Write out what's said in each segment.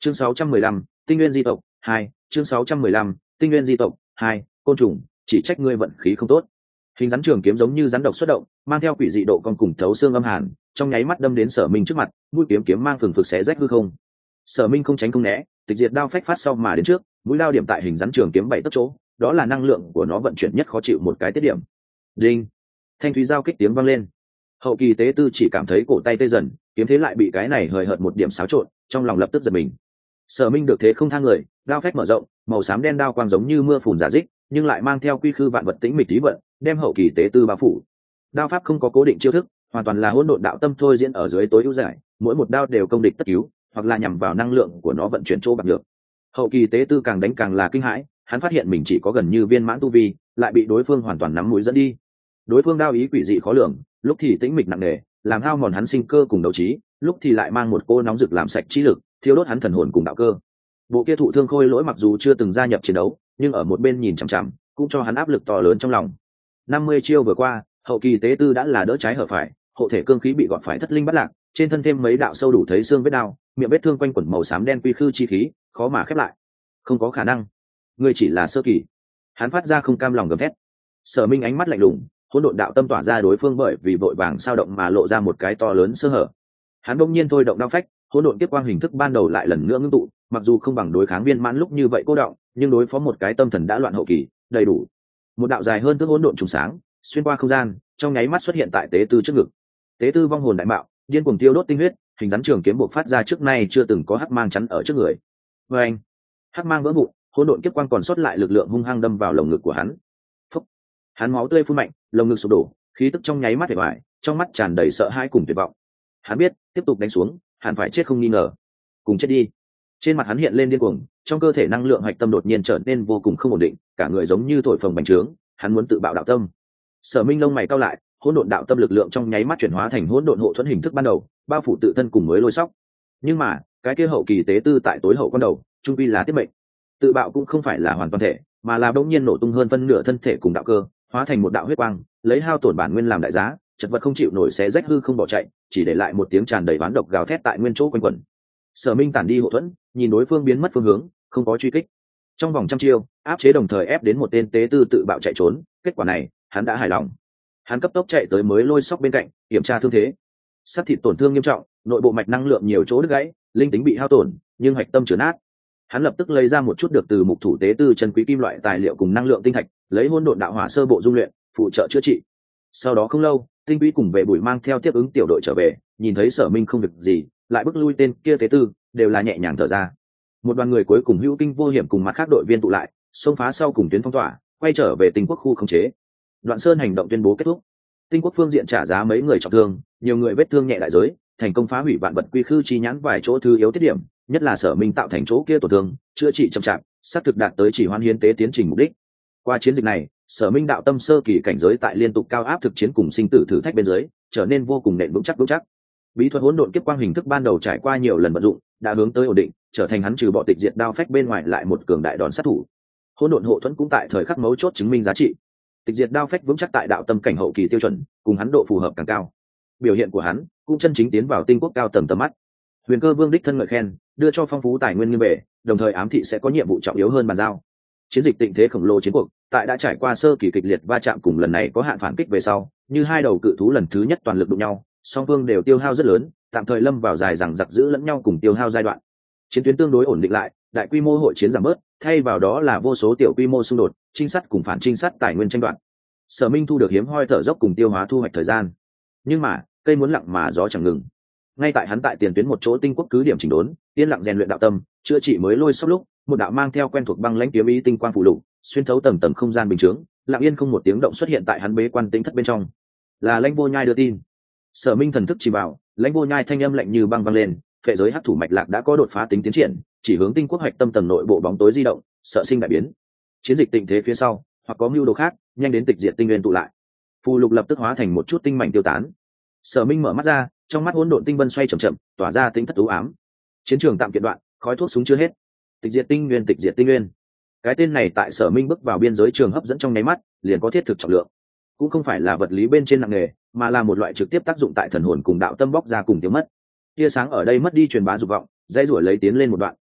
Chương 615, Tinh Nguyên di tộc 2, chương 615, Tinh Nguyên di tộc 2, côn trùng, chỉ trách ngươi vận khí không tốt. Hình rắn trường kiếm giống như rắn độc xuất động, mang theo quỷ dị độ cong cùng thấu xương âm hàn, trong nháy mắt đâm đến Sở Minh trước mặt, mũi kiếm kiếm mang phừng phực xé rách hư không. Sở Minh không tránh không né, tịch diệt đao phách phát sau mà đến trước, mũi đao điểm tại hình rắn trường kiếm 7 tấc chỗ, đó là năng lượng của nó vận chuyển nhất khó chịu một cái tiết điểm. Đinh, thanh thúy giao kích tiếng vang lên. Hậu kỳ tế tư chỉ cảm thấy cổ tay tê dần, kiếm thế lại bị cái này hời hợt một điểm xáo trộn, trong lòng lập tức giật mình. Sở Minh được thế không thang người, đao phách mở rộng, màu xám đen đao quang giống như mưa phùn giả dích, nhưng lại mang theo quy khư vạn vật tĩnh mịch tí vận, đem hậu kỳ tế tư bao phủ. Đao pháp không có cố định chiêu thức, hoàn toàn là hỗn độn đạo tâm thôi diễn ở dưới tối ưu giải, mỗi một đao đều công địch tất cứu, hoặc là nhằm vào năng lượng của nó vận chuyển chỗ bạc được. Hậu kỳ tế tư càng đánh càng là kinh hãi, hắn phát hiện mình chỉ có gần như viên mãn tu vi, lại bị đối phương hoàn toàn nắm mũi dẫn đi. Đối phương đao ý quỷ dị khó lường, lúc thì tĩnh mịch nặng nề, làm hao mòn hắn sinh cơ cùng đấu trí, lúc thì lại mang một cô nóng rực làm sạch trí lực, thiêu đốt hắn thần hồn cùng đạo cơ. Bộ kia thụ thương khôi lỗi mặc dù chưa từng gia nhập chiến đấu, nhưng ở một bên nhìn chằm chằm, cũng cho hắn áp lực to lớn trong lòng. 50 chiêu vừa qua, hậu kỳ tế tư đã là đỡ trái hở phải, hộ thể cương khí bị gọt phải thất linh bắt lạc, trên thân thêm mấy đạo sâu đủ thấy xương vết đao, miệng vết thương quanh quẩn màu xám đen quy khư chi khí, khó mà khép lại. Không có khả năng, ngươi chỉ là sơ kỳ. Hắn phát ra không cam lòng gầm thét. Sở Minh ánh mắt lạnh lùng, hỗn độn đạo tâm tỏa ra đối phương bởi vì vội vàng sao động mà lộ ra một cái to lớn sơ hở. Hắn bỗng nhiên thôi động đao phách, hỗn độn tiếp quang hình thức ban đầu lại lần nữa ngưng tụ, mặc dù không bằng đối kháng viên mãn lúc như vậy cô động, nhưng đối phó một cái tâm thần đã loạn hậu kỳ, đầy đủ. Một đạo dài hơn thước hỗn độn trùng sáng, xuyên qua không gian, trong nháy mắt xuất hiện tại tế tư trước ngực. Tế tư vong hồn đại mạo, điên cuồng tiêu đốt tinh huyết, hình rắn trường kiếm bộc phát ra trước nay chưa từng có hắc mang chắn ở trước người. Oeng! Hắc mang vỡ vụn, hỗn độn kiếp quang còn sót lại lực lượng hung hăng đâm vào lồng ngực của hắn. Phốc! Hắn máu tươi phun mạnh, lồng ngực sụp đổ, khí tức trong nháy mắt bể bại, trong mắt tràn đầy sợ hãi cùng tuyệt vọng. Hắn biết, tiếp tục đánh xuống, hẳn phải chết không nghi ngờ. Cùng chết đi. Trên mặt hắn hiện lên điên cuồng, trong cơ thể năng lượng hạch tâm đột nhiên trở nên vô cùng không ổn định, cả người giống như thổi phồng bành trướng, hắn muốn tự bạo đạo tâm. Sở Minh lông mày cau lại, hỗn độn đạo tâm lực lượng trong nháy mắt chuyển hóa thành hỗn độn hộ thuẫn hình thức ban đầu, bao phủ tự thân cùng mới lôi sóc. Nhưng mà, cái kia hậu kỳ tế tư tại tối hậu con đầu, trung quy là tiết mệnh. Tự bạo cũng không phải là hoàn toàn thể, mà là bỗng nhiên nổ tung hơn phân nửa thân thể cùng đạo cơ, hóa thành một đạo huyết quang, lấy hao tổn bản nguyên làm đại giá, chật vật không chịu nổi xé rách hư không bỏ chạy, chỉ để lại một tiếng tràn đầy oán độc gào thét tại nguyên chỗ quanh quẩn. Sở Minh tản đi hộ thuẫn, nhìn đối phương biến mất phương hướng, không có truy kích. Trong vòng trăm chiêu, áp chế đồng thời ép đến một tên tế tư tự bạo chạy trốn, kết quả này, hắn đã hài lòng. Hắn cấp tốc chạy tới mới lôi sóc bên cạnh, kiểm tra thương thế. Sát thịt tổn thương nghiêm trọng, nội bộ mạch năng lượng nhiều chỗ đứt gãy, linh tính bị hao tổn, nhưng hạch tâm chứa nát. Hắn lập tức lấy ra một chút được từ mục thủ tế tư chân quý kim loại tài liệu cùng năng lượng tinh thạch, lấy hỗn độn đạo hỏa sơ bộ dung luyện, phụ trợ chữa trị. Sau đó không lâu, tinh quý cùng vệ bùi mang theo tiếp ứng tiểu đội trở về, nhìn thấy Sở Minh không việc gì, lại bước lui tên kia tế tư, đều là nhẹ nhàng thở ra. Một đoàn người cuối cùng hữu kinh vô hiểm cùng mặt khác đội viên tụ lại, xông phá sau cùng tuyến phong tỏa, quay trở về Tinh Quốc khu khống chế. Đoạn Sơn hành động tuyên bố kết thúc. Tinh Quốc phương diện trả giá mấy người trọng thương, nhiều người vết thương nhẹ đại giới, thành công phá hủy vạn vật quy khư chi nhãn vài chỗ thứ yếu tiết điểm, nhất là Sở Minh tạo thành chỗ kia tổn thương, chữa trị chậm chạp, xác thực đạt tới chỉ hoan hiến tế tiến trình mục đích. Qua chiến dịch này, Sở Minh đạo tâm sơ kỳ cảnh giới tại liên tục cao áp thực chiến cùng sinh tử thử thách bên dưới, trở nên vô cùng nền vững chắc. Bí thuật hỗn độn kiếp quang hình thức ban đầu trải qua nhiều lần vận dụng, đã hướng tới ổn định, trở thành hắn trừ bỏ tịch diệt đao phách bên ngoài lại một cường đại đòn sát thủ. Hỗn độn hộ thuẫn cũng tại thời khắc mấu chốt chứng minh giá trị. Tịch diệt đao phách vững chắc tại đạo tâm cảnh hậu kỳ tiêu chuẩn, cùng hắn độ phù hợp càng cao. Biểu hiện của hắn cũng chân chính tiến vào Tinh Quốc cao tầng tầm mắt. Huyền Cơ Vương đích thân ngợi khen, đưa cho phong phú tài nguyên như bể, đồng thời ám thị sẽ có nhiệm vụ trọng yếu hơn bàn giao. Chiến dịch tịnh thế khổng lồ chiến cuộc, tại đã trải qua sơ kỳ kịch liệt va chạm cùng lần này có hạn phản kích về sau, như hai đầu cự thú lần thứ nhất toàn lực đụng nhau, song phương đều tiêu hao rất lớn, tạm thời lâm vào dài rằng giặc giữ lẫn nhau cùng tiêu hao giai đoạn. Chiến tuyến tương đối ổn định lại, đại quy mô hội chiến giảm bớt, thay vào đó là vô số tiểu quy mô xung đột, trinh sát cùng phản trinh sát tài nguyên tranh đoạt. Sở Minh thu được hiếm hoi thở dốc cùng tiêu hóa thu hoạch thời gian. Nhưng mà, cây muốn lặng mà gió chẳng ngừng. Ngay tại hắn tại tiền tuyến một chỗ Tinh Quốc cứ điểm chỉnh đốn, yên lặng rèn luyện đạo tâm, chữa trị mới lôi sóc lúc, một đạo mang theo quen thuộc băng lãnh kiếm ý tinh quang phụ lục, xuyên thấu tầng tầng không gian bình chướng, lặng yên không một tiếng động xuất hiện tại hắn bế quan tĩnh thất bên trong. Là Lãnh Vô Nhai đưa tin. Sở Minh thần thức chỉ vào, Lãnh Vô Nhai thanh âm lạnh như băng vang lên, phệ giới hắc thủ mạch lạc đã có đột phá tính tiến triển, chỉ hướng Tinh Quốc hoạch tâm tầng nội bộ bóng tối di động, sợ sinh đại biến. Chiến dịch tịnh thế phía sau, hoặc có mưu đồ khác, nhanh đến tịch diệt tinh nguyên tụ lại. Phù lục lập tức hóa thành một chút tinh mảnh tiêu tán. Sở Minh mở mắt ra, trong mắt hỗn độn tinh vân xoay chậm chậm, tỏa ra tính thất u ám. Chiến trường tạm kiện đoạn, khói thuốc súng chưa hết. Tịch diệt tinh nguyên, tịch diệt tinh nguyên. Cái tên này tại Sở Minh bước vào biên giới trường hấp dẫn trong nháy mắt, liền có thiết thực trọng lượng. Cũng không phải là vật lý bên trên nặng nghề, mà là một loại trực tiếp tác dụng tại thần hồn cùng đạo tâm bóc ra cùng tiêu mất. Tia sáng ở đây mất đi truyền bá dục vọng, dãy rủa lấy tiến lên một đoạn,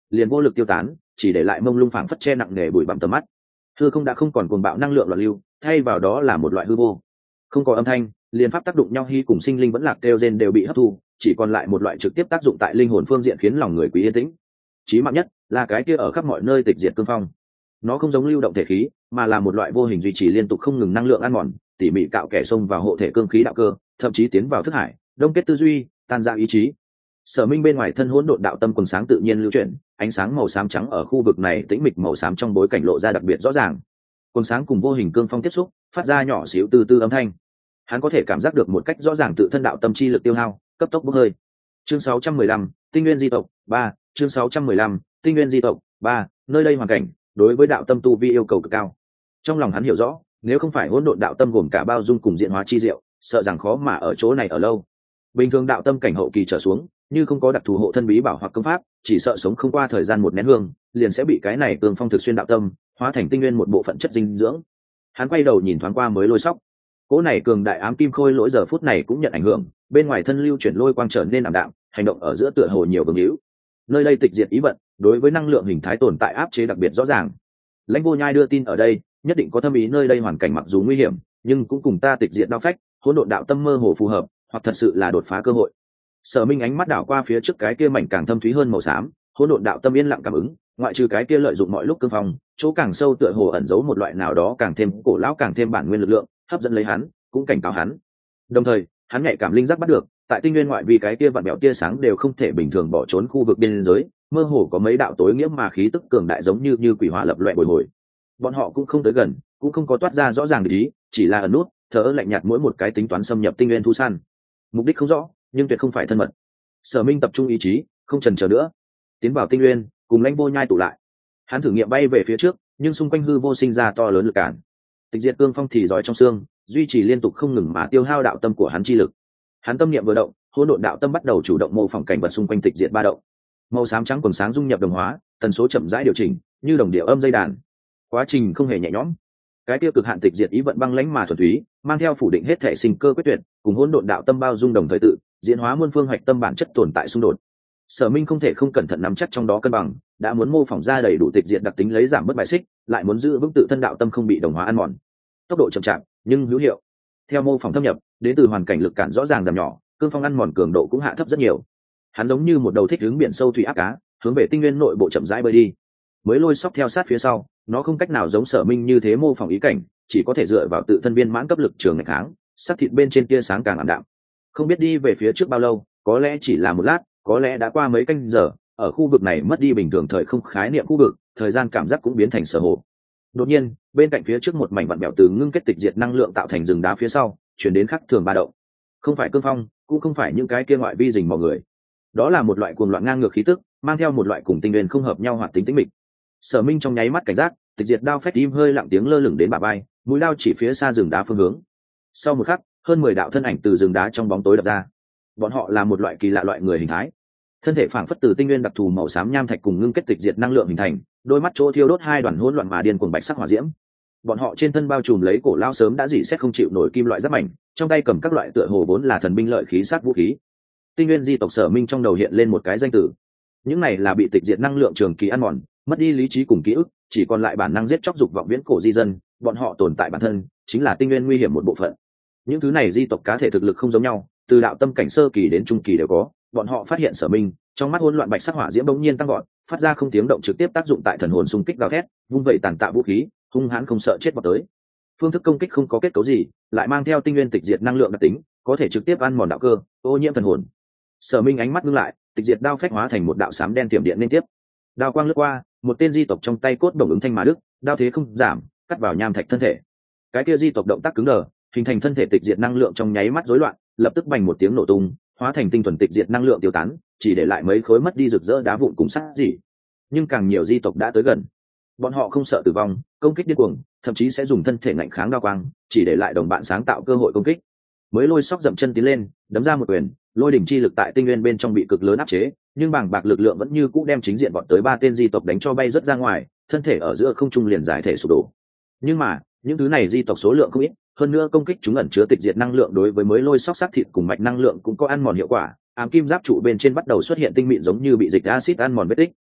liền vô lực tiêu tán, chỉ để lại mông lung phảng phất che nặng nề bụi bặm tầm mắt. Hư không đã không còn cuồng bạo năng lượng loạn lưu, thay vào đó là một loại hư vô. Không có âm thanh, liền pháp tác động nhau hy cùng sinh linh vẫn lạc kêu gen đều bị hấp thu, chỉ còn lại một loại trực tiếp tác dụng tại linh hồn phương diện khiến lòng người quý yên tĩnh. Chí mạng nhất là cái kia ở khắp mọi nơi tịch diệt cương phong. Nó không giống lưu động thể khí, mà là một loại vô hình duy trì liên tục không ngừng năng lượng ăn mòn, tỉ mỉ cạo kẻ xông vào hộ thể cương khí đạo cơ, thậm chí tiến vào thức hải, đông kết tư duy, tan ra ý chí. Sở Minh bên ngoài thân hỗn độn đạo tâm quần sáng tự nhiên lưu chuyển, ánh sáng màu xám trắng ở khu vực này tĩnh mịch màu xám trong bối cảnh lộ ra đặc biệt rõ ràng. Quần sáng cùng vô hình cương phong tiếp xúc, phát ra nhỏ xíu từ từ âm thanh. Hắn có thể cảm giác được một cách rõ ràng tự thân đạo tâm chi lực tiêu hao, cấp tốc bốc hơi. Chương 615, Tinh Nguyên di tộc 3, chương 615, Tinh Nguyên di tộc 3, nơi đây hoàn cảnh đối với đạo tâm tu vi yêu cầu cực cao. Trong lòng hắn hiểu rõ, nếu không phải hỗn độn đạo tâm gồm cả bao dung cùng diện hóa chi diệu, sợ rằng khó mà ở chỗ này ở lâu. Bình thường đạo tâm cảnh hậu kỳ trở xuống, như không có đặc thù hộ thân bí bảo hoặc công pháp, chỉ sợ sống không qua thời gian một nén hương, liền sẽ bị cái này cường phong thực xuyên đạo tâm, hóa thành tinh nguyên một bộ phận chất dinh dưỡng. Hắn quay đầu nhìn thoáng qua mới lôi sóc. Cỗ này cường đại ám kim khôi lỗi giờ phút này cũng nhận ảnh hưởng, bên ngoài thân lưu chuyển lôi quang trở nên ảm đạm, hành động ở giữa tựa hồ nhiều vương hữu. Nơi đây tịch diệt ý vận, đối với năng lượng hình thái tồn tại áp chế đặc biệt rõ ràng. Lãnh Vô Nhai đưa tin ở đây, nhất định có thâm ý nơi đây hoàn cảnh mặc dù nguy hiểm, nhưng cũng cùng ta tịch diệt đao phách, hỗn độn đạo tâm mơ hồ phù hợp, hoặc thật sự là đột phá cơ hội. Sở Minh ánh mắt đảo qua phía trước cái kia mảnh càng thâm thúy hơn màu xám, hỗn độn đạo tâm yên lặng cảm ứng, ngoại trừ cái kia lợi dụng mọi lúc cương phong, chỗ càng sâu tựa hồ ẩn giấu một loại nào đó càng thêm cổ lão càng thêm bản nguyên lực lượng, hấp dẫn lấy hắn, cũng cảnh cáo hắn. Đồng thời, hắn nhạy cảm linh giác bắt được, tại tinh nguyên ngoại vì cái kia vặn bẹo tia sáng đều không thể bình thường bỏ trốn khu vực biên giới, mơ hồ có mấy đạo tối nghĩa mà khí tức cường đại giống như quỷ hỏa lập loè bồi hồi. Bọn họ cũng không tới gần, cũng không có toát ra rõ ràng ý, chỉ là ẩn nút, thở lạnh nhạt mỗi một cái tính toán xâm nhập tinh nguyên thu săn. Mục đích không rõ, nhưng tuyệt không phải thân mật. Sở Minh tập trung ý chí, không chần chờ nữa, tiến vào tinh nguyên, cùng Lãnh Vô Nhai tụ lại. Hắn thử nghiệm bay về phía trước, nhưng xung quanh hư vô sinh ra to lớn lực cản. Tịch diệt cương phong thì giỏi trong xương, duy trì liên tục không ngừng mà tiêu hao đạo tâm của hắn chi lực. Hắn tâm niệm vừa động, hỗn độn đạo tâm bắt đầu chủ động mô phỏng cảnh vật xung quanh tịch diệt ba động. Màu xám trắng quần sáng dung nhập đồng hóa, tần số chậm rãi điều chỉnh, như đồng điệu âm dây đàn. Quá trình không hề nhẹ nhõm. Cái tiêu cực hạn tịch diệt ý vận băng lãnh mà thuần túy, mang theo phủ định hết thể sinh cơ quyết tuyệt, cùng hỗn độn đạo tâm bao dung đồng thời tự diễn hóa muôn phương hoạch tâm bản chất tồn tại xung đột. Sở Minh không thể không cẩn thận nắm chắc trong đó cân bằng, đã muốn mô phỏng ra đầy đủ tịch diệt đặc tính lấy giảm bớt bài xích, lại muốn giữ vững tự thân đạo tâm không bị đồng hóa ăn mòn. Tốc độ chậm chạp nhưng hữu hiệu. Theo mô phỏng thâm nhập, đến từ hoàn cảnh lực cản rõ ràng giảm nhỏ, cương phong ăn mòn cường độ cũng hạ thấp rất nhiều. Hắn giống như một đầu thích hướng biển sâu thủy áp cá, hướng về tinh nguyên nội bộ chậm rãi bơi đi. Mới lôi sóc theo sát phía sau, nó không cách nào giống Sở Minh như thế mô phỏng ý cảnh, chỉ có thể dựa vào tự thân viên mãn cấp lực trường nghịch kháng, sắc thịt bên trên tia sáng càng ảm đạm. Không biết đi về phía trước bao lâu, có lẽ chỉ là một lát, có lẽ đã qua mấy canh giờ, ở khu vực này mất đi bình thường thời không khái niệm khu vực, thời gian cảm giác cũng biến thành sở hồ. Đột nhiên, bên cạnh phía trước một mảnh vặn bẹo từ ngưng kết tịch diệt năng lượng tạo thành rừng đá phía sau, chuyển đến khắc thường ba động. Không phải cương phong, cũng không phải những cái kia ngoại vi rình mò người. Đó là một loại cuồng loạn ngang ngược khí tức, mang theo một loại cùng tinh nguyên không hợp nhau hoạt tính tĩnh mịch. Sở Minh trong nháy mắt cảnh giác, tịch diệt đao phách im hơi lặng tiếng lơ lửng đến bả vai, mũi đao chỉ phía xa rừng đá phương hướng. Sau một khắc, hơn 10 đạo thân ảnh từ rừng đá trong bóng tối đập ra. Bọn họ là một loại kỳ lạ loại người hình thái, thân thể phảng phất từ tinh nguyên đặc thù màu xám nham thạch cùng ngưng kết tịch diệt năng lượng hình thành, đôi mắt chỗ thiêu đốt hai đoàn hỗn loạn mà điên cuồng bạch sắc hỏa diễm. Bọn họ trên thân bao trùm lấy cổ lao sớm đã dỉ xét không chịu nổi kim loại giáp mảnh, trong tay cầm các loại tựa hồ vốn là thần binh lợi khí sát vũ khí. Tinh nguyên di tộc Sở Minh trong đầu hiện lên một cái danh từ. Những này là bị tịch diệt năng lượng trường kỳ ăn mòn, mất đi lý trí cùng ký ức, chỉ còn lại bản năng giết chóc dục vọng viễn cổ di dân, bọn họ tồn tại bản thân chính là tinh nguyên nguy hiểm một bộ phận. Những thứ này di tộc cá thể thực lực không giống nhau, từ đạo tâm cảnh sơ kỳ đến trung kỳ đều có. Bọn họ phát hiện Sở Minh, trong mắt hỗn loạn bạch sắc hỏa diễm bỗng nhiên tăng vọt, phát ra không tiếng động trực tiếp tác dụng tại thần hồn xung kích gào thét, vung vậy tàn tạ vũ khí, hung hãn không sợ chết vào tới. Phương thức công kích không có kết cấu gì, lại mang theo tinh nguyên tịch diệt năng lượng đặc tính, có thể trực tiếp ăn mòn đạo cơ, ô nhiễm thần hồn. Sở Minh ánh mắt ngưng lại, tịch diệt đao phách hóa thành một đạo xám đen tiềm điện liên tiếp. Đao quang lướt qua, một tên di tộc trong tay cốt bổng ứng thanh mà đức, đao thế không giảm, cắt vào nham thạch thân thể. Cái kia di tộc động tác cứng đờ, hình thành thân thể tịch diệt năng lượng trong nháy mắt rối loạn, lập tức bành một tiếng nổ tung, hóa thành tinh thuần tịch diệt năng lượng tiêu tán, chỉ để lại mấy khối mất đi rực rỡ đá vụn cùng sắt gì. Nhưng càng nhiều di tộc đã tới gần, bọn họ không sợ tử vong, công kích điên cuồng, thậm chí sẽ dùng thân thể ngạnh kháng đao quang, chỉ để lại đồng bạn sáng tạo cơ hội công kích. Mới lôi sóc dậm chân tiến lên, đấm ra một quyền, lôi đỉnh chi lực tại tinh nguyên bên trong bị cực lớn áp chế, nhưng bàng bạc lực lượng vẫn như cũ đem chính diện bọn tới ba tên di tộc đánh cho bay rất ra ngoài, thân thể ở giữa không trung liền giải thể sụp đổ. Nhưng mà những thứ này di tộc số lượng không ít, hơn nữa công kích chúng ẩn chứa tịch diệt năng lượng đối với mới lôi sóc sắc thịt cùng mạch năng lượng cũng có ăn mòn hiệu quả, ám kim giáp trụ bên trên bắt đầu xuất hiện tinh mịn giống như bị dịch axit ăn mòn vết tích.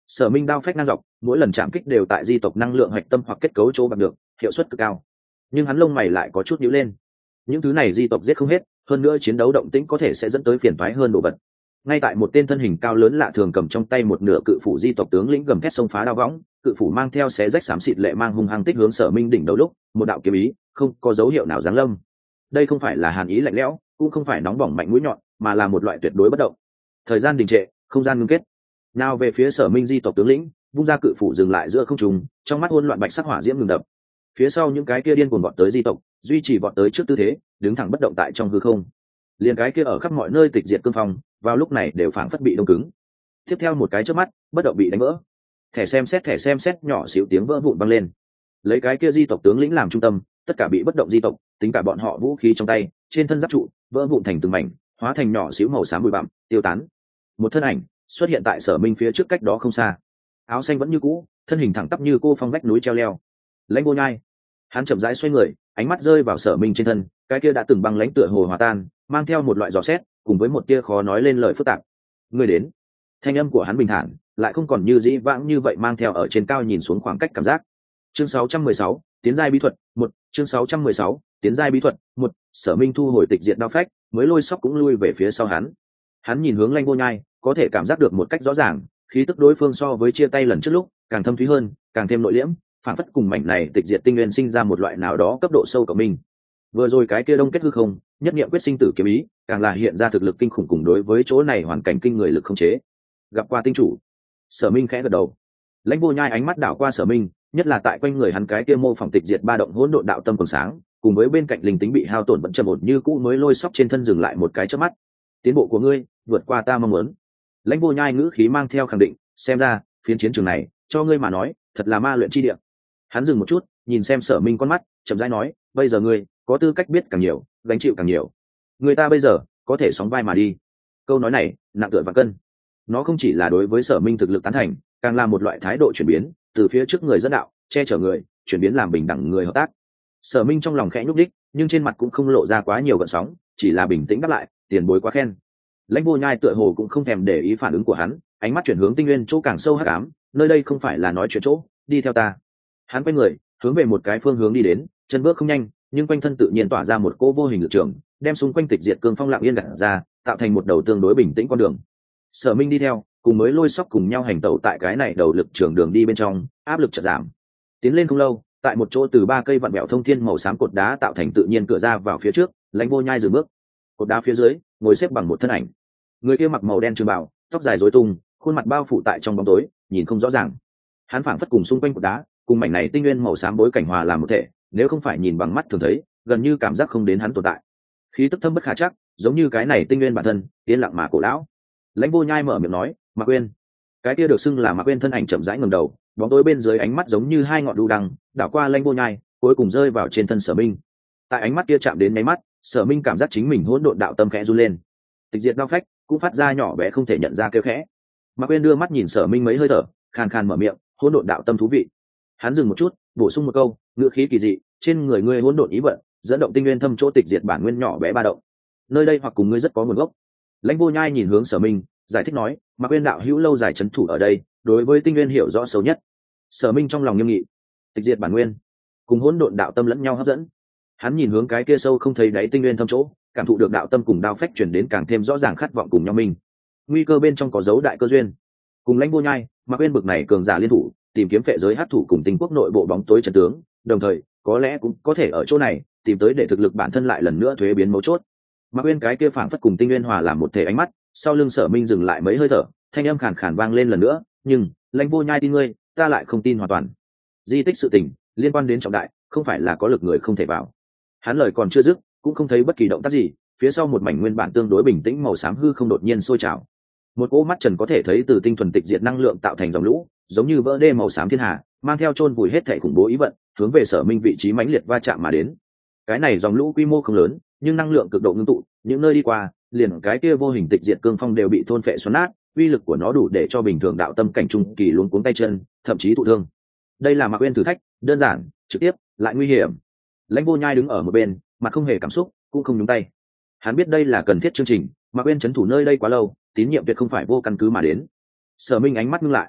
Sở Minh đao phách ngang dọc, mỗi lần chạm kích đều tại di tộc năng lượng hạch tâm hoặc kết cấu chỗ bằng được, hiệu suất cực cao. Nhưng hắn lông mày lại có chút nhíu lên. Những thứ này di tộc giết không hết, hơn nữa chiến đấu động tĩnh có thể sẽ dẫn tới phiền toái hơn đồ vật. Ngay tại một tên thân hình cao lớn lạ thường cầm trong tay một nửa cự phủ di tộc tướng lĩnh gầm thét xông phá đao võng, cự phủ mang theo xé rách xám xịt lệ mang hung hăng tích hướng Sở Minh đỉnh đầu lúc, một đạo kiếm ý, không có dấu hiệu nào giáng lâm. Đây không phải là hàn ý lạnh lẽo, cũng không phải nóng bỏng mạnh mũi nhọn, mà là một loại tuyệt đối bất động. Thời gian đình trệ, không gian ngưng kết. Nào về phía Sở Minh di tộc tướng lĩnh, vung ra cự phủ dừng lại giữa không trung, trong mắt hỗn loạn bạch sắc hỏa diễm ngừng đập. Phía sau những cái kia điên cuồng vọt tới di tộc, duy trì vọt tới trước tư thế, đứng thẳng bất động tại trong hư không. Liền cái kia ở khắp mọi nơi tịch diệt cương phong, vào lúc này đều phảng phất bị đông cứng. Tiếp theo một cái chớp mắt, bất động bị đánh vỡ. Thẻ xem xét nhỏ xíu tiếng vỡ vụn vang lên. Lấy cái kia di tộc tướng lĩnh làm trung tâm, tất cả bị bất động di tộc, tính cả bọn họ vũ khí trong tay, trên thân giáp trụ, vỡ vụn thành từng mảnh, hóa thành nhỏ xíu màu xám bụi bặm, tiêu tán. Một thân ảnh xuất hiện tại Sở Minh phía trước cách đó không xa. Áo xanh vẫn như cũ, thân hình thẳng tắp như cô phong vách núi treo leo. Lãnh Vô Nhai, hắn chậm rãi xoay người, ánh mắt rơi vào Sở Minh trên thân, cái kia đã từng băng lãnh tựa hồ hòa tan, mang theo một loại gió xét, cùng với một tia khó nói lên lời phức tạp. Người đến. Thanh âm của hắn bình thản, lại không còn như dĩ vãng như vậy mang theo ở trên cao nhìn xuống khoảng cách cảm giác. Chương 616, tiến giai bí thuật 1, chương 616, tiến giai bí thuật 1, Sở Minh thu hồi tịch diệt đao phách, mới lôi sóc cũng lui về phía sau hắn. Hắn nhìn hướng Lãnh Vô Nhai, có thể cảm giác được một cách rõ ràng, khí tức đối phương so với chia tay lần trước lúc, càng thâm thúy hơn, càng thêm nội liễm, phản phất cùng mảnh này tịch diệt tinh nguyên sinh ra một loại nào đó cấp độ sâu của mình. Vừa rồi cái kia đông kết hư không, nhất niệm quyết sinh tử kiếm ý, càng là hiện ra thực lực kinh khủng cùng đối với chỗ này hoàn cảnh kinh người lực không chế. Gặp qua tinh chủ. Sở Minh khẽ gật đầu. Lãnh Vô Nhai ánh mắt đảo qua Sở Minh, nhất là tại quanh người hắn cái kia mô phỏng tịch diệt ba động hỗn độn đạo tâm còn sáng, cùng với bên cạnh linh tính bị hao tổn vẫn trầm ổn như cũ mới lôi sóc trên thân dừng lại một cái chớp mắt. Tiến bộ của ngươi vượt qua ta mong muốn. Lãnh Vô Nhai ngữ khí mang theo khẳng định, xem ra phiến chiến trường này cho ngươi mà nói thật là ma luyện chi địa. Hắn dừng một chút, nhìn xem Sở Minh con mắt, chậm rãi nói, bây giờ ngươi có tư cách biết càng nhiều, gánh chịu càng nhiều. Người ta bây giờ có thể sóng vai mà đi. Câu nói này nặng tựa vạn cân. Nó không chỉ là đối với Sở Minh thực lực tán thành, càng là một loại thái độ chuyển biến, từ phía trước người dẫn đạo, che chở người, chuyển biến làm bình đẳng người hợp tác. Sở Minh trong lòng khẽ nhúc đích, nhưng trên mặt cũng không lộ ra quá nhiều gợn sóng, chỉ là bình tĩnh đáp lại, tiền bối quá khen. Lãnh Vô Nhai tựa hồ cũng không thèm để ý phản ứng của hắn, ánh mắt chuyển hướng tinh nguyên chỗ càng sâu hắc ám, nơi đây không phải là nói chuyện chỗ, đi theo ta. Hắn quay người, hướng về một cái phương hướng đi đến, chân bước không nhanh, nhưng quanh thân tự nhiên tỏa ra một cỗ vô hình lực trường, đem xung quanh tịch diệt cương phong lặng yên gạt ra, tạo thành một đầu tương đối bình tĩnh con đường. Sở Minh đi theo, cùng mới lôi sóc cùng nhau hành tẩu tại cái này đầu lực trường đường đi bên trong, áp lực chợt giảm. Tiến lên không lâu, tại một chỗ từ ba cây vặn vẹo thông thiên màu xám cột đá tạo thành tự nhiên cửa ra vào phía trước, Lãnh Vô Nhai dừng bước. Cột đá phía dưới, ngồi xếp bằng một thân ảnh. Người kia mặc màu đen trường bào, tóc dài rối tung, khuôn mặt bao phủ tại trong bóng tối, nhìn không rõ ràng. Hắn phảng phất cùng xung quanh cột đá, cùng mảnh này tinh nguyên màu xám bối cảnh hòa làm một thể, nếu không phải nhìn bằng mắt thường thấy, gần như cảm giác không đến hắn tồn tại. Khí tức thâm bất khả chắc, giống như cái này tinh nguyên bản thân, yên lặng mà cổ lão. Lãnh Vô Nhai mở miệng nói, Mạc Quyên. Cái kia được xưng là Mạc Quyên thân ảnh chậm rãi ngẩng đầu, bóng tối bên dưới ánh mắt giống như hai ngọn đu đằng, đảo qua Lãnh Vô Nhai, cuối cùng rơi vào trên thân Sở Minh. Tại ánh mắt kia chạm đến nháy mắt, Sở Minh cảm giác chính mình hỗn độn đạo tâm khẽ run lên. Tịch diệt đao phách cũng phát ra nhỏ bé không thể nhận ra kêu khẽ. Mạc Quyên đưa mắt nhìn Sở Minh mấy hơi thở, khàn khàn mở miệng, hỗn độn đạo tâm thú vị. Hắn dừng một chút, bổ sung một câu, ngữ khí kỳ dị, trên người ngươi hỗn độn ý vận, dẫn động tinh nguyên thâm chỗ tịch diệt bản nguyên nhỏ bé ba động. Nơi đây hoặc cùng ngươi rất có nguồn gốc. Lãnh Vô Nhai nhìn hướng Sở Minh, giải thích nói, Mạc Quyên đạo hữu lâu dài trấn thủ ở đây, đối với tinh nguyên hiểu rõ sâu nhất. Sở Minh trong lòng nghiêm nghị, tịch diệt bản nguyên, cùng hỗn độn đạo tâm lẫn nhau hấp dẫn. Hắn nhìn hướng cái kia sâu không thấy đáy tinh nguyên thâm chỗ, cảm thụ được đạo tâm cùng đao phách truyền đến càng thêm rõ ràng khát vọng cùng nhau mình. Nguy cơ bên trong có dấu đại cơ duyên. Cùng Lãnh Vô Nhai, Mạc Quyên bực này cường giả liên thủ, tìm kiếm phệ giới hắc thủ cùng tinh quốc nội bộ bóng tối trận tướng, đồng thời, có lẽ cũng có thể ở chỗ này tìm tới để thực lực bản thân lại lần nữa thuế biến mấu chốt. Mạc Quyên cái kia phảng phất cùng tinh nguyên hòa làm một thể ánh mắt, sau lưng Sở Minh dừng lại mấy hơi thở, thanh âm khàn khàn vang lên lần nữa, nhưng Lãnh Vô Nhai tin ngươi, ta lại không tin hoàn toàn. Di tích sự tình liên quan đến trọng đại, không phải là có lực người không thể vào. Hắn lời còn chưa dứt, cũng không thấy bất kỳ động tác gì, phía sau một mảnh nguyên bản tương đối bình tĩnh màu xám hư không đột nhiên sôi trào. Một cỗ mắt trần có thể thấy từ tinh thuần tịch diệt năng lượng tạo thành dòng lũ, giống như vỡ đê màu xám thiên hà, mang theo chôn vùi hết thảy khủng bố ý vận, hướng về Sở Minh vị trí mãnh liệt va chạm mà đến. Cái này dòng lũ quy mô không lớn, nhưng năng lượng cực độ ngưng tụ, những nơi đi qua, liền cái kia vô hình tịch diệt cương phong đều bị thôn phệ xoắn nát, uy lực của nó đủ để cho bình thường đạo tâm cảnh trung kỳ luống cuống tay chân, thậm chí thụ thương. Đây là Mạc Uyên thử thách, đơn giản, trực tiếp, lại nguy hiểm. Lãnh Vô Nhai đứng ở một bên, mặt không hề cảm xúc, cũng không nhúng tay. Hắn biết đây là cần thiết chương trình, Mạc Uyên trấn thủ nơi đây quá lâu, tín nhiệm tuyệt không phải vô căn cứ mà đến. Sở Minh ánh mắt ngưng lại.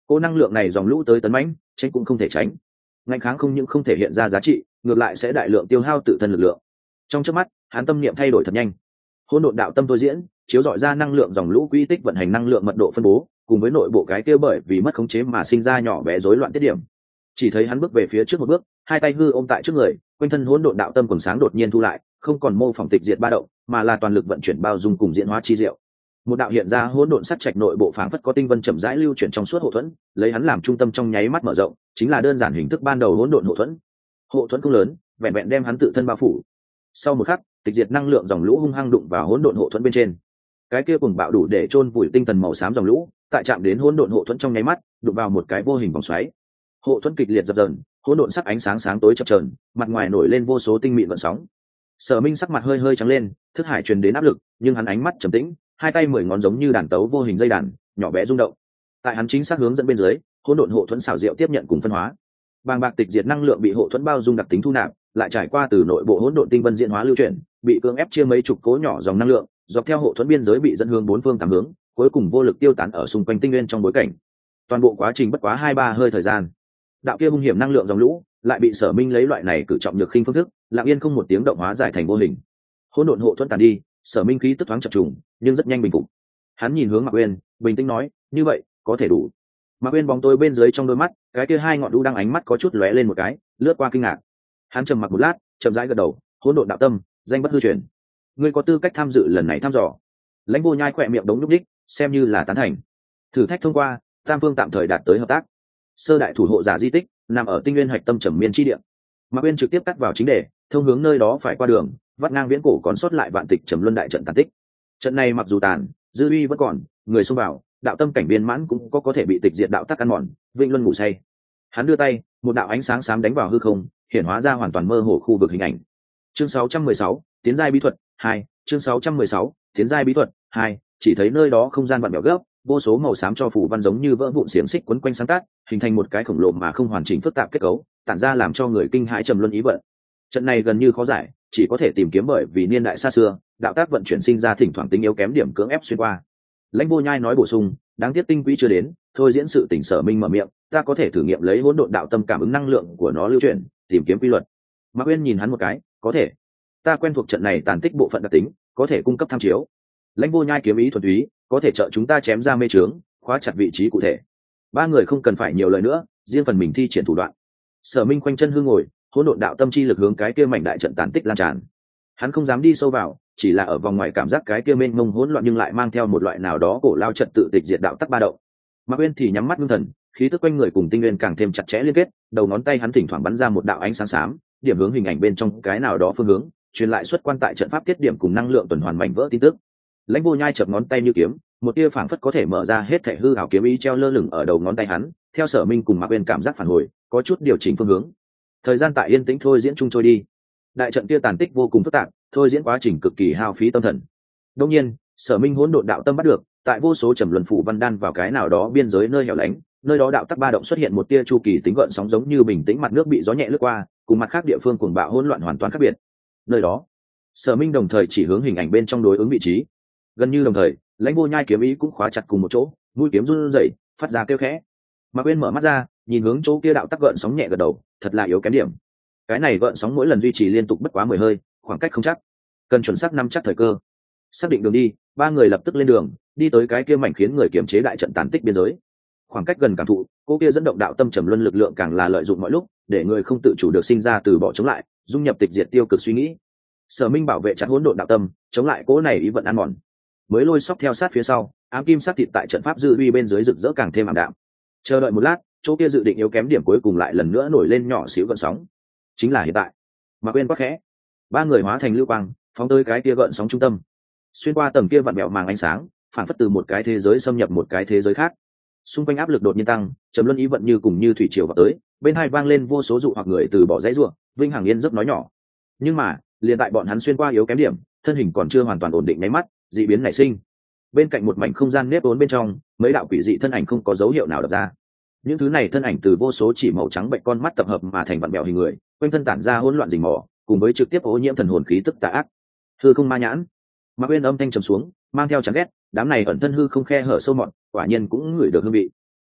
Cô năng lượng này dòng lũ tới tấn mãnh, tránh cũng không thể tránh. Ngạnh kháng không những không thể hiện ra giá trị, ngược lại sẽ đại lượng tiêu hao tự thân lực lượng. Trong chớp mắt, hắn tâm niệm thay đổi thật nhanh. Hỗn độn đạo tâm tôi diễn, chiếu dọi ra năng lượng dòng lũ quy tích vận hành năng lượng mật độ phân bố, cùng với nội bộ cái kia bởi vì mất khống chế mà sinh ra nhỏ bé rối loạn tiết điểm. Chỉ thấy hắn bước về phía trước một bước, hai tay hư ôm tại trước người, quanh thân hỗn độn đạo tâm quần sáng đột nhiên thu lại, không còn mô phỏng tịch diệt ba động, mà là toàn lực vận chuyển bao dung cùng diễn hóa chi diệu. Một đạo hiện ra hỗn độn sắt trạch nội bộ phảng phất có tinh vân chậm rãi lưu chuyển trong suốt hộ thuẫn, lấy hắn làm trung tâm trong nháy mắt mở rộng, chính là đơn giản hình thức ban đầu hỗn độn hộ thuẫn. Hộ thuẫn không lớn, vẹn vẹn đem hắn tự thân bao phủ. Sau một khắc, tịch diệt năng lượng dòng lũ hung hăng đụng vào hỗn độn hộ thuẫn bên trên. Cái kia cùng bạo đủ để chôn vùi tinh thần màu xám dòng lũ, tại chạm đến hỗn độn hộ thuẫn trong nháy mắt, đụng vào một cái vô hình vòng xoáy. Hộ thuẫn kịch liệt dập dờn, hỗn độn sắc ánh sáng sáng tối chập chờn, mặt ngoài nổi lên vô số tinh mịn gợn sóng. Sở Minh sắc mặt hơi hơi trắng lên, thức hải truyền đến áp lực, nhưng hắn ánh mắt trầm tĩnh, hai tay mười ngón giống như đàn tấu vô hình dây đàn, nhỏ bé rung động. Tại hắn chính xác hướng dẫn bên dưới, hỗn độn hộ thuẫn xảo diệu tiếp nhận cùng phân hóa. Bàng bạc tịch diệt năng lượng bị hộ thuẫn bao dung đặc tính thu nạp, lại trải qua từ nội bộ hỗn độn tinh vân diễn hóa lưu chuyển, bị cưỡng ép chia mấy chục cố nhỏ dòng năng lượng, dọc theo hộ thuẫn biên giới bị dẫn hướng bốn phương tám hướng, cuối cùng vô lực tiêu tán ở xung quanh tinh nguyên trong bối cảnh. Toàn bộ quá trình bất quá 2-3 hơi thời gian. Đạo kia hung hiểm năng lượng dòng lũ, lại bị Sở Minh lấy loại này cử trọng nhược khinh phương thức, lặng yên không một tiếng động hóa giải thành vô hình. Hỗn độn hộ thuẫn tàn đi, Sở Minh khí tức thoáng chập trùng, nhưng rất nhanh bình phục. Hắn nhìn hướng Mạc Uyên, bình tĩnh nói, "Như vậy, có thể đủ." Mạc Uyên bóng tối bên dưới trong đôi mắt, cái kia hai ngọn đu đang ánh mắt có chút lóe lên một cái, lướt qua kinh ngạc. Hắn trầm mặc một lát, chậm rãi gật đầu, "Hỗn độn đạo tâm, danh bất hư truyền. Ngươi có tư cách tham dự lần này thăm dò." Lãnh Vô Nhai khỏe miệng đống nhúc nhích, xem như là tán thành. Thử thách thông qua, tam phương tạm thời đạt tới hợp tác. Sơ đại thủ hộ giả di tích nằm ở tinh nguyên hạch tâm trầm miên chi địa. Mạc Uyên trực tiếp cắt vào chính đề, thông hướng nơi đó phải qua đường, vắt ngang viễn cổ còn sót lại vạn tịch trầm luân đại trận tàn tích. Trận này mặc dù tàn, dư uy vẫn còn, người xông vào, đạo tâm cảnh viên mãn cũng có thể bị tịch diệt đạo tắc ăn mòn, vĩnh luân ngủ say. Hắn đưa tay, một đạo ánh sáng xám đánh vào hư không, hiển hóa ra hoàn toàn mơ hồ khu vực hình ảnh. Chương 616, tiến giai bí thuật 2, chương 616, tiến giai bí thuật 2, chỉ thấy nơi đó không gian vặn vẹo gấp, vô số màu xám cho phủ văn giống như vỡ vụn xiềng xích quấn quanh sáng tác, hình thành một cái khổng lồ mà không hoàn chỉnh phức tạp kết cấu, tản ra làm cho người kinh hãi trầm luân ý vận. Trận này gần như khó giải, chỉ có thể tìm kiếm bởi vì niên đại xa xưa, đạo tác vận chuyển sinh ra thỉnh thoảng tính yếu kém điểm cưỡng ép xuyên qua. Lãnh Vô Nhai nói bổ sung, đáng tiếc tinh quỹ chưa đến, thôi diễn sự tỉnh Sở Minh mở miệng, ta có thể thử nghiệm lấy hỗn độn đạo tâm cảm ứng năng lượng của nó lưu chuyển, tìm kiếm quy luật. Mạc Uyên nhìn hắn một cái, có thể. Ta quen thuộc trận này tàn tích bộ phận đặc tính, có thể cung cấp tham chiếu. Lãnh Vô Nhai kiếm ý thuần túy, có thể trợ chúng ta chém ra mê trướng, khóa chặt vị trí cụ thể. Ba người không cần phải nhiều lời nữa, riêng phần mình thi triển thủ đoạn. Sở Minh khoanh chân hư ngồi, hỗn độn đạo tâm chi lực hướng cái kia mảnh đại trận tàn tích lan tràn. Hắn không dám đi sâu vào, chỉ là ở vòng ngoài cảm giác cái kia mênh mông hỗn loạn nhưng lại mang theo một loại nào đó cổ lao trật tự tịch diệt đạo tắc ba động. Mạc Uyên thì nhắm mắt ngưng thần, khí tức quanh người cùng tinh nguyên càng thêm chặt chẽ liên kết, đầu ngón tay hắn thỉnh thoảng bắn ra một đạo ánh sáng xám, điểm hướng hình ảnh bên trong cái nào đó phương hướng, truyền lại xuất quan tại trận pháp tiết điểm cùng năng lượng tuần hoàn mảnh vỡ tin tức. Lãnh Vô Nhai chập ngón tay như kiếm, một tia phảng phất có thể mở ra hết thảy hư ảo kiếm ý treo lơ lửng ở đầu ngón tay hắn, theo Sở Minh cùng Mạc Uyên cảm giác phản hồi, có chút điều chỉnh phương hướng. Thời gian tại yên tĩnh thôi diễn chung trôi đi. Đại trận kia tàn tích vô cùng phức tạp, thôi diễn quá trình cực kỳ hao phí tâm thần. Đương nhiên, Sở Minh hỗn độn đạo tâm bắt được, tại vô số trầm luân phủ văn đan vào cái nào đó biên giới nơi hẻo lánh, nơi đó đạo tắc ba động xuất hiện một tia chu kỳ tính gợn sóng giống như bình tĩnh mặt nước bị gió nhẹ lướt qua, cùng mặt khác địa phương cuồng bạo hỗn loạn hoàn toàn khác biệt. Nơi đó, Sở Minh đồng thời chỉ hướng hình ảnh bên trong đối ứng vị trí. Gần như đồng thời, Lãnh Vô Nhai kiếm ý cũng khóa chặt cùng một chỗ, mũi kiếm run rẩy, phát ra kêu khẽ. Mạc Uyên mở mắt ra, nhìn hướng chỗ kia đạo tắc gợn sóng nhẹ gật đầu, thật là yếu kém điểm. Cái này gợn sóng mỗi lần duy trì liên tục bất quá 10 hơi, khoảng cách không chắc, cần chuẩn xác nắm chắc thời cơ. Xác định đường đi, ba người lập tức lên đường, đi tới cái kia mảnh khiến người kiềm chế đại trận tàn tích biên giới. Khoảng cách gần cảm thụ, cô kia dẫn động đạo tâm trầm luân lực lượng càng là lợi dụng mọi lúc, để người không tự chủ được sinh ra từ bỏ chống lại, dung nhập tịch diệt tiêu cực suy nghĩ. Sở Minh bảo vệ chặt hỗn độn đạo tâm, chống lại cỗ này ý vận ăn mòn. Mới lôi sóc theo sát phía sau, ám kim sát thịt tại trận pháp dư uy bên dưới rực rỡ càng thêm ảm đạm. Chờ đợi một lát, chỗ kia dự định yếu kém điểm cuối cùng lại lần nữa nổi lên nhỏ xíu gợn sóng. Chính là hiện tại. Mạc Uyên quát khẽ, ba người hóa thành lưu quang, phóng tới cái kia gợn sóng trung tâm. Xuyên qua tầng kia vặn vẹo màng ánh sáng, phản phất từ một cái thế giới xâm nhập một cái thế giới khác. Xung quanh áp lực đột nhiên tăng, trầm luân ý vận như cùng như thủy triều vào tới, bên hai vang lên vô số dụ hoặc người từ bỏ dãy rủa, vinh hằng yên giấc nói nhỏ. Nhưng mà, liền tại bọn hắn xuyên qua yếu kém điểm, thân hình còn chưa hoàn toàn ổn định nháy mắt, dị biến nảy sinh. Bên cạnh một mảnh không gian nếp vốn bên trong, mấy đạo quỷ dị thân ảnh không có dấu hiệu nào đập ra. Những thứ này thân ảnh từ vô số chỉ màu trắng bệnh con mắt tập hợp mà thành vặn vẹo hình người, quanh thân tản ra hỗn loạn rình mò, cùng với trực tiếp ô nhiễm thần hồn khí tức tà ác. Hư không ma nhãn. Mạc Uyên âm thanh trầm xuống, mang theo chán ghét, đám này ẩn thân hư không khe hở sâu mọt, quả nhiên cũng ngửi được hương vị.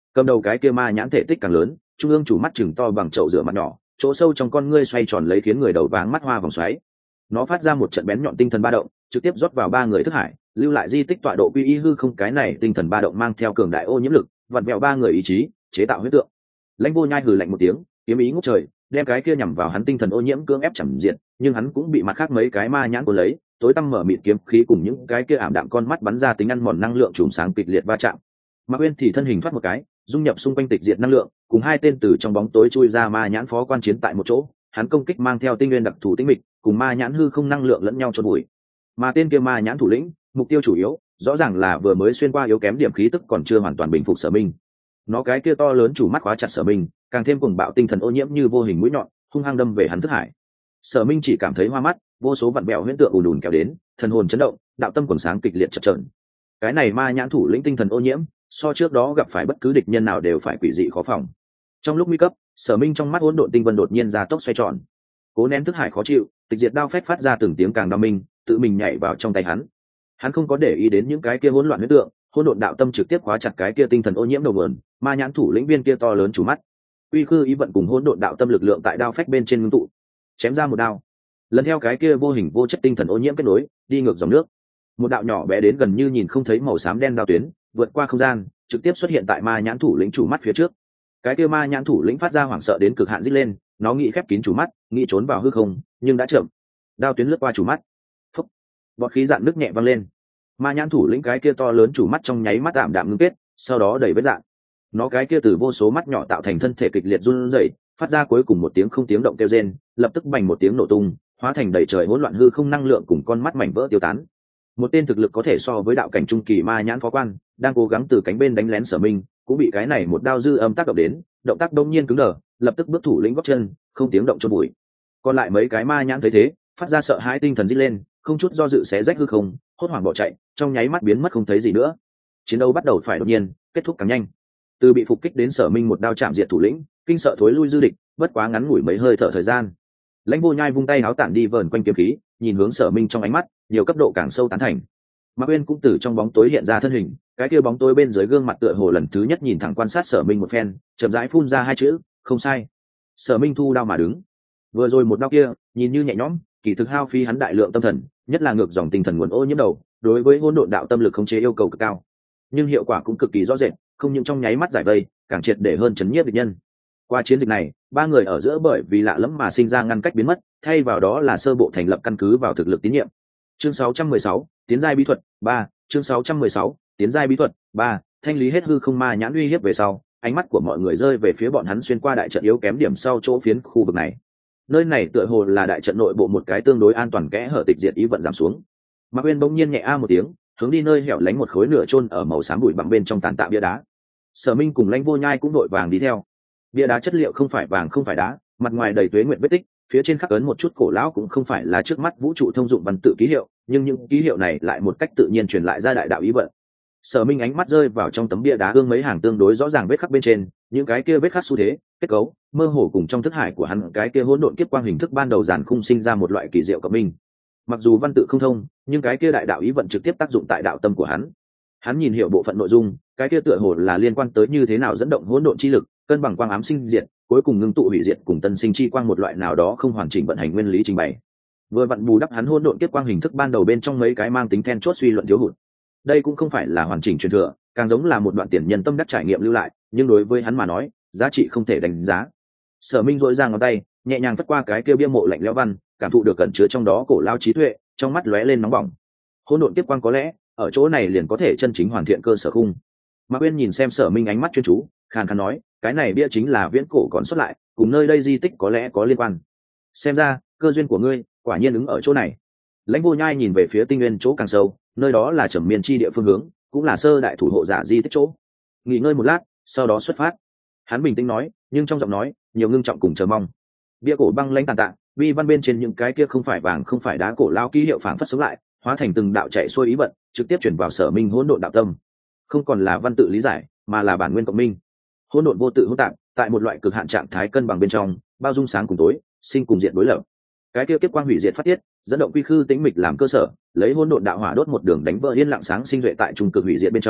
Cầm đầu cái kia ma nhãn thể tích càng lớn, trung ương chủ mắt chừng to bằng chậu rửa mặt nhỏ, chỗ sâu trong con ngươi xoay tròn lấy khiến người đầu váng mắt hoa vòng xoáy. Nó phát ra một trận bén nhọn tinh thần ba động, trực tiếp rót vào ba người thức hải, lưu lại di tích tọa độ quy y hư không. Cái này tinh thần ba động mang theo cường đại ô nhiễm lực, vặn vẹo ba người ý chí, chế tạo huyết tượng. Lãnh Vô Nhai hừ lạnh một tiếng, kiếm ý ngút trời, đem cái kia nhằm vào hắn tinh thần ô nhiễm cưỡng ép chằm diện, nhưng hắn cũng bị mặt khác mấy cái ma nhãn cuốn lấy, tối tăm mở mịt kiếm khí cùng những cái kia ảm đạm con mắt bắn ra tính ăn mòn năng lượng chùm sáng kịch liệt va chạm. Mạc Uyên thì thân hình thoát một cái, dung nhập xung quanh tịch diệt năng lượng, cùng hai tên từ trong bóng tối chui ra ma nhãn phó quan chiến tại một chỗ. Hắn công kích mang theo tinh nguyên đặc thù tinh mịch, cùng ma nhãn hư không năng lượng lẫn nhau chôn bụi. Mà tên kia ma nhãn thủ lĩnh, mục tiêu chủ yếu, rõ ràng là vừa mới xuyên qua yếu kém điểm khí tức còn chưa hoàn toàn bình phục Sở Minh. Nó cái kia to lớn chủ mắt khóa chặt Sở Minh, càng thêm cuồng bạo tinh thần ô nhiễm như vô hình mũi nhọn, hung hăng đâm về hắn thức hải. Sở Minh chỉ cảm thấy hoa mắt, vô số vặn bẹo huyễn tượng ùn ùn kéo đến, thần hồn chấn động, đạo tâm quần sáng kịch liệt chập chờn. Cái này ma nhãn thủ lĩnh tinh thần ô nhiễm, so trước đó gặp phải bất cứ địch nhân nào đều phải quỷ dị khó phòng. Trong lúc nguy cấp, Sở Minh trong mắt hỗn độn tinh vân đột nhiên ra tốc xoay tròn. Cố nén thức hải khó chịu, tịch diệt đao phách phát ra từng tiếng càng đau minh, tự mình nhảy vào trong tay hắn. Hắn không có để ý đến những cái kia hỗn loạn huyễn tượng, hỗn độn đạo tâm trực tiếp khóa chặt cái kia tinh thần ô nhiễm đầu nguồn, ma nhãn thủ lĩnh viên kia to lớn chủ mắt. Uy khư ý vận cùng hỗn độn đạo tâm lực lượng tại đao phách bên trên ngưng tụ, chém ra một đao. Lần theo cái kia vô hình vô chất tinh thần ô nhiễm kết nối, đi ngược dòng nước. Một đạo nhỏ bé đến gần như nhìn không thấy màu xám đen đao tuyến, vượt qua không gian, trực tiếp xuất hiện tại ma nhãn thủ lĩnh chủ mắt phía trước. Cái kia ma nhãn thủ lĩnh phát ra hoảng sợ đến cực hạn rít lên, nó nghĩ khép kín chủ mắt, nghĩ trốn vào hư không, nhưng đã chậm. Đao tuyến lướt qua chủ mắt. Phốc. Bọt khí dạn nước nhẹ văng lên. Ma nhãn thủ lĩnh cái kia to lớn chủ mắt trong nháy mắt tạm đạm ngưng kết, sau đó đầy vết dạn. Nó cái kia từ vô số mắt nhỏ tạo thành thân thể kịch liệt run rẩy, phát ra cuối cùng một tiếng không tiếng động kêu rên, lập tức bành một tiếng nổ tung, hóa thành đầy trời hỗn loạn hư không năng lượng cùng con mắt mảnh vỡ tiêu tán. Một tên thực lực có thể so với đạo cảnh trung kỳ ma nhãn phó quan, đang cố gắng từ cánh bên đánh lén Sở Minh, cũng bị cái này một đao dư âm tác động đến, động tác đông nhiên cứng đờ, lập tức bước thủ lĩnh gót chân, không tiếng động chôn bụi. Còn lại mấy cái ma nhãn thấy thế, phát ra sợ hãi tinh thần rít lên, không chút do dự xé rách hư không, hốt hoảng bỏ chạy, trong nháy mắt biến mất không thấy gì nữa. Chiến đấu bắt đầu phải đột nhiên, kết thúc càng nhanh. Từ bị phục kích đến Sở Minh một đao chạm diệt thủ lĩnh, kinh sợ thối lui dư địch, bất quá ngắn ngủi mấy hơi thở thời gian. Lãnh Vô Nhai vung tay áo tản đi vờn quanh kiếm khí, nhìn hướng Sở Minh trong ánh mắt, nhiều cấp độ càng sâu tán thành. Mạc Uyên cũng từ trong bóng tối hiện ra thân hình, cái kia bóng tối bên dưới gương mặt tựa hồ lần thứ nhất nhìn thẳng quan sát Sở Minh một phen, chậm rãi phun ra hai chữ, không sai. Sở Minh thu đao mà đứng. Vừa rồi một đao kia, nhìn như nhẹ nhõm, kỳ thực hao phí hắn đại lượng tâm thần, nhất là ngược dòng tinh thần nguồn ô nhiễm đầu, đối với hỗn độn đạo tâm lực khống chế yêu cầu cực cao. Nhưng hiệu quả cũng cực kỳ rõ rệt, không những trong nháy mắt giải vây, càng triệt để hơn chấn nhiếp địch nhân. Qua chiến dịch này, ba người ở giữa bởi vì lạ lẫm mà sinh ra ngăn cách biến mất, thay vào đó là sơ bộ thành lập căn cứ vào thực lực tín nhiệm. Chương 616, tiến giai bí thuật 3, chương 616, tiến giai bí thuật 3, thanh lý hết hư không ma nhãn uy hiếp về sau, ánh mắt của mọi người rơi về phía bọn hắn xuyên qua đại trận yếu kém điểm sau chỗ phiến khu vực này. Nơi này tựa hồ là đại trận nội bộ một cái tương đối an toàn kẽ hở tịch diệt ý vận giảm xuống. Mạc Uyên bỗng nhiên nhẹ a một tiếng, hướng đi nơi hẻo lánh một khối nửa chôn ở màu xám bụi bặm bên trong tàn tạ bia đá. Sở Minh cùng Lãnh Vô Nhai cũng đội vàng đi theo. Bia đá chất liệu không phải vàng không phải đá, mặt ngoài đầy tuế nguyện vết tích, phía trên khắc ấn một chút cổ lão cũng không phải là trước mắt vũ trụ thông dụng văn tự ký hiệu, nhưng những ký hiệu này lại một cách tự nhiên truyền lại ra đại đạo ý vận. Sở Minh ánh mắt rơi vào trong tấm bia đá hương mấy hàng tương đối rõ ràng vết khắc bên trên, những cái kia vết khắc xu thế, kết cấu, mơ hồ cùng trong thức hải của hắn cái kia hỗn độn kiếp quang hình thức ban đầu giàn khung sinh ra một loại kỳ diệu cộng minh. Mặc dù văn tự không thông, nhưng cái kia đại đạo ý vận trực tiếp tác dụng tại đạo tâm của hắn. Hắn nhìn hiểu bộ phận nội dung, cái kia tựa hồ là liên quan tới như thế nào dẫn động hỗn độn chi lực, cân bằng quang ám sinh diệt, cuối cùng ngưng tụ hủy diệt cùng tân sinh chi quang một loại nào đó không hoàn chỉnh vận hành nguyên lý trình bày. Vừa vặn bù đắp hắn hỗn độn kiếp quang hình thức ban đầu bên trong mấy cái mang tính then chốt suy luận thiếu hụt. Đây cũng không phải là hoàn chỉnh truyền thừa, càng giống là một đoạn tiền nhân tâm đắc trải nghiệm lưu lại, nhưng đối với hắn mà nói, giá trị không thể đánh giá. Sở Minh duỗi ra ngón tay, nhẹ nhàng phất qua cái kia bia mộ lạnh lẽo văn, cảm thụ được cẩn chứa trong đó cổ lao trí tuệ, trong mắt lóe lên nóng bỏng. Hỗn độn kiếp quang có lẽ ở chỗ này liền có thể chân chính hoàn thiện cơ sở khung. Mạc Uyên nhìn xem Sở Minh ánh mắt chuyên chú, khàn khàn nói, cái này bia chính là viễn cổ còn xuất lại, cùng nơi đây di tích có lẽ có liên quan. Xem ra cơ duyên của ngươi quả nhiên ứng ở chỗ này. Lãnh Vô Nhai nhìn về phía tinh nguyên chỗ càng sâu, nơi đó là Trầm Miên chi địa phương hướng, cũng là sơ đại thủ hộ giả di tích chỗ. Nghỉ ngơi một lát, sau đó xuất phát. Hắn bình tĩnh nói, nhưng trong giọng nói nhiều ngưng trọng cùng chờ mong. Bia cổ băng lãnh tàn tạ, vi văn bên trên những cái kia không phải vàng không phải đá cổ lao ký hiệu phảng phất sống lại, hóa thành từng đạo chạy xuôi ý vận, trực tiếp chuyển vào Sở Minh hỗn độn đạo tâm. Không còn là văn tự lý giải, mà là bản nguyên cộng minh. Hỗn độn vô tự hỗn tạp, tại một loại cực hạn trạng thái cân bằng bên trong, bao dung sáng cùng tối, sinh cùng diện đối lập. Cái kia kiếp quang hủy diệt phát tiết, dẫn động quy khư tĩnh mịch làm cơ sở, lấy hỗn độn đạo hỏa đốt một đường đánh vỡ yên lặng sáng sinh duệ tại trung cực hủy diệt bên trong,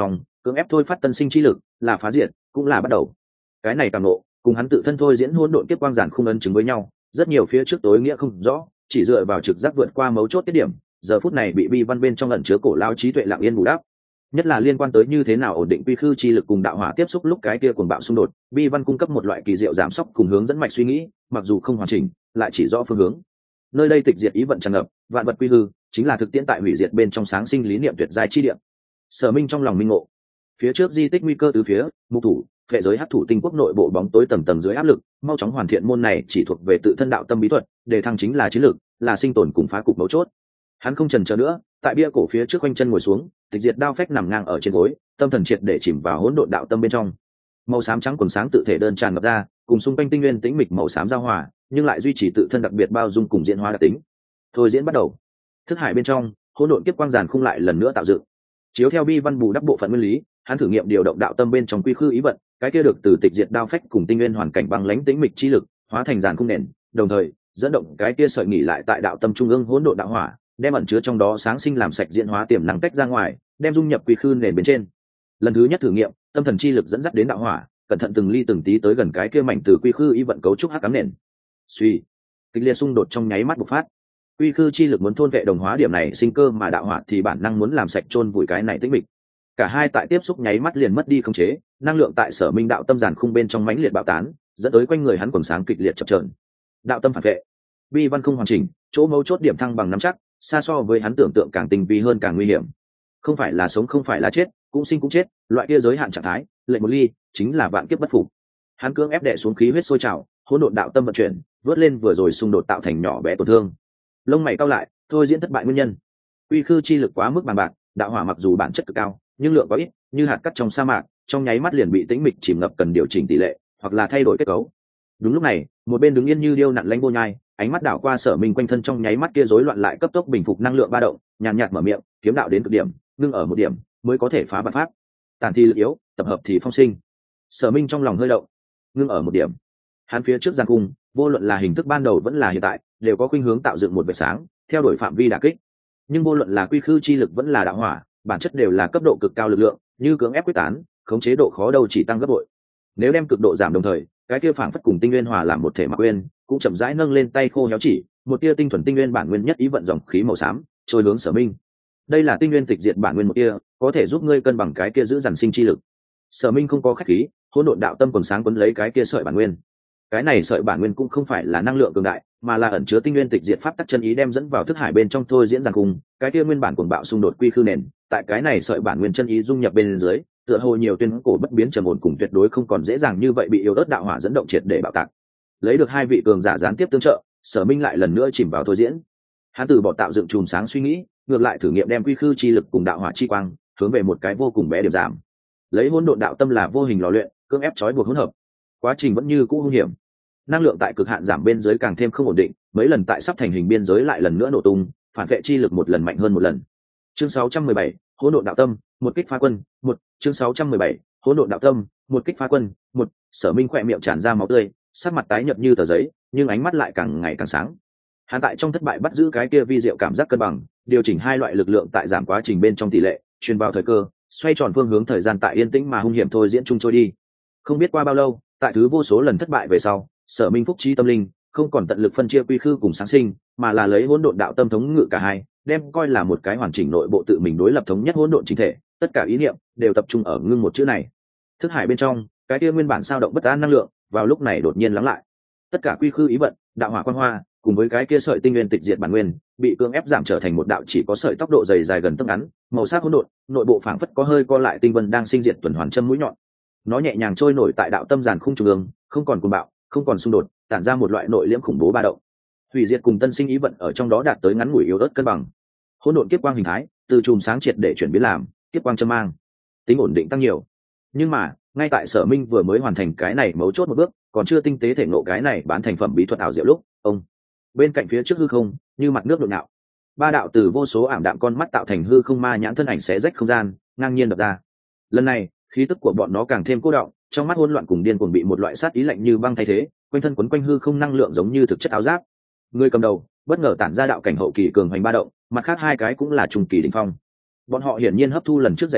cưỡng ép thôi phát tân sinh chi lực là phá diệt cũng là bắt đầu. Cái này càng nộ cùng hắn tự thân thôi diễn hỗn độn kiếp quang giản khung ấn chứng với nhau, rất nhiều phía trước tối nghĩa không rõ, chỉ dựa vào trực giác vượt qua mấu chốt tiết điểm, giờ phút này bị bi văn bên trong ẩn chứa cổ lao trí tuệ lặng yên bù đắp. Nhất là liên quan tới như thế nào ổn định quy khư chi lực cùng đạo hỏa tiếp xúc lúc cái kia cuồng bạo xung đột, bi văn cung cấp một loại kỳ diệu giảm sóc cùng hướng dẫn mạch suy nghĩ, mặc dù không hoàn chỉnh lại chỉ rõ phương hướng. Nơi đây tịch diệt ý vận tràn ngập, vạn vật quy hư chính là thực tiễn tại hủy diệt bên trong sáng sinh lý niệm tuyệt giai chi địa. Sở Minh trong lòng minh ngộ, phía trước di tích nguy cơ từ phía mục thủ phệ giới hắc thủ tinh quốc nội bộ bóng tối tầng tầng dưới áp lực, mau chóng hoàn thiện môn này chỉ thuộc về tự thân đạo tâm bí thuật, để thăng chính là chiến lược, là sinh tồn cùng phá cục mấu chốt. Hắn không chần chờ nữa, tại bia cổ phía trước quanh chân ngồi xuống, tịch diệt đao phách nằm ngang ở trên gối, tâm thần triệt để chìm vào hỗn độn đạo tâm bên trong. Màu xám trắng quần sáng tự thể đơn tràn ngập ra, cùng xung quanh tinh nguyên tĩnh mịch màu xám giao hòa, nhưng lại duy trì tự thân đặc biệt bao dung cùng diễn hóa đặc tính. Thôi diễn bắt đầu. Thức hải bên trong, hỗn độn kiếp quang giàn khung lại lần nữa tạo dựng. Chiếu theo bi văn bù đắp bộ phận nguyên lý, hắn thử nghiệm điều động đạo tâm bên trong quy khư ý vận, cái kia được từ tịch diệt đao phách cùng tinh nguyên hoàn cảnh băng lãnh tĩnh mịch chi lực, hóa thành giàn khung nền, đồng thời dẫn động cái kia sợi nghỉ lại tại đạo tâm trung ương hỗn độn đạo hỏa, đem ẩn chứa trong đó sáng sinh làm sạch diễn hóa tiềm năng tách ra ngoài, đem dung nhập quy khư nền bên trên. Lần thứ nhất thử nghiệm, tâm thần chi lực dẫn dắt đến đạo hỏa, cẩn thận từng ly từng tí tới gần cái kia mảnh từ quy khư ý vận cấu trúc hắc ám nền. Suy, kịch liệt xung đột trong nháy mắt bộc phát. Quy khư chi lực muốn thôn vệ đồng hóa điểm này sinh cơ, mà đạo hỏa thì bản năng muốn làm sạch chôn vùi cái này tĩnh mịch. Cả hai tại tiếp xúc nháy mắt liền mất đi khống chế, năng lượng tại Sở Minh đạo tâm giàn khung bên trong mãnh liệt bạo tán, dẫn tới quanh người hắn quần sáng kịch liệt chập chờn. Đạo tâm phản vệ, vi văn không hoàn chỉnh, chỗ mấu chốt điểm thăng bằng nắm chắc, xa so với hắn tưởng tượng càng tinh vi hơn càng nguy hiểm. Không phải là sống không phải là chết, cũng sinh cũng chết, loại kia giới hạn trạng thái, lệ một ly, chính là vạn kiếp bất phục. Hắn cưỡng ép đè xuống khí huyết sôi trào, hỗn độn đạo tâm vận chuyển, vớt lên vừa rồi xung đột tạo thành nhỏ bé tổn thương. Lông mày cau lại, thôi diễn thất bại nguyên nhân. Quy khư chi lực quá mức bằng bạc, đạo hỏa mặc dù bản chất cực cao, nhưng lượng có ít, như hạt cát trong sa mạc, trong nháy mắt liền bị tĩnh mịch chìm ngập, cần điều chỉnh tỷ lệ, hoặc là thay đổi kết cấu. Đúng lúc này, một bên đứng yên như điêu nặn lãnh vô nhai, ánh mắt đảo qua Sở Minh quanh thân, trong nháy mắt kia rối loạn lại cấp tốc bình phục năng lượng ba động, nhàn nhạt mở miệng, kiếm đạo đến cực điểm, ngưng ở một điểm mới có thể phá vạn pháp. Tản thi lực yếu, tập hợp thì phong sinh. Sở Minh trong lòng hơi động, ngưng ở một điểm. Hắn phía trước giàn cung, vô luận là hình thức ban đầu vẫn là hiện tại, đều có khuynh hướng tạo dựng một vệt sáng, theo đuổi phạm vi đả kích. Nhưng vô luận là quy khư chi lực vẫn là đạo hỏa, bản chất đều là cấp độ cực cao lực lượng, như cưỡng ép quyết tán, khống chế độ khó đâu chỉ tăng gấp bội. Nếu đem cực độ giảm đồng thời, cái kia phảng phất cùng tinh nguyên hòa làm một thể mà quên, cũng chậm rãi nâng lên tay khô héo chỉ, một tia tinh thuần tinh nguyên bản nguyên nhất ý vận dòng khí màu xám, trôi hướng Sở Minh. Đây là tinh nguyên tịch diệt bản nguyên một tia, có thể giúp ngươi cân bằng cái kia giữ dàn sinh chi lực. Sở Minh không có khách khí, hỗn độn đạo tâm còn sáng quấn lấy cái kia sợi bản nguyên. Cái này sợi bản nguyên cũng không phải là năng lượng cường đại, mà là ẩn chứa tinh nguyên tịch diệt pháp tắc chân ý, đem dẫn vào thức hải bên trong thôi diễn giàn cùng cái kia nguyên bản cuồng bạo xung đột quy khư nền, tại cái này sợi bản nguyên chân ý dung nhập bên dưới, tựa hồ nhiều tuyên cổ bất biến trầm ổn cùng tuyệt đối không còn dễ dàng như vậy bị yếu ớt đạo hỏa dẫn động triệt để bạo tạc. Lấy được hai vị cường giả gián tiếp tương trợ, Sở Minh lại lần nữa chìm vào thôi diễn. Hắn từ bỏ tạo dựng chùm sáng suy nghĩ, ngược lại thử nghiệm đem quy khư chi lực cùng đạo hỏa chi quang hướng về một cái vô cùng bé điểm giảm. Lấy hỗn độn đạo tâm là vô hình lò luyện, cưỡng ép trói buộc hỗn hợp. Quá trình vẫn như cũ hung hiểm. Năng lượng tại cực hạn giảm bên dưới càng thêm không ổn định, mấy lần tại sắp thành hình biên giới lại lần nữa nổ tung, phản vệ chi lực một lần mạnh hơn một lần. Chương 617, hỗn độn đạo tâm, một kích phá quân, một. Chương 617, hỗn độn đạo tâm, một kích phá quân, một. Sở Minh khỏe miệng tràn ra máu tươi, sắc mặt tái nhợt như tờ giấy, nhưng ánh mắt lại càng ngày càng sáng. Hắn tại trong thất bại bắt giữ cái kia vi diệu cảm giác cân bằng, điều chỉnh hai loại lực lượng tại giảm quá trình bên trong tỷ lệ, truyền vào thời cơ, xoay tròn phương hướng thời gian tại yên tĩnh mà hung hiểm thôi diễn chung trôi đi. Không biết qua bao lâu, tại thứ vô số lần thất bại về sau, Sở Minh phúc trí tâm linh, không còn tận lực phân chia quy khư cùng sáng sinh, mà là lấy hỗn độn đạo tâm thống ngự cả hai, đem coi là một cái hoàn chỉnh nội bộ tự mình đối lập thống nhất hỗn độn chính thể, tất cả ý niệm đều tập trung ở ngưng một chữ này. Thức hải bên trong, cái kia nguyên bản sao động bất an năng lượng, vào lúc này đột nhiên lắng lại. Tất cả quy khư ý vận, đạo hỏa quan hoa, cùng với cái kia sợi tinh nguyên tịch diệt bản nguyên, bị cưỡng ép giảm trở thành một đạo chỉ có sợi tốc độ dày dài gần tấc ngắn, màu sắc hỗn độn, nội bộ phảng phất có hơi co lại tinh vân đang sinh diệt tuần hoàn châm mũi nhọn. Nó nhẹ nhàng trôi nổi tại đạo tâm giàn khung trung ương, không còn cuồng bạo, không còn xung đột, tản ra một loại nội liễm khủng bố ba động. Hủy diệt cùng tân sinh ý vận ở trong đó đạt tới ngắn ngủi yếu ớt cân bằng. Hỗn độn kiếp quang hình thái, từ chùm sáng triệt để chuyển biến làm kiếp quang châm mang, tính ổn định tăng nhiều. Nhưng mà, ngay tại Sở Minh vừa mới hoàn thành cái này mấu chốt một bước, còn chưa tinh tế thể ngộ cái này bán thành phẩm bí thuật ảo diệu lúc, ông bên cạnh phía trước hư không, như mặt nước nhộn nhạo, ba đạo từ vô số ảm đạm con mắt tạo thành hư không ma nhãn thân ảnh xé rách không gian, ngang nhiên đập ra. Lần này, khí tức của bọn nó càng thêm cô đọng, trong mắt hỗn loạn cùng điên cuồng bị một loại sát ý lạnh như băng thay thế, quanh thân quấn quanh hư không năng lượng giống như thực chất áo giáp. Người cầm đầu bất ngờ tản ra đạo cảnh hậu kỳ cường hoành ba động, mặt khác hai cái cũng là trung kỳ đỉnh phong. Bọn họ hiển nhiên hấp thu lần trước dạy dỗ,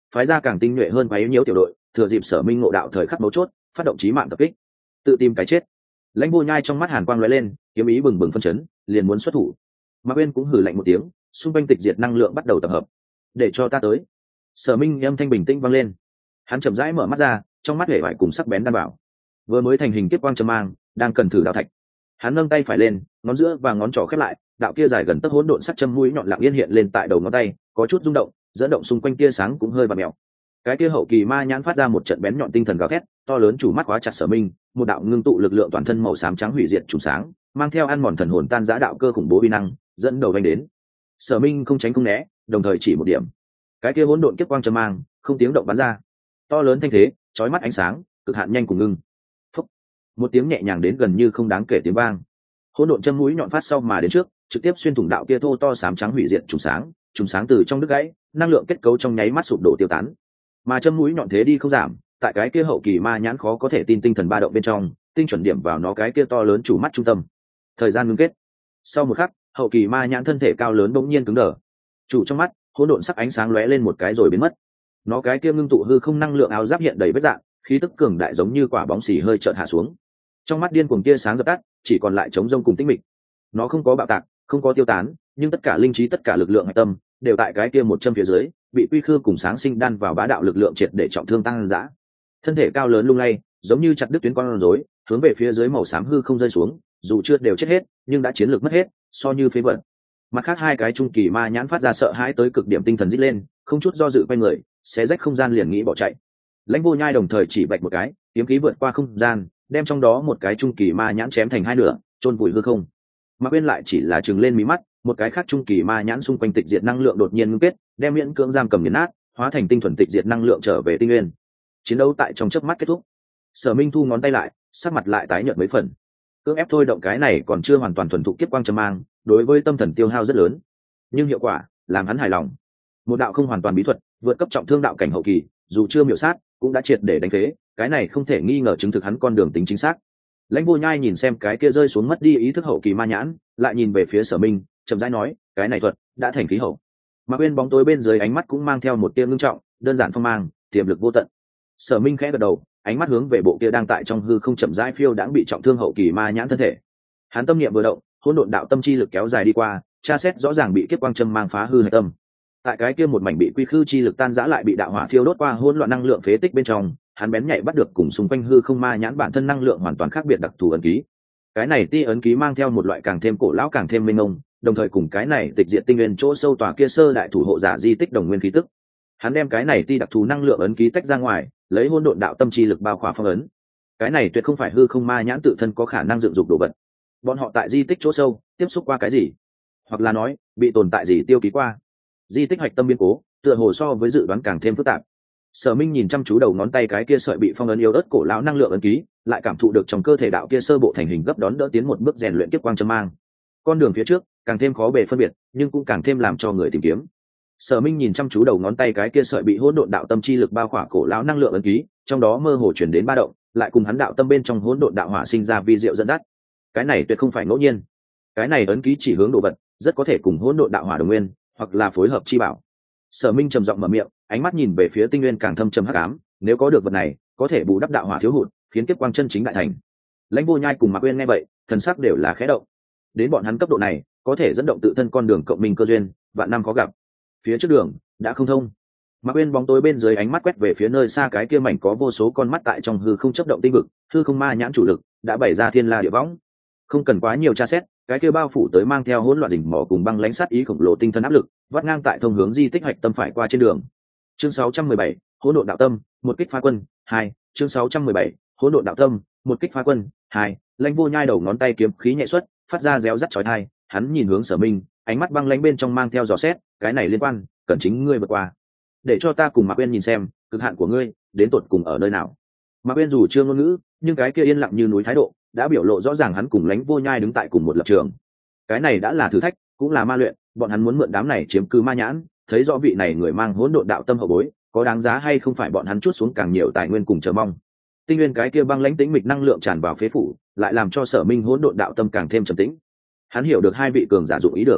phái ra càng tinh nhuệ hơn quấy nhiễu tiểu đội, thừa dịp Sở Minh ngộ đạo thời khắc mấu chốt, phát động chí mạng tập kích, tự tìm cái chết. Lãnh Vô Nhai trong mắt hàn quang lóe lên, kiếm ý bừng bừng phân chấn, liền muốn xuất thủ. Mạc Uyên cũng hừ lạnh một tiếng, xung quanh tịch diệt năng lượng bắt đầu tập hợp. Để cho ta tới. Sở Minh âm thanh bình tĩnh vang lên. Hắn chậm rãi mở mắt ra, trong mắt hể vải cùng sắc bén đan bảo. Vừa mới thành hình kiếp quang châm mang, đang cần thử đạo thạch. Hắn nâng tay phải lên, ngón giữa và ngón trỏ khép lại, đạo kia dài gần tấc hỗn độn sắc châm mũi nhọn lặng yên hiện lên tại đầu ngón tay, có chút rung động, dẫn động xung quanh tia sáng cũng hơi vặn mèo. Cái kia hậu kỳ ma nhãn phát ra một trận bén nhọn tinh thần gào thét, to lớn chủ mắt khóa chặt Sở Minh, một đạo ngưng tụ lực lượng toàn thân màu xám trắng hủy diệt trùng sáng, mang theo ăn mòn thần hồn tan rã đạo cơ khủng bố uy năng, dẫn đầu vành đến. Sở Minh không tránh không né, đồng thời chỉ một điểm. Cái kia hỗn độn kiếp quang châm mang, không tiếng động bắn ra. To lớn thanh thế, chói mắt ánh sáng, cực hạn nhanh cùng ngưng. Phốc. Một tiếng nhẹ nhàng đến gần như không đáng kể tiếng vang. Hỗn độn châm mũi nhọn phát sau mà đến trước, trực tiếp xuyên thủng đạo kia thô to xám trắng hủy diệt trùng sáng từ trong đứt gãy, năng lượng kết cấu trong nháy mắt sụp đổ tiêu tán. Mà châm mũi nhọn thế đi không giảm, tại cái kia hậu kỳ ma nhãn khó có thể tin tinh thần ba động bên trong, tinh chuẩn điểm vào nó cái kia to lớn chủ mắt trung tâm. Thời gian ngưng kết. Sau một khắc, hậu kỳ ma nhãn thân thể cao lớn bỗng nhiên cứng đờ. Chủ trong mắt, hỗn độn sắc ánh sáng lóe lên một cái rồi biến mất. Nó cái kia ngưng tụ hư không năng lượng áo giáp hiện đầy vết dạng, khí tức cường đại giống như quả bóng xì hơi chợt hạ xuống. Trong mắt điên cuồng tia sáng dập tắt, chỉ còn lại trống rông cùng tĩnh mịch. Nó không có bạo tạc, không có tiêu tán, nhưng tất cả linh trí, tất cả lực lượng hạch tâm đều tại cái kia một châm phía dưới, bị quy khư cùng sáng sinh đan vào bá đạo lực lượng triệt để trọng thương tăng dã. Thân thể cao lớn lung lay, giống như chặt đứt tuyến con rối, hướng về phía dưới màu xám hư không rơi xuống, dù chưa đều chết hết, nhưng đã chiến lược mất hết, so như phế vật. Mặt khác hai cái trung kỳ ma nhãn phát ra sợ hãi tới cực điểm tinh thần rít lên, không chút do dự quay người, xé rách không gian liền nghĩ bỏ chạy. Lãnh Vô Nhai đồng thời chỉ bạch một cái, kiếm khí vượt qua không gian, đem trong đó một cái trung kỳ ma nhãn chém thành hai nửa, chôn vùi hư không. Mà bên lại chỉ là trừng lên mí mắt, một cái khác trung kỳ ma nhãn xung quanh tịch diệt năng lượng đột nhiên ngưng kết, đem miễn cưỡng giam cầm nghiền nát, hóa thành tinh thuần tịch diệt năng lượng trở về tinh nguyên. Chiến đấu tại trong chớp mắt kết thúc. Sở Minh thu ngón tay lại, sắc mặt lại tái nhợt mấy phần. Cưỡng ép thôi động cái này còn chưa hoàn toàn thuần thục kiếp quang châm mang, đối với tâm thần tiêu hao rất lớn, nhưng hiệu quả làm hắn hài lòng. Một đạo không hoàn toàn bí thuật, vượt cấp trọng thương đạo cảnh hậu kỳ, dù chưa miểu sát, cũng đã triệt để đánh phế, cái này không thể nghi ngờ chứng thực hắn con đường tính chính xác. Lãnh Vô Nhai nhìn xem cái kia rơi xuống mất đi ý thức hậu kỳ ma nhãn, lại nhìn về phía Sở Minh, chậm rãi nói, cái này thuật đã thành khí hậu. Mà bên bóng tối bên dưới ánh mắt cũng mang theo một tia ngưng trọng, đơn giản phong mang, tiềm lực vô tận. Sở Minh khẽ gật đầu, ánh mắt hướng về bộ kia đang tại trong hư không chậm rãi phiêu đãng bị trọng thương hậu kỳ ma nhãn thân thể. Hắn tâm niệm vừa động, hỗn độn đạo tâm chi lực kéo dài đi qua, tra xét rõ ràng bị kiếp quang châm mang phá hư hải tâm. Tại cái kia một mảnh bị quy khư chi lực tan rã lại bị đạo hỏa thiêu đốt qua hỗn loạn năng lượng phế tích bên trong, hắn bén nhạy bắt được cùng xung quanh hư không ma nhãn bản thân năng lượng hoàn toàn khác biệt đặc thù ấn ký. Cái này ti ấn ký mang theo một loại càng thêm cổ lão càng thêm mênh mông, đồng thời cùng cái này tịch diệt tinh nguyên chỗ sâu tòa kia sơ đại thủ hộ giả di tích đồng nguyên khí tức. Hắn đem cái này ti đặc thù năng lượng ấn ký tách ra ngoài, lấy hỗn độn đạo tâm chi lực bao khỏa phong ấn. Cái này tuyệt không phải hư không ma nhãn tự thân có khả năng dựng dục đồ vật. Bọn họ tại di tích chỗ sâu tiếp xúc qua cái gì, hoặc là nói bị tồn tại gì tiêu ký qua. Di tích hạch tâm biến cố tựa hồ so với dự đoán càng thêm phức tạp. Sở Minh nhìn chăm chú đầu ngón tay cái kia sợi bị phong ấn yếu ớt cổ lão năng lượng ấn ký, lại cảm thụ được trong cơ thể đạo kia sơ bộ thành hình gấp đón đỡ tiến một bước rèn luyện kiếp quang châm mang. Con đường phía trước càng thêm khó bề phân biệt, nhưng cũng càng thêm làm cho người tìm kiếm. Sở Minh nhìn chăm chú đầu ngón tay cái kia sợi bị hỗn độn đạo tâm chi lực bao khỏa cổ lão năng lượng ấn ký, trong đó mơ hồ chuyển đến ba động, lại cùng hắn đạo tâm bên trong hỗn độn đạo hỏa sinh ra vi diệu dẫn dắt. Cái này tuyệt không phải ngẫu nhiên. Cái này ấn ký chỉ hướng đồ vật, rất có thể cùng hỗn độn đạo hỏa đồng nguyên, hoặc là phối hợp chi bảo. Sở Minh trầm giọng mở miệng, ánh mắt nhìn về phía tinh nguyên càng thâm trầm hắc ám, nếu có được vật này, có thể bù đắp đạo hỏa thiếu hụt, khiến kiếp quang chân chính đại thành. Lãnh Vô Nhai cùng Mạc Uyên nghe vậy, thần sắc đều là khẽ động. Đến bọn hắn cấp độ này, có thể dẫn động tự thân con đường cộng minh cơ duyên, vạn năm khó gặp. Phía trước đường đã không thông. Mạc Uyên bóng tối bên dưới ánh mắt quét về phía nơi xa cái kia mảnh có vô số con mắt tại trong hư không chớp động tinh vực, hư không ma nhãn chủ lực đã bày ra thiên la địa võng. Không cần quá nhiều tra xét, cái kia bao phủ tới mang theo hỗn loạn rình mỏ cùng băng lãnh sát ý khổng lồ tinh thần áp lực, vắt ngang tại thông hướng di tích hạch tâm phải qua trên đường. Chương 617, hỗn độn đạo tâm, một kích phá quân, 2, chương 617, hỗn độn đạo tâm, một kích phá quân, 2. Lãnh Vô Nhai đầu ngón tay kiếm khí nhẹ xuất, phát ra réo rắt chói tai, hắn nhìn hướng Sở Minh, ánh mắt băng lãnh bên trong mang theo dò xét, cái này liên quan, cần chính ngươi vượt qua. Để cho ta cùng Mạc Uyên nhìn xem, cực hạn của ngươi đến tột cùng ở nơi nào. Mạc Uyên dù chưa ngôn ngữ, nhưng cái kia yên lặng như núi thái độ, đã biểu lộ rõ ràng hắn cùng Lãnh Vô Nhai đứng tại cùng một lập trường. Cái này đã là thử thách, cũng là ma luyện, bọn hắn muốn mượn đám này chiếm cứ ma nhãn, thấy rõ vị này người mang hỗn độn đạo tâm hậu bối, có đáng giá hay không phải bọn hắn chuốt xuống càng nhiều tài nguyên cùng chờ mong. Tinh nguyên cái kia băng lãnh tĩnh mịch năng lượng tràn vào phế phủ, lại làm cho Sở Minh hỗn độn đạo tâm càng thêm trầm tĩnh. Hắn hiểu được hai vị cường giả dụng ý được.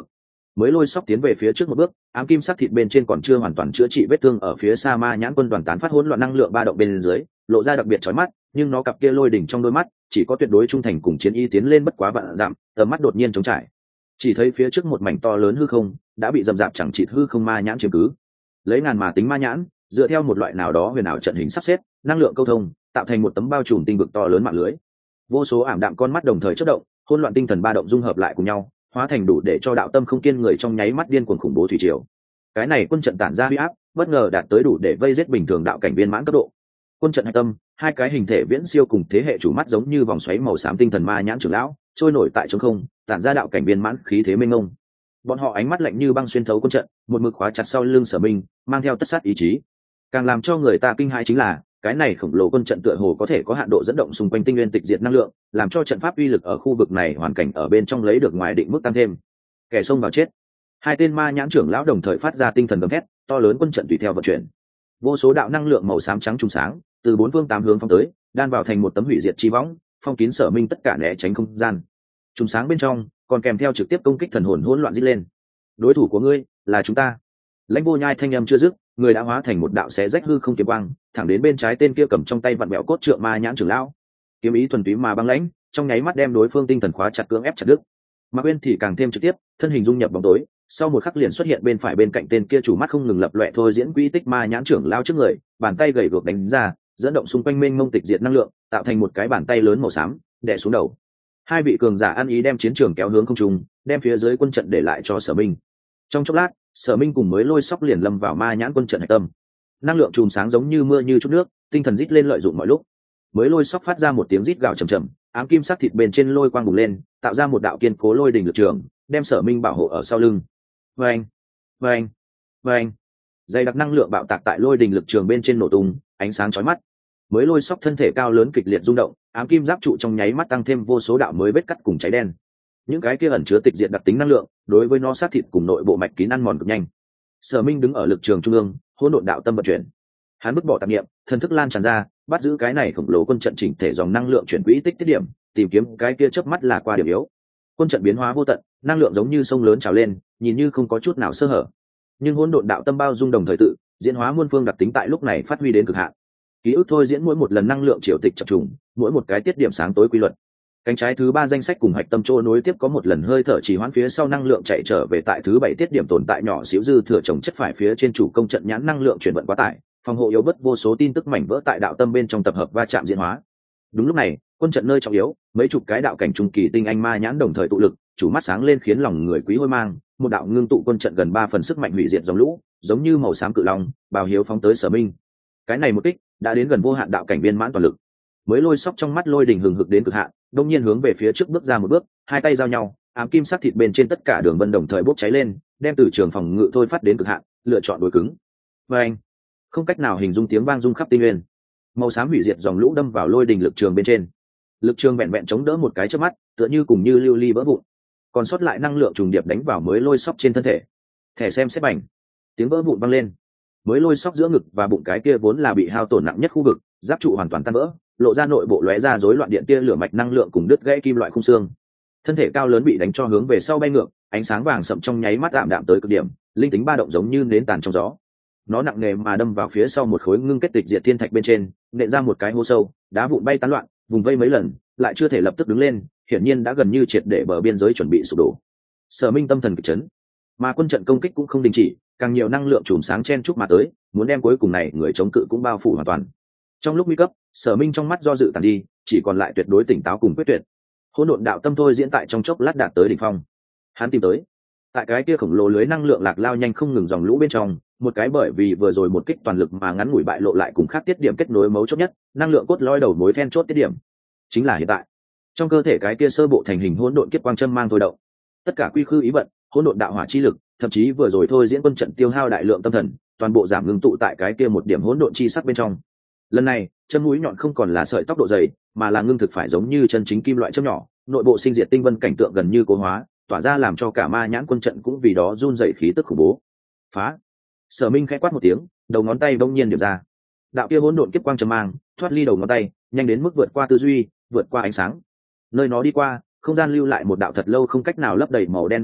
mới lôi sóc tiến về phía trước một bước, ám kim sắc thịt bên trên còn chưa hoàn toàn chữa trị vết thương ở phía xa ma nhãn quân đoàn tán phát hỗn loạn năng lượng ba động bên dưới, lộ ra đặc biệt chói mắt, nhưng nó cặp kia lôi đỉnh trong đôi mắt chỉ có tuyệt đối trung thành cùng chiến ý tiến lên bất quá vạn dặm, tầm mắt đột nhiên trống trải, chỉ thấy phía trước một mảnh to lớn hư không đã bị rậm rạp chẳng chịt hư không ma nhãn chiếm cứ. Lấy ngàn mà tính ma nhãn, dựa theo một loại nào đó huyền ảo trận hình sắp xếp, năng lượng câu thông, tạo thành một tấm bao trùm tinh vực to lớn mạng lưới. Vô số ảm đạm con mắt đồng thời chớp động, hỗn loạn tinh thần ba động dung hợp lại cùng nhau, hóa thành đủ để cho đạo tâm không kiên người trong nháy mắt điên cuồng khủng bố thủy triều. Cái này quân trận tản ra uy áp, bất ngờ đạt tới đủ để vây giết bình thường đạo cảnh viên mãn cấp độ. Quân trận hạch tâm, hai cái hình thể viễn siêu cùng thế hệ chủ mắt giống như vòng xoáy màu xám tinh thần ma nhãn trưởng lão, trôi nổi tại trống không, tản ra đạo cảnh viên mãn khí thế mênh mông. Bọn họ ánh mắt lạnh như băng xuyên thấu quân trận, một mực khóa chặt sau lưng Sở Minh, mang theo tất sát ý chí. Càng làm cho người ta kinh hãi chính là, cái này khổng lồ quân trận tựa hồ có thể có hạn độ dẫn động xung quanh tinh nguyên tịch diệt năng lượng, làm cho trận pháp uy lực ở khu vực này hoàn cảnh ở bên trong lấy được ngoài định mức tăng thêm. Kẻ xông vào chết. Hai tên ma nhãn trưởng lão đồng thời phát ra tinh thần gầm thét, to lớn quân trận tùy theo vận chuyển. Vô số đạo năng lượng màu xám trắng trùng sáng, từ bốn phương tám hướng phóng tới, đan vào thành một tấm hủy diệt chi võng, phong kín Sở Minh tất cả né tránh không gian. Trùng sáng bên trong còn kèm theo trực tiếp công kích thần hồn hỗn loạn rít lên. Đối thủ của ngươi là chúng ta. Lãnh Vô Nhai thanh âm chưa dứt, người đã hóa thành một đạo xé rách hư không kiếm quang, thẳng đến bên trái tên kia cầm trong tay vặn bẹo cốt trượng ma nhãn trưởng lão. Kiếm ý thuần túy mà băng lãnh, trong nháy mắt đem đối phương tinh thần khóa chặt cưỡng ép chặt đứt. Mạc Uyên thì càng thêm trực tiếp, thân hình dung nhập bóng tối, sau một khắc liền xuất hiện bên phải bên cạnh tên kia chủ mắt không ngừng lập loè thôi diễn quy tích ma nhãn trưởng lão trước người, bàn tay gầy guộc đánh ra, dẫn động xung quanh mênh mông tịch diệt năng lượng, tạo thành một cái bàn tay lớn màu xám, đè xuống đầu. Hai vị cường giả ăn ý đem chiến trường kéo hướng không trung, đem phía dưới quân trận để lại cho Sở Minh. Trong chốc lát, Sở Minh cùng mới lôi sóc liền lâm vào ma nhãn quân trận hạch tâm. Năng lượng chùm sáng giống như mưa như chút nước, tinh thần rít lên lợi dụng mọi lúc. Mới lôi sóc phát ra một tiếng rít gào trầm trầm, ám kim sắc thịt bên trên lôi quang bùng lên, tạo ra một đạo kiên cố lôi đỉnh lực trường, đem Sở Minh bảo hộ ở sau lưng. Vâng, vâng, vâng. Dày đặc năng lượng bạo tạc tại lôi đỉnh lực trường bên trên nổ tung, ánh sáng chói mắt. Mới lôi sóc thân thể cao lớn kịch liệt rung động, ám kim giáp trụ trong nháy mắt tăng thêm vô số đạo mới vết cắt cùng cháy đen. Những cái kia ẩn chứa tịch diệt đặc tính năng lượng, đối với nó sát thịt cùng nội bộ mạch kín ăn mòn cực nhanh. Sở Minh đứng ở lực trường trung ương, hỗn độn đạo tâm vận chuyển. Hắn vứt bỏ tạp niệm, thần thức lan tràn ra, bắt giữ cái này khổng lồ quân trận chỉnh thể dòng năng lượng chuyển quỹ tích tiết điểm, tìm kiếm cái kia chớp mắt là qua điểm yếu. Quân trận biến hóa vô tận, năng lượng giống như sông lớn trào lên, nhìn như không có chút nào sơ hở. Nhưng hỗn độn đạo tâm bao dung đồng thời tự diễn hóa muôn phương đặc tính tại lúc này phát huy đến cực hạn. Ký ức thôi diễn mỗi một lần năng lượng triều tịch chập trùng, mỗi một cái tiết điểm sáng tối quy luật. Cánh trái thứ ba danh sách cùng hạch tâm trô nối tiếp có một lần hơi thở trì hoãn phía sau năng lượng chạy trở về tại thứ bảy tiết điểm tồn tại nhỏ xíu dư thừa trồng chất phải phía trên chủ công trận nhãn năng lượng chuyển vận quá tải, phòng hộ yếu bất vô số tin tức mảnh vỡ tại đạo tâm bên trong tập hợp va chạm diễn hóa. Đúng lúc này, quân trận nơi trọng yếu, mấy chục cái đạo cảnh trung kỳ tinh anh ma nhãn đồng thời tụ lực, chủ mắt sáng lên khiến lòng người quý hôi mang, một đạo ngưng tụ quân trận gần 3 phần sức mạnh hủy diệt dòng lũ, giống như màu xám cự long, bào hiếu phóng tới Sở Minh. Cái này một kích đã đến gần vô hạn đạo cảnh viên mãn toàn lực. Mới lôi sóc trong mắt lôi đình hừng hực đến cực hạn, đông nhiên hướng về phía trước bước ra một bước, hai tay giao nhau, ám kim sắc thịt bên trên tất cả đường vân đồng thời bốc cháy lên, đem từ trường phòng ngự thôi phát đến cực hạn, lựa chọn đối cứng. Và anh, không cách nào hình dung tiếng vang rung khắp tinh nguyên. Màu xám hủy diệt dòng lũ đâm vào lôi đình lực trường bên trên. Lực trường vẹn vẹn chống đỡ một cái chớp mắt, tựa như cùng như lưu ly vỡ vụn. Còn sót lại năng lượng trùng điệp đánh vào mới lôi sóc trên thân thể. Thẻ xem xét bành, tiếng vỡ vụn vang lên. Mới lôi sóc giữa ngực và bụng cái kia vốn là bị hao tổn nặng nhất khu vực, giáp trụ hoàn toàn tan vỡ, lộ ra nội bộ lóe ra rối loạn điện tia lửa mạch năng lượng cùng đứt gãy kim loại khung xương. Thân thể cao lớn bị đánh cho hướng về sau bay ngược, ánh sáng vàng sậm trong nháy mắt đạm đạm tới cực điểm, linh tính ba động giống như nến tàn trong gió. Nó nặng nề mà đâm vào phía sau một khối ngưng kết tịch diệt thiên thạch bên trên, nện ra một cái hố sâu, đá vụn bay tán loạn, vùng vây mấy lần, lại chưa thể lập tức đứng lên, hiển nhiên đã gần như triệt để bờ biên giới chuẩn bị sụp đổ. Sở Minh tâm thần kịch chấn, mà quân trận công kích cũng không đình chỉ, càng nhiều năng lượng chùm sáng chen chúc mà tới, muốn đem cuối cùng này người chống cự cũng bao phủ hoàn toàn. Trong lúc nguy cấp, Sở Minh trong mắt do dự tàn đi, chỉ còn lại tuyệt đối tỉnh táo cùng quyết tuyệt. Hỗn độn đạo tâm thôi diễn tại trong chốc lát đạt tới đỉnh phong. Hắn tìm tới, tại cái kia khổng lồ lưới năng lượng lạc lao nhanh không ngừng dòng lũ bên trong, một cái bởi vì vừa rồi một kích toàn lực mà ngắn ngủi bại lộ lại cùng khác tiết điểm kết nối mấu chốt nhất, năng lượng cốt lõi đầu mối then chốt tiết điểm, chính là hiện tại. Trong cơ thể cái kia sơ bộ thành hình hỗn độn kiếp quang châm mang thôi động, tất cả quy khư ý vận, hỗn độn đạo hỏa chi lực, thậm chí vừa rồi thôi diễn quân trận tiêu hao đại lượng tâm thần, toàn bộ giảm ngưng tụ tại cái kia một điểm hỗn độn chi sắc bên trong. Lần này, chân mũi nhọn không còn là sợi tóc độ dày, mà là ngưng thực phải giống như chân chính kim loại châm nhỏ, nội bộ sinh diệt tinh vân cảnh tượng gần như cố hóa, tỏa ra làm cho cả ma nhãn quân trận cũng vì đó run dậy khí tức khủng bố. Phá! Sở Minh khẽ quát một tiếng, đầu ngón tay bỗng nhiên điểm ra. Đạo kia hỗn độn kiếp quang châm mang, thoát ly đầu ngón tay, nhanh đến mức vượt qua tư duy, vượt qua ánh sáng. Nơi nó đi qua, không gian lưu lại một đạo thật lâu không cách nào lấp đầy màu đen vết tích,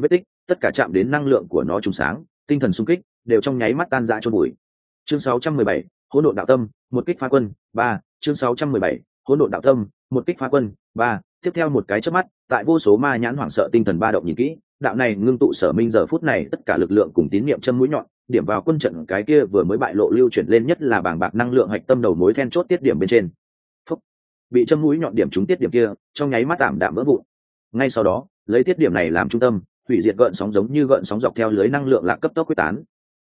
tất cả chạm đến năng lượng của nó trùng sáng, tinh thần xung kích đều trong nháy mắt tan rã chôn bụi. Chương 617, hỗn độn đạo tâm, một kích phá quân 3. Chương 617, hỗn độn đạo tâm, một kích phá quân 3. Tiếp theo một cái chớp mắt, tại vô số ma nhãn hoảng sợ tinh thần ba động nhìn kỹ, đạo này ngưng tụ Sở Minh giờ phút này tất cả lực lượng cùng tín niệm châm mũi nhọn, điểm vào quân trận cái kia vừa mới bại lộ lưu chuyển lên nhất là bàng bạc năng lượng hạch tâm đầu mối then chốt tiết điểm bên trên. Phúc. Bị châm mũi nhọn điểm trúng tiết điểm kia, trong nháy mắt tạm đạm vỡ vụn. Ngay sau đó, lấy tiết điểm này làm trung tâm, hủy diệt gợn sóng giống như gợn sóng dọc theo lưới năng lượng lạc cấp tốc quyết tán.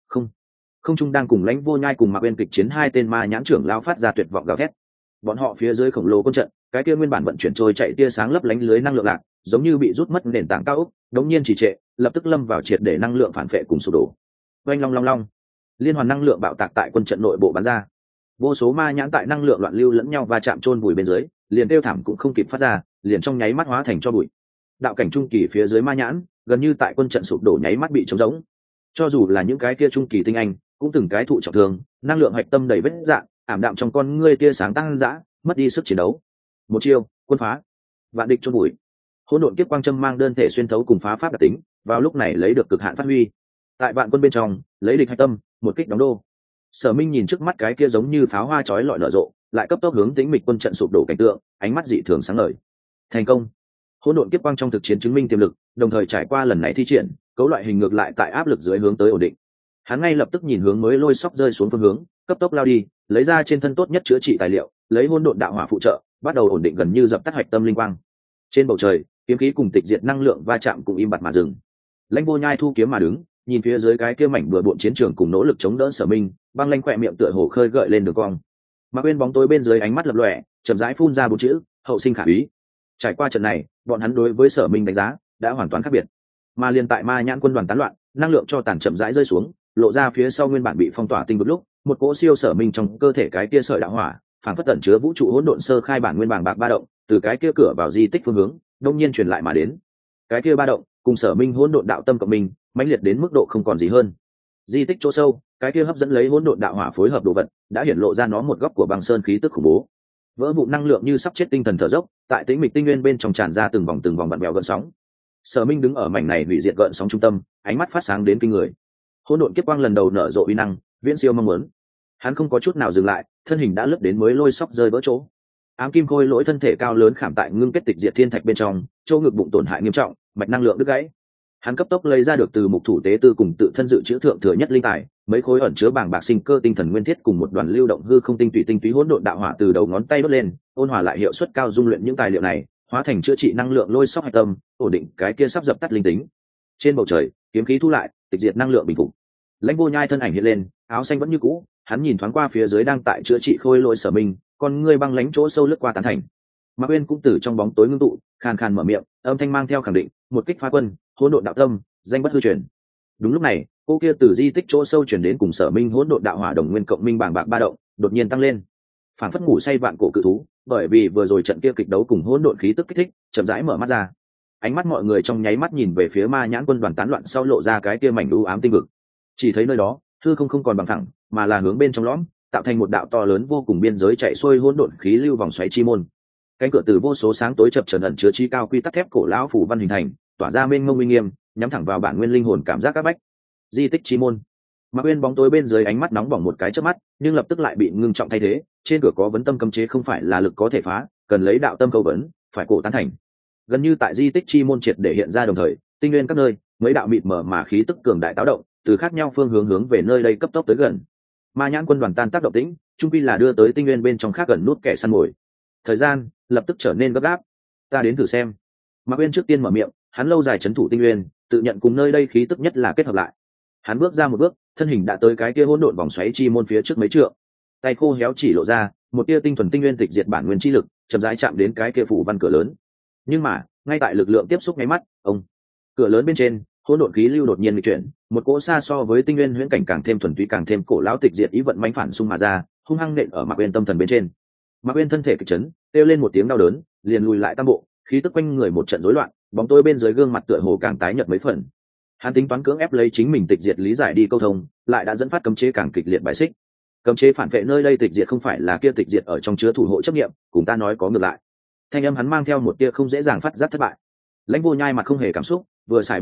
Không trung đang cùng Lãnh Vô Nhai cùng Mạc Uyên kịch chiến hai tên ma nhãn trưởng lao phát ra tuyệt vọng gào thét. Bọn họ phía dưới khổng lồ quân trận, cái kia nguyên bản vận chuyển trôi chạy tia sáng lấp lánh lưới năng lượng lạc, giống như bị rút mất nền tảng cao ốc, đống nhiên trì trệ, lập tức lâm vào triệt để năng lượng phản phệ cùng sụp đổ. Oanh long long long, liên hoàn năng lượng bạo tạc tại quân trận nội bộ bắn ra. Vô số ma nhãn tại năng lượng loạn lưu lẫn nhau va chạm chôn vùi bên dưới, liền kêu thảm cũng không kịp phát ra, liền trong nháy mắt hóa thành tro bụi. Đạo cảnh trung kỳ phía dưới ma nhãn, gần như tại quân trận sụp đổ nháy mắt bị trống rỗng. Cho dù là những cái kia trung kỳ tinh anh, cũng từng cái thụ trọng thương, năng lượng hạch tâm đầy vết rạn, ảm đạm trong con ngươi tia sáng tăng dã, mất đi sức chiến đấu. Một chiêu, quân phá, vạn địch chôn bụi. Hỗn độn kiếp quang châm mang đơn thể xuyên thấu cùng phá pháp đặc tính, vào lúc này lấy được cực hạn phát huy. Tại vạn quân bên trong, lấy địch hạch tâm, một kích đóng đô. Sở Minh nhìn trước mắt cái kia giống như pháo hoa chói lọi nở rộ, lại cấp tốc hướng Tĩnh Mịch quân trận sụp đổ cảnh tượng, ánh mắt dị thường sáng ngời. Thành công. Hỗn độn kiếp quang trong thực chiến chứng minh tiềm lực, đồng thời trải qua lần này thi triển, cấu loại hình ngược lại tại áp lực dưới hướng tới ổn định. Hắn ngay lập tức nhìn hướng mới lôi sóc rơi xuống phương hướng, cấp tốc lao đi, lấy ra trên thân tốt nhất chữa trị tài liệu, lấy hỗn độn đạo hỏa phụ trợ, bắt đầu ổn định gần như dập tắt hạch tâm linh quang. Trên bầu trời, kiếm khí cùng tịch diệt năng lượng va chạm cùng im bặt mà dừng. Lãnh Vô Nhai thu kiếm mà đứng, nhìn phía dưới cái kia mảnh bừa bộn chiến trường cùng nỗ lực chống đỡ Sở Minh, băng lanh khỏe miệng tựa hồ khơi gợi lên đường cong. Mà bên bóng tối bên dưới ánh mắt lập lòe, chậm rãi phun ra bốn chữ: hậu sinh khả úy. Trải qua trận này, bọn hắn đối với Sở Minh đánh giá đã hoàn toàn khác biệt. Mà liền tại ma nhãn quân đoàn tán loạn, năng lượng cho tàn chậm rãi rơi xuống, lộ ra phía sau nguyên bản bị phong tỏa tinh vực lúc, một cỗ siêu Sở Minh trong cơ thể cái kia sợi đạo hỏa, phản phất tẩn chứa vũ trụ hỗn độn sơ khai bản nguyên bảng bạc ba động, từ cái kia cửa vào di tích phương hướng, đông nhiên truyền lại mà đến. Cái kia ba động, cùng Sở Minh hỗn độn đạo tâm cộng mình, mãnh liệt đến mức độ không còn gì hơn. Di tích chỗ sâu, cái kia hấp dẫn lấy hỗn độn đạo hỏa phối hợp đồ vật, đã hiển lộ ra nó một góc của băng sơn khí tức khủng bố. Vỡ vụ năng lượng như sắp chết tinh thần thở dốc, tại Tĩnh Mịch tinh nguyên bên trong tràn ra từng vòng vặn vẹo gợn sóng. Sở Minh đứng ở mảnh này hủy diệt gợn sóng trung tâm, ánh mắt phát sáng đến kinh người. Hỗn độn kiếp quang lần đầu nở rộ uy năng, viễn siêu mong muốn. Hắn không có chút nào dừng lại, thân hình đã lướt đến mới lôi sóc rơi vỡ chỗ. Ám kim khôi lỗi thân thể cao lớn khảm tại ngưng kết tịch diệt thiên thạch bên trong, chỗ ngực bụng tổn hại nghiêm trọng, mạch năng lượng đứt gãy. Hắn cấp tốc lấy ra được từ mục thủ tế tư cùng tự thân dự trữ thượng thừa nhất linh tài, mấy khối ẩn chứa bảng bạc sinh cơ tinh thần nguyên thiết cùng một đoàn lưu động hư không tinh túy hỗn độn đạo hỏa từ đầu ngón tay đốt lên, ôn hòa lại hiệu suất cao dung luyện những tài liệu này, hóa thành chữa trị năng lượng lôi sóc hạch tâm, ổn định cái kia sắp dập tắt linh tính. Trên bầu trời, kiếm khí thu lại, tịch diệt năng lượng bình phục. Lãnh Vô Nhai thân ảnh hiện lên, áo xanh vẫn như cũ, hắn nhìn thoáng qua phía dưới đang tại chữa trị khôi lỗi Sở Minh, con ngươi băng lãnh chỗ sâu lướt qua tán thành. Mạc Uyên cũng từ trong bóng tối ngưng tụ, khàn khàn mở miệng, âm thanh mang theo khẳng định, một kích phá quân, hỗn độn đạo tâm, danh bất hư truyền. Đúng lúc này, cô kia từ di tích chỗ sâu truyền đến cùng Sở Minh hỗn độn đạo hỏa đồng nguyên cộng minh bảng bạc ba động, đột nhiên tăng lên. Phản phất ngủ say vạn cổ cự thú, bởi vì vừa rồi trận kia kịch đấu cùng hỗn độn khí tức kích thích, chậm rãi mở mắt ra. Ánh mắt mọi người trong nháy mắt nhìn về phía ma nhãn quân đoàn tán loạn sau lộ ra cái kia mảnh u ám tinh vực. Chỉ thấy nơi đó, hư không còn bằng thẳng, mà là hướng bên trong lõm, tạo thành một đạo to lớn vô cùng biên giới chạy xuôi hỗn độn khí lưu vòng xoáy chi môn. Cánh cửa từ vô số sáng tối chập chờn ẩn chứa chi cao quy tắc thép cổ lão phủ văn hình thành, tỏa ra mênh mông uy nghiêm, nhắm thẳng vào bản nguyên linh hồn cảm giác các bách. Di tích chi môn. Mạc Uyên bóng tối bên dưới ánh mắt nóng bỏng một cái chớp mắt, nhưng lập tức lại bị ngưng trọng thay thế, trên cửa có vấn tâm cấm chế không phải là lực có thể phá, cần lấy đạo tâm câu vấn, phải cổ tán thành. Gần như tại di tích chi môn triệt để hiện ra đồng thời, tinh nguyên các nơi, mấy đạo mịt mờ mà khí tức cường đại táo động, từ khác nhau phương hướng về nơi đây cấp tốc tới gần. Ma nhãn quân đoàn tan tác động tĩnh, trung quy là đưa tới tinh nguyên bên trong khác gần nút kẻ săn mồi. Thời gian lập tức trở nên gấp gáp. Ta đến thử xem. Mạc Uyên trước tiên mở miệng, hắn lâu dài trấn thủ tinh nguyên, tự nhận cùng nơi đây khí tức nhất là kết hợp lại. Hắn bước ra một bước, thân hình đã tới cái kia hỗn độn vòng xoáy chi môn phía trước mấy trượng. Tay khô héo chỉ lộ ra, một tia tinh thuần tinh nguyên tịch diệt bản nguyên chi lực, chậm rãi chạm đến cái kia phủ văn cửa lớn. Nhưng mà, ngay tại lực lượng tiếp xúc nháy mắt, cửa lớn bên trên, hỗn độn khí lưu đột nhiên nghịch chuyển, một cỗ xa so với tinh nguyên huyễn cảnh càng thêm thuần túy càng thêm cổ lão tịch diệt ý vận mãnh phản xung mà ra, hung hăng nện ở Mạc Uyên tâm thần bên trên. Mạc Uyên thân thể kịch chấn, kêu lên một tiếng đau đớn, liền lùi lại tam bộ, khí tức quanh người một trận rối loạn, bóng tối bên dưới gương mặt tựa hồ càng tái nhợt mấy phần. Hắn tính toán cưỡng ép lấy chính mình tịch diệt lý giải đi câu thông, lại đã dẫn phát cấm chế càng kịch liệt bài xích. Cấm chế phản vệ nơi đây tịch diệt không phải là kia tịch diệt ở trong chứa thủ hộ chấp niệm, cùng ta nói có ngược lại. Thanh âm hắn mang theo một tia không dễ dàng phát giác thất bại. Lãnh Vô Nhai mặt không hề cảm xúc, vừa xài bước ra,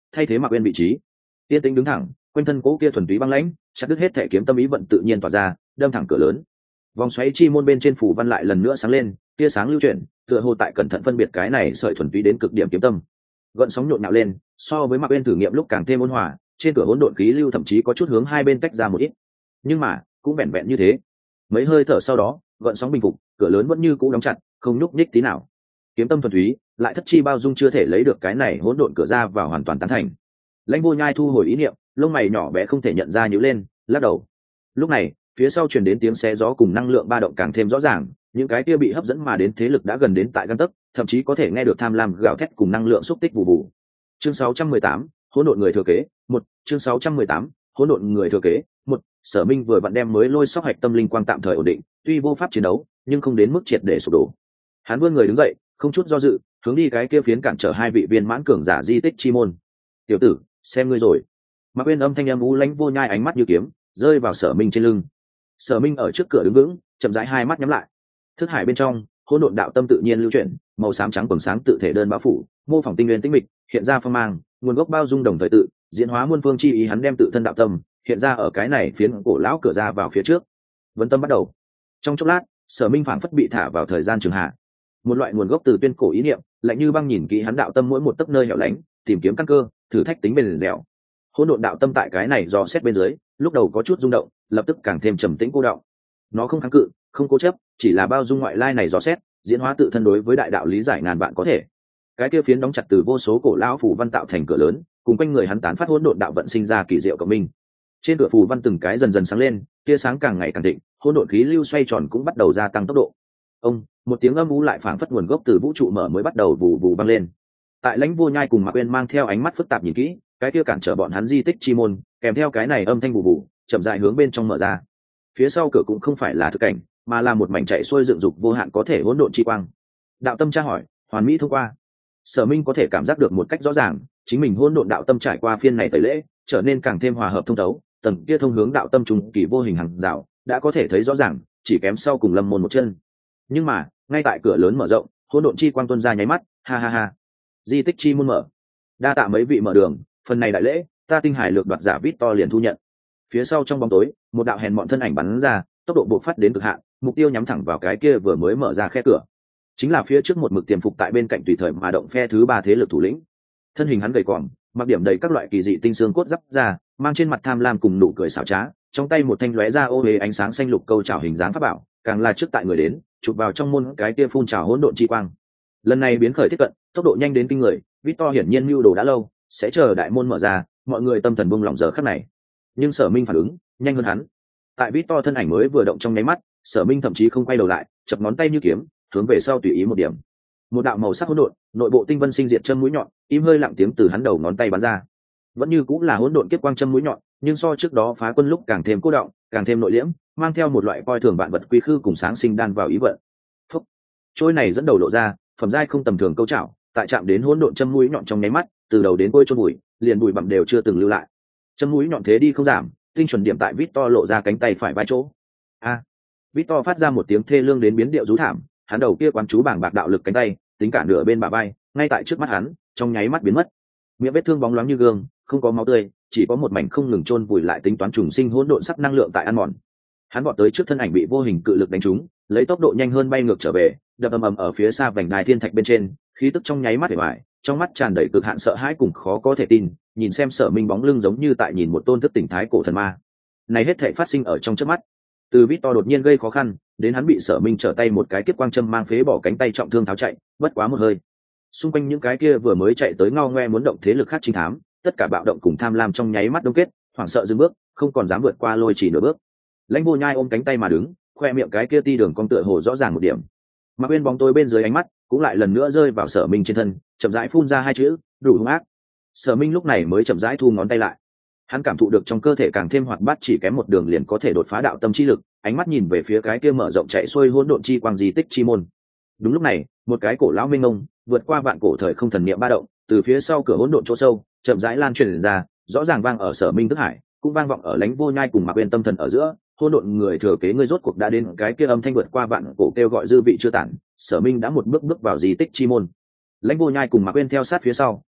thay thế Mạc Uyên vị trí. Tiên tính đứng thẳng, quanh thân cố kia thuần túy băng lãnh, chặt đứt hết thể kiếm tâm ý vận tự nhiên tỏa ra, đâm thẳng cửa lớn. Vòng xoáy chi môn bên trên phủ văn lại lần nữa sáng lên, tia sáng lưu chuyển, tựa hồ tại cẩn thận phân biệt cái này sợi thuần túy đến cực điểm kiếm tâm. Gợn sóng nhộn nhạo lên, so với Mạc Uyên thử nghiệm lúc càng thêm ôn hòa, trên cửa hỗn độn khí lưu thậm chí có chút hướng hai bên tách ra một ít. Nhưng mà, cũng vẹn vẹn như thế. Mấy hơi thở sau đó, gợn sóng bình phục, cửa lớn vẫn như cũ đóng chặt, không nhúc nhích tí nào. Kiếm tâm thuần túy, lại thất chi bao dung chưa thể lấy được cái này hỗn độn cửa ra vào hoàn toàn tán thành. Lãnh Vô Nhai thu hồi ý niệm, lông mày nhỏ bé không thể nhận ra nhíu lên, lắc đầu. Lúc này, phía sau truyền đến tiếng xé gió cùng năng lượng ba động càng thêm rõ ràng, những cái kia bị hấp dẫn mà đến thế lực đã gần đến tại gan tấc, thậm chí có thể nghe được tham lam gào thét cùng năng lượng xúc tích vụ vụ. Chương 618, hỗn độn người thừa kế, 1, chương 618, hỗn độn người thừa kế, 1, Sở Minh vừa vặn đem mới lôi sóc hạch tâm linh quang tạm thời ổn định, tuy vô pháp chiến đấu, nhưng không đến mức triệt để sụp đổ. Hắn vươn người đứng dậy, không chút do dự, hướng đi cái kia phiến cản trở hai vị viên mãn cường giả di tích chi môn. "Tiểu tử, xem ngươi rồi." Mạc Uyên âm thanh âm u lãnh Vô Nhai ánh mắt như kiếm, rơi vào Sở Minh trên lưng. Sở Minh ở trước cửa đứng vững, chậm rãi hai mắt nhắm lại. Thức hải bên trong, hỗn độn đạo tâm tự nhiên lưu chuyển, màu xám trắng quầng sáng tự thể đơn bao phủ, mô phỏng tinh nguyên tĩnh mịch, hiện ra phong mang, nguồn gốc bao dung đồng thời tự, diễn hóa muôn phương chi ý hắn đem tự thân đạo tâm hiện ra ở cái này phiến cổ lão cửa ra vào phía trước. Vấn tâm bắt đầu. Trong chốc lát, Sở Minh phảng phất bị thả vào thời gian trường hạ. Một loại nguồn gốc từ tuyên cổ ý niệm, lạnh như băng nhìn kỹ hắn đạo tâm mỗi một tấc nơi hẻo lánh, tìm kiếm căn cơ, thử thách tính bền dẻo. Hỗn độn đạo tâm tại cái này do xét bên dưới, lúc đầu có chút rung động, lập tức càng thêm trầm tĩnh cô đọng. Nó không kháng cự, không cố chấp, chỉ là bao dung ngoại lai này dò xét, diễn hóa tự thân đối với đại đạo lý giải ngàn vạn có thể. Cái kia phiến đóng chặt từ vô số cổ lão phù văn tạo thành cửa lớn, cùng quanh người hắn tán phát hỗn độn đạo vận sinh ra kỳ diệu cộng minh. Trên cửa phù văn từng cái dần dần sáng lên, tia sáng càng ngày càng thịnh, hỗn độn khí lưu xoay tròn cũng bắt đầu gia tăng tốc độ. Ông, một tiếng âm u lại phảng phất nguồn gốc từ vũ trụ mở mới bắt đầu vù vù băng lên. Tại Lãnh Vô Nhai cùng Mạc Uyên mang theo ánh mắt phức tạp nhìn kỹ, cái kia cản trở bọn hắn di tích chi môn, kèm theo cái này âm thanh bù bù, chậm rãi hướng bên trong mở ra. Phía sau cửa cũng không phải là thực cảnh, mà là một mảnh chạy xuôi dựng dục vô hạn có thể hỗn độn chi quang. Đạo tâm tra hỏi, hoàn mỹ thông qua. Sở Minh có thể cảm giác được một cách rõ ràng, chính mình hỗn độn đạo tâm trải qua phiên này tẩy lễ, trở nên càng thêm hòa hợp thông thấu, tầng kia thông hướng đạo tâm trùng kỳ vô hình hằng rào, đã có thể thấy rõ ràng, chỉ kém sau cùng lâm môn một chân. Nhưng mà, ngay tại cửa lớn mở rộng, hỗn độn chi quang tuôn ra nháy mắt, ha ha ha. Di tích chi môn mở. Đa tạ mấy vị mở đường, phần này đại lễ, ta Tinh Hải lược đoạt giả Victor liền thu nhận. Phía sau trong bóng tối, một đạo hèn mọn thân ảnh bắn ra, tốc độ bộc phát đến cực hạn, mục tiêu nhắm thẳng vào cái kia vừa mới mở ra khe cửa. Chính là phía trước một mực tiềm phục tại bên cạnh tùy thời mà động phe thứ ba thế lực thủ lĩnh. Thân hình hắn gầy còm, mặc điểm đầy các loại kỳ dị tinh xương cốt giáp ra, mang trên mặt tham lam cùng nụ cười xảo trá, trong tay một thanh lóe ra ô hế ánh sáng xanh lục câu trảo hình dáng pháp bảo, càng là trước tại người đến, chụp vào trong môn cái kia phun trào hỗn độn chi quang. Lần này biến khởi tiếp cận, tốc độ nhanh đến kinh người, Victor hiển nhiên mưu đồ đã lâu, sẽ chờ đại môn mở ra, mọi người tâm thần buông lỏng giờ khắc này. Nhưng Sở Minh phản ứng nhanh hơn hắn. Tại Victor thân ảnh mới vừa động trong nháy mắt, Sở Minh thậm chí không quay đầu lại, chập ngón tay như kiếm, hướng về sau tùy ý một điểm. Một đạo màu sắc hỗn độn, nội bộ tinh vân sinh diệt châm mũi nhọn, im hơi lặng tiếng từ hắn đầu ngón tay bắn ra. Vẫn như cũng là hỗn độn kiếp quang châm mũi nhọn, nhưng so trước đó phá quân lúc càng thêm cố động, càng thêm nội liễm, mang theo một loại coi thường vạn vật quy khư cùng sáng sinh đan vào ý vận. Phúc. Trôi này dẫn đầu lộ ra, phẩm giai không tầm thường câu chảo, tại chạm đến hỗn độn châm mũi nhọn trong nháy mắt, từ đầu đến cuối chôn bụi, liền bụi bặm đều chưa từng lưu lại. Châm mũi nhọn thế đi không giảm, tinh chuẩn điểm tại Victor lộ ra cánh tay phải vai chỗ. A. Victor phát ra một tiếng thê lương đến biến điệu rú thảm, hắn đầu kia quán chú bảng bạc đạo lực cánh tay, tính cả nửa bên bả vai, ngay tại trước mắt hắn, trong nháy mắt biến mất. Miệng vết thương bóng loáng như gương, không có máu tươi, chỉ có một mảnh không ngừng chôn vùi lại tính toán trùng sinh hỗn độn sắc năng lượng tại ăn mòn. Hắn vọt tới trước thân ảnh bị vô hình cự lực đánh trúng, lấy tốc độ nhanh hơn bay ngược trở về, đập ầm ầm ở phía xa vành đài thiên thạch bên trên, khí tức trong nháy mắt để bại, trong mắt tràn đầy cực hạn sợ hãi cùng khó có thể tin, nhìn xem Sở Minh bóng lưng giống như tại nhìn một tôn thức tỉnh thái cổ thần ma. Này hết thảy phát sinh ở trong chớp mắt. Từ Victor đột nhiên gây khó khăn, đến hắn bị Sở Minh trở tay một cái kiếp quang châm mang phế bỏ cánh tay trọng thương tháo chạy, bất quá một hơi. Xung quanh những cái kia vừa mới chạy tới ngao ngoe muốn động thế lực khác trinh thám, tất cả bạo động cùng tham lam trong nháy mắt đông kết, hoảng sợ dừng bước, không còn dám vượt qua lôi chỉ nửa bước. Lãnh Vô Nhai ôm cánh tay mà đứng, khoe miệng cái kia ti đường cong tựa hồ rõ ràng một điểm. Mạc Uyên bóng tối bên dưới ánh mắt cũng lại lần nữa rơi vào Sở Minh trên thân, chậm rãi phun ra hai chữ, đủ hung ác. Sở Minh lúc này mới chậm rãi thu ngón tay lại. Hắn cảm thụ được trong cơ thể càng thêm hoạt bát, chỉ kém một đường liền có thể đột phá đạo tâm chi lực, ánh mắt nhìn về phía cái kia mở rộng chạy xuôi hỗn độn chi quang di tích chi môn. Đúng lúc này, một cái cổ lão mênh mông, vượt qua vạn cổ thời không thần niệm ba động, từ phía sau cửa hỗn độn chỗ sâu, chậm rãi lan truyền ra, rõ ràng vang ở Sở Minh thức hải, cũng vang vọng ở Lãnh Vô Nhai cùng Mạc Uyên tâm thần ở giữa. Hỗn độn người thừa kế ngươi rốt cuộc đã đến, cái kia âm thanh vượt qua vạn cổ kêu gọi dư vị chưa tản, Sở Minh đã một bước bước vào di tích chi môn. Lãnh Vô Nhai cùng Mạc Uyên theo sát phía sau,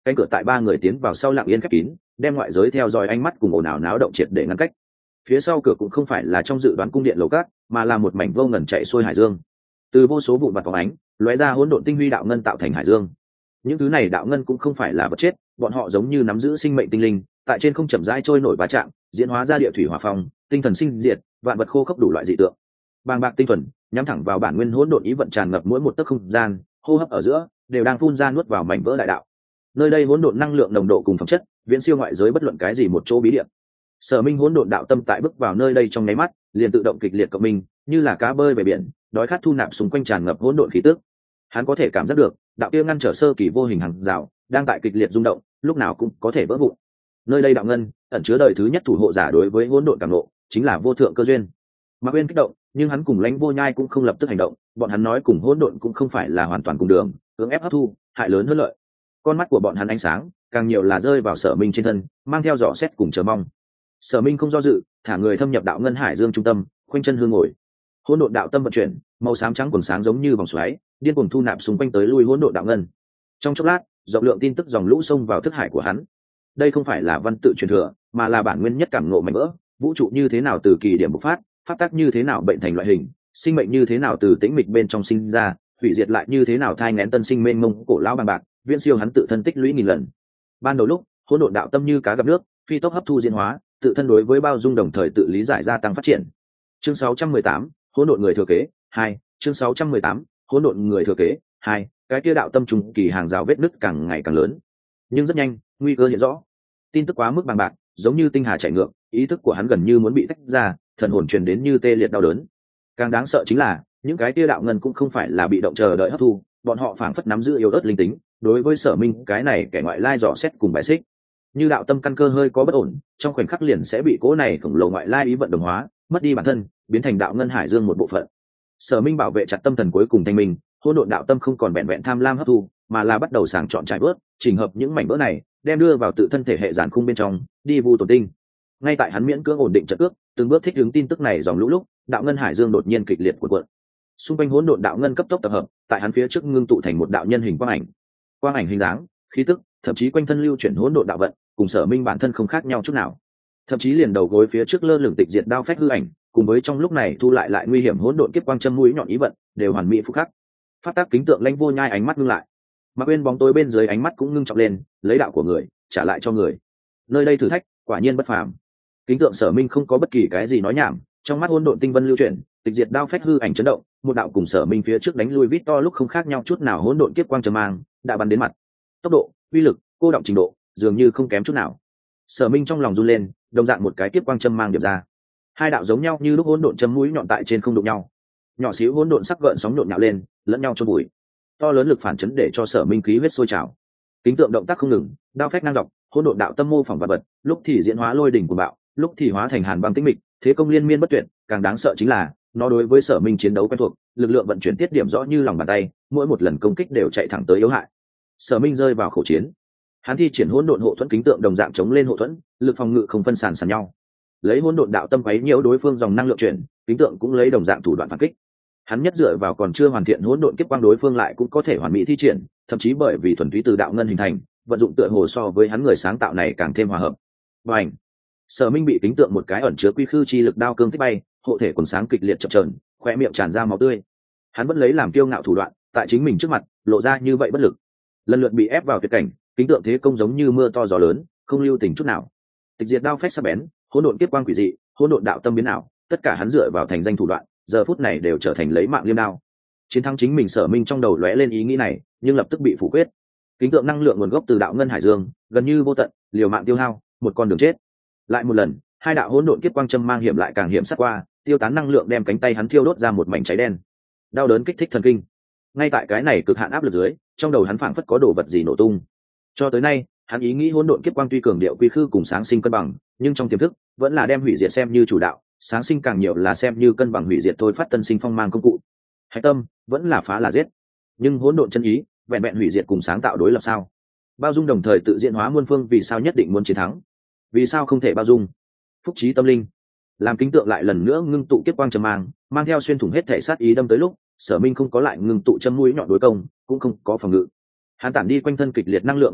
cánh cửa tại ba người tiến vào sau lặng yên khép kín, đem ngoại giới theo dõi ánh mắt cùng ồn ào náo động triệt để ngăn cách. Phía sau cửa cũng không phải là trong dự đoán cung điện lầu cát, mà là một mảnh vô ngần chạy xuôi hải dương. Từ vô số vụn vặt phóng ánh, lóe ra hỗn độn tinh huy đạo ngân tạo thành hải dương. Những thứ này đạo ngân cũng không phải là vật chết, bọn họ giống như nắm giữ sinh mệnh tinh linh, tại trên không chậm rãi trôi nổi va chạm, diễn hóa ra địa thủy hỏa phong, tinh thần sinh diệt, vạn vật khô khốc đủ loại dị tượng. Bàng bạc tinh thuần, nhắm thẳng vào bản nguyên hỗn độn ý vận tràn ngập mỗi một tấc không gian, hô hấp ở giữa đều đang phun ra nuốt vào mảnh vỡ đại đạo. Nơi đây hỗn độn năng lượng nồng độ cùng phẩm chất, viễn siêu ngoại giới bất luận cái gì một chỗ bí địa. Sở Minh hỗn độn đạo tâm tại bước vào nơi đây trong nháy mắt, liền tự động kịch liệt cộng minh, như là cá bơi về biển, đói khát thu nạp xung quanh tràn ngập hỗn độn khí tức. Hắn có thể cảm giác được, đạo kia ngăn trở sơ kỳ vô hình hàng rào, đang tại kịch liệt rung động, lúc nào cũng có thể vỡ vụn. Nơi đây đạo ngân ẩn chứa đời thứ nhất thủ hộ giả đối với hỗn độn cảm ngộ, chính là vô thượng cơ duyên. Mạc Uyên kích động, nhưng hắn cùng Lãnh Vô Nhai cũng không lập tức hành động, bọn hắn nói cùng hỗn độn cũng không phải là hoàn toàn cùng đường, cưỡng ép hấp thu, hại lớn hơn lợi. Con mắt của bọn hắn ánh sáng, càng nhiều là rơi vào Sở Minh trên thân, mang theo dõi xét cùng chờ mong. Sở Minh không do dự, thả người thâm nhập đạo ngân hải dương trung tâm, khoanh chân hương ngồi. Hỗn độn đạo tâm vận chuyển, màu xám trắng quần sáng giống như vòng xoáy, điên cuồng thu nạp xung quanh tới lui hỗn độn đạo ngân. Trong chốc lát, rộng lượng tin tức dòng lũ xông vào thức hải của hắn. Đây không phải là văn tự truyền thừa, mà là bản nguyên nhất cảm ngộ mạnh vỡ, vũ trụ như thế nào từ kỳ điểm bộc phát, pháp tắc như thế nào bệnh thành loại hình, sinh mệnh như thế nào từ tĩnh mịch bên trong sinh ra, hủy diệt lại như thế nào thai nghén tân sinh mênh mông cổ lão bằng bạc, viễn siêu hắn tự thân tích lũy nghìn lần. Ban đầu lúc, hỗn độn đạo tâm như cá gặp nước, phi tốc hấp thu diễn hóa, tự thân đối với bao dung đồng thời tự lý giải gia tăng phát triển. Chương 618, hỗn độn người thừa kế 2, chương 618, hỗn độn người thừa kế 2, cái kia đạo tâm trùng kỳ hàng rào vết nứt càng ngày càng lớn. Nhưng rất nhanh, nguy cơ hiện rõ. Tin tức quá mức bằng bạc, giống như tinh hà chạy ngược, ý thức của hắn gần như muốn bị tách ra, thần hồn truyền đến như tê liệt đau đớn. Càng đáng sợ chính là, những cái kia đạo ngân cũng không phải là bị động chờ đợi hấp thu, bọn họ phảng phất nắm giữ yếu ớt linh tính, đối với Sở Minh cái này kẻ ngoại lai dò xét cùng bài xích. Như đạo tâm căn cơ hơi có bất ổn, trong khoảnh khắc liền sẽ bị cố này khổng lồ ngoại lai ý vận đồng hóa, mất đi bản thân, biến thành đạo ngân hải dương một bộ phận. Sở Minh bảo vệ chặt tâm thần cuối cùng thanh minh, hỗn độn đạo tâm không còn vẹn vẹn tham lam hấp thu, mà là bắt đầu sàng chọn trải bớt, chỉnh hợp những mảnh vỡ này, đem đưa vào tự thân thể hệ giản khung bên trong, đi vu tổ tinh. Ngay tại hắn miễn cưỡng ổn định trận cước, từng bước thích ứng tin tức này dòng lũ lúc, đạo ngân hải dương đột nhiên kịch liệt cuộn. Xung quanh hỗn độn đạo ngân cấp tốc tập hợp, tại hắn phía trước ngưng tụ thành một đạo nhân hình quang ảnh. Quang ảnh hình dáng, khí tức, thậm chí quanh thân lưu chuyển hỗn độn đạo vận, cùng Sở Minh bản thân không khác nhau chút nào. Thậm chí liền đầu gối phía trước lơ lửng tịch diệt đao phách hư ảnh, cùng với trong lúc này thu lại nguy hiểm hỗn độn kiếp quang châm mũi nhọn ý vận, đều hoàn mỹ phù khắc. Phát tác kính tượng Lãnh Vô Nhai ánh mắt ngưng lại. Mạc Uyên bóng tối bên dưới ánh mắt cũng ngưng trọng lên, lấy đạo của người trả lại cho người. Nơi đây thử thách quả nhiên bất phàm. Kính tượng Sở Minh không có bất kỳ cái gì nói nhảm, trong mắt hỗn độn tinh vân lưu chuyển, tịch diệt đao phách hư ảnh chấn động, một đạo cùng Sở Minh phía trước đánh lui vít to lúc không khác nhau chút nào hỗn độn kiếp quang châm mang, đã bắn đến mặt. Tốc độ, uy lực, cô động trình độ, dường như không kém chút nào. Sở Minh trong lòng run lên, đồng dạng một cái kiếp quang châm mang điểm ra. Hai đạo giống nhau như lúc hỗn độn châm mũi nhọn tại trên không đụng nhau. Nhỏ xíu hỗn độn sắc gợn sóng nhộn nhạo lên, lẫn nhau chôn bụi. To lớn lực phản chấn để cho Sở Minh khí huyết sôi trào. Kính tượng động tác không ngừng, đao phách ngang dọc, hỗn độn đạo tâm mô phỏng vật vật, lúc thì diễn hóa lôi đỉnh của bạo, lúc thì hóa thành hàn băng tĩnh mịch, thế công liên miên bất tuyệt. Càng đáng sợ chính là, nó đối với Sở Minh chiến đấu quen thuộc, lực lượng vận chuyển tiết điểm rõ như lòng bàn tay, mỗi một lần công kích đều chạy thẳng tới yếu hại. Sở Minh rơi vào khẩu chiến. Hắn thi triển hỗn độn hộ thuẫn kính tượng đồng dạng chống lên hộ thuẫn, lực phòng ngự không phân sàn sàn nhau. Lấy hỗn độn đạo tâm quấy nhiễu đối phương dòng năng lượng chuyển, kính tượng cũng lấy đồng dạng thủ đoạn phản kích. Hắn nhất dựa vào còn chưa hoàn thiện hỗn độn kiếp quang đối phương lại cũng có thể hoàn mỹ thi triển, thậm chí bởi vì thuần túy từ đạo ngân hình thành, vận dụng tựa hồ so với hắn người sáng tạo này càng thêm hòa hợp. Bành! Sở Minh bị kính tượng một cái ẩn chứa quy khư chi lực đao cương thích bay, hộ thể quần sáng kịch liệt chập chờn, khóe miệng tràn ra máu tươi. Hắn vẫn lấy làm kiêu ngạo thủ đoạn, tại chính mình trước mặt, lộ ra như vậy bất lực. Lần lượt bị ép vào tuyệt cảnh, kính tượng thế công giống như mưa to gió lớn, không lưu tình chút nào. Tịch diệt đao phách sắc bén, hỗn độn kiếp quang quỷ dị, hỗn độn đạo tâm biến ảo, tất cả hắn dựa vào thành danh thủ đoạn, giờ phút này đều trở thành lấy mạng liêm đao. Chiến thắng chính mình Sở Minh trong đầu lóe lên ý nghĩ này, nhưng lập tức bị phủ quyết. Kính tượng năng lượng nguồn gốc từ đạo ngân hải dương, gần như vô tận, liều mạng tiêu hao, một con đường chết. Lại một lần, hai đạo hỗn độn kiếp quang châm mang hiểm lại càng hiểm sát qua, tiêu tán năng lượng đem cánh tay hắn thiêu đốt ra một mảnh cháy đen. Đau đớn kích thích thần kinh. Ngay tại cái này cực hạn áp lực dưới, trong đầu hắn phảng phất có đồ vật gì nổ tung. Cho tới nay, hắn ý nghĩ hỗn độn kiếp quang tuy cường điệu quy khư cùng sáng sinh cân bằng, nhưng trong tiềm thức vẫn là đem hủy diệt xem như chủ đạo, sáng sinh càng nhiều là xem như cân bằng hủy diệt thôi phát tân sinh phong mang công cụ. Hạch tâm vẫn là phá là giết, nhưng hỗn độn chân ý vẹn vẹn hủy diệt cùng sáng tạo đối lập sao? Bao dung đồng thời tự diễn hóa muôn phương, vì sao nhất định muốn chiến thắng? Vì sao không thể bao dung? Phúc trí tâm linh, làm kính tượng lại lần nữa ngưng tụ kiếp quang trầm mang theo xuyên thủng hết thể sát ý đâm tới lúc, Sở Minh không có lại ngưng tụ châm mũi nhọn đối công, cũng không có phòng ngự. Hắn tản đi quanh thân kịch liệt năng lượng ba động,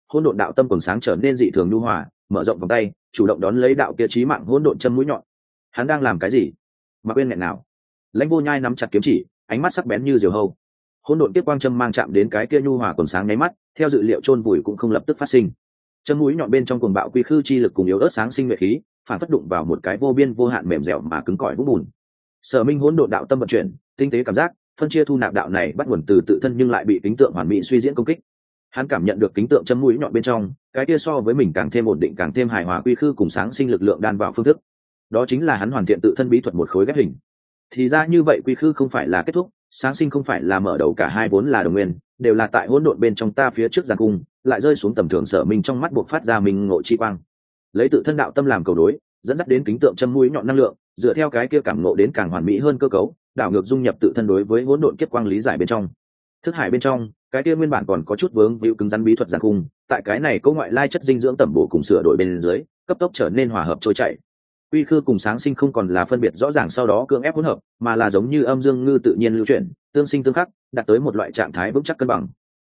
hỗn độn đạo tâm quần sáng trở nên dị thường nhu hòa, mở rộng vòng tay, chủ động đón lấy đạo kia chí mạng hỗn độn châm mũi nhọn. Hắn đang làm cái gì? Mạc Uyên nghẹn nào. Lãnh Vô Nhai nắm chặt kiếm chỉ, ánh mắt sắc bén như diều hâu. Hỗn độn tiếp quang châm mang chạm đến cái kia nhu hòa quần sáng nháy mắt, theo dự liệu chôn vùi cũng không lập tức phát sinh. Châm mũi nhọn bên trong cuồng bạo quy khư chi lực cùng yếu ớt sáng sinh nguyệt khí, phản phất đụng vào một cái vô biên vô hạn mềm dẻo mà cứng cỏi vũng bùn. Sở Minh hỗn độn đạo tâm vận chuyển, tinh tế cảm giác, phân chia thu nạp đạo này bắt nguồn từ tự thân nhưng lại bị kính tượng hoàn mỹ suy diễn công kích. Hắn cảm nhận được kính tượng châm mũi nhọn bên trong, cái kia so với mình càng thêm ổn định, càng thêm hài hòa quy khư cùng sáng sinh lực lượng đan vào phương thức. Đó chính là hắn hoàn thiện tự thân bí thuật một khối ghép hình. Thì ra như vậy, quy khư không phải là kết thúc, sáng sinh không phải là mở đầu, cả hai vốn là đồng nguyên, đều là tại hỗn độn bên trong ta phía trước giàn cung, lại rơi xuống tầm thường. Sở Minh trong mắt buộc phát ra mình ngộ chi quang, lấy tự thân đạo tâm làm cầu đối, dẫn dắt đến kính tượng châm mũi nhọn năng lượng, dựa theo cái kia cảm ngộ đến càng hoàn mỹ hơn cơ cấu, đảo ngược dung nhập tự thân đối với hỗn độn kiếp quang lý giải bên trong. Thức hải bên trong, cái kia nguyên bản còn có chút vướng víu cứng rắn bí thuật giàn cung, tại cái này câu ngoại lai chất dinh dưỡng tẩm bổ cùng sửa đổi bên dưới, cấp tốc trở nên hòa hợp trôi chảy. Quy khư cùng sáng sinh không còn là phân biệt rõ ràng sau đó cưỡng ép hỗn hợp, mà là giống như âm dương ngư tự nhiên lưu chuyển, tương sinh tương khắc, đạt tới một loại trạng thái vững chắc cân bằng.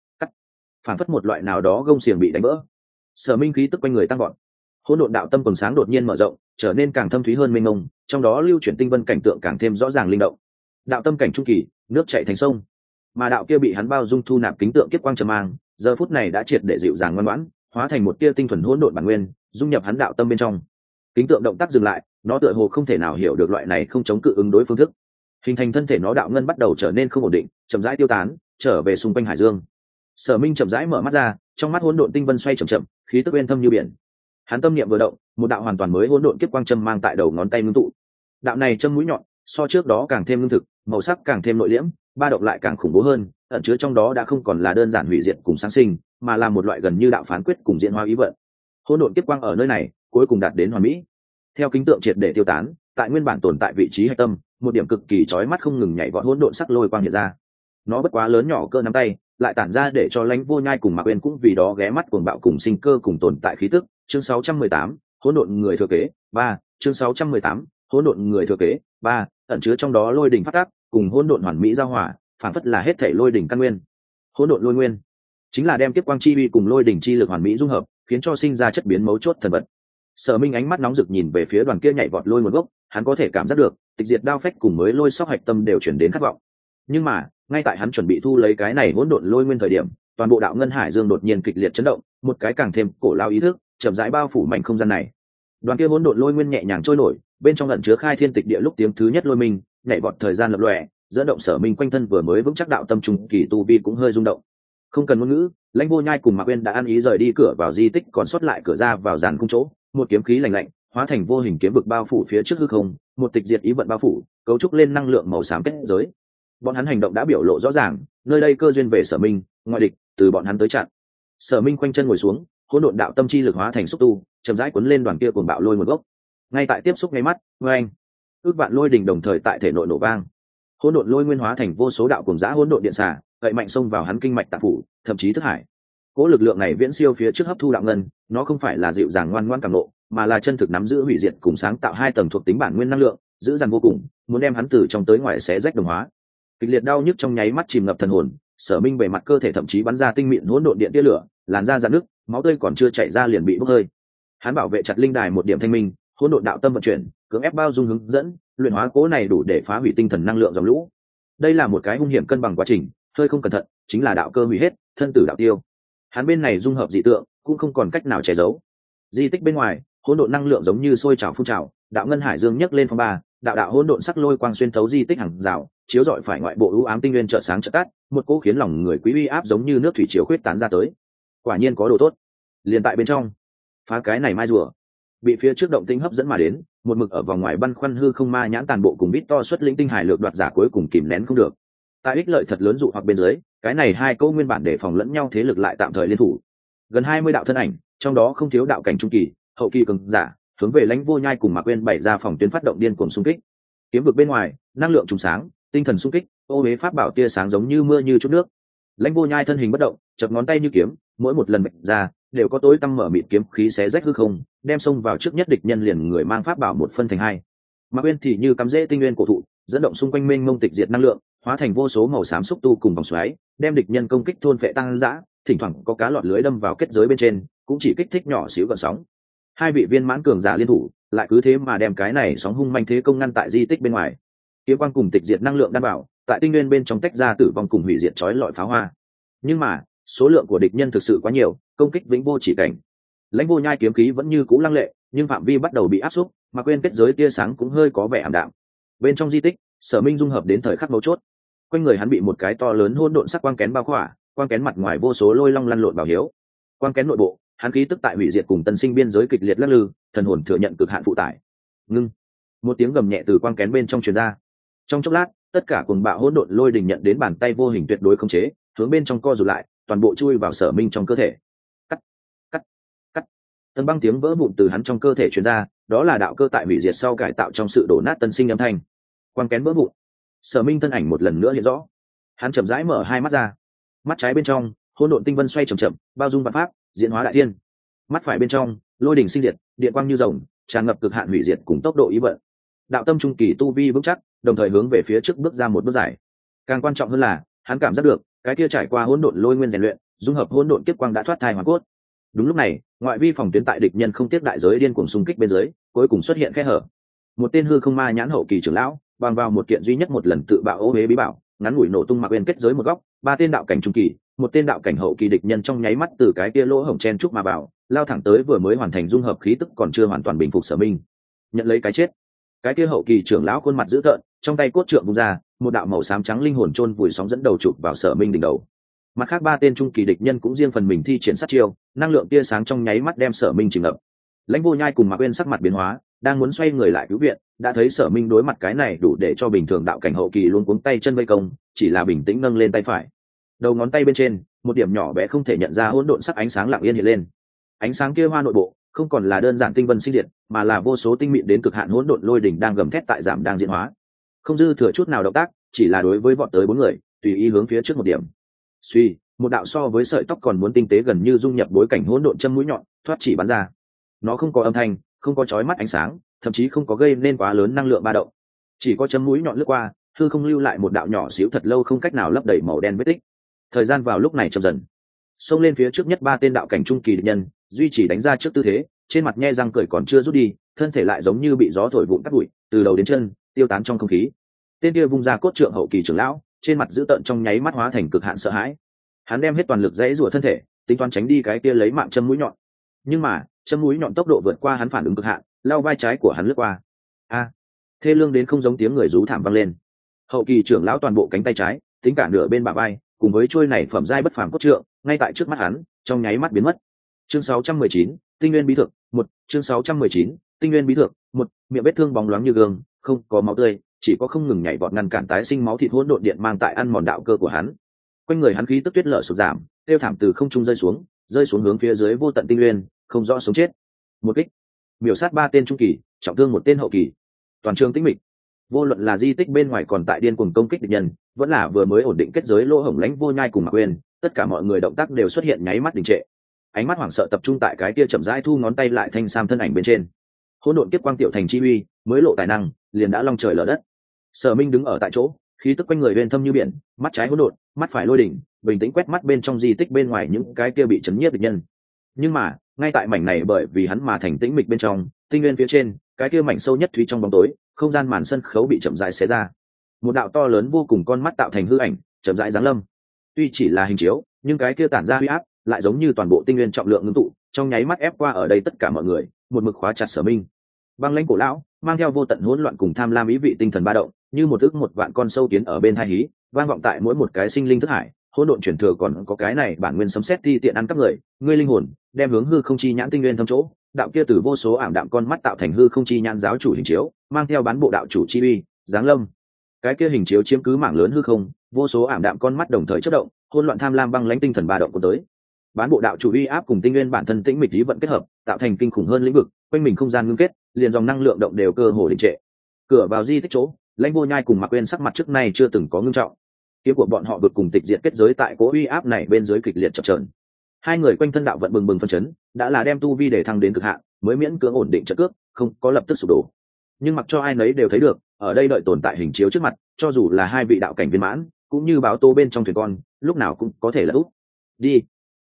Phản phất một loại nào đó gông xiềng bị đánh vỡ. Sở Minh khí tức quanh người tăng vọt, hỗn độn đạo tâm quần sáng đột nhiên mở rộng, trở nên càng thâm thúy hơn mênh mông, trong đó lưu chuyển tinh vân cảnh tượng càng thêm rõ ràng linh động. Đạo tâm cảnh trung kỳ, nước chảy thành sông, mà đạo kia bị hắn bao dung thu nạp kính tượng kiếp quang trầm mang, giờ phút này đã triệt để dịu dàng ngoan ngoãn, hóa thành một tia tinh thuần hỗn độn bản nguyên, dung nhập hắn đạo tâm bên trong. Kính tượng động tác dừng lại, nó tựa hồ không thể nào hiểu được loại này không chống cự ứng đối phương thức, hình thành thân thể nó đạo ngân bắt đầu trở nên không ổn định, chậm rãi tiêu tán, trở về xung quanh hải dương. Sở Minh chậm rãi mở mắt ra, trong mắt hỗn độn tinh vân xoay chậm chậm, khí tức uyên thâm như biển. Hắn tâm niệm vừa động, một đạo hoàn toàn mới hỗn độn kiếp quang châm mang tại đầu ngón tay ngưng tụ. Đạo này châm mũi nhọn, so trước đó càng thêm lương thực, màu sắc càng thêm nội liễm, ba động lại càng khủng bố hơn, ẩn chứa trong đó đã không còn là đơn giản hủy diệt cùng sáng sinh, mà là một loại gần như đạo phán quyết cùng diễn hóa ý vận. Hỗn độn kiếp quang ở nơi này, cuối cùng đạt đến hoàn mỹ. Theo kính tượng triệt để tiêu tán, tại nguyên bản tồn tại vị trí hạch tâm, một điểm cực kỳ chói mắt không ngừng nhảy vọt hỗn độn sắc lôi quang hiện ra. Nó bất quá lớn nhỏ cỡ nắm tay, lại tản ra để cho Lãnh Vô Nhai cùng Mạc Uyên cũng vì đó ghé mắt cuồng bạo cùng sinh cơ cùng tồn tại khí tức. Chương 618, hỗn độn người thừa kế 3, chương 618, hỗn độn người thừa kế 3, ẩn chứa trong đó lôi đỉnh phát tác cùng hỗn độn hoàn mỹ giao hòa, phản phất là hết thảy lôi đỉnh căn nguyên. Hỗn độn lôi nguyên chính là đem kiếp quang chi uy cùng lôi đỉnh chi lực hoàn mỹ dung hợp, khiến cho sinh ra chất biến mấu chốt thần vật. Sở Minh ánh mắt nóng rực nhìn về phía đoàn kia nhảy vọt lôi nguồn gốc, hắn có thể cảm giác được, tịch diệt đao phách cùng mới lôi sóc hạch tâm đều chuyển đến khát vọng. Nhưng mà, ngay tại hắn chuẩn bị thu lấy cái này hỗn độn lôi nguyên thời điểm, toàn bộ đạo ngân hải dương đột nhiên kịch liệt chấn động, một cái càng thêm cổ lao ý thức, chậm rãi bao phủ mảnh không gian này. Đoàn kia hỗn độn lôi nguyên nhẹ nhàng trôi nổi, bên trong ẩn chứa khai thiên tịch địa lúc tiếng thứ nhất lôi minh, nhảy vọt thời gian lập lòe, dẫn động Sở Minh quanh thân vừa mới vững chắc đạo tâm trùng kỳ tu vi cũng hơi rung động. Không cần ngôn ngữ, Lãnh Vô Nhai cùng Mạc Uyên đã ăn ý rời đi cửa vào di tích, còn sót lại cửa ra vào giàn cung chỗ, một kiếm khí lạnh lạnh hóa thành vô hình kiếm vực bao phủ phía trước hư không, một tịch diệt ý vận bao phủ, cấu trúc lên năng lượng màu xám kết giới. Bọn hắn hành động đã biểu lộ rõ ràng, nơi đây cơ duyên về Sở Minh, ngoại địch từ bọn hắn tới chặn. Sở Minh khoanh chân ngồi xuống, hỗn độn đạo tâm chi lực hóa thành xúc tu, chậm rãi cuốn lên đoàn kia cuồng bạo lôi một gốc. Ngay tại tiếp xúc ngay mắt, oeng, ước vạn lôi đỉnh đồng thời tại thể nội nổ vang. Hỗn độn lôi nguyên hóa thành vô số đạo cuồng dã hỗn độn điện xả, gậy mạnh xông vào hắn kinh mạch tạng phủ, thậm chí thức hải. Cỗ lực lượng này viễn siêu phía trước hấp thu đạo ngân, nó không phải là dịu dàng ngoan ngoãn cảm nộ, mà là chân thực nắm giữ hủy diệt cùng sáng tạo hai tầng thuộc tính bản nguyên năng lượng, giữ dằn vô cùng, muốn đem hắn từ trong tới ngoài xé rách đồng hóa. Kịch liệt đau nhức trong nháy mắt chìm ngập thần hồn, Sở Minh bề mặt cơ thể thậm chí bắn ra tinh mịn hỗn độn điện tia lửa, làn da rạn nứt, máu tươi còn chưa chảy ra liền bị bốc hơi. Hắn bảo vệ chặt linh đài một điểm thanh minh, hỗn độn đạo tâm vận chuyển, cưỡng ép bao dung hướng dẫn, luyện hóa cố này đủ để phá hủy tinh thần năng lượng dòng lũ. Đây là một cái hung hiểm cân bằng quá trình, hơi không cẩn thận, chính là đạo cơ hủy hết, thân tử đạo tiêu. Hắn bên này dung hợp dị tượng, cũng không còn cách nào che giấu. Di tích bên ngoài, hỗn độn năng lượng giống như sôi trào phun trào, đạo ngân hải dương nhấc lên phong ba, đạo hỗn độn sắc lôi quang xuyên thấu di tích hàng rào, chiếu rọi phải ngoại bộ u ám tinh nguyên chợt sáng chợt tắt, một cỗ khiến lòng người quý uy áp giống như nước thủy triều khuyết tán ra tới. Quả nhiên có đồ tốt. Liền tại bên trong, phá cái này mai rùa, bị phía trước động tinh hấp dẫn mà đến, một mực ở vòng ngoài băn khoăn hư không ma nhãn tàn bộ cùng Vít to xuất lĩnh tinh hải lược đoạt giả cuối cùng kìm nén không được. Tại ích lợi thật lớn dụ hoặc bên dưới, cái này hai cỗ nguyên bản để phòng lẫn nhau thế lực lại tạm thời liên thủ. Gần 20 đạo thân ảnh, trong đó không thiếu đạo cảnh trung kỳ, hậu kỳ cường giả, hướng về Lãnh Vô Nhai cùng Mạc Uyên bày ra phòng tuyến phát động điên cuồng xung kích. Kiếm vực bên ngoài, năng lượng trùng sáng, tinh thần xung kích, ô huế pháp bảo tia sáng giống như mưa như chút nước. Lãnh Vô Nhai thân hình bất động, chập ngón tay như kiếm, mỗi một lần bạch ra, đều có tối tăm mở mịt kiếm khí xé rách hư không, đem xông vào trước nhất địch nhân liền người mang pháp bảo một phân thành hai. Mạc Uyên thì như cắm rễ tinh nguyên cổ thụ, dẫn động xung quanh mênh mông tịch diệt năng lượng, hóa thành vô số màu xám xúc tu cùng vòng xoáy, đem địch nhân công kích thôn phệ tăng dã, thỉnh thoảng có cá lọt lưới đâm vào kết giới bên trên, cũng chỉ kích thích nhỏ xíu gợn sóng. Hai vị viên mãn cường giả liên thủ, lại cứ thế mà đem cái này sóng hung manh thế công ngăn tại di tích bên ngoài. Kiếm quang cùng tịch diệt năng lượng đảm bảo, tại tinh nguyên bên trong tách ra tử vong cùng hủy diệt chói lọi pháo hoa. Nhưng mà số lượng của địch nhân thực sự quá nhiều, công kích vĩnh vô chỉ cảnh. Lãnh Vô Nhai kiếm khí vẫn như cũ lăng lệ, nhưng phạm vi bắt đầu bị áp suất, mà quên kết giới tia sáng cũng hơi có vẻ ảm đạm. Bên trong di tích, Sở Minh dung hợp đến thời khắc mấu chốt, quanh người hắn bị một cái to lớn hỗn độn sắc quang kén bao khỏa, quang kén mặt ngoài vô số lôi long lăn lộn bảo hiếu. Quang kén nội bộ, hắn khí tức tại hủy diệt cùng tân sinh biên giới kịch liệt lắc lư, thần hồn thừa nhận cực hạn phụ tải. Ngưng. Một tiếng gầm nhẹ từ quang kén bên trong truyền ra. Trong chốc lát, tất cả cuồng bạo hỗn độn lôi đình nhận đến bàn tay vô hình tuyệt đối khống chế, hướng bên trong co rụt lại, toàn bộ chui vào Sở Minh trong cơ thể. Cắt, cắt, cắt. Tân băng tiếng vỡ vụn từ hắn trong cơ thể truyền ra, đó là đạo cơ tại hủy diệt sau cải tạo trong sự đổ nát tân sinh âm thanh. Quang kén vỡ vụn. Sở Minh thân ảnh một lần nữa hiện rõ. Hắn chậm rãi mở hai mắt ra. Mắt trái bên trong, hỗn độn tinh vân xoay chậm chậm, bao dung vạn pháp, diễn hóa đại thiên. Mắt phải bên trong, lôi đỉnh sinh diệt, điện quang như rồng, tràn ngập cực hạn hủy diệt cùng tốc độ ý vận. Đạo tâm trung kỳ tu vi vững chắc, đồng thời hướng về phía trước bước ra một bước dài. Càng quan trọng hơn là, hắn cảm giác được, cái kia trải qua hỗn độn lôi nguyên rèn luyện, dung hợp hỗn độn kiếp quang đã thoát thai hoàn cốt. Đúng lúc này, ngoại vi phòng tuyến tại địch nhân không tiếc đại giới điên cuồng xung kích bên dưới, cuối cùng xuất hiện khe hở. Một tên hư không ma nhãn hậu kỳ trưởng lão, bằng vào một kiện duy nhất một lần tự bạo ô hế bí bảo, ngắn ngủi nổ tung mặc bên kết giới một góc, ba tên đạo cảnh trung kỳ, một tên đạo cảnh hậu kỳ địch nhân trong nháy mắt từ cái kia lỗ hổng chen trúc mà vào, lao thẳng tới vừa mới hoàn thành dung hợp khí tức còn chưa hoàn toàn bình phục Sở Minh. Nhận lấy cái chết. Cái kia hậu kỳ trưởng lão khuôn mặt dữ tợn, trong tay cốt trượng vung ra, một đạo màu xám trắng linh hồn chôn vùi sóng dẫn đầu chụp vào Sở Minh đỉnh đầu. Mặt khác ba tên trung kỳ địch nhân cũng riêng phần mình thi triển sát chiêu, năng lượng tia sáng trong nháy mắt đem Sở Minh chìm ngập. Lãnh Vô Nhai cùng Mạc Uyên sắc mặt biến hóa, đang muốn xoay người lại cứu viện, đã thấy Sở Minh đối mặt cái này đủ để cho bình thường đạo cảnh hậu kỳ luôn cuống tay chân vây công, chỉ là bình tĩnh nâng lên tay phải. Đầu ngón tay bên trên, một điểm nhỏ bé không thể nhận ra hỗn độn sắc ánh sáng lặng yên hiện lên. Ánh sáng kia hoa nội bộ, không còn là đơn giản tinh vân sinh diệt, mà là vô số tinh mịn đến cực hạn hỗn độn lôi đỉnh đang gầm thét tại giảm đang diễn hóa. Không dư thừa chút nào động tác, chỉ là đối với vọt tới bốn người, tùy ý hướng phía trước một điểm. Suy, một đạo so với sợi tóc còn muốn tinh tế gần như dung nhập bối cảnh hỗn độn châm mũi nhọn, thoát chỉ bắn ra. Nó không có âm thanh, không có chói mắt ánh sáng, thậm chí không có gây nên quá lớn năng lượng ba động. Chỉ có châm mũi nhọn lướt qua, hư không lưu lại một đạo nhỏ xíu thật lâu không cách nào lấp đầy màu đen vết tích. Thời gian vào lúc này chậm dần. Xông lên phía trước nhất ba tên đạo cảnh trung kỳ địch nhân, duy trì đánh ra trước tư thế, trên mặt nhe răng cười còn chưa rút đi, thân thể lại giống như bị gió thổi vụn cắt bụi, từ đầu đến chân, tiêu tán trong không khí. Tên kia vung ra cốt trượng hậu kỳ trưởng lão, trên mặt dữ tợn trong nháy mắt hóa thành cực hạn sợ hãi. Hắn đem hết toàn lực dãy rủa thân thể, tính toán tránh đi cái kia lấy mạng châm mũi nhọn. Nhưng mà, châm mũi nhọn tốc độ vượt qua hắn phản ứng cực hạn, lao vai trái của hắn lướt qua. A! Thê lương đến không giống tiếng người rú thảm vang lên. Hậu kỳ trưởng lão toàn bộ cánh tay trái, tính cả nửa bên bả vai, cùng với chuôi này phẩm giai bất phàm cốt trượng, ngay tại trước mắt hắn, trong nháy mắt biến mất. Chương 619, Tinh Nguyên bí thực, 1, chương 619, Tinh Nguyên bí thực, 1, miệng vết thương bóng loáng như gương, không có máu tươi, chỉ có không ngừng nhảy vọt ngăn cản tái sinh máu thịt hỗn độn điện mang tại ăn mòn đạo cơ của hắn. Quanh người hắn khí tức tuyết lở sụt giảm, tiêu thảm từ không trung rơi xuống hướng phía dưới vô tận tinh nguyên, không rõ sống chết. Một kích, miểu sát ba tên trung kỳ, trọng thương một tên hậu kỳ. Toàn trường tĩnh mịch. Vô luận là di tích bên ngoài còn tại điên cuồng công kích địch nhân, vẫn là vừa mới ổn định kết giới lỗ hổng Lãnh Vô Nhai cùng Mạc Uyên, tất cả mọi người động tác đều xuất hiện nháy mắt đình trệ. Ánh mắt hoảng sợ tập trung tại cái kia chậm rãi thu ngón tay lại thanh sam thân ảnh bên trên. Hỗn độn kiếp quang tiểu thành chi uy, mới lộ tài năng, liền đã long trời lở đất. Sở Minh đứng ở tại chỗ, khí tức quanh người uyên thâm như biển, mắt trái hỗn độn, mắt phải lôi đỉnh, bình tĩnh quét mắt bên trong di tích bên ngoài những cái kia bị chấn nhiếp địch nhân. Nhưng mà, ngay tại mảnh này bởi vì hắn mà thành tĩnh mịch bên trong, tinh nguyên phía trên, cái kia mảnh sâu nhất thúy trong bóng tối, không gian màn sân khấu bị chậm rãi xé ra. Một đạo to lớn vô cùng con mắt tạo thành hư ảnh, chậm rãi giáng lâm. Tuy chỉ là hình chiếu, nhưng cái kia tản ra uy áp, lại giống như toàn bộ tinh nguyên trọng lượng ngưng tụ, trong nháy mắt ép qua ở đây tất cả mọi người, một mực khóa chặt Sở Minh. Băng lãnh cổ lão, mang theo vô tận hỗn loạn cùng tham lam ý vị tinh thần ba động, như một ức một vạn con sâu kiến ở bên hai hí, vang vọng tại mỗi một cái sinh linh thức hải. Hỗn độn chuyển thừa còn có cái này bản nguyên sấm sét ti tiện ăn cắp người, ngươi linh hồn đem hướng hư không chi nhãn tinh nguyên thâm chỗ, đạo kia từ vô số ảm đạm con mắt tạo thành hư không chi nhãn giáo chủ hình chiếu, mang theo bán bộ đạo chủ chi uy, giáng lâm. Cái kia hình chiếu chiếm cứ mảng lớn hư không, vô số ảm đạm con mắt đồng thời chớp động, hỗn loạn tham lam băng lãnh tinh thần ba động của tới. Bán bộ đạo chủ uy áp cùng tinh nguyên bản thân tĩnh mịch lý vận kết hợp, tạo thành kinh khủng hơn lĩnh vực, quanh mình không gian ngưng kết, liền dòng năng lượng động đều cơ hồ đình trệ. Cửa vào di tích chỗ, Lãnh Vô Nhai cùng Mạc Uyên sắc mặt trước nay chưa từng có ngưng trọng. Kiếm của bọn họ vực cùng tịch diệt kết giới tại cố uy áp này bên dưới kịch liệt chập chờn. Hai người quanh thân đạo vận bừng bừng phân chấn, đã là đem tu vi để thăng đến cực hạn, mới miễn cưỡng ổn định trận cước, không có lập tức sụp đổ. Nhưng mặc cho ai nấy đều thấy được, ở đây đợi tồn tại hình chiếu trước mặt, cho dù là hai vị đạo cảnh viên mãn, cũng như báo tô bên trong thuyền con, lúc nào cũng có thể là úp. Đi.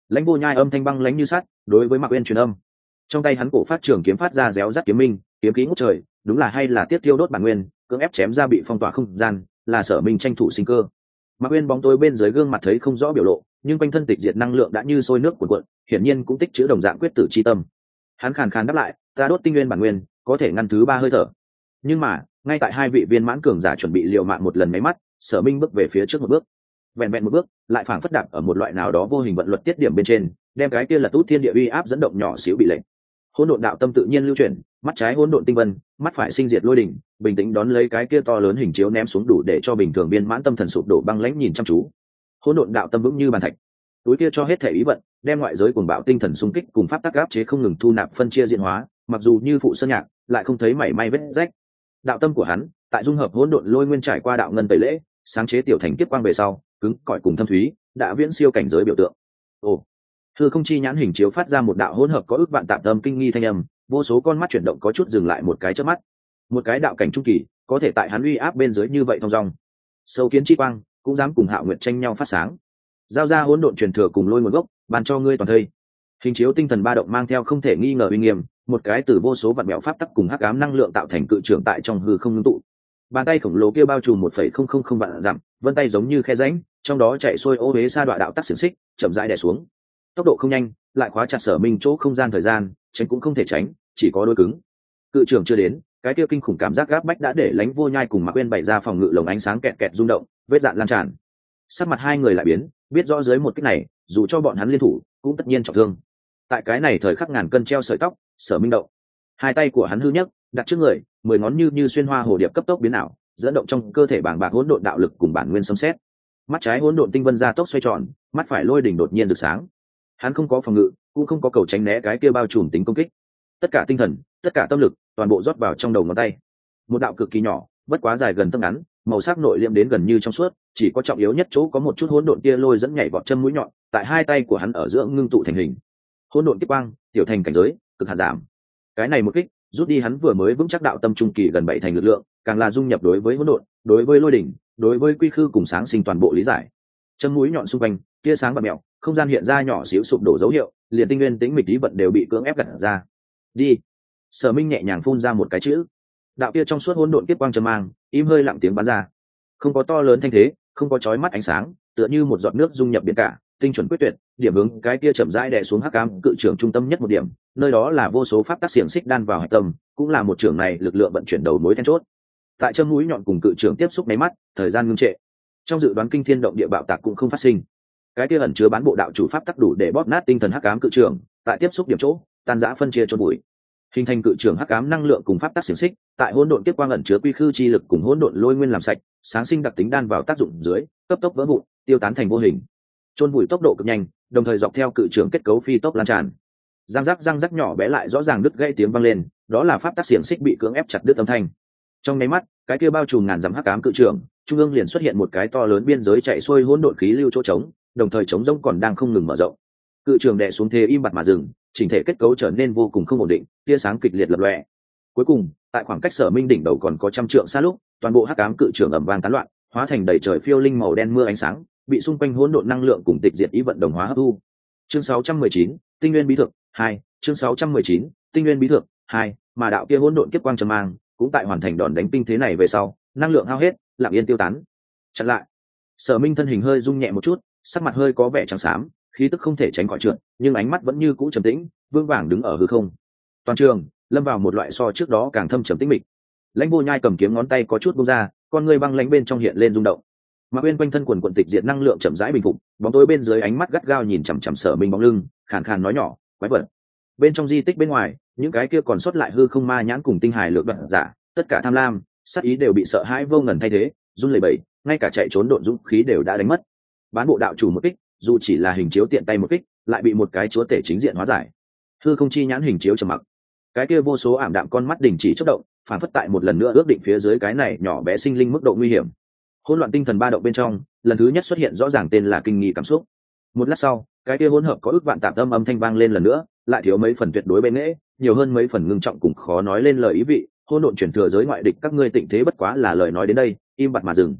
Lãnh Vô Nhai âm thanh băng lãnh như sắt, đối với Mạc Uyên truyền âm. Trong tay hắn cổ phát trường kiếm phát ra réo rắt kiếm minh, kiếm khí ngút trời, đúng là hay là tiếp tiêu đốt bản nguyên, cưỡng ép chém ra bị phong tỏa không gian, là Sở Minh tranh thủ sinh cơ. Mạc Uyên bóng tối bên dưới gương mặt thấy không rõ biểu lộ, nhưng quanh thân tịch diệt năng lượng đã như sôi nước cuồn cuộn, hiển nhiên cũng tích trữ đồng dạng quyết tử chi tâm. Hắn khàn khàn đáp lại, ta đốt tinh nguyên bản nguyên, có thể ngăn thứ 3 hơi thở. Nhưng mà, ngay tại hai vị viên mãn cường giả chuẩn bị liều mạng một lần mấy mắt, Sở Minh bước về phía trước một bước. Vẹn vẹn một bước, lại phảng phất đạp ở một loại nào đó vô hình vận luật tiết điểm bên trên, đem cái kia là tút thiên địa uy áp dẫn động nhỏ xíu bị lệnh. Hỗn độn đạo tâm tự nhiên lưu chuyển, mắt trái hỗn độn tinh vân, mắt phải sinh diệt lôi đỉnh, bình tĩnh đón lấy cái kia to lớn hình chiếu ném xuống đủ để cho bình thường viên mãn tâm thần sụp đổ băng lãnh nhìn chăm chú. Hỗn độn đạo tâm vững như bàn thạch, túi kia cho hết thể ý vận, đem ngoại giới cuồng bạo tinh thần xung kích cùng pháp tắc áp chế không ngừng thu nạp phân chia diễn hóa, mặc dù như phụ sơn nhạc, lại không thấy mảy may vết rách. Đạo tâm của hắn, tại dung hợp hỗn độn lôi nguyên trải qua đạo ngân tẩy lễ, sáng chế tiểu thành kiếp quang về sau, cứng cỏi cùng thâm thúy, đã viễn siêu cảnh giới biểu tượng. Ồ, hư không chi nhãn hình chiếu phát ra một đạo hỗn hợp có ước vạn tạm tâm kinh nghi thanh âm, vô số con mắt chuyển động có chút dừng lại một cái chớp mắt. Một cái đạo cảnh trung kỳ, có thể tại hắn uy áp bên dưới như vậy thong dong. Sâu kiến chi quang, cũng dám cùng Hạo Nguyệt tranh nhau phát sáng. Giao ra hỗn độn truyền thừa cùng lôi nguồn gốc, ban cho ngươi toàn thây. Hình chiếu tinh thần ba động mang theo không thể nghi ngờ uy nghiêm, một cái từ vô số vạn mèo pháp tắc cùng hắc ám năng lượng tạo thành cự trưởng tại trong hư không ngưng tụ. Bàn tay khổng lồ kia bao trùm 1,000 vạn dặm, vân tay giống như khe rãnh, trong đó chạy xuôi ô uế sa đoạn đạo tắc xiển xích, chậm rãi đè xuống. Tốc độ không nhanh, lại khóa chặt Sở Minh chỗ không gian thời gian, tránh cũng không thể tránh, chỉ có đôi cứng. Cự trưởng chưa đến, cái kia kinh khủng cảm giác gáp bách đã để Lãnh Vô Nhai cùng Mạc Uyên bày ra phòng ngự lồng ánh sáng kẹt kẹt rung động, vết dạn lan tràn. Sắc mặt hai người lại biến, biết rõ dưới một kích này, dù cho bọn hắn liên thủ, cũng tất nhiên trọng thương. Tại cái này thời khắc ngàn cân treo sợi tóc, Sở Minh động, hai tay của hắn hư nhấc, đặt trước người, 10 ngón như xuyên hoa hồ điệp cấp tốc biến ảo, dẫn động trong cơ thể bàng bạc hỗn độn đạo lực cùng bản nguyên sấm sét. Mắt trái hỗn độn tinh vân ra tốc xoay tròn, mắt phải lôi đỉnh đột nhiên rực sáng. Hắn không có phòng ngự, cũng không có cầu tránh né cái kia bao trùm tính công kích. Tất cả tinh thần, tất cả tâm lực, toàn bộ rót vào trong đầu ngón tay. Một đạo cực kỳ nhỏ, bất quá dài gần tấc ngắn, màu sắc nội liệm đến gần như trong suốt, chỉ có trọng yếu nhất chỗ có một chút hỗn độn tia lôi dẫn nhảy vọt châm mũi nhọn, tại hai tay của hắn ở giữa ngưng tụ thành hình. Hỗn độn kiếp quang, tiểu thành cảnh giới, cực hạn giảm. Cái này một kích, rút đi hắn vừa mới vững chắc đạo tâm trung kỳ gần 7 thành lực lượng, càng là dung nhập đối với hỗn độn, đối với lôi đỉnh, đối với quy khư cùng sáng sinh toàn bộ lý giải. Châm mũi nhọn xung quanh, tia sáng bạc mèo, không gian hiện ra nhỏ xíu sụp đổ dấu hiệu, liền tinh nguyên tĩnh mịch lý vận đều bị cưỡng ép gặt ra. Đi. Sở Minh nhẹ nhàng phun ra một cái chữ. Đạo kia trong suốt hỗn độn kiếp quang trầm mang, im hơi lặng tiếng bắn ra. Không có to lớn thanh thế, không có chói mắt ánh sáng, tựa như một giọt nước dung nhập biển cả, tinh chuẩn quyết tuyệt, điểm hướng cái kia chậm rãi đè xuống hắc ám cự trưởng trung tâm nhất một điểm, nơi đó là vô số pháp tắc xiềng xích đan vào hạch tâm, cũng là một trưởng này lực lượng vận chuyển đầu mối then chốt. Tại châm mũi nhọn cùng cự trưởng tiếp xúc mấy mắt, thời gian ngưng trệ. Trong dự đoán kinh thiên động địa bạo tạc cũng không phát sinh. Cái kia ẩn chứa bán bộ đạo chủ pháp tắc đủ để bóp nát tinh thần hắc ám cự trưởng, tại tiếp xúc điểm chỗ, tan rã phân chia chôn bụi. Hình thành cự trưởng hắc ám năng lượng cùng pháp tắc xiềng xích, tại hỗn độn tiếp quang ẩn chứa quy khư chi lực cùng hỗn độn lôi nguyên làm sạch, sáng sinh đặc tính đan vào tác dụng dưới, cấp tốc vỡ vụn, tiêu tán thành vô hình. Chôn bụi tốc độ cực nhanh, đồng thời dọc theo cự trưởng kết cấu phi tốc lan tràn. Răng rắc nhỏ bé lại rõ ràng đứt gãy tiếng vang lên, đó là pháp tắc xiềng xích bị cưỡng ép chặt đứt âm thanh. Trong nháy mắt, cái kia bao trùm ngàn dặm hắc ám cự trưởng, trung ương liền xuất hiện một cái to lớn biên giới chạy xuôi hỗn độn khí lưu chỗ trống, đồng thời trống rỗng còn đang không ngừng mở rộng. Cự trưởng đè xuống thế im bặt mà dừng, chỉnh thể kết cấu trở nên vô cùng không ổn định, tia sáng kịch liệt lập lòe. Cuối cùng, tại khoảng cách Sở Minh đỉnh đầu còn có trăm trượng xa lúc, toàn bộ hắc ám cự trưởng ầm vang tán loạn, hóa thành đầy trời phiêu linh màu đen mưa ánh sáng, bị xung quanh hỗn độn năng lượng cùng tịch diệt ý vận đồng hóa hấp thu. Chương 619, Tinh nguyên bí thực 2, chương 619, Tinh nguyên bí thực 2, mà đạo kia hỗn độn kiếp quang trầm mang, cũng tại hoàn thành đòn đánh tinh thế này về sau, năng lượng hao hết, lặng yên tiêu tán. Chặn lại. Sở Minh thân hình hơi rung nhẹ một chút, sắc mặt hơi có vẻ trắng xám, khí tức không thể tránh khỏi trượt, nhưng ánh mắt vẫn như cũ trầm tĩnh, vương vàng đứng ở hư không. Toàn trường lâm vào một loại so trước đó càng thâm trầm tĩnh mịch. Lãnh Vô Nhai cầm kiếm ngón tay có chút buông ra, con người băng lãnh bên trong hiện lên rung động. Mà bên quanh thân quần quần tịch diệt năng lượng chậm rãi bình phục, bóng tối bên dưới ánh mắt gắt gao nhìn chằm chằm Sở Minh bóng lưng, khàn khàn nói nhỏ, quái vật. Bên trong di tích bên ngoài, những cái kia còn sót lại hư không ma nhãn cùng tinh hài lược đoạn giả, tất cả tham lam, sát ý đều bị sợ hãi vô ngần thay thế, run lẩy bẩy, ngay cả chạy trốn độn dũng khí đều đã đánh mất. Bán bộ đạo chủ một kích, dù chỉ là hình chiếu tiện tay một kích, lại bị một cái chúa tể chính diện hóa giải. Hư không chi nhãn hình chiếu trầm mặc, cái kia vô số ảm đạm con mắt đình chỉ chớp động, phản phất tại một lần nữa ước định phía dưới cái này nhỏ bé sinh linh mức độ nguy hiểm. Hỗn loạn tinh thần ba động bên trong, lần thứ nhất xuất hiện rõ ràng tên là kinh nghi cảm xúc. Một lát sau, cái kia hỗn hợp có ước vạn tạm âm thanh vang lên lần nữa, lại thiếu mấy phần tuyệt đối bên nghệ, nhiều hơn mấy phần ngưng trọng cùng khó nói lên lời ý vị. Hỗn độn chuyển thừa giới ngoại địch các ngươi tịnh thế bất quá là lời nói đến đây, im bặt mà dừng.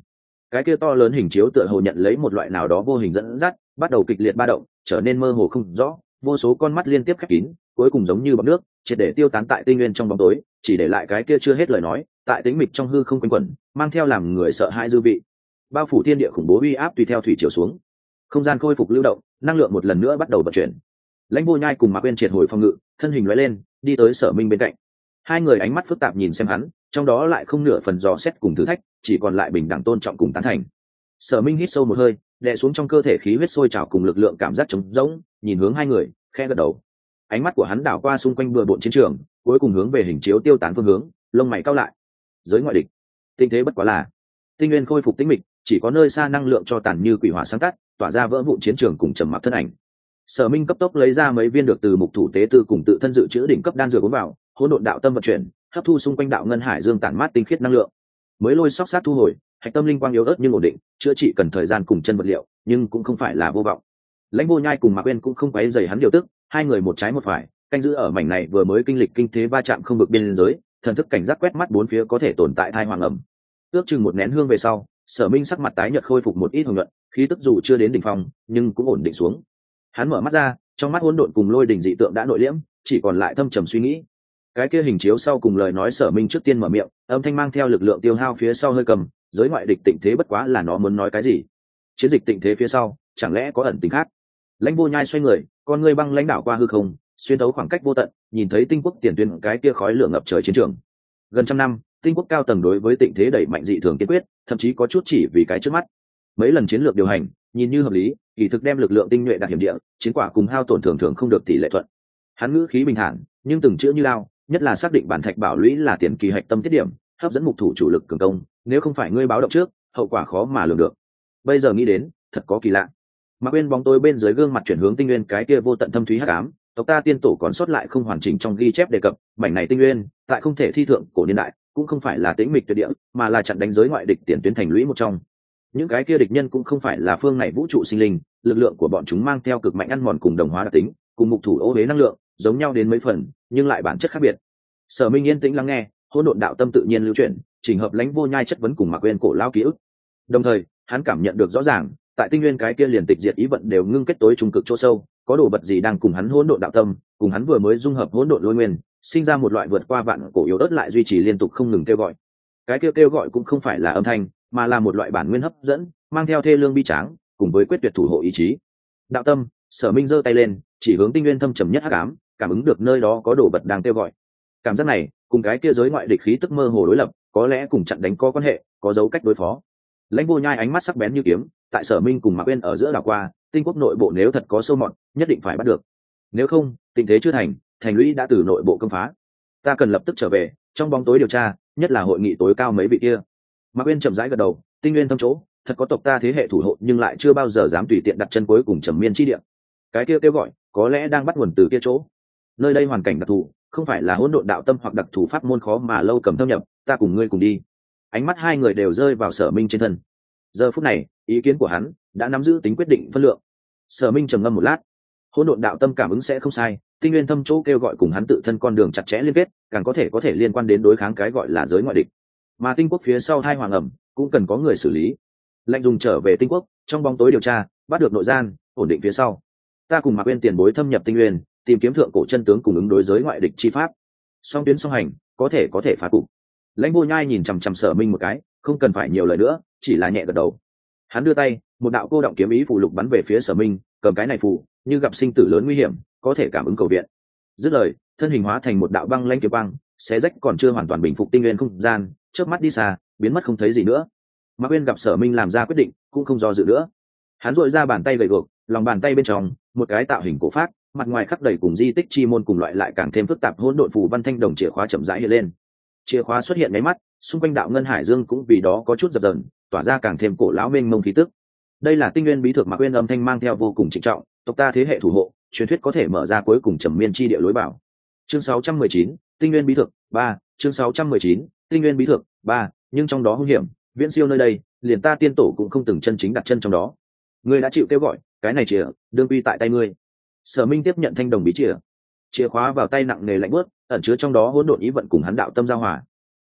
cái kia to lớn hình chiếu tựa hồ nhận lấy một loại nào đó vô hình dẫn dắt, bắt đầu kịch liệt ba động, trở nên mơ hồ không rõ, vô số con mắt liên tiếp khép kín, cuối cùng giống như bọt nước triệt để tiêu tán tại tinh nguyên trong bóng tối, chỉ để lại cái kia chưa hết lời nói tại tĩnh mịch trong hư không quanh quẩn, mang theo làm người sợ hãi dư vị. Bao phủ thiên địa khủng bố uy áp tùy theo thủy chiều xuống, không gian khôi phục lưu động, năng lượng một lần nữa bắt đầu vận chuyển. Lãnh Vô Nhai cùng Mạc Uyên triệt hồi phòng ngự, thân hình lóe lên, đi tới Sở Minh bên cạnh. Hai người ánh mắt phức tạp nhìn xem hắn, trong đó lại không nửa phần dò xét cùng thử thách, chỉ còn lại bình đẳng tôn trọng cùng tán thành. Sở Minh hít sâu một hơi, đè xuống trong cơ thể khí huyết sôi trào cùng lực lượng cảm giác trống rỗng, nhìn hướng hai người, khẽ gật đầu. Ánh mắt của hắn đảo qua xung quanh bừa bộn chiến trường, cuối cùng hướng về hình chiếu tiêu tán phương hướng, lông mày cau lại. Giới ngoại địch, tình thế bất quá là tinh nguyên khôi phục tĩnh mịch, chỉ có nơi xa năng lượng cho tàn như quỷ hỏa sáng tắt, tỏa ra vỡ vụn chiến trường cùng trầm mặc thân ảnh. Sở Minh cấp tốc lấy ra mấy viên được từ mục thủ tế tư cùng tự thân dự trữ đỉnh cấp đan dược uống vào, hỗn độn đạo tâm vận chuyển, hấp thu xung quanh đạo ngân hải dương tản mát tinh khiết năng lượng. Mới lôi sóc sát thu hồi, hạch tâm linh quang yếu ớt nhưng ổn định, chữa trị cần thời gian cùng chân vật liệu, nhưng cũng không phải là vô vọng. Lãnh Vô Nhai cùng Mạc Uyên cũng không quấy rầy hắn điều tức, hai người một trái một phải, canh giữ ở mảnh này vừa mới kinh lịch kinh thế va chạm không vực biên giới, thần thức cảnh giác quét mắt bốn phía có thể tồn tại thai hoàng ẩm. Ước chừng một nén hương về sau, Sở Minh sắc mặt tái nhợt khôi phục một ít hồng nhuận, khí tức dù chưa đến đỉnh phong, nhưng cũng ổn định xuống. Hắn mở mắt ra, trong mắt hỗn độn cùng lôi đỉnh dị tượng đã nội liễm, chỉ còn lại thâm trầm suy nghĩ. Cái kia hình chiếu sau cùng lời nói Sở Minh trước tiên mở miệng, âm thanh mang theo lực lượng tiêu hao phía sau hơi cầm, giới ngoại địch tịnh thế bất quá là nó muốn nói cái gì? Chiến dịch tịnh thế phía sau, chẳng lẽ có ẩn tình khác? Lãnh Vô Nhai xoay người, con người băng lãnh đảo qua hư không, xuyên thấu khoảng cách vô tận, nhìn thấy tinh quốc tiền tuyến cái kia khói lửa ngập trời chiến trường. Gần trăm năm, tinh quốc cao tầng đối với tịnh thế đẩy mạnh dị thường kiên quyết, thậm chí có chút chỉ vì cái trước mắt. Mấy lần chiến lược điều hành, nhìn như hợp lý, kỳ thực đem lực lượng tinh nhuệ đạt hiểm địa, chiến quả cùng hao tổn thường không được tỷ lệ thuận. Hắn ngữ khí bình thản, nhưng từng chữ như lao, nhất là xác định bản thạch bảo lũy là tiền kỳ hạch tâm tiết điểm, hấp dẫn mục thủ chủ lực cường công, nếu không phải ngươi báo động trước, hậu quả khó mà lường được. Bây giờ nghĩ đến, thật có kỳ lạ. Mạc Uyên bóng tối bên dưới gương mặt chuyển hướng tinh nguyên cái kia vô tận thâm thúy hắc ám, tộc ta tiên tổ còn sót lại không hoàn chỉnh trong ghi chép đề cập, mảnh này tinh nguyên, tại không thể thi thượng cổ niên đại, cũng không phải là tĩnh mịch tuyệt địa, mà là chặn đánh giới ngoại địch tiền tuyến thành lũy một trong. Những cái kia địch nhân cũng không phải là phương này vũ trụ sinh linh, lực lượng của bọn chúng mang theo cực mạnh ăn mòn cùng đồng hóa đặc tính, cùng mục thủ ô uế năng lượng, giống nhau đến mấy phần, nhưng lại bản chất khác biệt. Sở Minh yên tĩnh lắng nghe, hỗn độn đạo tâm tự nhiên lưu chuyển, chỉnh hợp Lãnh Vô Nhai chất vấn cùng Mạc Uyên cổ lao ký ức. Đồng thời, hắn cảm nhận được rõ ràng, tại tinh nguyên cái kia liền tịch diệt ý vận đều ngưng kết tối trung cực chỗ sâu, có đồ vật gì đang cùng hắn hỗn độn đạo tâm, cùng hắn vừa mới dung hợp hỗn độn lôi nguyên, sinh ra một loại vượt qua vạn cổ yếu ớt lại duy trì liên tục không ngừng kêu gọi. Cái kia kêu gọi cũng không phải là âm thanh, mà là một loại bản nguyên hấp dẫn, mang theo thê lương bi tráng, cùng với quyết tuyệt thủ hộ ý chí. Đạo tâm, Sở Minh giơ tay lên, chỉ hướng tinh nguyên thâm trầm nhất hắc ám, cảm ứng được nơi đó có đồ vật đang kêu gọi. Cảm giác này, cùng cái kia giới ngoại địch khí tức mơ hồ đối lập, có lẽ cùng chặn đánh có quan hệ, có dấu cách đối phó. Lãnh Vô Nhai ánh mắt sắc bén như kiếm, tại Sở Minh cùng Mạc Uyên ở giữa đảo qua, tinh quốc nội bộ nếu thật có sâu mọt, nhất định phải bắt được. Nếu không, tình thế chưa thành, thành lũy đã từ nội bộ công phá. Ta cần lập tức trở về, trong bóng tối điều tra, nhất là hội nghị tối cao mấy vị kia. Mạc Uyên chậm rãi gật đầu, tinh nguyên thâm chỗ, thật có tộc ta thế hệ thủ hộ, nhưng lại chưa bao giờ dám tùy tiện đặt chân cuối cùng trầm miên chi địa. Cái kia kêu gọi, có lẽ đang bắt nguồn từ kia chỗ. Nơi đây hoàn cảnh đặc thù, không phải là hỗn độn đạo tâm hoặc đặc thù pháp môn khó mà lâu cầm thâm nhập, ta cùng ngươi cùng đi. Ánh mắt hai người đều rơi vào Sở Minh trên thân. Giờ phút này, ý kiến của hắn đã nắm giữ tính quyết định phân lượng. Sở Minh trầm ngâm một lát, hỗn độn đạo tâm cảm ứng sẽ không sai, tinh nguyên thâm chỗ kêu gọi cùng hắn tự thân con đường chặt chẽ liên kết, càng có thể liên quan đến đối kháng cái gọi là giới ngoại địch. Mà tinh quốc phía sau thai hoàng ẩm cũng cần có người xử lý. Lệnh dùng trở về tinh quốc, trong bóng tối điều tra, bắt được nội gian, ổn định phía sau. Ta cùng Mạc Uyên tiền bối thâm nhập tinh nguyên, tìm kiếm thượng cổ chân tướng cùng ứng đối giới ngoại địch chi pháp. Song tuyến song hành, có thể phá cục. Lãnh Vô Nhai nhìn chằm chằm Sở Minh một cái, không cần phải nhiều lời nữa, chỉ là nhẹ gật đầu. Hắn đưa tay, một đạo cô động kiếm ý phù lục bắn về phía Sở Minh, cầm cái này phù, như gặp sinh tử lớn nguy hiểm, có thể cảm ứng cầu viện. Dứt lời, thân hình hóa thành một đạo băng lãnh kiếm băng, xé rách còn chưa hoàn toàn bình phục tinh nguyên không gian, chớp mắt đi xa, biến mất không thấy gì nữa. Mạc Uyên gặp Sở Minh làm ra quyết định, cũng không do dự nữa. Hắn duỗi ra bàn tay gầy guộc, lòng bàn tay bên trong, một cái tạo hình cổ phác, mặt ngoài khắc đầy cùng di tích chi môn cùng loại lại càng thêm phức tạp hỗn độn phù văn thanh đồng chìa khóa chậm rãi hiện lên. Chìa khóa xuất hiện mấy mắt, xung quanh đạo ngân hải dương cũng vì đó có chút dập dần, tỏa ra càng thêm cổ lão mênh mông khí tức. Đây là tinh nguyên bí thực Mạc Uyên âm thanh mang theo vô cùng trịnh trọng, tộc ta thế hệ thủ hộ, truyền thuyết có thể mở ra cuối cùng trầm miên chi địa lối vào. Chương 619, tinh nguyên bí thực 3, chương 619, tinh nguyên bí thực 3, nhưng trong đó hung hiểm, viễn siêu nơi đây, liền ta tiên tổ cũng không từng chân chính đặt chân trong đó. Ngươi đã chịu kêu gọi, cái này chìa, đương quy tại tay ngươi. Sở Minh tiếp nhận thanh đồng bí chìa, chìa khóa vào tay nặng nề lạnh buốt, ẩn chứa trong đó hỗn độn ý vận cùng hắn đạo tâm giao hòa.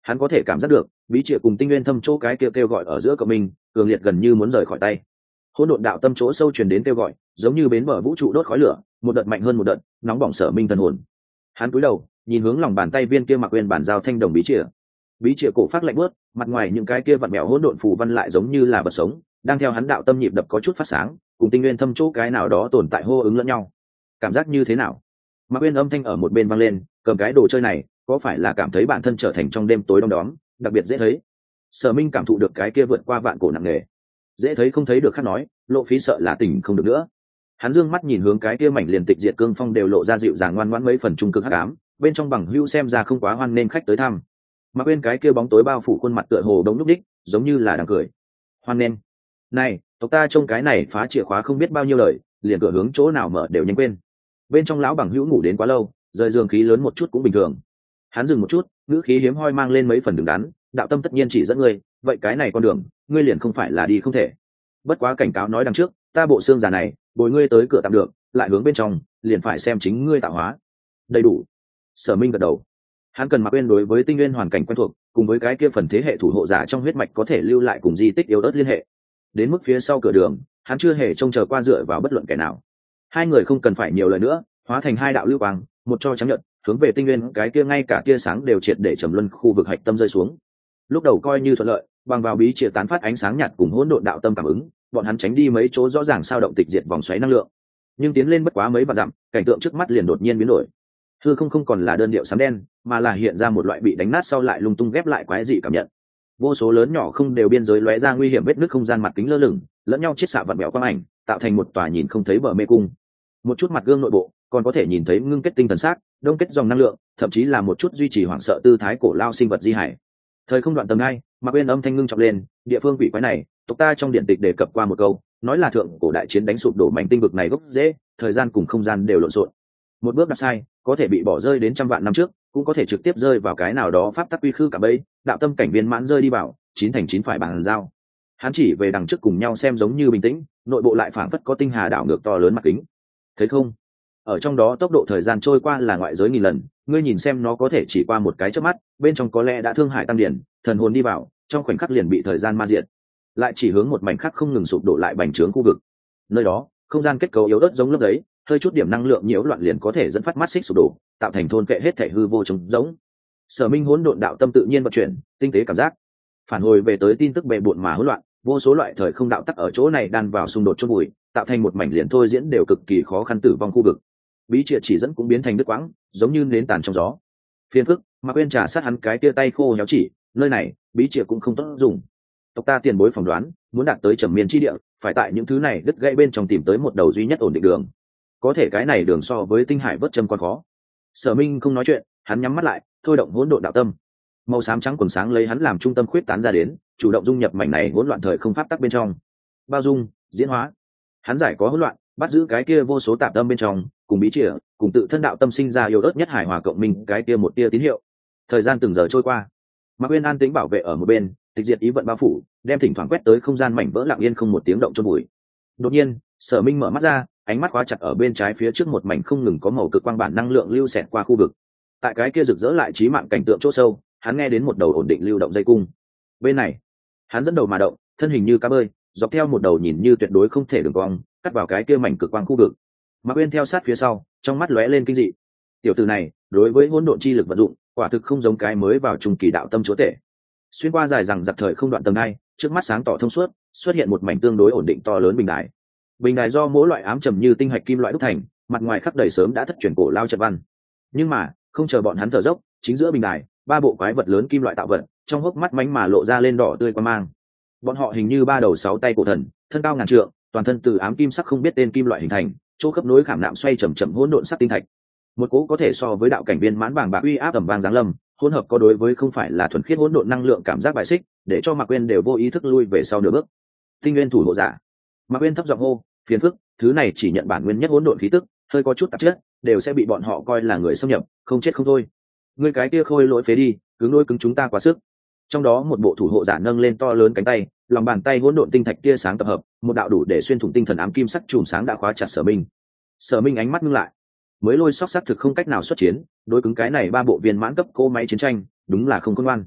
Hắn có thể cảm giác được bí triệt cùng tinh nguyên thâm chỗ cái kêu gọi ở giữa cậu mình cường liệt gần như muốn rời khỏi tay. Hỗn độn đạo tâm chỗ sâu truyền đến kêu gọi giống như bến bờ vũ trụ đốt khói lửa, một đợt mạnh hơn một đợt, nóng bỏng Sở Minh thần hồn. Hắn cúi đầu nhìn hướng lòng bàn tay viên kia mặc quên bản giao thanh đồng bí triệt cổ phát lạnh bớt, mặt ngoài những cái kia vặn mèo hỗn độn phù văn lại giống như là vật sống đang theo hắn đạo tâm nhịp đập có chút phát sáng, cùng tinh nguyên thâm chỗ cái nào đó tồn tại hô ứng lẫn nhau. Cảm giác như thế nào? Mạc Uyên âm thanh ở một bên vang lên, cầm cái đồ chơi này có phải là cảm thấy bản thân trở thành trong đêm tối đom đóm đặc biệt dễ thấy? Sở Minh cảm thụ được cái kia vượt qua vạn cổ nặng nề, dễ thấy không thấy được khác nói, lộ phí sợ là tỉnh không được nữa. Hắn dương mắt nhìn hướng cái kia mảnh liền tịch diệt cương phong đều lộ ra dịu dàng ngoan ngoãn mấy phần trung cực hắc ám, bên trong bằng hữu xem ra không quá hoan nên khách tới thăm. Mạc Uyên cái kia bóng tối bao phủ khuôn mặt tựa hồ đống lúc đích, giống như là đang cười. Hoan nên. Này, tộc ta trông cái này phá chìa khóa không biết bao nhiêu lời, liền cửa hướng chỗ nào mở đều nhanh quên. Bên trong lão bằng hữu ngủ đến quá lâu, rời giường khí lớn một chút cũng bình thường. Hắn dừng một chút, ngữ khí hiếm hoi mang lên mấy phần đứng đắn, đạo tâm tất nhiên chỉ dẫn ngươi, vậy cái này con đường, ngươi liền không phải là đi không thể. Bất quá cảnh cáo nói đằng trước, ta bộ xương già này, bồi ngươi tới cửa tạm được, lại hướng bên trong, liền phải xem chính ngươi tạo hóa. Đầy đủ. Sở Minh gật đầu. Hắn cần Mạc Uyên đối với tinh nguyên hoàn cảnh quen thuộc, cùng với cái kia phần thế hệ thủ hộ giả trong huyết mạch có thể lưu lại cùng di tích yếu ớt liên hệ. Đến mức phía sau cửa đường, hắn chưa hề trông chờ qua dựa vào bất luận kẻ nào. Hai người không cần phải nhiều lời nữa, hóa thành hai đạo lưu quang, một cho trắng nhận, hướng về tinh nguyên cái kia ngay cả tia sáng đều triệt để trầm luân khu vực hạch tâm rơi xuống. Lúc đầu coi như thuận lợi, bằng vào bí triệt tán phát ánh sáng nhạt cùng hỗn độn đạo tâm cảm ứng, bọn hắn tránh đi mấy chỗ rõ ràng sao động tịch diệt vòng xoáy năng lượng. Nhưng tiến lên bất quá mấy vạn dặm, cảnh tượng trước mắt liền đột nhiên biến đổi. Hư không còn là đơn điệu xám đen, mà là hiện ra một loại bị đánh nát sau lại lung tung ghép lại quái dị cảm nhận. Vô số lớn nhỏ không đều biên giới lóe ra nguy hiểm vết nứt không gian mặt kính lơ lửng, lẫn nhau chiết xạ vặn vẹo quang ảnh, tạo thành một tòa nhìn không thấy bờ mê cung. Một chút mặt gương nội bộ, còn có thể nhìn thấy ngưng kết tinh thần xác, đông kết dòng năng lượng, thậm chí là một chút duy trì hoảng sợ tư thái cổ lao sinh vật di hải. Thời không đoạn tầng 2, Mạc Uyên âm thanh ngưng trọng lên, địa phương quỷ quái này, tộc ta trong điện tịch đề cập qua một câu, nói là thượng cổ đại chiến đánh sụp đổ mảnh tinh vực này gốc rễ, thời gian cùng không gian đều lộn xộn. Một bước đạp sai, có thể bị bỏ rơi đến trăm vạn năm trước, cũng có thể trực tiếp rơi vào cái nào đó pháp tắc quy khư cả bấy, đạo tâm cảnh viên mãn rơi đi vào, chín thành chín phải bàn giao. Hắn chỉ về đằng trước cùng nhau xem giống như bình tĩnh, nội bộ lại phảng phất có tinh hà đảo ngược to lớn mặt kính. Thấy không? Ở trong đó tốc độ thời gian trôi qua là ngoại giới nghìn lần, ngươi nhìn xem nó có thể chỉ qua một cái chớp mắt, bên trong có lẽ đã thương hại tăng điển, thần hồn đi vào, trong khoảnh khắc liền bị thời gian ma diệt. Lại chỉ hướng một mảnh khắc không ngừng sụp đổ lại bành trướng khu vực. Nơi đó, không gian kết cấu yếu ớt giống lớp đấy, hơi chút điểm năng lượng nhiễu loạn liền có thể dẫn phát mắt xích sụp đổ, tạo thành thôn vệ hết thể hư vô trống rỗng. Sở Minh hỗn độn đạo tâm tự nhiên vận chuyển, tinh tế cảm giác. Phản hồi về tới tin tức bề bộn mà hỗn loạn, vô số loại thời không đạo tắc ở chỗ này đan vào xung đột chôn bụi, tạo thành một mảnh liền thôi diễn đều cực kỳ khó khăn tử vong khu vực. Bí triệt chỉ dẫn cũng biến thành đứt quãng, giống như nến tàn trong gió. Phiền phức, mà quên trả sát hắn cái tia tay khô héo chỉ, nơi này, bí triệt cũng không tốt dùng. Tộc ta tiền bối phỏng đoán, muốn đạt tới trầm miên chi địa, phải tại những thứ này đứt gãy bên trong tìm tới một đầu duy nhất ổn định đường. Có thể cái này đường so với tinh hải vớt châm còn khó. Sở Minh không nói chuyện, hắn nhắm mắt lại, thôi động hỗn độn đạo tâm. Màu xám trắng quần sáng lấy hắn làm trung tâm khuyết tán ra đến, chủ động dung nhập mảnh này hỗn loạn thời không pháp tắc bên trong. Bao dung, diễn hóa. Hắn giải có hỗn loạn, bắt giữ cái kia vô số tạp tâm bên trong, cùng bí triệt, cùng tự thân đạo tâm sinh ra yêu ớt nhất hài hòa cộng minh cái kia một tia tín hiệu. Thời gian từng giờ trôi qua, Mạc Uyên an tĩnh bảo vệ ở một bên, tịch diệt ý vận bao phủ, đem thỉnh thoảng quét tới không gian mảnh vỡ lặng yên không một tiếng động chôn bụi. Đột nhiên, Sở Minh mở mắt ra, ánh mắt khóa chặt ở bên trái phía trước một mảnh không ngừng có màu cực quang bản năng lượng lưu xẹt qua khu vực. Tại cái kia rực rỡ lại chí mạng cảnh tượng chỗ sâu, hắn nghe đến một đầu ổn định lưu động dây cung. Bên này, hắn dẫn đầu mà động, thân hình như cá bơi, dọc theo một đầu nhìn như tuyệt đối không thể đường cong, cắt vào cái kia mảnh cực quang khu vực. Mạc Uyên theo sát phía sau, trong mắt lóe lên kinh dị. Tiểu tử này, đối với hỗn độn chi lực vận dụng, quả thực không giống cái mới vào trung kỳ đạo tâm chúa tể. Xuyên qua dài rằng giặc thời không đoạn tầng 2, trước mắt sáng tỏ thông suốt, xuất hiện một mảnh tương đối ổn định to lớn bình đài. Bình đài do mỗi loại ám trầm như tinh hạch kim loại đúc thành, mặt ngoài khắc đầy sớm đã thất truyền cổ lao trận văn. Nhưng mà, không chờ bọn hắn thở dốc, chính giữa bình đài, ba bộ quái vật lớn kim loại tạo vật, trong hốc mắt mánh mà lộ ra lên đỏ tươi quan mang. Bọn họ hình như ba đầu sáu tay cổ thần, thân cao ngàn trượng, toàn thân từ ám kim sắc không biết tên kim loại hình thành, chỗ khớp nối khảm nạm xoay chậm chậm hỗn độn sắc tinh thạch. Một cỗ có thể so với đạo cảnh viên mãn vàng bạc uy áp tầm vang giáng lâm, hỗn hợp có đối với không phải là thuần khiết hỗn độn năng lượng cảm giác bài xích, để cho Mạc Uyên đều vô ý thức lui về sau nửa bước. Tinh nguyên thủ hộ giả. Mạc Uyên thấp giọng hô, phiền phức, thứ này chỉ nhận bản nguyên nhất hỗn độn khí tức, hơi có chút tạp chất, đều sẽ bị bọn họ coi là người xâm nhập, không chết không thôi. Ngươi cái kia khôi lỗi phế đi, cứng đôi cứng chúng ta quá sức. Trong đó một bộ thủ hộ giả nâng lên to lớn cánh tay, lòng bàn tay hỗn độn tinh thạch tia sáng tập hợp, một đạo đủ để xuyên thủng tinh thần ám kim sắc chùm sáng đã khóa chặt Sở Minh. Sở Minh ánh mắt ngưng lại, mới lôi sóc sắc thực không cách nào xuất chiến, đối cứng cái này ba bộ viên mãn cấp cô máy chiến tranh, đúng là không khôn ngoan.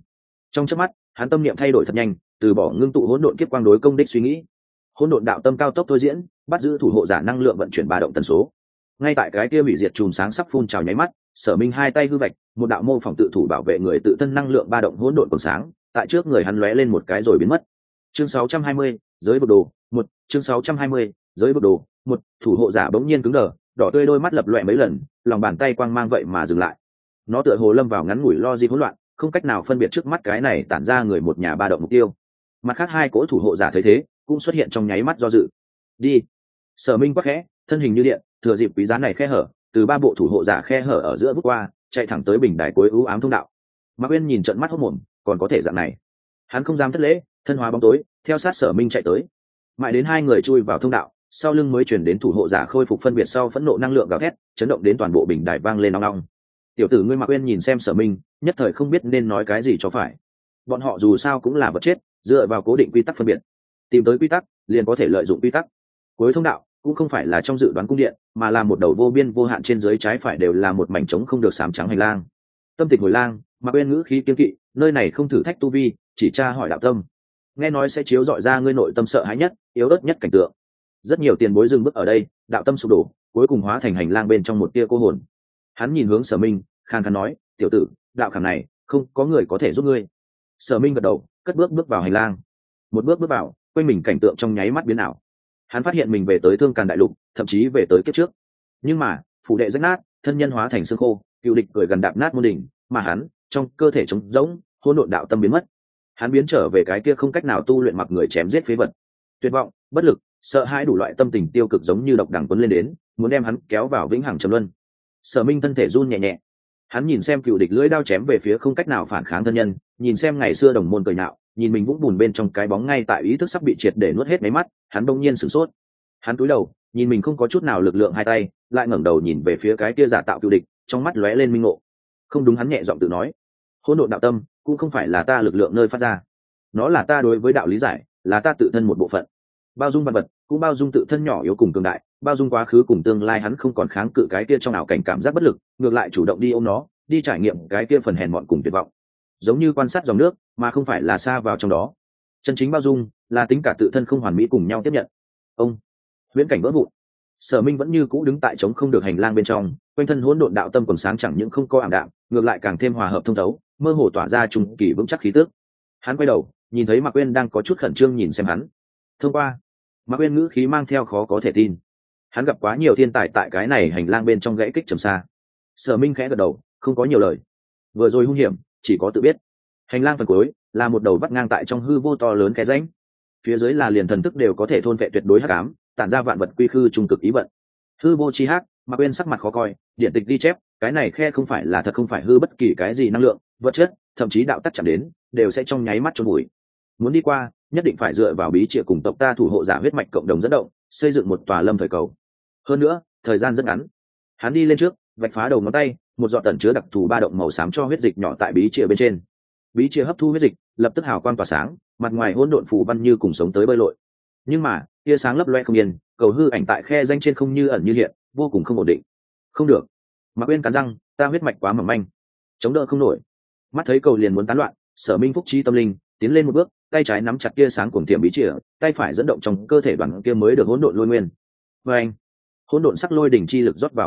Trong chớp mắt hắn tâm niệm thay đổi thật nhanh, từ bỏ ngưng tụ hỗn độn kiếp quang đối công đích suy nghĩ. Hỗn độn đạo tâm cao tốc thôi diễn, bắt giữ thủ hộ giả năng lượng vận chuyển ba động tần số. Ngay tại cái kia hủy diệt chùm sáng sắp phun trào nháy mắt, Sở Minh hai tay hư vạch, một đạo mô phỏng tự thủ bảo vệ người tự thân năng lượng ba động hỗn độn còn sáng, tại trước người hắn lóe lên một cái rồi biến mất. Chương 620, giới vực đồ, 1, chương 620, giới vực đồ, 1, thủ hộ giả bỗng nhiên cứng đờ, đỏ tươi đôi mắt lập loè mấy lần, lòng bàn tay quang mang vậy mà dừng lại. Nó tựa hồ lâm vào ngắn ngủi lo di hỗn loạn, không cách nào phân biệt trước mắt cái này tản ra người một nhà ba động mục tiêu. Mặt khác hai cỗ thủ hộ giả thấy thế, cũng xuất hiện trong nháy mắt do dự. Đi. Sở Minh quắc khẽ, thân hình như điện, thừa dịp quý giá này khe hở, từ ba bộ thủ hộ giả khe hở ở giữa bước qua, chạy thẳng tới bình đài cuối u ám thông đạo. Mạc Uyên nhìn trận mắt hốt mồm, còn có thể dạng này. Hắn không dám thất lễ, thân hóa bóng tối, theo sát Sở Minh chạy tới. Mãi đến hai người chui vào thông đạo, sau lưng mới chuyển đến thủ hộ giả khôi phục phân biệt sau phẫn nộ năng lượng gào thét, chấn động đến toàn bộ bình đài vang lên ong ong. Tiểu tử ngươi Mạc Uyên nhìn xem Sở Minh, nhất thời không biết nên nói cái gì cho phải. Bọn họ dù sao cũng là vật chết, dựa vào cố định quy tắc phân biệt, tìm tới quy tắc liền có thể lợi dụng quy tắc. Cuối thông đạo cũng không phải là trong dự đoán cung điện, mà là một đầu vô biên vô hạn, trên dưới trái phải đều là một mảnh trống không được sám trắng hành lang. Tâm tịch hồi lang, Mạc Uyên ngữ khí kiên kỵ, nơi này không thử thách tu vi, chỉ tra hỏi đạo tâm. Nghe nói sẽ chiếu dọi ra ngươi nội tâm sợ hãi nhất, yếu ớt nhất cảnh tượng. Rất nhiều tiền bối dừng bước ở đây, đạo tâm sụp đổ, cuối cùng hóa thành hành lang bên trong một tia cô hồn. Hắn nhìn hướng Sở Minh, khàn khàn nói, tiểu tử, đạo khảm này không có người có thể giúp ngươi. Sở Minh gật đầu, cất bước vào hành lang. Một bước vào, quanh mình cảnh tượng trong nháy mắt biến ảo. Hắn phát hiện mình về tới Thương Càn đại lục, thậm chí về tới kiếp trước. Nhưng mà phủ đệ rách nát, thân nhân hóa thành xương khô, cựu địch cười gần đạp nát môn đỉnh, mà hắn trong cơ thể trống rỗng, hỗn độn đạo tâm biến mất. Hắn biến trở về cái kia không cách nào tu luyện, mặc người chém giết phế vật. Tuyệt vọng, bất lực, sợ hãi, đủ loại tâm tình tiêu cực giống như độc đằng quấn lên đến, muốn đem hắn kéo vào vĩnh hằng trầm luân. Sở Minh thân thể run nhẹ nhẹ. Hắn nhìn xem cựu địch lưỡi đao chém về phía không cách nào phản kháng thân nhân, nhìn xem ngày xưa đồng môn cười nhạo, nhìn mình vũng bùn bên trong cái bóng ngay tại ý thức sắp bị triệt để nuốt hết mấy mắt, hắn bỗng nhiên sửng sốt. Hắn cúi đầu, nhìn mình không có chút nào lực lượng hai tay, lại ngẩng đầu nhìn về phía cái kia giả tạo cựu địch, trong mắt lóe lên minh ngộ. Không đúng, hắn nhẹ giọng tự nói, hỗn độn đạo tâm cũng không phải là ta lực lượng nơi phát ra, nó là ta đối với đạo lý giải, là ta tự thân một bộ phận. Bao dung vật vật, cũng bao dung tự thân nhỏ yếu cùng cường đại, bao dung quá khứ cùng tương lai. Hắn không còn kháng cự cái kia trong ảo cảnh cảm giác bất lực, ngược lại chủ động đi ôm nó, đi trải nghiệm cái kia phần hèn mọn cùng tuyệt vọng, giống như quan sát dòng nước mà không phải là xa vào trong đó. Chân chính bao dung là tính cả tự thân không hoàn mỹ cùng nhau tiếp nhận. Ông huyễn cảnh vỡ vụn, Sở Minh vẫn như cũ đứng tại trống không được hành lang bên trong, quanh thân hỗn độn đạo tâm còn sáng, chẳng những không có ảm đạm, ngược lại càng thêm hòa hợp thông thấu, mơ hồ tỏa ra trùng kỳ vững chắc khí tức. Hắn quay đầu, nhìn thấy Mạc Uyên đang có chút khẩn trương nhìn xem hắn. Thông qua, Mạc Uyên ngữ khí mang theo khó có thể tin. Hắn gặp quá nhiều thiên tài tại cái này hành lang bên trong gãy kích trầm xa. Sở Minh khẽ gật đầu, không có nhiều lời. Vừa rồi hung hiểm, chỉ có tự biết. Hành lang phần cuối là một đầu vắt ngang tại trong hư vô to lớn cái rãnh, phía dưới là liền thần thức đều có thể thôn vệ tuyệt đối hắc ám, tản ra vạn vật quy khư trung cực ý vận. Hư vô chi hắc, Mạc Uyên sắc mặt khó coi, điện tịch ghi chép, cái này khe không phải là thật, không phải hư bất kỳ cái gì năng lượng, vật chất, thậm chí đạo tắc chạm đến, đều sẽ trong nháy mắt chôn bụi. Muốn đi qua, nhất định phải dựa vào bí triệt cùng tộc ta thủ hộ giả huyết mạch cộng đồng dẫn động, xây dựng một tòa lâm thời cầu. Hơn nữa, thời gian rất ngắn. Hắn đi lên trước, vạch phá đầu ngón tay, một giọt tẩn chứa đặc thù ba động màu xám cho huyết dịch nhỏ tại bí triệt bên trên. Bí triệt hấp thu huyết dịch, lập tức hào quang tỏa sáng, mặt ngoài hỗn độn phù văn như cùng sống tới bơi lội. Nhưng mà tia sáng lấp loe không yên, cầu hư ảnh tại khe danh trên không như ẩn như hiện, vô cùng không ổn định. Không được, Mạc Uyên cắn răng, ta huyết mạch quá mỏng manh, chống đỡ không nổi. Mắt thấy cầu liền muốn tán loạn, Sở Minh phúc trí tâm linh tiến lên một bước, tay trái nắm chặt tia sáng cuồng tiệm bí chìa, tay phải dẫn động trong cơ thể đoàn kia mới được hỗn độn lôi nguyên. Và anh, hỗn độn sắc lôi đỉnh chi lực rót vào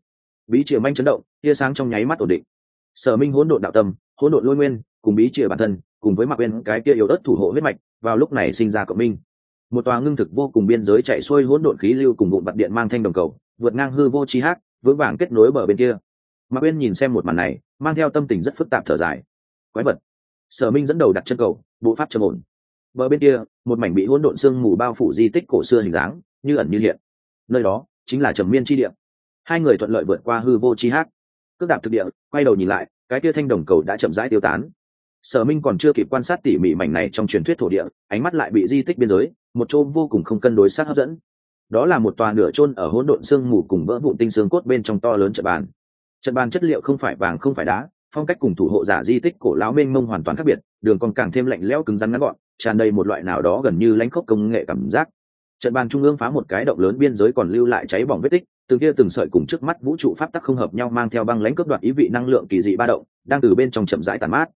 bí chìa manh chấn động, tia sáng trong nháy mắt ổn định. Sở Minh hỗn độn đạo tâm, hỗn độn lôi nguyên cùng bí chìa bản thân, cùng với Mạc Uyên cái kia yếu ớt thủ hộ huyết mạch, vào lúc này sinh ra cộng minh. Một tòa ngưng thực vô cùng biên giới chạy xuôi hỗn độn khí lưu cùng vụn bạc điện mang thanh đồng cầu, vượt ngang hư vô chi hắc, vững vàng kết nối bờ bên kia. Mạc Uyên nhìn xem một màn này, mang theo tâm tình rất phức tạp thở dài. Quái vật. Sở Minh dẫn đầu đặt chân cầu, bộ pháp trầm ổn. Bờ bên kia, một mảnh bị hỗn độn sương mù bao phủ di tích cổ xưa hình dáng, như ẩn như hiện. Nơi đó chính là Trầm Miên chi địa. Hai người thuận lợi vượt qua hư vô chi hắc, cước đạp thực địa, quay đầu nhìn lại, cái kia thanh đồng cầu đã chậm rãi tiêu tán. Sở Minh còn chưa kịp quan sát tỉ mỉ mảnh này trong truyền thuyết thổ địa, ánh mắt lại bị di tích biên giới, một chỗ vô cùng không cân đối sát hấp dẫn. Đó là một tòa nửa chôn ở hỗn độn sương mù cùng vỡ vụn tinh xương cốt bên trong to lớn trận bàn. Trận bàn chất liệu không phải vàng không phải đá, phong cách cùng thủ hộ giả di tích cổ lão mênh mông hoàn toàn khác biệt, đường còn càng thêm lạnh lẽo cứng rắn ngắn gọn, tràn đầy một loại nào đó gần như lãnh khốc công nghệ cảm giác. Trận bàn trung ương phá một cái động lớn, biên giới còn lưu lại cháy bỏng vết tích, từng kia từng sợi cùng trước mắt vũ trụ pháp tắc không hợp nhau, mang theo băng lãnh cướp đoạt ý vị năng lượng kỳ dị ba động, đang từ bên trong chậm rãi tàn mát.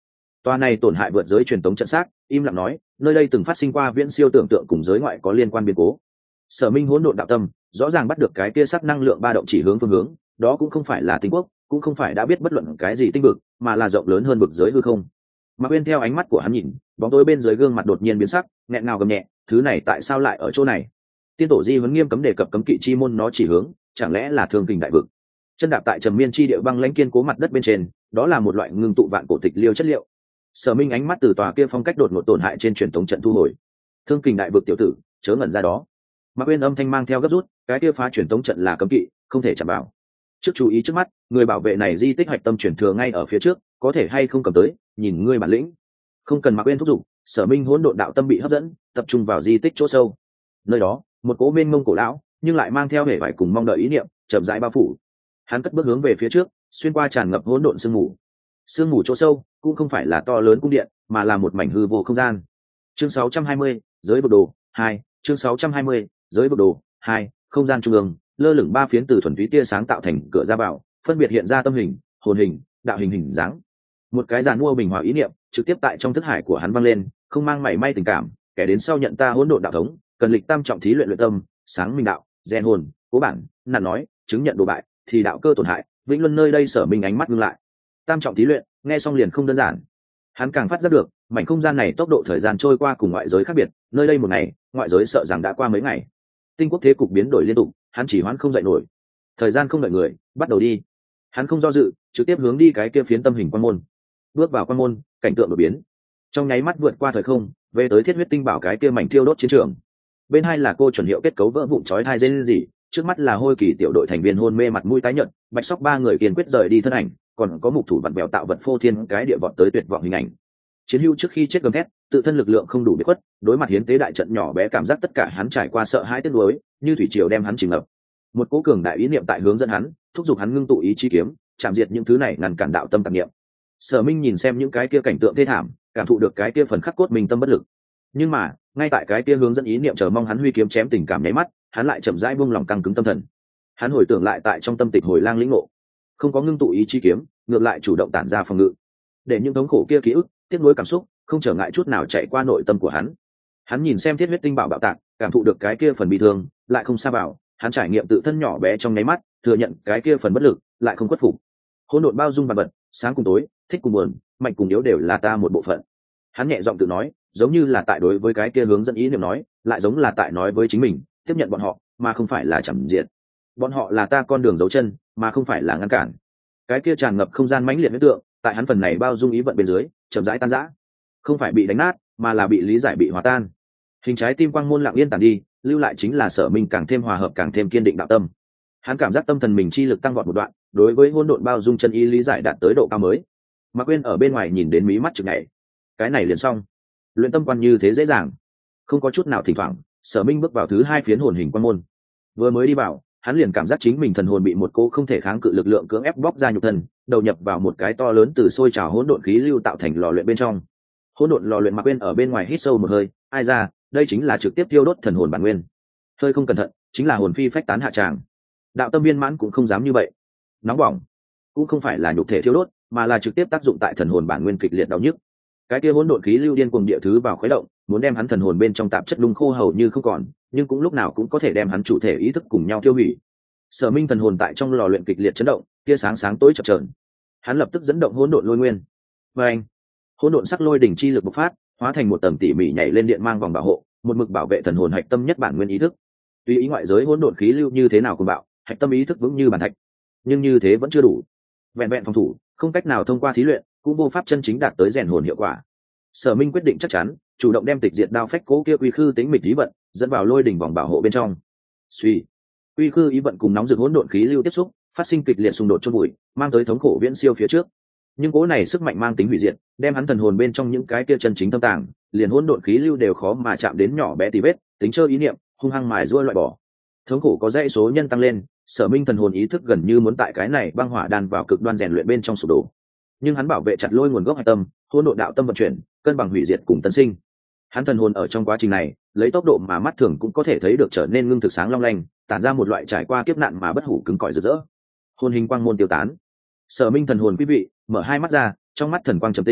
Toa này tổn hại vượt giới truyền tống trận xác, im lặng nói, nơi đây từng phát sinh qua viễn siêu tưởng tượng cùng giới ngoại có liên quan biến cố. Sở Minh hỗn độn đạo tâm, rõ ràng bắt được cái kia sắc năng lượng ba động chỉ hướng phương hướng, đó cũng không phải là tinh quốc, cũng không phải đã biết bất luận cái gì tinh vực, mà là rộng lớn hơn vực giới hư không. Mạc Uyên theo ánh mắt của hắn nhìn, bóng tối bên dưới gương mặt đột nhiên biến sắc, nghẹn ngào gầm nhẹ, thứ này tại sao lại ở chỗ này? Tiên tổ Di huấn nghiêm cấm đề cập cấm kỵ chi môn nó chỉ hướng, chẳng lẽ là Thương Kình đại vực? Chân đạp tại trầm miên chi địa băng lãnh kiên cố mặt đất bên trên, đó là một loại ngưng tụ vạn cổ tịch liêu chất liệu. Sở Minh ánh mắt từ tòa kia phong cách đột ngột tổn hại trên truyền thống trận thu hồi. Thương Kình đại vực tiểu tử, chớ ngẩn ra đó. Mạc Uyên âm thanh mang theo gấp rút, cái kia phá truyền thống trận là cấm kỵ, không thể chạm vào. Trước chú ý trước mắt, người bảo vệ này di tích hạch tâm truyền thừa ngay ở phía trước, có thể hay không cầm tới, nhìn ngươi bản lĩnh. Không cần Mạc Uyên thúc giục, Sở Minh hỗn độn đạo tâm bị hấp dẫn, tập trung vào di tích chỗ sâu. Nơi đó, một cỗ mênh mông cổ lão, nhưng lại mang theo vẻ vải cùng mong đợi ý niệm, chậm rãi bao phủ. Hắn cất bước hướng về phía trước, xuyên qua tràn ngập hỗn độn sương mù. Sương mù chỗ sâu cũng không phải là to lớn cung điện, mà là một mảnh hư vô không gian. Chương 620, giới vực đồ 2, chương 620, giới vực đồ 2, không gian trung ương, lơ lửng ba phiến từ thuần túy tia sáng tạo thành cửa ra vào, phân biệt hiện ra tâm hình, hồn hình, đạo hình hình dáng. Một cái giàn mua bình hòa ý niệm trực tiếp tại trong thức hải của hắn vang lên, không mang mảy may tình cảm, kẻ đến sau nhận ta hỗn độn đạo thống, cần lịch tam trọng thí luyện luyện tâm, sáng minh đạo, rèn hồn, cố bản, nản nói, chứng nhận đồ bại, thì đạo cơ tổn hại, vĩnh luân nơi đây Sở Minh ánh mắt ngưng lại. Tam trọng thí luyện, nghe xong liền không đơn giản. Hắn càng phát giác được, mảnh không gian này tốc độ thời gian trôi qua cùng ngoại giới khác biệt, nơi đây một ngày, ngoại giới sợ rằng đã qua mấy ngày. Tinh quốc thế cục biến đổi liên tục, hắn chỉ hoãn không dậy nổi. Thời gian không đợi người, bắt đầu đi. Hắn không do dự, trực tiếp hướng đi cái kia phiến tâm hình quan môn. Bước vào quan môn, cảnh tượng đột biến. Trong nháy mắt vượt qua thời không, về tới Thiết Huyết Tinh Bảo cái kia mảnh thiêu đốt chiến trường. Bên hai là cô chuẩn hiệu kết cấu vỡ vụn chói tai rên rỉ, trước mắt là Hôi Kỳ tiểu đội thành viên hôn mê mặt mũi tái nhợt, Bạch Sóc ba người kiên quyết rời đi thân ảnh, còn có mục thủ vặn bèo tạo vật phô thiên cái địa vọt tới tuyệt vọng hình ảnh. Chiến hữu trước khi chết gầm thét, tự thân lực lượng không đủ biết khuất, đối mặt hiến tế đại trận nhỏ bé cảm giác tất cả hắn trải qua sợ hãi tiếc nuối, như thủy triều đem hắn chìm ngập. Một cố cường đại ý niệm tại hướng dẫn hắn, thúc giục hắn ngưng tụ ý chí kiếm, chạm diệt những thứ này ngăn cản đạo tâm tạp niệm. Sở Minh nhìn xem những cái kia cảnh tượng thê thảm, cảm thụ được cái kia phần khắc cốt mình tâm bất lực. Nhưng mà, ngay tại cái kia hướng dẫn ý niệm chờ mong hắn huy kiếm chém tình cảm nháy mắt, hắn lại chậm rãi buông lòng căng cứng tâm thần. Hắn hồi tưởng lại tại trong tâm tịch hồi lang lĩnh ngộ, không có ngưng tụ ý chí kiếm, ngược lại chủ động tản ra phòng ngự, để những thống khổ kia ký ức, tiếc nuối cảm xúc, không trở ngại chút nào chạy qua nội tâm của hắn. Hắn nhìn xem Thiết Huyết Tinh Bảo bạo tạc, cảm thụ được cái kia phần bi thương, lại không sa bảo, hắn trải nghiệm tự thân nhỏ bé trong nháy mắt, thừa nhận cái kia phần bất lực, lại không khuất phục. Hỗn độn bao dung vạn vật, sáng cùng tối, thích cùng buồn, mạnh cùng yếu đều là ta một bộ phận. Hắn nhẹ giọng tự nói, giống như là tại đối với cái kia hướng dẫn ý niệm nói, lại giống là tại nói với chính mình, tiếp nhận bọn họ, mà không phải là chặn diệt. Bọn họ là ta con đường dấu chân, mà không phải là ngăn cản. Cái kia tràn ngập không gian mãnh liệt huyết tượng, tại hắn phần này bao dung ý vận bên dưới, chậm rãi tan rã. Không phải bị đánh nát, mà là bị lý giải bị hòa tan. Hình trái tim quang môn lặng yên tàn đi, lưu lại chính là Sở Minh càng thêm hòa hợp càng thêm kiên định đạo tâm. Hắn cảm giác tâm thần mình chi lực tăng vọt một đoạn, đối với hỗn độn bao dung chân ý lý giải đạt tới độ cao mới. Mạc Uyên ở bên ngoài nhìn đến mí mắt chực nhảy. Cái này liền xong. Luyện tâm quan như thế dễ dàng, không có chút nào thỉnh thoảng. Sở Minh bước vào thứ hai phiến hồn hình quan môn. Vừa mới đi vào, hắn liền cảm giác chính mình thần hồn bị một cô không thể kháng cự lực lượng cưỡng ép bóc ra nhục thân, đầu nhập vào một cái to lớn từ sôi trào hỗn độn khí lưu tạo thành lò luyện bên trong. Hỗn độn lò luyện Mạc Uyên ở bên ngoài hít sâu một hơi, ai ra, đây chính là trực tiếp tiêu đốt thần hồn bản nguyên. Hơi không cẩn thận, chính là hồn phi phách tán hạ tràng. Đạo tâm viên mãn cũng không dám như vậy. Nóng bỏng, cũng không phải là nhục thể thiêu đốt, mà là trực tiếp tác dụng tại thần hồn bản nguyên kịch liệt đau nhức. Cái kia hỗn độn khí lưu điên cuồng địa thứ vào khuấy động, muốn đem hắn thần hồn bên trong tạp chất đung khô hầu như không còn, nhưng cũng lúc nào cũng có thể đem hắn chủ thể ý thức cùng nhau tiêu hủy. Sở Minh thần hồn tại trong lò luyện kịch liệt chấn động, tia sáng sáng tối chập chờn. Hắn lập tức dẫn động hỗn độn lôi nguyên. Và anh, hỗn độn sắc lôi đỉnh chi lực bộc phát, hóa thành một tầng tỉ mỉ nhảy lên điện mang vòng bảo hộ, một mực bảo vệ thần hồn hạch tâm nhất bản nguyên ý thức. Tuy ý ngoại giới hỗn độn khí lưu như thế nào cũng bạo, hạch tâm ý thức vững như bàn thạch, nhưng như thế vẫn chưa đủ. Vẹn vẹn phòng thủ, không cách nào thông qua thí luyện, cũng vô pháp chân chính đạt tới rèn hồn hiệu quả. Sở Minh quyết định chắc chắn, chủ động đem tịch diệt đao phách cố kia quy khư tính mịch ý vận dẫn vào lôi đỉnh vòng bảo hộ bên trong. Suy, quy khư ý vận cùng nóng rực hỗn độn khí lưu tiếp xúc, phát sinh kịch liệt xung đột chôn bụi, mang tới thống khổ viễn siêu phía trước. Nhưng cố này sức mạnh mang tính hủy diệt, đem hắn thần hồn bên trong những cái kia chân chính tâm tàng, liền hỗn độn khí lưu đều khó mà chạm đến nhỏ bé tì vết, tính chơi ý niệm, hung hăng mài giũa loại bỏ. Thống khổ có dãy số nhân tăng lên, Sở Minh thần hồn ý thức gần như muốn tại cái này băng hỏa đan vào cực đoan rèn luyện bên trong sụp đổ. Nhưng hắn bảo vệ chặt lôi nguồn gốc hạch tâm, hỗn độn đạo tâm vận chuyển, cân bằng hủy diệt cùng tân sinh. Hắn thần hồn ở trong quá trình này, lấy tốc độ mà mắt thường cũng có thể thấy được trở nên ngưng thực sáng long lanh, tản ra một loại trải qua kiếp nạn mà bất hủ cứng cỏi rực rỡ. Hồn hình quang môn tiêu tán. Sở Minh thần hồn quý vị, mở hai mắt ra, trong mắt thần quang trầm tĩnh,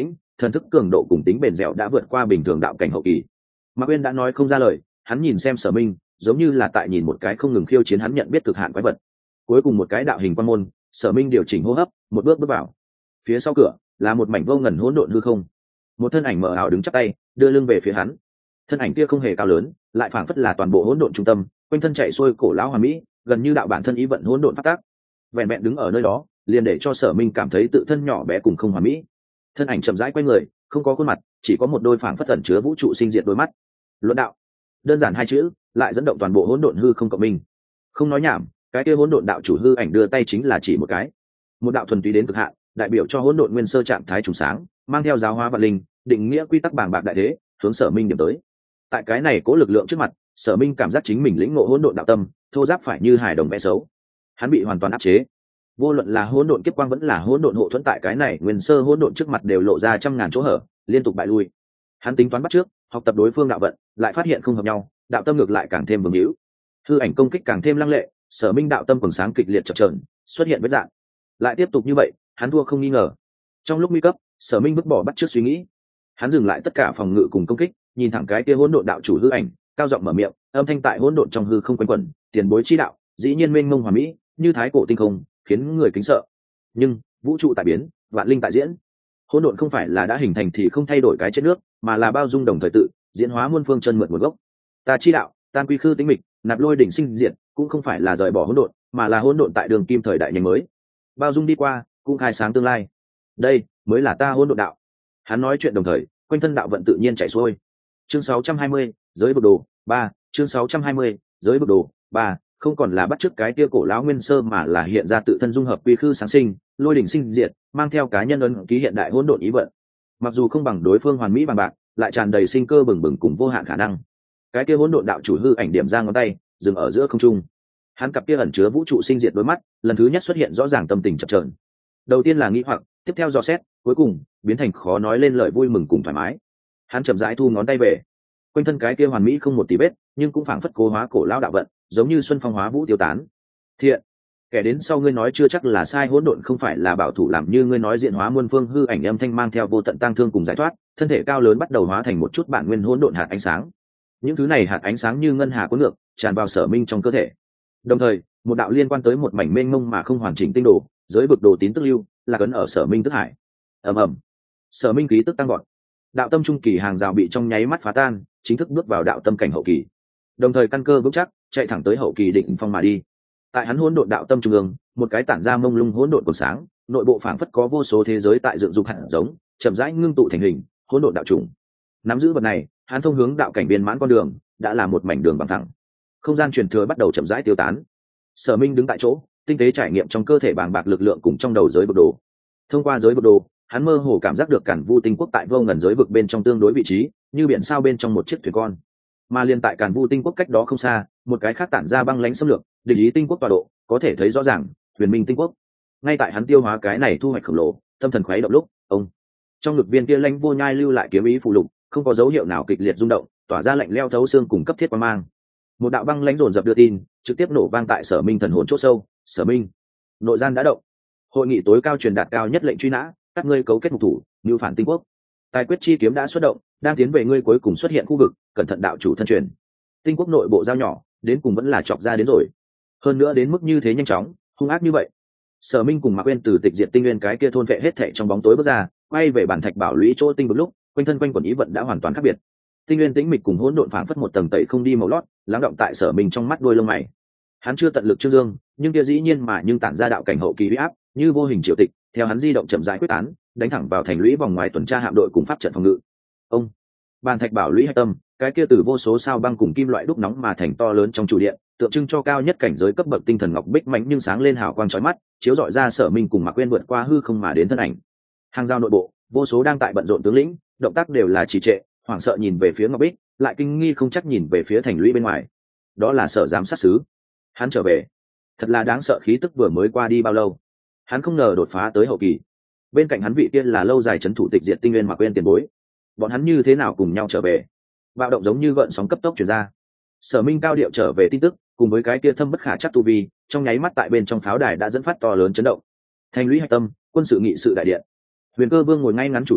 thần thức cường độ cùng tính bền dẻo đã vượt qua bình thường đạo cảnh hậu kỳ. Mạc Uyên đã nói không ra lời, hắn nhìn xem Sở Minh giống như là tại nhìn một cái không ngừng khiêu chiến hắn nhận biết cực hạn quái vật. Cuối cùng một cái đạo hình quan môn, Sở Minh điều chỉnh hô hấp, một bước bước vào. Phía sau cửa là một mảnh vô ngần hỗn độn hư không. Một thân ảnh mờ ảo đứng chắp tay, đưa lưng về phía hắn. Thân ảnh kia không hề cao lớn, lại phảng phất là toàn bộ hỗn độn trung tâm, quanh thân chạy xuôi cổ lão hoàn mỹ, gần như đạo bản thân ý vận hỗn độn phát tác. Vẹn vẹn đứng ở nơi đó, liền để cho Sở Minh cảm thấy tự thân nhỏ bé cùng không hoàn mỹ. Thân ảnh chậm rãi quay người, không có khuôn mặt, chỉ có một đôi phảng phất ẩn chứa vũ trụ sinh diệt đôi mắt. Luận đạo, đơn giản hai chữ, lại dẫn động toàn bộ hỗn độn hư không cộng minh. Không nói nhảm, cái kia hỗn độn đạo chủ hư ảnh đưa tay chính là chỉ một cái. Một đạo thuần túy đến cực hạn, đại biểu cho hỗn độn nguyên sơ trạng thái trùng sáng, mang theo giáo hóa vạn linh, định nghĩa quy tắc bàng bạc đại thế, hướng Sở Minh điểm tới. Tại cái này cố lực lượng trước mặt, Sở Minh cảm giác chính mình lĩnh ngộ hỗn độn đạo tâm, thô giáp phải như hài đồng vẽ xấu. Hắn bị hoàn toàn áp chế. Vô luận là hỗn độn kiếp quang vẫn là hỗn độn hộ thuẫn, tại cái này nguyên sơ hỗn độn trước mặt đều lộ ra trăm ngàn chỗ hở, liên tục bại lui. Hắn tính toán bắt trước, học tập đối phương đạo vận, lại phát hiện không hợp nhau, đạo tâm ngược lại càng thêm vướng hữu. Hư ảnh công kích càng thêm lăng lệ, Sở Minh đạo tâm quầng sáng kịch liệt chập chờn, xuất hiện vết rạn. Lại tiếp tục như vậy, hắn thua không nghi ngờ. Trong lúc nguy cấp, Sở Minh vứt bỏ bắt trước suy nghĩ, hắn dừng lại tất cả phòng ngự cùng công kích, nhìn thẳng cái kia hỗn độn đạo chủ hư ảnh, cao giọng mở miệng, âm thanh tại hỗn độn trong hư không quanh quẩn, tiền bối chi đạo, dĩ nhiên mênh mông hoàn mỹ, như thái cổ tinh không, khiến người kính sợ. Nhưng vũ trụ tại biến, vạn linh tại diễn. Hỗn độn không phải là đã hình thành thì không thay đổi cái chết nước, mà là bao dung đồng thời tự diễn hóa muôn phương chân mượn nguồn gốc. Ta chi đạo, tan quy khư tính mịch, nạp lôi đỉnh sinh diệt, cũng không phải là rời bỏ hỗn độn, mà là hỗn độn tại đường kim thời đại nhanh mới, bao dung đi qua, cũng khai sáng tương lai. Đây mới là ta hỗn độn đạo. Hắn nói chuyện đồng thời, quanh thân đạo vận tự nhiên chảy xuôi. Chương 620, giới vực đồ 3, chương 620, giới vực đồ 3, không còn là bắt chước cái kia cổ lão nguyên sơ, mà là hiện ra tự thân dung hợp quy khư sáng sinh, lôi đỉnh sinh diệt, mang theo cá nhân ấn ký hiện đại hỗn độn ý vận. Mặc dù không bằng đối phương hoàn mỹ bằng bạc, lại tràn đầy sinh cơ bừng bừng cùng vô hạn khả năng. Cái kia hỗn độn đạo chủ hư ảnh điểm ra ngón tay, dừng ở giữa không trung. Hắn cặp kia ẩn chứa vũ trụ sinh diệt đôi mắt, lần thứ nhất xuất hiện rõ ràng tâm tình chập chờn. Đầu tiên là nghi hoặc, tiếp theo dò xét, cuối cùng biến thành khó nói lên lời vui mừng cùng thoải mái. Hắn chậm rãi thu ngón tay về, quanh thân cái kia hoàn mỹ không một tí vết, nhưng cũng phảng phất cố hóa cổ lão đạo vận, giống như xuân phong hóa vũ tiêu tán. Thiện, kẻ đến sau ngươi nói chưa chắc là sai, hỗn độn không phải là bảo thủ làm như ngươi nói, diện hóa muôn phương hư ảnh âm thanh mang theo vô tận tang thương cùng giải thoát, thân thể cao lớn bắt đầu hóa thành một chút bản nguyên hỗn độn hạt ánh sáng. Những thứ này hạt ánh sáng như ngân hà cuốn ngược, tràn vào Sở Minh trong cơ thể. Đồng thời, một đạo liên quan tới một mảnh mênh mông mà không hoàn chỉnh tinh đồ, giới vực đồ tín tức lưu, là cấn ở Sở Minh tức hải. Ầm ầm, Sở Minh khí tức tăng vọt, đạo tâm trung kỳ hàng rào bị trong nháy mắt phá tan, chính thức bước vào đạo tâm cảnh hậu kỳ. Đồng thời căn cơ vững chắc, chạy thẳng tới hậu kỳ định phong mà đi. Tại hắn hỗn độn đạo tâm trung ương, một cái tản ra mông lung hỗn độn của sáng, nội bộ phảng phất có vô số thế giới tại dựng dục hạt giống, chậm rãi ngưng tụ thành hình, hỗn độn đạo chủng. Nắm giữ vật này, hắn thông hướng đạo cảnh viên mãn con đường, đã là một mảnh đường bằng thẳng. Không gian truyền thừa bắt đầu chậm rãi tiêu tán. Sở Minh đứng tại chỗ, tinh tế trải nghiệm trong cơ thể bàng bạc lực lượng cùng trong đầu giới vực đồ. Thông qua giới vực đồ, hắn mơ hồ cảm giác được Càn Vu tinh quốc tại vô ngần giới vực bên trong tương đối vị trí, như biển sao bên trong một chiếc thuyền con. Mà liên tại Càn Vu tinh quốc cách đó không xa, một cái khác tản ra băng lãnh xâm lược, địch ý tinh quốc tọa độ, có thể thấy rõ ràng, Huyền Minh tinh quốc. Ngay tại hắn tiêu hóa cái này thu hoạch khổng lồ, tâm thần khuấy động lúc, ông trong ngực viên kia lãnh vô nhai lưu lại kiếm ý phụ lục, không có dấu hiệu nào kịch liệt rung động, tỏa ra lạnh leo thấu xương cùng cấp thiết quang mang. Một đạo băng lãnh dồn dập đưa tin, trực tiếp nổ vang tại Sở Minh thần hồn chỗ sâu. Sở Minh, nội gian đã động. Hội nghị tối cao truyền đạt cao nhất lệnh truy nã, các ngươi cấu kết mục thủ, như phản tinh quốc. Tài quyết chi kiếm đã xuất động, đang tiến về ngươi cuối cùng xuất hiện khu vực, cẩn thận đạo chủ thân truyền. Tinh quốc nội bộ giao nhỏ, đến cùng vẫn là chọc ra đến rồi. Hơn nữa đến mức như thế nhanh chóng, hung ác như vậy. Sở Minh cùng Mạc Uyên từ tịch diệt tinh nguyên cái kia thôn vệ hết thảy trong bóng tối bước ra, quay về bản thạch bảo lũy chỗ tinh vực lúc, quanh thân quanh quần ý vận đã hoàn toàn khác biệt. Tinh nguyên tĩnh mịch cùng hỗn độn phảng phất một tầng tẩy không đi màu lót, lắng động tại Sở Minh trong mắt đuôi lông mày. Hắn chưa tận lực trương dương, nhưng kia dĩ nhiên mà nhưng tản ra đạo cảnh hậu kỳ uy áp, như vô hình triều tịch, theo hắn di động chậm rãi quyết tán, đánh thẳng vào thành lũy vòng ngoài tuần tra hạm đội cùng pháp trận phòng ngự. Ông, bàn thạch bảo lũy hạch tâm, cái kia từ vô số sao băng cùng kim loại đúc nóng mà thành to lớn trong chủ điện, tượng trưng cho cao nhất cảnh giới cấp bậc tinh thần ngọc bích mạnh nhưng sáng lên hào quang chói mắt, chiếu rọi ra Sở Minh cùng Mạc Uyên vượt qua hư không mà đến thân ảnh. Hàng giao nội bộ, vô số đang tại bận rộn tướng lĩnh, động tác đều là trì trệ, hoảng sợ nhìn về phía ngọc bích, lại kinh nghi không chắc nhìn về phía thành lũy bên ngoài. Đó là Sở giám sát sứ. Hắn trở về, thật là đáng sợ, khí tức vừa mới qua đi bao lâu, hắn không ngờ đột phá tới hậu kỳ. Bên cạnh hắn vị tiên là lâu dài trấn thủ tịch diệt tinh nguyên Mạc Uyên tiền bối. Bọn hắn như thế nào cùng nhau trở về? Bạo động giống như gợn sóng cấp tốc truyền ra. Sở Minh cao điệu trở về tin tức, cùng với cái kia thâm bất khả chắc tu vi, trong nháy mắt tại bên trong pháo đài đã dẫn phát to lớn chấn động. Thành lũy hạch tâm, quân sự nghị sự đại điện. Huyền Cơ Vương ngồi ngay ngắn chủ vị,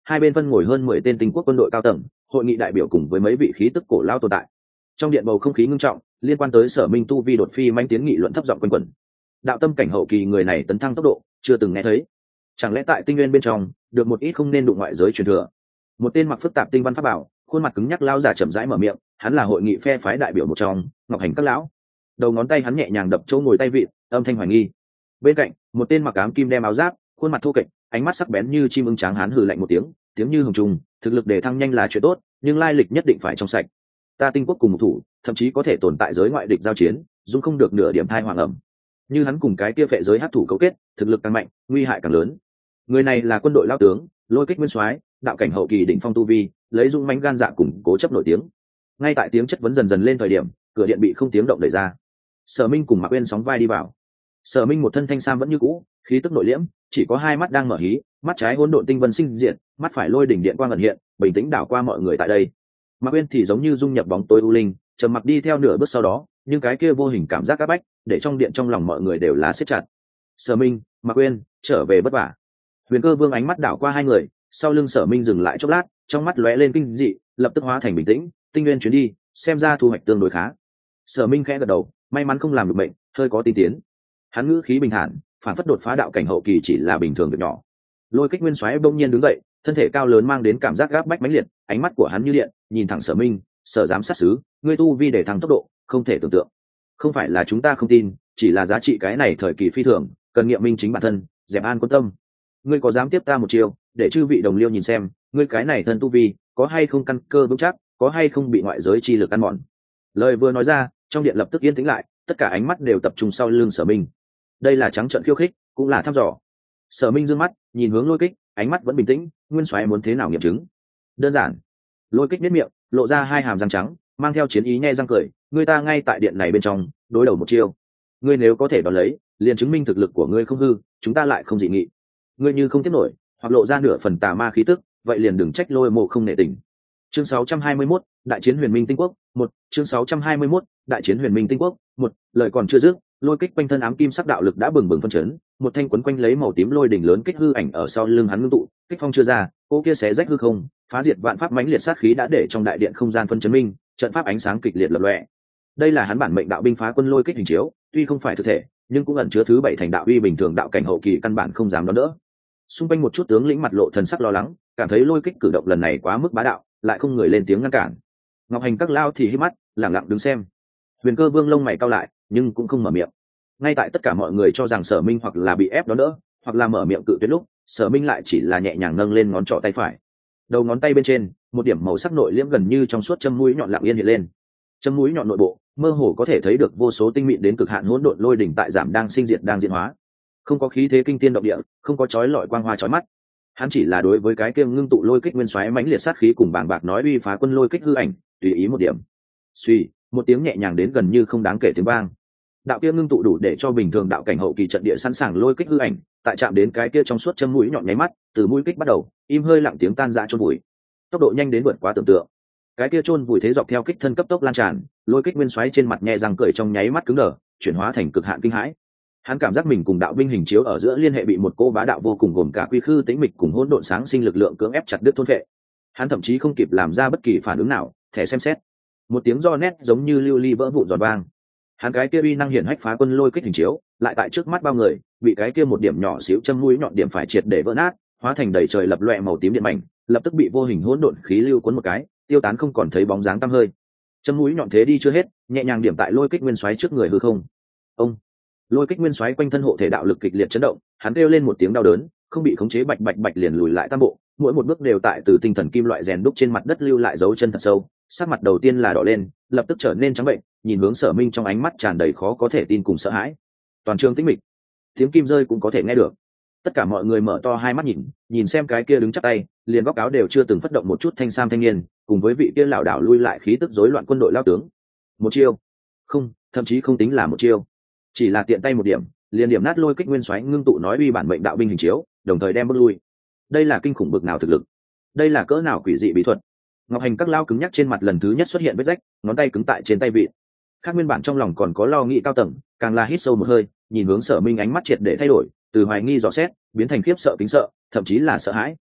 hai bên phân ngồi hơn 10 tên tinh quốc quân đội cao tầng, hội nghị đại biểu cùng với mấy vị khí tức cổ lao tồn tại. Trong điện bầu không khí ngưng trọng, liên quan tới Sở Minh tu vi đột phi manh tiến nghị luận thấp giọng quanh quẩn. Đạo tâm cảnh hậu kỳ người này tấn thăng tốc độ chưa từng nghe thấy. Chẳng lẽ tại tinh nguyên bên trong được một ít không nên đụng ngoại giới truyền thừa? Một tên mặc phức tạp tinh văn pháp bảo, khuôn mặt cứng nhắc lao giả chậm rãi mở miệng, hắn là hội nghị phe phái đại biểu một trong, Ngọc Hành các lão. Đầu ngón tay hắn nhẹ nhàng đập chỗ ngồi tay vịn, âm thanh hoài nghi. Bên cạnh, một tên mặc ám kim đem áo giáp, khuôn mặt thô kệch, ánh mắt sắc bén như chim ưng tráng hán hừ lạnh một tiếng, tiếng như hồng trùng, thực lực để thăng nhanh là chuyện tốt, nhưng lai lịch nhất định phải trong sạch. Ta tinh quốc cùng một thủ, thậm chí có thể tồn tại giới ngoại địch giao chiến, dung không được nửa điểm thai hoàng ẩm. Như hắn cùng cái kia phệ giới hấp thủ cấu kết, thực lực càng mạnh, nguy hại càng lớn. Người này là quân đội lao tướng, Lôi Kích nguyên soái, đạo cảnh hậu kỳ đỉnh phong tu vi, lấy dũng mãnh gan dạ cùng cố chấp nổi tiếng. Ngay tại tiếng chất vấn dần dần lên thời điểm, cửa điện bị không tiếng động đẩy ra. Sở Minh cùng Mạc Uyên sóng vai đi vào. Sở Minh một thân thanh sam vẫn như cũ, khí tức nội liễm, chỉ có hai mắt đang mở hí, mắt trái hỗn độn tinh vân sinh diệt, mắt phải lôi đỉnh điện quang ẩn hiện, bình tĩnh đảo qua mọi người tại đây. Mạc Uyên thì giống như dung nhập bóng tối u linh, trầm mặc đi theo nửa bước sau đó, nhưng cái kia vô hình cảm giác áp bách, để trong điện trong lòng mọi người đều là siết chặt. Sở Minh, Mạc Uyên, trở về vất vả. Huyền Cơ Vương ánh mắt đảo qua hai người, sau lưng Sở Minh dừng lại chốc lát, trong mắt lóe lên kinh dị, lập tức hóa thành bình tĩnh. Tinh nguyên chuyến đi, xem ra thu hoạch tương đối khá. Sở Minh khẽ gật đầu, may mắn không làm được bệnh, hơi có tinh tiến. Hắn ngữ khí bình thản, phản phất đột phá đạo cảnh hậu kỳ chỉ là bình thường việc nhỏ. Lôi Kích nguyên soái bỗng nhiên đứng dậy, thân thể cao lớn mang đến cảm giác gáp bách mãnh liệt, ánh mắt của hắn như điện, nhìn thẳng Sở Minh, Sở giám sát sứ, ngươi tu vi để thăng tốc độ, không thể tưởng tượng. Không phải là chúng ta không tin, chỉ là giá trị cái này thời kỳ phi thường, cần nghiệm minh chính bản thân, dẹp an quân tâm. Ngươi có dám tiếp ta một chiêu, để chư vị đồng liêu nhìn xem, ngươi cái này thân tu vi, có hay không căn cơ vững chắc, có hay không bị ngoại giới chi lực ăn mòn. Lời vừa nói ra, trong điện lập tức yên tĩnh lại, tất cả ánh mắt đều tập trung sau lưng Sở Minh. Đây là trắng trợn khiêu khích, cũng là thăm dò. Sở Minh dương mắt nhìn hướng Lôi Kích, ánh mắt vẫn bình tĩnh, nguyên soái muốn thế nào nghiệm chứng? Đơn giản. Lôi Kích nhếch miệng, lộ ra hai hàm răng trắng, mang theo chiến ý nhe răng cười, ngươi ta ngay tại điện này bên trong, đối đầu một chiêu. Ngươi nếu có thể đón lấy, liền chứng minh thực lực của ngươi không hư, chúng ta lại không dị nghị. Ngươi như không tiếp nổi, hoặc lộ ra nửa phần tà ma khí tức, vậy liền đừng trách Lôi Mộ không nể tình. Chương 621, Đại chiến Huyền Minh Tinh Quốc, 1, chương 621, Đại chiến Huyền Minh Tinh Quốc, 1, lời còn chưa dứt, Lôi Kích quanh thân ám kim sắc đạo lực đã bừng bừng phân chấn, một thanh quấn quanh lấy màu tím lôi đỉnh lớn kích hư ảnh ở sau lưng hắn ngưng tụ, kích phong chưa ra, cô kia xé rách hư không, phá diệt vạn pháp mãnh liệt sát khí đã để trong đại điện không gian phân chấn minh, trận pháp ánh sáng kịch liệt lập lòe. Đây là hắn bản mệnh đạo binh phá quân Lôi Kích hình chiếu, tuy không phải thực thể, nhưng cũng ẩn chứa thứ bảy thành đạo uy bình thường đạo cảnh hậu kỳ căn bản không dám đón đỡ. Xung quanh một chút tướng lĩnh mặt lộ thần sắc lo lắng, cảm thấy Lôi Kích cử động lần này quá mức bá đạo, lại không người lên tiếng ngăn cản. Ngọc Hành các lao thì hít mắt, lặng lặng đứng xem. Huyền Cơ Vương lông mày cau lại, nhưng cũng không mở miệng. Ngay tại tất cả mọi người cho rằng Sở Minh hoặc là bị ép đón đỡ, hoặc là mở miệng cự tuyệt lúc, Sở Minh lại chỉ là nhẹ nhàng nâng lên ngón trỏ tay phải. Đầu ngón tay bên trên, một điểm màu sắc nội liễm gần như trong suốt châm mũi nhọn lặng yên hiện lên. Châm mũi nhọn nội bộ, mơ hồ có thể thấy được vô số tinh mịn đến cực hạn hỗn độn lôi đỉnh tại giảm đang sinh diệt đang diễn hóa. Không có khí thế kinh thiên động địa, không có chói lọi quang hoa chói mắt. Hắn chỉ là đối với cái kia ngưng tụ Lôi Kích nguyên soái mãnh liệt sát khí cùng bàng bạc nói uy phá quân Lôi Kích hư ảnh, tùy ý một điểm. Suy, một tiếng nhẹ nhàng đến gần như không đáng kể tiếng vang. Đạo kia ngưng tụ đủ để cho bình thường đạo cảnh hậu kỳ trận địa sẵn sàng Lôi Kích hư ảnh, tại chạm đến cái kia trong suốt châm mũi nhọn nháy mắt, từ mũi kích bắt đầu, im hơi lặng tiếng tan rã chôn vùi. Tốc độ nhanh đến vượt quá tưởng tượng. Cái kia chôn vùi thế dọc theo kích thân cấp tốc lan tràn, Lôi Kích nguyên soái trên mặt nhẹ răng cười trong nháy mắt cứng đờ, chuyển hóa thành cực hạn kinh hãi. Hắn cảm giác mình cùng đạo binh hình chiếu ở giữa liên hệ bị một cô bá đạo vô cùng gồm cả quy khư tĩnh mịch cùng hỗn độn sáng sinh lực lượng cưỡng ép chặt đứt thôn vệ. Hắn thậm chí không kịp làm ra bất kỳ phản ứng nào, thẻ xem xét. Một tiếng do nét giống như lưu ly vỡ vụn giòn vang. Hắn cái kia uy năng hiển hách phá quân Lôi Kích hình chiếu, lại tại trước mắt bao người, bị cái kia một điểm nhỏ xíu châm mũi nhọn điểm phải triệt để vỡ nát, hóa thành đầy trời lập loè màu tím điện mảnh, lập tức bị vô hình hỗn độn khí lưu cuốn một cái, tiêu tán không còn thấy bóng dáng tăm hơi. Châm mũi nhọn thế đi chưa hết, nhẹ nhàng điểm tại Lôi Kích nguyên soái trước người hư không. Ông Lôi Kích nguyên soái quanh thân hộ thể đạo lực kịch liệt chấn động, hắn kêu lên một tiếng đau đớn, không bị khống chế bạch bạch bạch liền lùi lại tam bộ, mỗi một bước đều tại từ tinh thần kim loại rèn đúc trên mặt đất lưu lại dấu chân thật sâu. Sắc mặt đầu tiên là đỏ lên, lập tức trở nên trắng bệnh, nhìn hướng Sở Minh trong ánh mắt tràn đầy khó có thể tin cùng sợ hãi. Toàn trường tĩnh mịch, tiếng kim rơi cũng có thể nghe được. Tất cả mọi người mở to hai mắt nhìn xem cái kia đứng chắp tay, liền góc áo đều chưa từng phất động một chút thanh sam thanh niên, cùng với vị kia lảo đảo lui lại khí tức rối loạn quân đội lao tướng. Một chiêu, không, thậm chí không tính là một chiêu, chỉ là tiện tay một điểm, liền điểm nát Lôi Kích nguyên soái ngưng tụ nói uy bản mệnh đạo binh hình chiếu, đồng thời đem bước lui. Đây là kinh khủng bực nào thực lực, đây là cỡ nào quỷ dị bí thuật. Ngọc Hành các lao cứng nhắc trên mặt lần thứ nhất xuất hiện vết rách, ngón tay cứng tại trên tay vịn. Khác nguyên bản trong lòng còn có lo nghĩ cao tầng, càng là hít sâu một hơi, nhìn hướng Sở Minh ánh mắt triệt để thay đổi, từ hoài nghi dò xét biến thành khiếp sợ kính sợ, thậm chí là sợ hãi.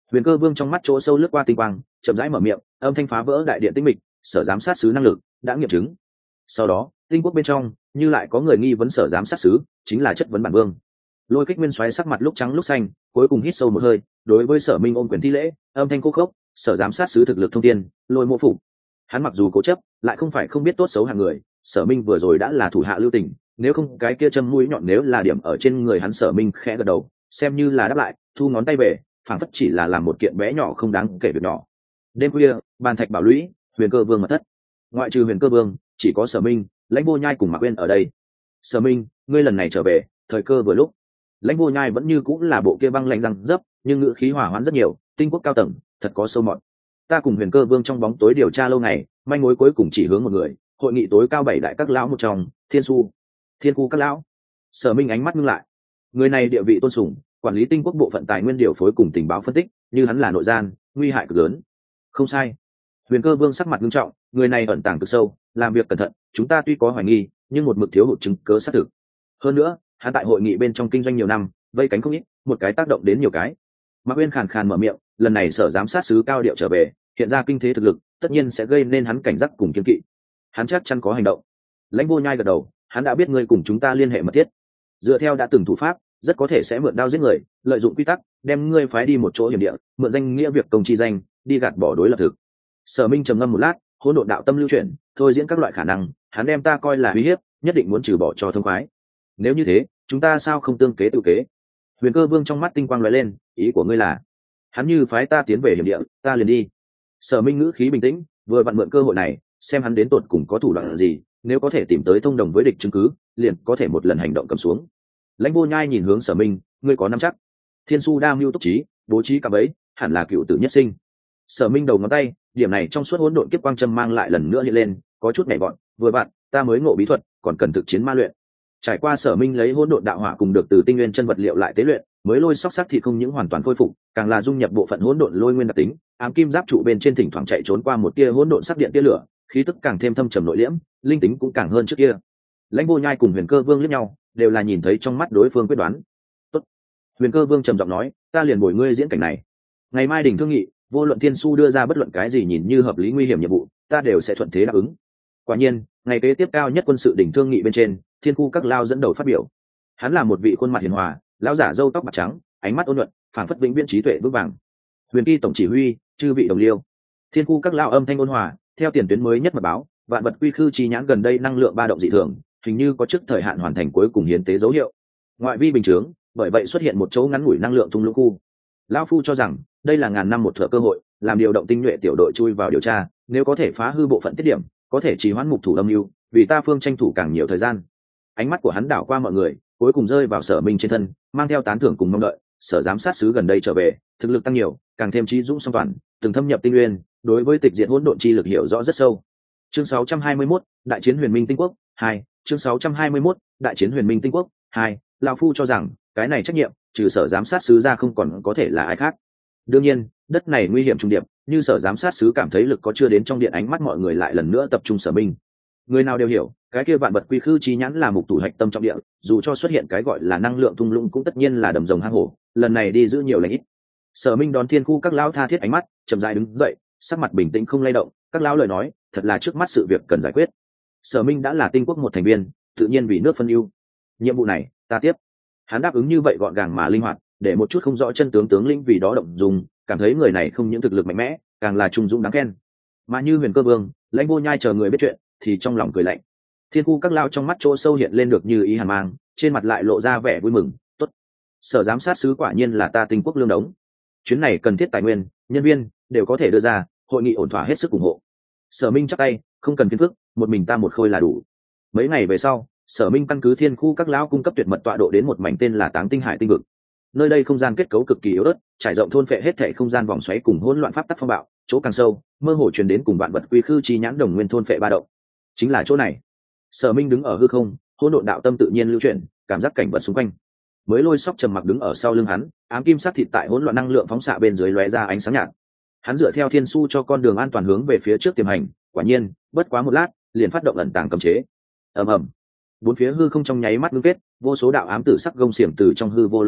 Huyền Cơ Vương trong mắt chỗ sâu lướt qua tinh quang, chậm rãi mở miệng, âm thanh phá vỡ đại điện tĩnh mịch, sở giám sát sứ năng lực đã nghiệm chứng. Sau đó, tinh quốc bên trong, như lại có người nghi vấn sở giám sát sứ chính là chất vấn bản vương. Lôi Kích Nguyên xoáy sắc mặt lúc trắng lúc xanh, cuối cùng hít sâu một hơi, đối với Sở Minh ôm quyền thi lễ, âm thanh khô khốc, sở giám sát sứ thực lực thông thiên, Lôi Mộ Phục. Hắn mặc dù cố chấp, lại không phải không biết tốt xấu hàng người, Sở Minh vừa rồi đã là thủ hạ lưu tình, nếu không cái kia châm mũi nhọn nếu là điểm ở trên người hắn. Sở Minh khẽ gật đầu, xem như là đáp lại, thu ngón tay về, phảng phất chỉ là làm một kiện bé nhỏ không đáng kể việc nhỏ. Đêm khuya, bàn thạch bảo lũy, Huyền Cơ Vương mật thất. Ngoại trừ Huyền Cơ Vương, chỉ có Sở Minh, Lãnh Vô Nhai cùng Mạc Uyên ở đây. Sở Minh, ngươi lần này trở về, thời cơ vừa lúc. Lãnh Vô Nhai vẫn như cũng là bộ kia băng lạnh răng dấp, nhưng ngữ khí hỏa hoãn rất nhiều. Tinh quốc cao tầng, thật có sâu mọt. Ta cùng Huyền Cơ Vương trong bóng tối điều tra lâu ngày, manh mối cuối cùng chỉ hướng một người. Hội nghị tối cao 7 đại các lão một trong, Thiên Khu các lão. Sở Minh ánh mắt ngưng lại. Người này địa vị tôn sùng, quản lý tinh quốc bộ phận tài nguyên điều phối cùng tình báo phân tích, như hắn là nội gian, nguy hại cực lớn. Không sai. Huyền Cơ Vương sắc mặt nghiêm trọng, người này ẩn tàng cực sâu, làm việc cẩn thận, chúng ta tuy có hoài nghi, nhưng một mực thiếu hụt chứng cớ xác thực. Hơn nữa, hắn tại hội nghị bên trong kinh doanh nhiều năm, vây cánh không ít, một cái tác động đến nhiều cái. Mạc Uyên khàn khàn mở miệng, lần này sở giám sát sứ cao điệu trở về, hiện ra kinh thế thực lực, tất nhiên sẽ gây nên hắn cảnh giác cùng kiêng kỵ. Hắn chắc chắn có hành động. Lãnh Vô Nhai gật đầu, hắn đã biết ngươi cùng chúng ta liên hệ mật thiết, dựa theo đã từng thủ pháp, rất có thể sẽ mượn đao giết người, lợi dụng quy tắc, đem ngươi phái đi một chỗ hiểm địa, mượn danh nghĩa việc công chi danh, đi gạt bỏ đối lập thực. Sở Minh trầm ngâm một lát, hỗn độn đạo tâm lưu chuyển, thôi diễn các loại khả năng, hắn đem ta coi là uy hiếp, nhất định muốn trừ bỏ cho thông khoái. Nếu như thế, chúng ta sao không tương kế tự kế? Huyền Cơ Vương trong mắt tinh quang lóe lên, ý của ngươi là, hắn như phái ta tiến về hiểm địa, ta liền đi. Sở Minh ngữ khí bình tĩnh, vừa vặn mượn cơ hội này, xem hắn đến tột cùng có thủ đoạn gì, nếu có thể tìm tới thông đồng với địch chứng cứ, liền có thể một lần hành động cầm xuống. Lãnh Vô Nhai nhìn hướng Sở Minh, ngươi có nắm chắc? Thiên Su đa mưu túc trí, bố trí cả bấy, hẳn là cựu tử nhất sinh. Sở Minh đầu ngón tay, điểm này trong suốt hỗn độn kiếp quang châm mang lại lần nữa hiện lên, có chút nhảy vọt, vừa bạn, ta mới ngộ bí thuật, còn cần thực chiến ma luyện. Trải qua Sở Minh lấy hỗn độn đạo hỏa cùng được từ tinh nguyên chân vật liệu lại tế luyện, mới lôi sóc sắc thì không những hoàn toàn khôi phục, càng là dung nhập bộ phận hỗn độn lôi nguyên đặc tính, ám kim giáp trụ bên trên thỉnh thoảng chạy trốn qua một tia hỗn độn sắc điện tia lửa, khí tức càng thêm thâm trầm nội liễm, linh tính cũng càng hơn trước kia. Lãnh Vô Nhai cùng Huyền Cơ Vương liếc nhau, đều là nhìn thấy trong mắt đối phương quyết đoán. Tốt. Huyền Cơ Vương trầm giọng nói, ta liền bồi ngươi diễn cảnh này. Ngày mai đình thương nghị, vô luận Thiên Su đưa ra bất luận cái gì nhìn như hợp lý nguy hiểm nhiệm vụ, ta đều sẽ thuận thế đáp ứng. Quả nhiên, ngày kế tiếp cao nhất quân sự đỉnh thương nghị bên trên, Thiên Khu các lao dẫn đầu phát biểu. Hắn là một vị khuôn mặt hiền hòa, lão giả râu tóc bạc trắng, ánh mắt ôn nhuận, phảng phất vĩnh viễn trí tuệ vững vàng. Huyền Kỳ tổng chỉ huy, chư vị đồng liêu. Thiên Khu các lao âm thanh ôn hòa, theo tiền tuyến mới nhất mật báo, vạn vật quy khư chi nhãn gần đây năng lượng ba động dị thường, hình như có trước thời hạn hoàn thành cuối cùng hiến tế dấu hiệu. Ngoại vi bình thường, bởi vậy xuất hiện một chỗ ngắn ngủi năng lượng thung lũng khu. Lão phu cho rằng, đây là ngàn năm một thửa cơ hội, làm điều động tinh nhuệ tiểu đội chui vào điều tra, nếu có thể phá hư bộ phận tiết điểm, có thể trì hoãn mục thủ âm mưu, vì ta phương tranh thủ càng nhiều thời gian. Ánh mắt của hắn đảo qua mọi người, cuối cùng rơi vào Sở Minh trên thân, mang theo tán thưởng cùng mong đợi. Sở giám sát sứ gần đây trở về, thực lực tăng nhiều, càng thêm trí dũng song toàn, từng thâm nhập tinh nguyên, đối với tịch diệt hỗn độn chi lực hiểu rõ rất sâu. Chương 621, đại chiến Huyền Minh Tinh Quốc 2, chương 621, đại chiến Huyền Minh Tinh Quốc 2, lão phu cho rằng, cái này trách nhiệm, trừ sở giám sát sứ ra không còn có thể là ai khác. Đương nhiên, đất này nguy hiểm trung điệp, như sở giám sát sứ cảm thấy lực có chưa đến trong điện, ánh mắt mọi người lại lần nữa tập trung Sở Minh. Người nào đều hiểu, cái kia vạn vật quy khư chi nhãn là mục thủ hạch tâm trong địa, dù cho xuất hiện cái gọi là năng lượng thung lũng cũng tất nhiên là đầm rồng hang hổ, lần này đi giữ nhiều lãnh ít. Sở Minh đón Thiên Khu các lão tha thiết ánh mắt, chậm rãi đứng dậy, sắc mặt bình tĩnh không lay động, các lão lời nói, thật là trước mắt sự việc cần giải quyết. Sở Minh đã là tinh quốc một thành viên, tự nhiên vì nước phân ưu. Nhiệm vụ này, ta tiếp. Hắn đáp ứng như vậy gọn gàng mà linh hoạt, để một chút không rõ chân tướng lĩnh vì đó động dùng, cảm thấy người này không những thực lực mạnh mẽ, càng là trung dũng đáng khen. Mà như Huyền Cơ Vương, Lãnh Vô Nhai chờ người biết chuyện, thì trong lòng cười lạnh. Thiên Khu các lao trong mắt chỗ sâu hiện lên được như ý hàn mang, trên mặt lại lộ ra vẻ vui mừng. Tốt, sở giám sát sứ quả nhiên là ta tinh quốc lương đống. Chuyến này cần thiết tài nguyên, nhân viên đều có thể đưa ra, hội nghị ổn thỏa hết sức ủng hộ. Sở Minh chắp tay, không cần phiền phức, một mình ta một khôi là đủ. Mấy ngày về sau, Sở Minh căn cứ Thiên Khu các lão cung cấp tuyệt mật tọa độ đến một mảnh tên là Táng Tinh Hải tinh vực. Nơi đây không gian kết cấu cực kỳ yếu ớt, trải rộng thôn phệ hết thảy không gian vòng xoáy cùng hỗn loạn pháp tắc phong bạo, chỗ càng sâu, mơ hồ truyền đến cùng vạn vật quy khư chi nhãn đồng nguyên thôn phệ ba động. Chính là chỗ này. Sở Minh đứng ở hư không, hỗn độn đạo tâm tự nhiên lưu chuyển, cảm giác cảnh vật xung quanh. Mới lôi sóc trầm mặc đứng ở sau lưng hắn, ám kim sắc thịt tại hỗn loạn năng lượng phóng xạ bên dưới lóe ra ánh sáng nhạt. Hắn dựa theo Thiên Su cho con đường an toàn hướng về phía trước tiềm hành, quả nhiên, bất quá một lát, liền phát động ẩn tàng cấm chế. Ầm ầm. Bốn phía hư không trong nháy mắt ngưng kết, vô số đạo ám tử sắc gông xiềng từ trong hư vô lộ ra,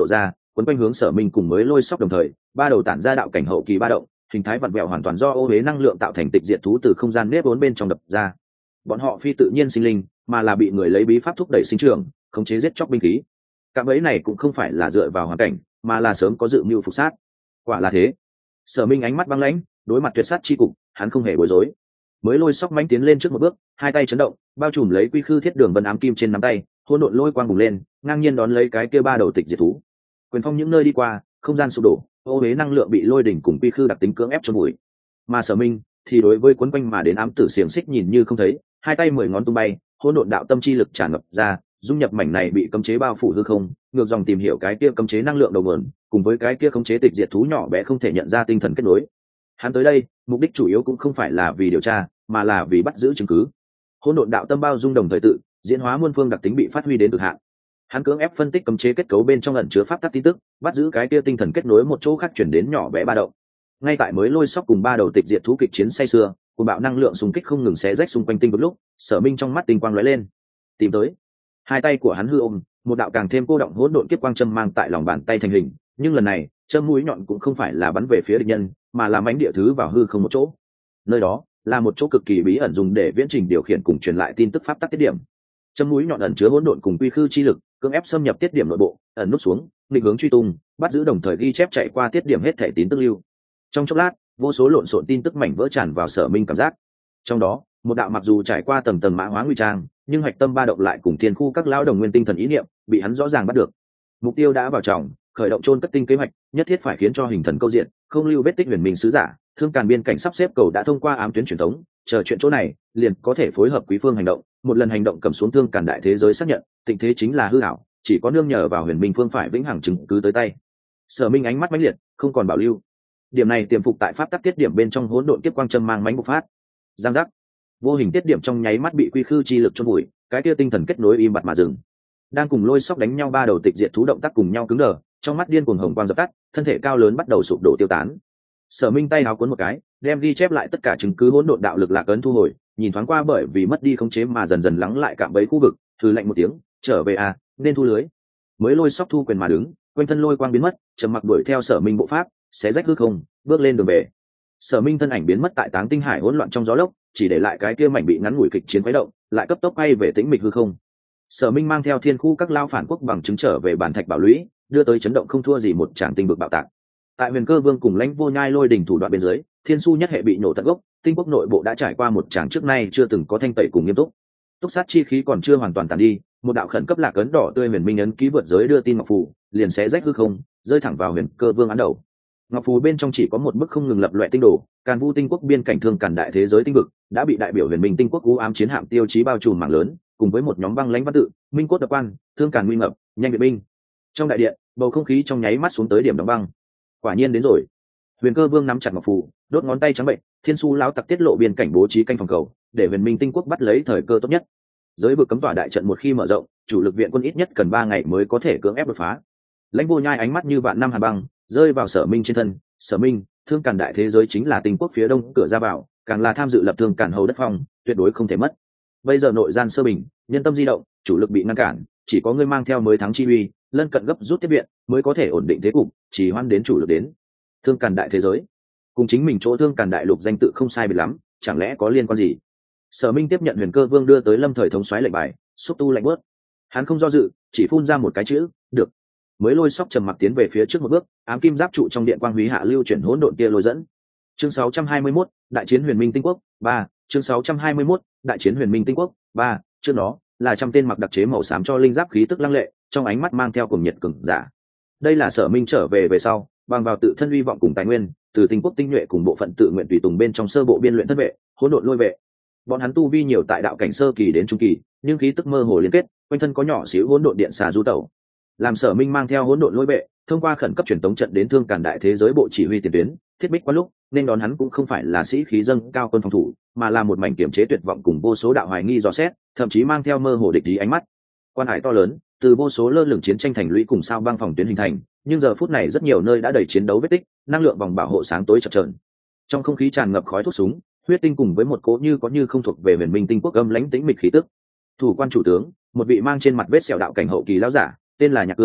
quấn quanh hướng Sở Minh cùng mới lôi sóc đồng thời, ba đầu tản ra đạo cảnh hậu kỳ ba động, hình thái vặn vẹo hoàn toàn do ô huế năng lượng tạo thành tịch diệt thú từ không gian nếp vốn bên trong đập ra. Bọn họ phi tự nhiên sinh linh, mà là bị người lấy bí pháp thúc đẩy sinh trưởng, khống chế giết chóc binh khí. Cạm bẫy này cũng không phải là dựa vào hoàn cảnh, mà là sớm có dự mưu phục sát. Quả là thế. Sở Minh ánh mắt băng lãnh, đối mặt tuyệt sát chi cục, hắn không hề bối rối. Mới lôi sóc mãnh tiến lên trước một bước, hai tay chấn động, bao trùm lấy quy khư thiết đường vân ám kim trên nắm tay, hỗn độn lôi quang bùng lên, ngang nhiên đón lấy cái kia ba đầu tịch diệt thú. Quyền phong những nơi đi qua, không gian sụp đổ, ô huế năng lượng bị lôi đỉnh cùng quy khư đặc tính cưỡng ép chôn bụi. Mà Sở Minh thì đối với cuốn quanh mà đến ám tử xiềng xích nhìn như không thấy, hai tay 10 ngón tung bay, hỗn độn đạo tâm chi lực tràn ngập ra, dung nhập mảnh này bị cấm chế bao phủ hư không, ngược dòng tìm hiểu cái kia cấm chế năng lượng đầu nguồn, cùng với cái kia cấm chế tịch diệt thú nhỏ bé không thể nhận ra tinh thần kết nối. Hắn tới đây, mục đích chủ yếu cũng không phải là vì điều tra, mà là vì bắt giữ chứng cứ. Hỗn độn đạo tâm bao dung đồng thời tự diễn hóa muôn phương đặc tính bị phát huy đến cực hạn. Hắn cưỡng ép phân tích cấm chế kết cấu bên trong ẩn chứa pháp tắc tin tức, bắt giữ cái kia tinh thần kết nối một chỗ khác chuyển đến nhỏ bé ba động. Ngay tại mới lôi sóc cùng ba đầu tịch diệt thú kịch chiến say sưa, cùng bạo năng lượng xung kích không ngừng xé rách xung quanh tinh vực lúc, Sở Minh trong mắt tinh quang lóe lên, tìm tới. Hai tay của hắn hư ôm, một đạo càng thêm cô động hỗn độn kiếp quang châm mang tại lòng bàn tay thành hình, nhưng lần này, châm mũi nhọn cũng không phải là bắn về phía địch nhân, mà là mãnh địa thứ vào hư không một chỗ. Nơi đó là một chỗ cực kỳ bí ẩn dùng để viễn trình điều khiển cùng truyền lại tin tức pháp tắc tiết điểm. Châm mũi nhọn ẩn chứa hỗn độn cùng quy khư chi lực, cưỡng ép xâm nhập tiết điểm nội bộ, ẩn nút xuống, định hướng truy tung, bắt giữ đồng thời ghi chép chạy qua tiết điểm hết thể tín tức lưu. Trong chốc lát, vô số lộn xộn tin tức mảnh vỡ tràn vào Sở Minh cảm giác. Trong đó, một đạo mặc dù trải qua tầng tầng mã hóa nguy trang, nhưng hạch tâm ba động lại cùng thiên khu các lão đồng nguyên tinh thần ý niệm, bị hắn rõ ràng bắt được. Mục tiêu đã vào trọng, khởi động chôn cất tinh kế hoạch, nhất thiết phải khiến cho hình thần câu diện, không lưu vết tích huyền minh sứ giả, thương càn biên cảnh sắp xếp cầu đã thông qua ám tuyến truyền thống, chờ chuyện chỗ này, liền có thể phối hợp quý phương hành động, một lần hành động cầm xuống thương càn đại thế giới xác nhận, tình thế chính là hư ảo, chỉ có nương nhờ vào huyền minh phương phải vĩnh hằng chứng cứ tới tay. Sở Minh ánh mắt mãnh liệt, không còn bảo lưu. Điểm này tiềm phục tại pháp tắc tiết điểm bên trong hỗn độn kiếp quang châm mang mãnh bộc phát. Giang giác, vô hình tiết điểm trong nháy mắt bị quy khư chi lực chôn vùi, cái kia tinh thần kết nối im bặt mà dừng. Đang cùng lôi sóc đánh nhau ba đầu tịch diệt thú động tác cùng nhau cứng đờ, trong mắt điên cuồng hồng quang dập tắt, thân thể cao lớn bắt đầu sụp đổ tiêu tán. Sở Minh tay áo cuốn một cái, đem ghi chép lại tất cả chứng cứ hỗn độn đạo lực lạc ấn thu hồi, nhìn thoáng qua bởi vì mất đi khống chế mà dần dần lắng lại cạm bẫy khu vực, thử lạnh một tiếng, trở về à, nên thu lưới. Mới lôi sóc thu quyền mà đứng, quanh thân lôi quang biến mất, trầm mặc đuổi theo Sở Minh bộ pháp, xé rách hư không, bước lên đường về. Sở Minh thân ảnh biến mất tại Táng Tinh Hải hỗn loạn trong gió lốc, chỉ để lại cái kia mảnh bị ngắn ngủi kịch chiến quấy động, lại cấp tốc quay về tĩnh mịch hư không. Sở Minh mang theo thiên khu các lao phản quốc bằng chứng trở về bản thạch bảo lũy, đưa tới chấn động không thua gì một tràng tinh vực bạo tạc. Tại Huyền Cơ Vương cùng Lãnh Vô Nhai lôi đỉnh thủ đoạn bên dưới, Thiên Su nhất hệ bị nổ tận gốc, tinh quốc nội bộ đã trải qua một tràng trước nay chưa từng có thanh tẩy cùng nghiêm túc. Túc sát chi khí còn chưa hoàn toàn tàn đi, một đạo khẩn cấp lạc ấn đỏ tươi huyền minh ấn ký vượt giới đưa tin ngọc phù, liền xé rách hư không, rơi thẳng vào Huyền Cơ Vương án đầu. Ngọc phù bên trong chỉ có một bức không ngừng lập loè tinh đồ, Càn Vu tinh quốc biên cảnh thương càn đại thế giới tinh vực, đã bị đại biểu Huyền Minh tinh quốc u ám chiến hạm tiêu chí bao trùm mảng lớn, cùng với một nhóm băng lãnh văn tự, minh cốt đập quan, thương càn nguy ngập, nhanh viện binh. Trong đại điện, bầu không khí trong nháy mắt xuống tới điểm đóng băng. Quả nhiên đến rồi. Huyền Cơ Vương nắm chặt ngọc phù, đốt ngón tay trắng bệnh, Thiên Su lão tặc tiết lộ biên cảnh bố trí canh phòng cầu, để Huyền Minh tinh quốc bắt lấy thời cơ tốt nhất. Giới vực cấm tỏa đại trận một khi mở rộng, chủ lực viện quân ít nhất cần 3 ngày mới có thể cưỡng ép đột phá. Lãnh Vô Nhai ánh mắt như vạn năm hàn băng, rơi vào Sở Minh trên thân. Sở Minh, thương càn đại thế giới chính là tinh quốc phía đông cửa ra vào, càng là tham dự lập thương càn hầu đất phong, tuyệt đối không thể mất. Bây giờ nội gian sơ bình, nhân tâm di động, chủ lực bị ngăn cản, chỉ có ngươi mang theo mới thắng chi uy, lân cận gấp rút tiếp viện, mới có thể ổn định thế cục, chỉ hoan đến chủ lực đến. Thương càn đại thế giới, cùng chính mình chỗ thương càn đại lục danh tự không sai biệt lắm, chẳng lẽ có liên quan gì? Sở Minh tiếp nhận Huyền Cơ Vương đưa tới Lâm Thời thống soái lệnh bài, xúc tu lạnh bớt. Hắn không do dự, chỉ phun ra một cái chữ, được. Mới lôi sóc trầm mặc tiến về phía trước một bước, ám kim giáp trụ trong điện quang húy hạ lưu chuyển hỗn độn kia lôi dẫn. Chương 621, đại chiến Huyền Minh tinh quốc 3, chương 621, đại chiến Huyền Minh tinh quốc 3, trước đó là trăm tên mặc đặc chế màu xám cho linh giáp khí tức lăng lệ, trong ánh mắt mang theo cùng nhiệt cường giả. Đây là Sở Minh trở về sau, bằng vào tự thân uy vọng cùng tài nguyên, từ tinh quốc tinh nhuệ cùng bộ phận tự nguyện tùy tùng bên trong sơ bộ biên luyện thân vệ, hỗn độn lôi vệ. Bọn hắn tu vi nhiều tại đạo cảnh sơ kỳ đến trung kỳ, nhưng khí tức mơ hồ liên kết, quanh thân có nhỏ xíu hỗn độn điện xà du tẩu. Làm Sở Minh mang theo hỗn độn lôi vệ, thông qua khẩn cấp truyền tống trận đến thương càn đại thế giới bộ chỉ huy tiền tuyến, thiết bích qua lúc, nên đón hắn cũng không phải là sĩ khí dâng cao quân phòng thủ, mà là một mảnh kiểm chế tuyệt vọng cùng vô số đạo hoài nghi dò xét, thậm chí mang theo mơ hồ địch ý ánh mắt. Quan hải to lớn, từ vô số lơ lửng chiến tranh thành lũy cùng sao băng phòng tuyến hình thành, nhưng giờ phút này rất nhiều nơi đã đầy chiến đấu vết tích, năng lượng vòng bảo hộ sáng tối chập chờn. Trong không khí tràn ngập khói thuốc súng, huyết tinh cùng với một cỗ như có như không thuộc về Huyền Minh tinh quốc âm lãnh tĩnh mịch khí tức. Thủ quan chủ tướng, một vị mang trên mặt vết sẹo đạo cảnh hậu kỳ lão giả, tên là Nhạc Cương,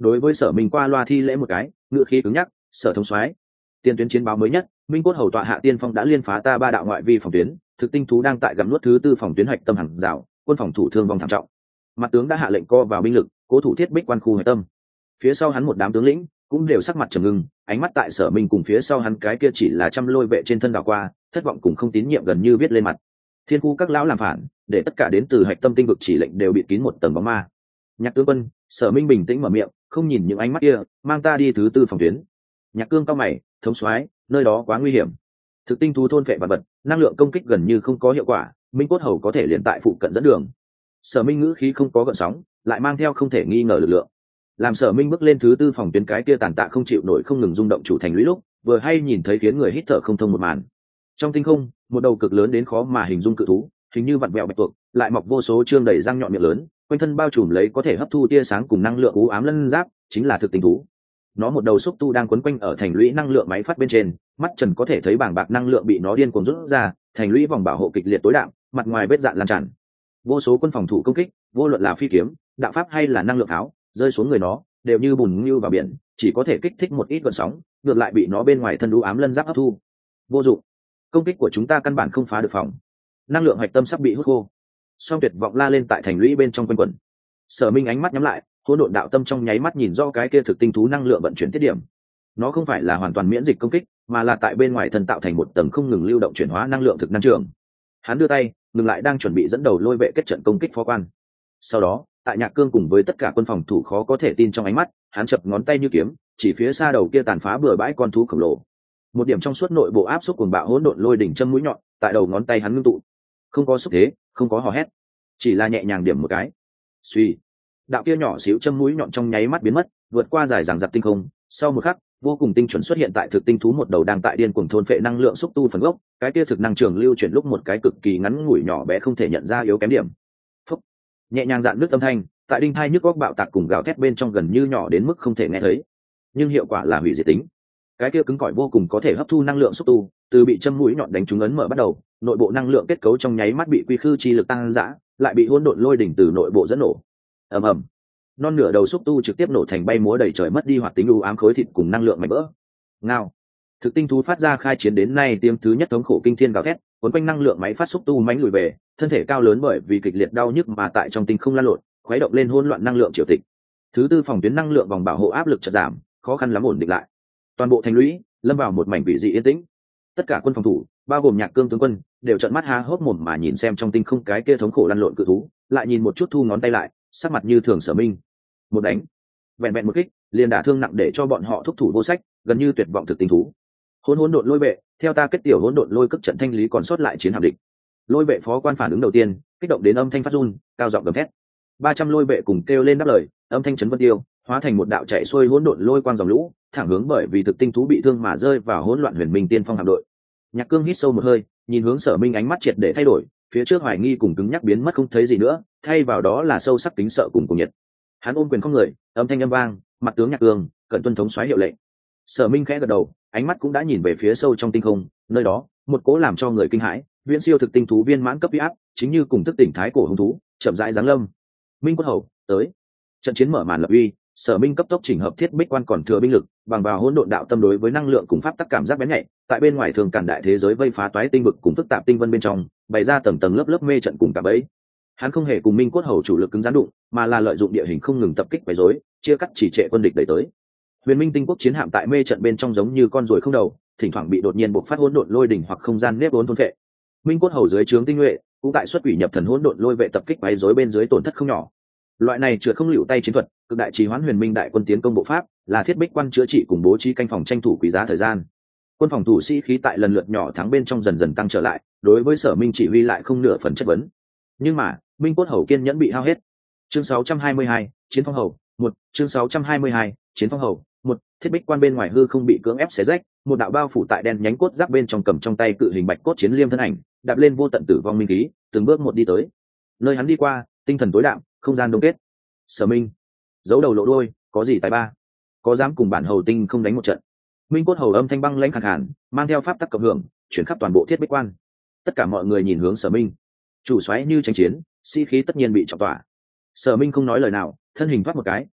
đối với Sở Minh qua loa thi lễ một cái, ngữ khí cứng nhắc, "Sở thống soái, tiền tuyến chiến báo mới nhất, Minh Cốt Hầu tọa hạ tiên phong đã liên phá ta 3 đạo ngoại vi phòng tuyến, thực tinh thú đang tại gặm nuốt thứ tư phòng tuyến hạch tâm hàng rào, quân phòng thủ thương vong thảm trọng. Mặt tướng đã hạ lệnh co vào binh lực, cố thủ thiết bích quan khu hạch tâm." Phía sau hắn một đám tướng lĩnh cũng đều sắc mặt trầm ngưng, ánh mắt tại Sở Minh cùng phía sau hắn cái kia chỉ là trăm lôi vệ trên thân đảo qua, thất vọng cùng không tín nhiệm gần như viết lên mặt. Thiên khu các lão làm phản, để tất cả đến từ hạch tâm tinh vực chỉ lệnh đều bị kín một tầng bóng ma. Nhạc tướng quân, Sở Minh bình tĩnh mở miệng, không nhìn những ánh mắt kia, mang ta đi thứ tư phòng tuyến. Nhạc Cương cao mày, thống soái, nơi đó quá nguy hiểm. Thực tinh thú thôn phệ vật vật, năng lượng công kích gần như không có hiệu quả, Minh Cốt Hầu có thể liền tại phụ cận dẫn đường. Sở Minh ngữ khí không có gợn sóng, lại mang theo không thể nghi ngờ lực lượng. Làm Sở Minh bước lên thứ tư phòng tuyến cái kia tàn tạ không chịu nổi không ngừng rung động chủ thành lũy lúc, vừa hay nhìn thấy khiến người hít thở không thông một màn. Trong tinh không, một đầu cực lớn đến khó mà hình dung cự thú, hình như vặn vẹo bạch tuộc, lại mọc vô số trương đầy răng nhọn miệng lớn, quanh thân bao trùm lấy có thể hấp thu tia sáng cùng năng lượng u ám lân giáp, chính là thực tinh thú. Nó một đầu xúc tu đang quấn quanh ở thành lũy năng lượng máy phát bên trên, mắt trần có thể thấy bảng bạc năng lượng bị nó điên cuồng rút ra, thành lũy vòng bảo hộ kịch liệt tối đạm, mặt ngoài vết dạn lan tràn. Vô số quân phòng thủ công kích, vô luận là phi kiếm, đạo pháp hay là năng lượng tháo, rơi xuống người nó, đều như bùn nhưu vào biển, chỉ có thể kích thích một ít gợn sóng, ngược lại bị nó bên ngoài thân u ám lân giáp hấp thu. Vô dụng, công kích của chúng ta căn bản không phá được phòng. Năng lượng hạch tâm sắp bị hút khô. Song tuyệt vọng la lên tại thành lũy bên trong quanh quẩn. Sở Minh ánh mắt nhắm lại, hỗn độn đạo tâm trong nháy mắt nhìn rõ cái kia thực tinh thú năng lượng vận chuyển tiết điểm. Nó không phải là hoàn toàn miễn dịch công kích, mà là tại bên ngoài thân tạo thành một tầng không ngừng lưu động chuyển hóa năng lượng thực năng trường. Hắn đưa tay, ngừng lại đang chuẩn bị dẫn đầu lôi vệ kết trận công kích phó quan. Sau đó, tại Nhạc Cương cùng với tất cả quân phòng thủ khó có thể tin trong ánh mắt, hắn chập ngón tay như kiếm, chỉ phía xa đầu kia tàn phá bừa bãi con thú khổng lồ. Một điểm trong suốt nội bộ áp xúc cuồng bạo hỗn độn lôi đỉnh châm mũi nhọn, tại đầu ngón tay hắn ngưng tụ. Không có xúc thế, không có hò hét, chỉ là nhẹ nhàng điểm một cái. Suy, đạo kia nhỏ xíu châm mũi nhọn trong nháy mắt biến mất, vượt qua dài dằng dặc tinh không. Sau một khắc, vô cùng tinh chuẩn xuất hiện tại thực tinh thú một đầu đang tại điên cuồng thôn phệ năng lượng xúc tu phần gốc, cái kia thực năng trường lưu chuyển lúc một cái cực kỳ ngắn ngủi nhỏ bé không thể nhận ra yếu kém điểm. Phúc, nhẹ nhàng dạn nước âm thanh, tại đinh thai nhức góc bạo tạc cùng gào thét bên trong gần như nhỏ đến mức không thể nghe thấy, nhưng hiệu quả là hủy diệt tính. Cái kia cứng cỏi vô cùng có thể hấp thu năng lượng xúc tu, từ bị châm mũi nhọn đánh trúng ấn mở bắt đầu, nội bộ năng lượng kết cấu trong nháy mắt bị quy khư chi lực tăng dã, lại bị hỗn độn lôi đỉnh từ nội bộ dẫn nổ. Ầm ầm, non nửa đầu xúc tu trực tiếp nổ thành bay múa đầy trời, mất đi hoạt tính u ám khối thịt cùng năng lượng mảnh vỡ. Ngao, thực tinh thú phát ra khai chiến đến nay tiếng thứ nhất thống khổ kinh thiên gào thét, cuốn quanh năng lượng máy phát xúc tu mãnh lùi về, thân thể cao lớn bởi vì kịch liệt đau nhức mà tại trong tinh không lăn lộn, khuấy động lên hỗn loạn năng lượng triều tịch. Thứ tư phòng tuyến năng lượng vòng bảo hộ áp lực chợt giảm, khó khăn lắm ổn định lại. Toàn bộ thành lũy lâm vào một mảnh vị dị yên tĩnh. Tất cả quân phòng thủ, bao gồm Nhạc Cương tướng quân, đều trợn mắt há hốc mồm mà nhìn xem trong tinh không cái kia thống khổ lăn lộn cự thú, lại nhìn một chút thu ngón tay lại, sắc mặt như thường. Sở Minh một đánh, vẹn vẹn một kích, liền đả thương nặng để cho bọn họ thúc thủ vô sách, gần như tuyệt vọng thực tinh thú. Hỗn độn lôi vệ, theo ta kết tiểu hỗn độn lôi cước trận thanh lý còn sót lại chiến hạm địch. Lôi vệ phó quan phản ứng đầu tiên, kích động đến âm thanh phát run, cao giọng gầm thét. 300 lôi vệ cùng kêu lên đáp lời, âm thanh chấn vân tiêu, hóa thành một đạo chạy xuôi hỗn độn lôi quang dòng lũ, thẳng hướng bởi vì thực tinh thú bị thương mà rơi vào hỗn loạn Huyền Minh tiên phong hạm đội. Nhạc Cương hít sâu một hơi, nhìn hướng Sở Minh, ánh mắt triệt để thay đổi, phía trước hoài nghi cùng cứng nhắc biến mất không thấy gì nữa, thay vào đó là sâu sắc kính sợ cùng cuồng nhiệt. Hắn ôm quyền không người, âm thanh âm vang, mặt tướng Nhạc Cương cận tuân thống soái hiệu lệnh. Sở Minh khẽ gật đầu, ánh mắt cũng đã nhìn về phía sâu trong tinh không, nơi đó, một cố làm cho người kinh hãi, viễn siêu thực tinh thú viên mãn cấp uy áp, chính như cùng thức tỉnh thái cổ hung thú, chậm rãi giáng lâm. Minh Quân Hầu, tới. Trận chiến mở màn lập uy, Sở Minh cấp tốc chỉnh hợp thiết bích quan còn thừa binh lực, bằng vào hỗn độn đạo tâm đối với năng lượng cùng pháp tắc cảm giác bén nhạy, tại bên ngoài thường cản đại thế giới vây phá toái tinh vực cùng phức tạp tinh vân bên trong, bày ra tầng tầng lớp lớp mê trận cùng cả bẫy. Hắn không hề cùng Minh Quốc Hầu chủ lực cứng rắn đụng, mà là lợi dụng địa hình không ngừng tập kích quấy rối, chia cắt chỉ trệ quân địch đẩy tới. Huyền Minh tinh quốc chiến hạm tại mê trận bên trong giống như con ruồi không đầu, thỉnh thoảng bị đột nhiên bộc phát hỗn độn lôi đỉnh hoặc không gian nếp vốn thôn phệ. Minh Quốc Hầu dưới trướng tinh nhuệ cũng tại xuất quỷ nhập thần hỗn độn lôi vệ tập kích quấy rối bên dưới tổn thất không nhỏ. Loại này chữa không liều tay chiến thuật, cực đại trì hoãn Huyền Minh đại quân tiến công bộ pháp, là thiết bích quan chữa trị cùng bố trí canh phòng tranh thủ quý giá thời gian. Quân phòng thủ sĩ khí tại lần lượt nhỏ thắng bên trong dần dần tăng trở lại, đối với Sở Minh chỉ huy lại không nửa phần chất vấn. Nhưng mà, Minh Quốc Hầu kiên nhẫn bị hao hết. Chương 622, Chiến Phong Hầu, 1, chương 622, Chiến Phong Hầu, 1, thiết bích quan bên ngoài hư không bị cưỡng ép xé rách, một đạo bao phủ tại đen nhánh cốt giáp bên trong cầm trong tay cự hình bạch cốt chiến liêm thân ảnh, đạp lên vô tận tử vong minh khí, từng bước một đi tới. Nơi hắn đi qua, tinh thần tối đạm, không gian đông kết. Sở Minh, giấu đầu lộ đuôi, có gì tài ba? Có dám cùng bản hầu tinh không đánh một trận? Minh Quốc Hầu âm thanh băng lãnh khàn khàn, mang theo pháp tắc cộng hưởng, chuyển khắp toàn bộ thiết bích quan. Tất cả mọi người nhìn hướng Sở Minh. Chủ soái như tranh chiến, sĩ khí tất nhiên bị trọng tỏa. Sở Minh không nói lời nào, thân hình thoát một cái,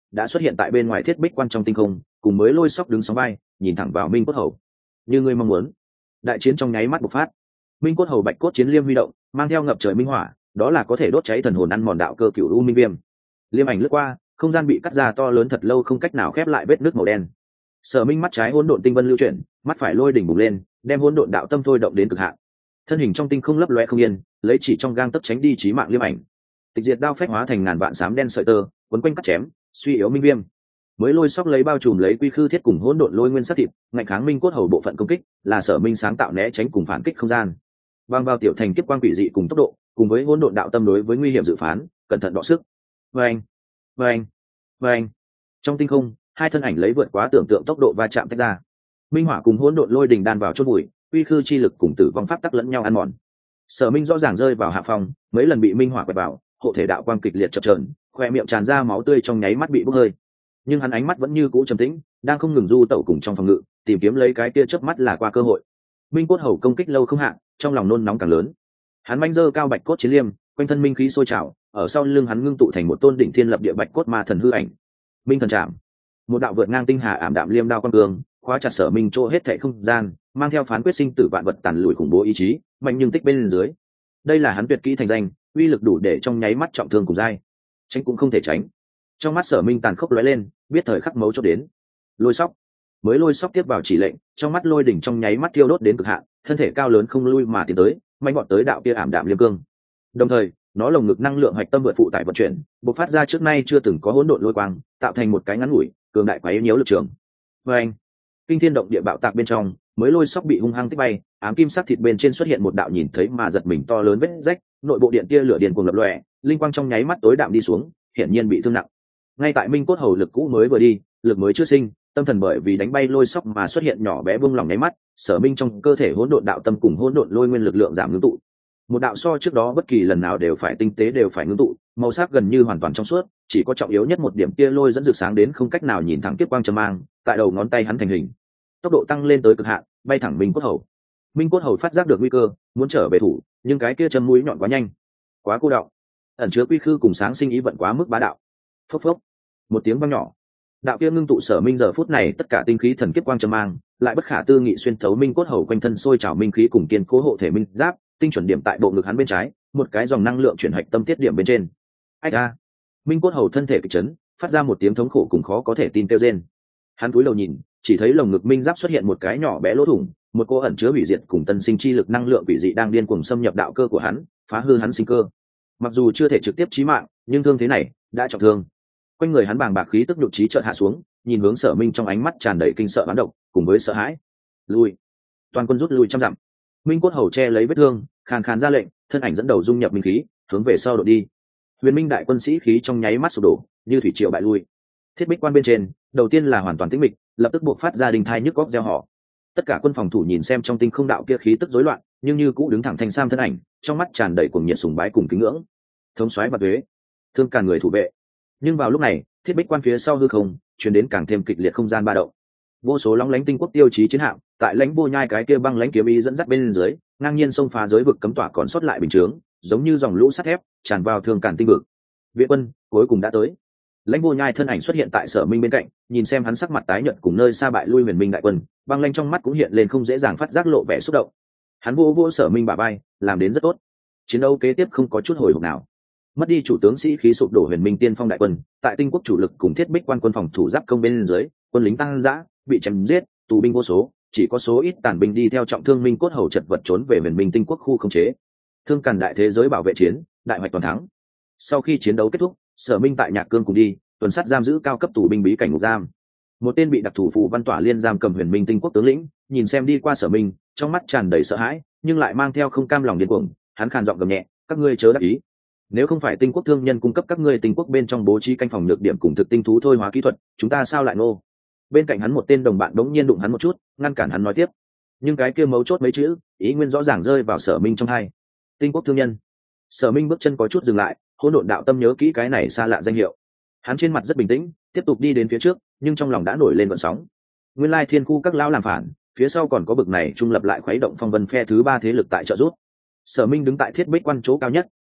đã xuất hiện tại bên ngoài thiết bích quan trong tinh không, cùng mới lôi sóc đứng sóng vai nhìn thẳng vào minh cốt hầu. Như ngươi mong muốn, đại chiến trong nháy mắt bộc phát. Minh cốt hầu bạch cốt chiến liêm huy động, mang theo ngập trời minh hỏa, đó là có thể đốt cháy thần hồn ăn mòn đạo cơ cựu u minh viêm. Liêm ảnh lướt qua, không gian bị cắt ra to lớn thật lâu không cách nào khép lại vết nước màu đen. Sở Minh mắt trái hỗn độn tinh vân lưu chuyển, mắt phải lôi đỉnh bùng lên, đem hỗn độn đạo tâm thôi động đến cực hạn. Thân hình trong tinh không lấp loé không yên, lấy chỉ trong gang tấc tránh đi chí mạng liêm ảnh. Tịch diệt đao phách hóa thành ngàn vạn sám đen sợi tơ, quấn quanh cắt chém, suy yếu minh viêm. Mới lôi sóc lấy bao trùm lấy quy khư thiết cùng hỗn độn lôi nguyên sát thịt, ngạnh kháng minh cốt hầu bộ phận công kích, là Sở Minh sáng tạo né tránh cùng phản kích không gian. Bang vào tiểu thành kiếp quang quỷ dị cùng tốc độ, cùng với hỗn độn đạo tâm đối với nguy hiểm dự phán, cẩn thận đọ sức. Vâng, vâng, vâng. Trong tinh không, hai thân ảnh lấy vượt quá tưởng tượng tốc độ va chạm tách ra. Minh hỏa cùng hỗn độn lôi đình đan vào chốt bụi, quy khư chi lực cùng tử vong pháp tắc lẫn nhau ăn mòn. Sở Minh rõ ràng rơi vào hạ phòng, mấy lần bị minh hỏa quẹt vào, hộ thể đạo quang kịch liệt chập chờn, khoe miệng tràn ra máu tươi trong nháy mắt bị bốc hơi. Nhưng hắn ánh mắt vẫn như cũ trầm tĩnh, đang không ngừng du tẩu cùng trong phòng ngự, tìm kiếm lấy cái kia chớp mắt là qua cơ hội. Minh cốt hầu công kích lâu không hạn, trong lòng nôn nóng càng lớn. Hắn manh dơ cao bạch cốt chiến liêm, quanh thân minh khí sôi trào, ở sau lưng hắn ngưng tụ thành một tôn đỉnh thiên lập địa bạch cốt ma thần hư ảnh. Minh thần trảm, một đạo vượt ngang tinh hà ảm đạm liêm đao quan cường, khóa chặt Sở Minh chỗ hết thảy không gian, mang theo phán quyết sinh tử vạn vật tàn lùi khủng bố ý chí, mạnh nhưng tích bên dưới. Đây là hắn tuyệt kỹ thành danh, uy lực đủ để trong nháy mắt trọng thương cùng dai. Tránh cũng không thể tránh. Trong mắt Sở Minh tàn khốc lóe lên, biết thời khắc mấu chốt đến. Lôi sóc, mới lôi sóc tiếp vào chỉ lệnh, trong mắt lôi đỉnh trong nháy mắt thiêu đốt đến cực hạn, thân thể cao lớn không lui mà tiến tới, mạnh bọn tới đạo kia ảm đạm liêm cương. Đồng thời, nó lồng ngực năng lượng hạch tâm vượt phụ tải vận chuyển, bộc phát ra trước nay chưa từng có hỗn độn lôi quang, tạo thành một cái ngắn ngủi cường đại quá yếu nhiễu lực trường. Anh, kinh thiên động địa bạo tạc bên trong, mới lôi sóc bị hung hăng tích bay, ám kim sắc thịt bên trên xuất hiện một đạo nhìn thấy mà giật mình to lớn vết rách, nội bộ điện tia lửa điên cuồng lập lòe, linh quang trong nháy mắt tối đạm đi xuống, hiển nhiên bị thương nặng. Ngay tại minh cốt hầu lực cũ mới vừa đi, lực mới chưa sinh, tâm thần bởi vì đánh bay lôi sóc mà xuất hiện nhỏ bé buông lỏng nháy mắt, Sở Minh trong cơ thể hỗn độn đạo tâm cùng hỗn độn lôi nguyên lực lượng giảm ngưng tụ. Một đạo so trước đó bất kỳ lần nào đều phải tinh tế đều phải ngưng tụ, màu sắc gần như hoàn toàn trong suốt, chỉ có trọng yếu nhất một điểm kia lôi dẫn rực sáng đến không cách nào nhìn thẳng tiếp quang trầm mang, tại đầu ngón tay hắn thành hình. Tốc độ tăng lên tới cực hạn, bay thẳng minh cốt hầu. Minh cốt hầu phát giác được nguy cơ, muốn trở về thủ, nhưng cái kia châm mũi nhọn quá nhanh, quá cô đọng, ẩn chứa quy khư cùng sáng sinh ý vận quá mức bá đạo. Phốc phốc, một tiếng vang nhỏ, đạo kia ngưng tụ Sở Minh giờ phút này tất cả tinh khí thần kiếp quang trầm mang, lại bất khả tư nghị xuyên thấu minh cốt hầu quanh thân sôi trào minh khí cùng kiên cố hộ thể minh giáp, tinh chuẩn điểm tại bộ ngực hắn bên trái, một cái dòng năng lượng chuyển hạch tâm tiết điểm bên trên. Ách a! Minh cốt hầu thân thể kịch chấn, phát ra một tiếng thống khổ cùng khó có thể tin kêu rên. Hắn cúi đầu nhìn, chỉ thấy lồng ngực minh giáp xuất hiện một cái nhỏ bé lỗ thủng, một cô ẩn chứa hủy diệt cùng tân sinh chi lực năng lượng quỷ dị đang điên cuồng xâm nhập đạo cơ của hắn, phá hư hắn sinh cơ. Mặc dù chưa thể trực tiếp chí mạng, nhưng thương thế này đã trọng thương. Quanh người hắn bàng bạc khí tức nhục trí chợt hạ xuống, nhìn hướng Sở Minh trong ánh mắt tràn đầy kinh sợ bán động, cùng với sợ hãi. Lui! Toàn quân rút lui trăm dặm. Minh cốt hầu che lấy vết thương, khàn khàn ra lệnh, thân ảnh dẫn đầu dung nhập minh khí, hướng về sau đội đi. Huyền Minh đại quân sĩ khí trong nháy mắt sụp đổ, như thủy triều bại lui. Thiết bích quan bên trên, đầu tiên là hoàn toàn tĩnh mịch, lập tức buộc phát ra đình thai nhức góc reo hò. Tất cả quân phòng thủ nhìn xem trong tinh không đạo kia khí tức rối loạn, nhưng như cũ đứng thẳng thanh sam thân ảnh, trong mắt tràn đầy cuồng nhiệt sùng bái cùng kính ngưỡng. Thống soái và tuế, thương càn người thủ vệ. Nhưng vào lúc này, thiết bích quan phía sau hư không truyền đến càng thêm kịch liệt không gian ba động. Vô số lóng lánh tinh quốc tiêu chí chiến hạm, tại lãnh vô nhai cái kia băng lãnh kiếm ý dẫn dắt bên dưới, ngang nhiên xông phá giới vực cấm tỏa còn sót lại bình chướng, giống như dòng lũ sắt thép tràn vào thương càn tinh vực. Viện quân cuối cùng đã tới. Lãnh vô nhai thân ảnh xuất hiện tại Sở Minh bên cạnh, nhìn xem hắn sắc mặt tái nhợt cùng nơi xa bại lui Huyền Minh đại quân, băng lãnh trong mắt cũng hiện lên không dễ dàng phát giác lộ vẻ xúc động. Hắn vô vô Sở Minh bả vai, làm đến rất tốt. Chiến đấu kế tiếp không có chút hồi hộp nào. Mất đi chủ tướng sĩ khí sụp đổ Huyền Minh tiên phong đại quân, tại tinh quốc chủ lực cùng thiết bích quan quân phòng thủ giáp công bên dưới, quân lính tăng dã, bị chém giết, tù binh vô số, chỉ có số ít tàn binh đi theo trọng thương minh cốt hầu chật vật trốn về Huyền Minh tinh quốc khu khống chế. Thương càn đại thế giới bảo vệ chiến, đại hoạch toàn thắng. Sau khi chiến đấu kết thúc, Sở Minh tại Nhạc Cương cùng đi tuần sát giam giữ cao cấp tù binh bí cảnh ngục giam. Một tên bị đặc thủ phù văn tỏa liên giam cầm Huyền Minh tinh quốc tướng lĩnh, nhìn xem đi qua Sở Minh, trong mắt tràn đầy sợ hãi, nhưng lại mang theo không cam lòng điên cuồng. Hắn khàn giọng gầm nhẹ, các ngươi chớ đắc ý. Nếu không phải tinh quốc thương nhân cung cấp các ngươi tinh quốc bên trong bố trí canh phòng nhược điểm cùng thực tinh thú thôi hóa kỹ thuật, chúng ta sao lại ngô? Bên cạnh hắn một tên đồng bạn đống nhiên đụng hắn một chút, ngăn cản hắn nói tiếp. Nhưng cái kia mấu chốt mấy chữ, ý nguyên rõ ràng rơi vào Sở Minh trong hai. Tinh quốc thương nhân. Sở Minh bước chân có chút dừng lại, hỗn độn đạo tâm nhớ kỹ cái này xa lạ danh hiệu. Hắn trên mặt rất bình tĩnh, tiếp tục đi đến phía trước, nhưng trong lòng đã nổi lên gợn sóng. Nguyên lai thiên khu các lão làm phản, phía sau còn có bực này trung lập lại khuấy động phong vân phe thứ ba thế lực tại trợ giúp. Sở Minh đứng tại thiết bích quan chỗ cao nhất,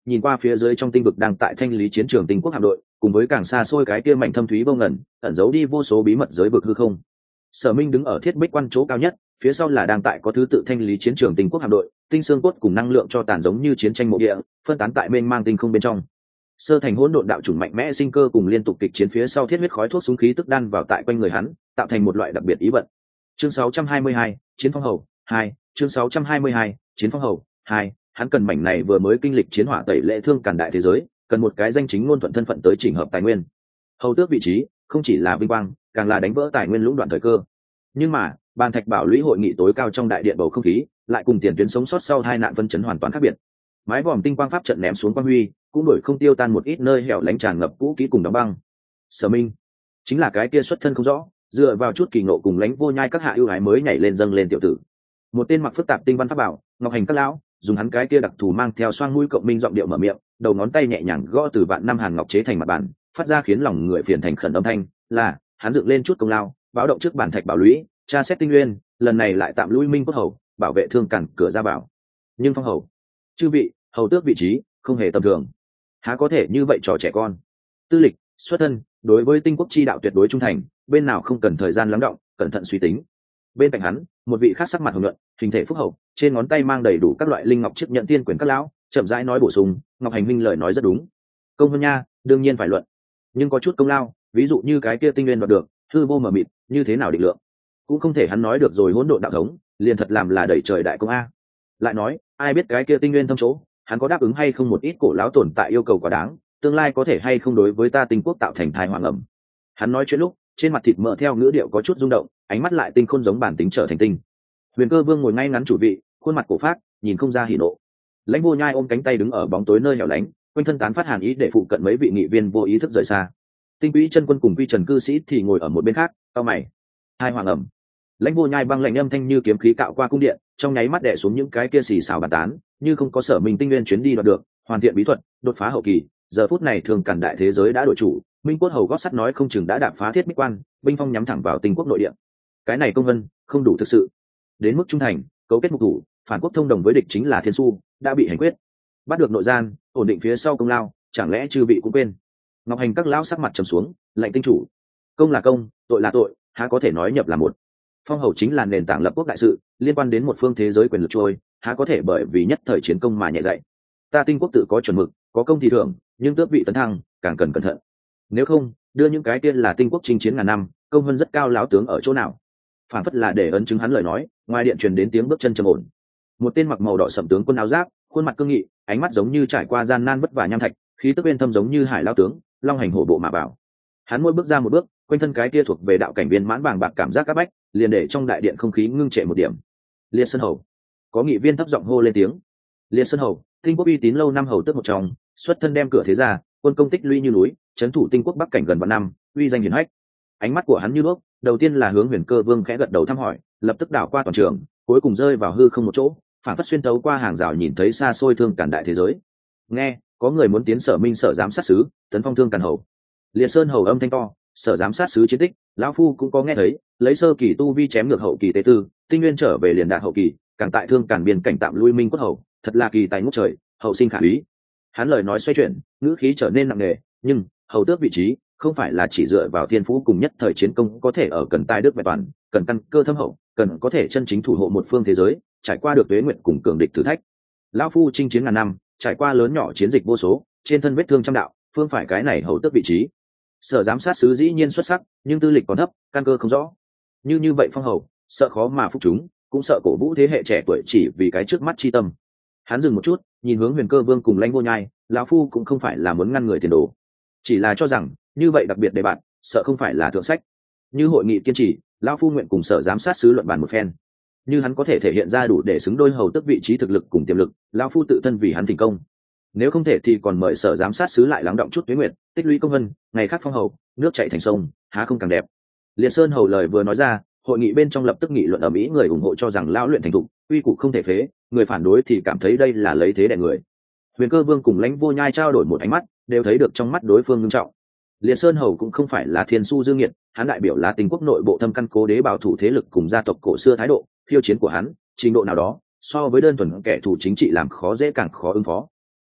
nhìn qua phía dưới trong tinh vực đang tại thanh lý chiến trường tinh quốc hạm đội, cùng với càng xa xôi cái kia mảnh thâm thúy vô ngần ẩn giấu đi vô số bí mật giới vực hư không. Sở Minh đứng ở thiết bích quan chỗ cao nhất, phía sau là đang tại có thứ tự thanh lý chiến trường tinh quốc hạm đội, tinh xương cốt cùng năng lượng cho tàn giống như chiến tranh mộ địa, phân tán tại mênh mang tinh không bên trong. Sơ thành hỗn độn đạo chủng mạnh mẽ sinh cơ cùng liên tục kịch chiến phía sau thiết huyết khói thuốc súng khí tức đan vào tại quanh người hắn, tạo thành một loại đặc biệt ý vận. Chương 622, chiến phong hầu 2, chương 622, chiến phong hầu 2, hắn cần mảnh này vừa mới kinh lịch chiến hỏa tẩy lệ thương càn đại thế giới, cần một cái danh chính ngôn thuận thân phận tới chỉnh hợp tài nguyên. Hầu tước vị trí, không chỉ là vinh quang, càng là đánh vỡ tài nguyên lũng đoạn thời cơ. Nhưng mà, bàn thạch bảo lũy hội nghị tối cao trong đại điện bầu không khí, lại cùng tiền tuyến sống sót sau hai nạn phân chấn hoàn toàn khác biệt. Mái vòm tinh quang pháp trận ném xuống quang huy, cũng đổi không tiêu tan một ít nơi hẻo lánh tràn ngập cũ kỹ cùng đóng băng. Sở Minh chính là cái kia xuất thân không rõ, dựa vào chút kỳ ngộ cùng lãnh vô nhai các hạ ưu ái mới nhảy lên dâng lên tiểu tử. Một tên mặc phức tạp tinh văn pháp bảo, ngọc hành các lão, dùng hắn cái kia đặc thù mang theo xoang mũi cộng minh giọng điệu mở miệng, đầu ngón tay nhẹ nhàng gõ từ vạn năm hàn ngọc chế thành mặt bàn, phát ra khiến lòng người phiền thành khẩn âm thanh, là hắn dựng lên chút công lao, báo động trước bản thạch bảo lũy, tra xét tinh nguyên, lần này lại tạm lui minh quốc hầu, bảo vệ thương cản cửa ra bảo. Nhưng phong hầu, chư vị, hầu tước vị trí không hề tầm thường, há có thể như vậy trò trẻ con. Tư lịch, xuất thân, đối với tinh quốc chi đạo tuyệt đối trung thành, bên nào không cần thời gian lắng đọng, cẩn thận suy tính. Bên cạnh hắn, một vị khác sắc mặt hồng nhuận, hình thể phúc hậu, trên ngón tay mang đầy đủ các loại linh ngọc chiếc nhận tiên quyền các lão, chậm rãi nói bổ sung, ngọc hành minh lời nói rất đúng. Công vân nha, đương nhiên phải luận, nhưng có chút công lao, ví dụ như cái kia tinh nguyên đoạt được, hư vô mờ mịt, như thế nào định lượng, cũng không thể hắn nói được rồi hỗn độn đạo thống, liền thật làm là đẩy trời đại công a. Lại nói, ai biết cái kia tinh nguyên thâm chỗ, hắn có đáp ứng hay không một ít cổ lão tồn tại yêu cầu quá đáng, tương lai có thể hay không đối với ta tinh quốc tạo thành thai hoàng ẩm. Hắn nói chuyện lúc, trên mặt thịt mỡ theo ngữ điệu có chút rung động, ánh mắt lại tinh khôn giống bản tính trở thành tinh. Huyền Cơ Vương ngồi ngay ngắn chủ vị, khuôn mặt cổ phác, nhìn không ra hỉ nộ. Lãnh Vô Nhai ôm cánh tay đứng ở bóng tối nơi hẻo lánh, quanh thân tán phát hàn ý để phụ cận mấy vị nghị viên vô ý thức rời xa. Tinh Quý chân quân cùng Quy Trần cư sĩ thì ngồi ở một bên khác, cau mày. Hai hoàng ẩm. Lãnh Vô Nhai băng lạnh âm thanh như kiếm khí cạo qua cung điện, trong nháy mắt đè xuống những cái kia xì xào bàn tán, như không có Sở Minh tinh nguyên chuyến đi đoạt được, hoàn thiện bí thuật, đột phá hậu kỳ, giờ phút này thường cản đại thế giới đã đổi chủ, Minh Quốc hầu gót sắt nói không chừng đã đạp phá thiết bích quan, binh phong nhắm thẳng vào tinh quốc nội địa. Cái này công vân không đủ thực sự, đến mức trung thành, cấu kết mục thủ, phản quốc thông đồng với địch chính là thiên su, đã bị hành quyết, bắt được nội gian, ổn định phía sau công lao, chẳng lẽ chư vị cũng quên? Ngọc hành các lão sắc mặt trầm xuống, lạnh tinh chủ, công là công, tội là tội, há có thể nói nhập là một. Phong hầu chính là nền tảng lập quốc đại sự, liên quan đến một phương thế giới quyền lực trôi, há có thể bởi vì nhất thời chiến công mà nhẹ dạy. Ta tinh quốc tự có chuẩn mực, có công thì thưởng, nhưng tước vị tấn thăng càng cần cẩn thận. Nếu không, đưa những cái tiên là tinh quốc chinh chiến ngàn năm, công vân rất cao láo tướng ở chỗ nào? Phản phất là để ấn chứng hắn lời nói, ngoài điện truyền đến tiếng bước chân trầm ổn. Một tên mặc màu đỏ sẫm tướng quân áo giáp, khuôn mặt cương nghị, ánh mắt giống như trải qua gian nan vất vả nham thạch, khí tức bên thâm giống như hải lao tướng, long hành hổ bộ mà bảo. Hắn mỗi bước ra một bước, quanh thân cái kia thuộc về đạo cảnh viên mãn bàng bạc cảm giác các bách, liền để trong đại điện không khí ngưng trệ một điểm. Liệt Sơn hầu, có nghị viên thấp giọng hô lên tiếng. Liệt Sơn hầu, tinh quốc uy tín lâu năm hầu tước một trong, xuất thân đem cửa thế gia, quân công tích lũy như núi, trấn thủ tinh quốc bắc cảnh gần vạn năm, uy danh hiển hách. Ánh mắt của hắn như đuốc, đầu tiên là hướng Huyền Cơ Vương khẽ gật đầu thăm hỏi, lập tức đảo qua toàn trường, cuối cùng rơi vào hư không một chỗ, phản phất xuyên tấu qua hàng rào nhìn thấy xa xôi thương cản đại thế giới. Nghe, có người muốn tiến Sở Minh sở giám sát sứ, tấn phong thương cản hầu. Liệt Sơn hầu âm thanh to, sở giám sát sứ chiến tích, lão phu cũng có nghe thấy, lấy sơ kỳ tu vi chém ngược hậu kỳ tế tư, tinh nguyên trở về liền đạt hậu kỳ, càng tại thương cản biên cảnh tạm lui minh quốc hầu, thật là kỳ tài ngút trời, hậu sinh khả úy. Hắn lời nói xoay chuyển, ngữ khí trở nên nặng nề, nhưng hầu tước vị trí không phải là chỉ dựa vào thiên phú cùng nhất thời chiến công có thể ở cần tài đức vẹn toàn, cần căn cơ thâm hậu, cần có thể chân chính thủ hộ một phương thế giới, trải qua được tuế nguyện cùng cường địch thử thách. Lão phu chinh chiến ngàn năm, trải qua lớn nhỏ chiến dịch vô số, trên thân vết thương trăm đạo, phương phải cái này hầu tước vị trí. Sở giám sát sứ dĩ nhiên xuất sắc, nhưng tư lịch còn thấp, căn cơ không rõ. Như vậy phong hầu, sợ khó mà phục chúng, cũng sợ cổ vũ thế hệ trẻ tuổi chỉ vì cái trước mắt chi tâm. Hắn dừng một chút, nhìn hướng Huyền Cơ Vương cùng Lãnh Vô Nhai, lão phu cũng không phải là muốn ngăn người tiền đồ, chỉ là cho rằng như vậy đặc biệt đề bạn, sợ không phải là thượng sách. Như hội nghị kiên trì, lão phu nguyện cùng sở giám sát sứ luận bàn một phen. Như hắn có thể thể hiện ra đủ để xứng đôi hầu tước vị trí thực lực cùng tiềm lực, lão phu tự thân vì hắn thành công. Nếu không thể thì còn mời sở giám sát sứ lại lắng động chút tuế nguyện, tích lũy công vân, ngày khác phong hầu, nước chảy thành sông, há không càng đẹp. Liệt Sơn hầu lời vừa nói ra, hội nghị bên trong lập tức nghị luận ở mỹ, người ủng hộ cho rằng lão luyện thành thục, uy củ không thể phế, người phản đối thì cảm thấy đây là lấy thế đè người. Huyền Cơ Vương cùng Lãnh Vô Nhai trao đổi một ánh mắt, đều thấy được trong mắt đối phương nghiêm trọng. Liệt Sơn hầu cũng không phải là thiên su dương nghiệt, hắn đại biểu là tình quốc nội bộ thâm căn cố đế bảo thủ thế lực cùng gia tộc cổ xưa thái độ, khiêu chiến của hắn trình độ nào đó so với đơn thuần kẻ thù chính trị làm khó dễ càng khó ứng phó.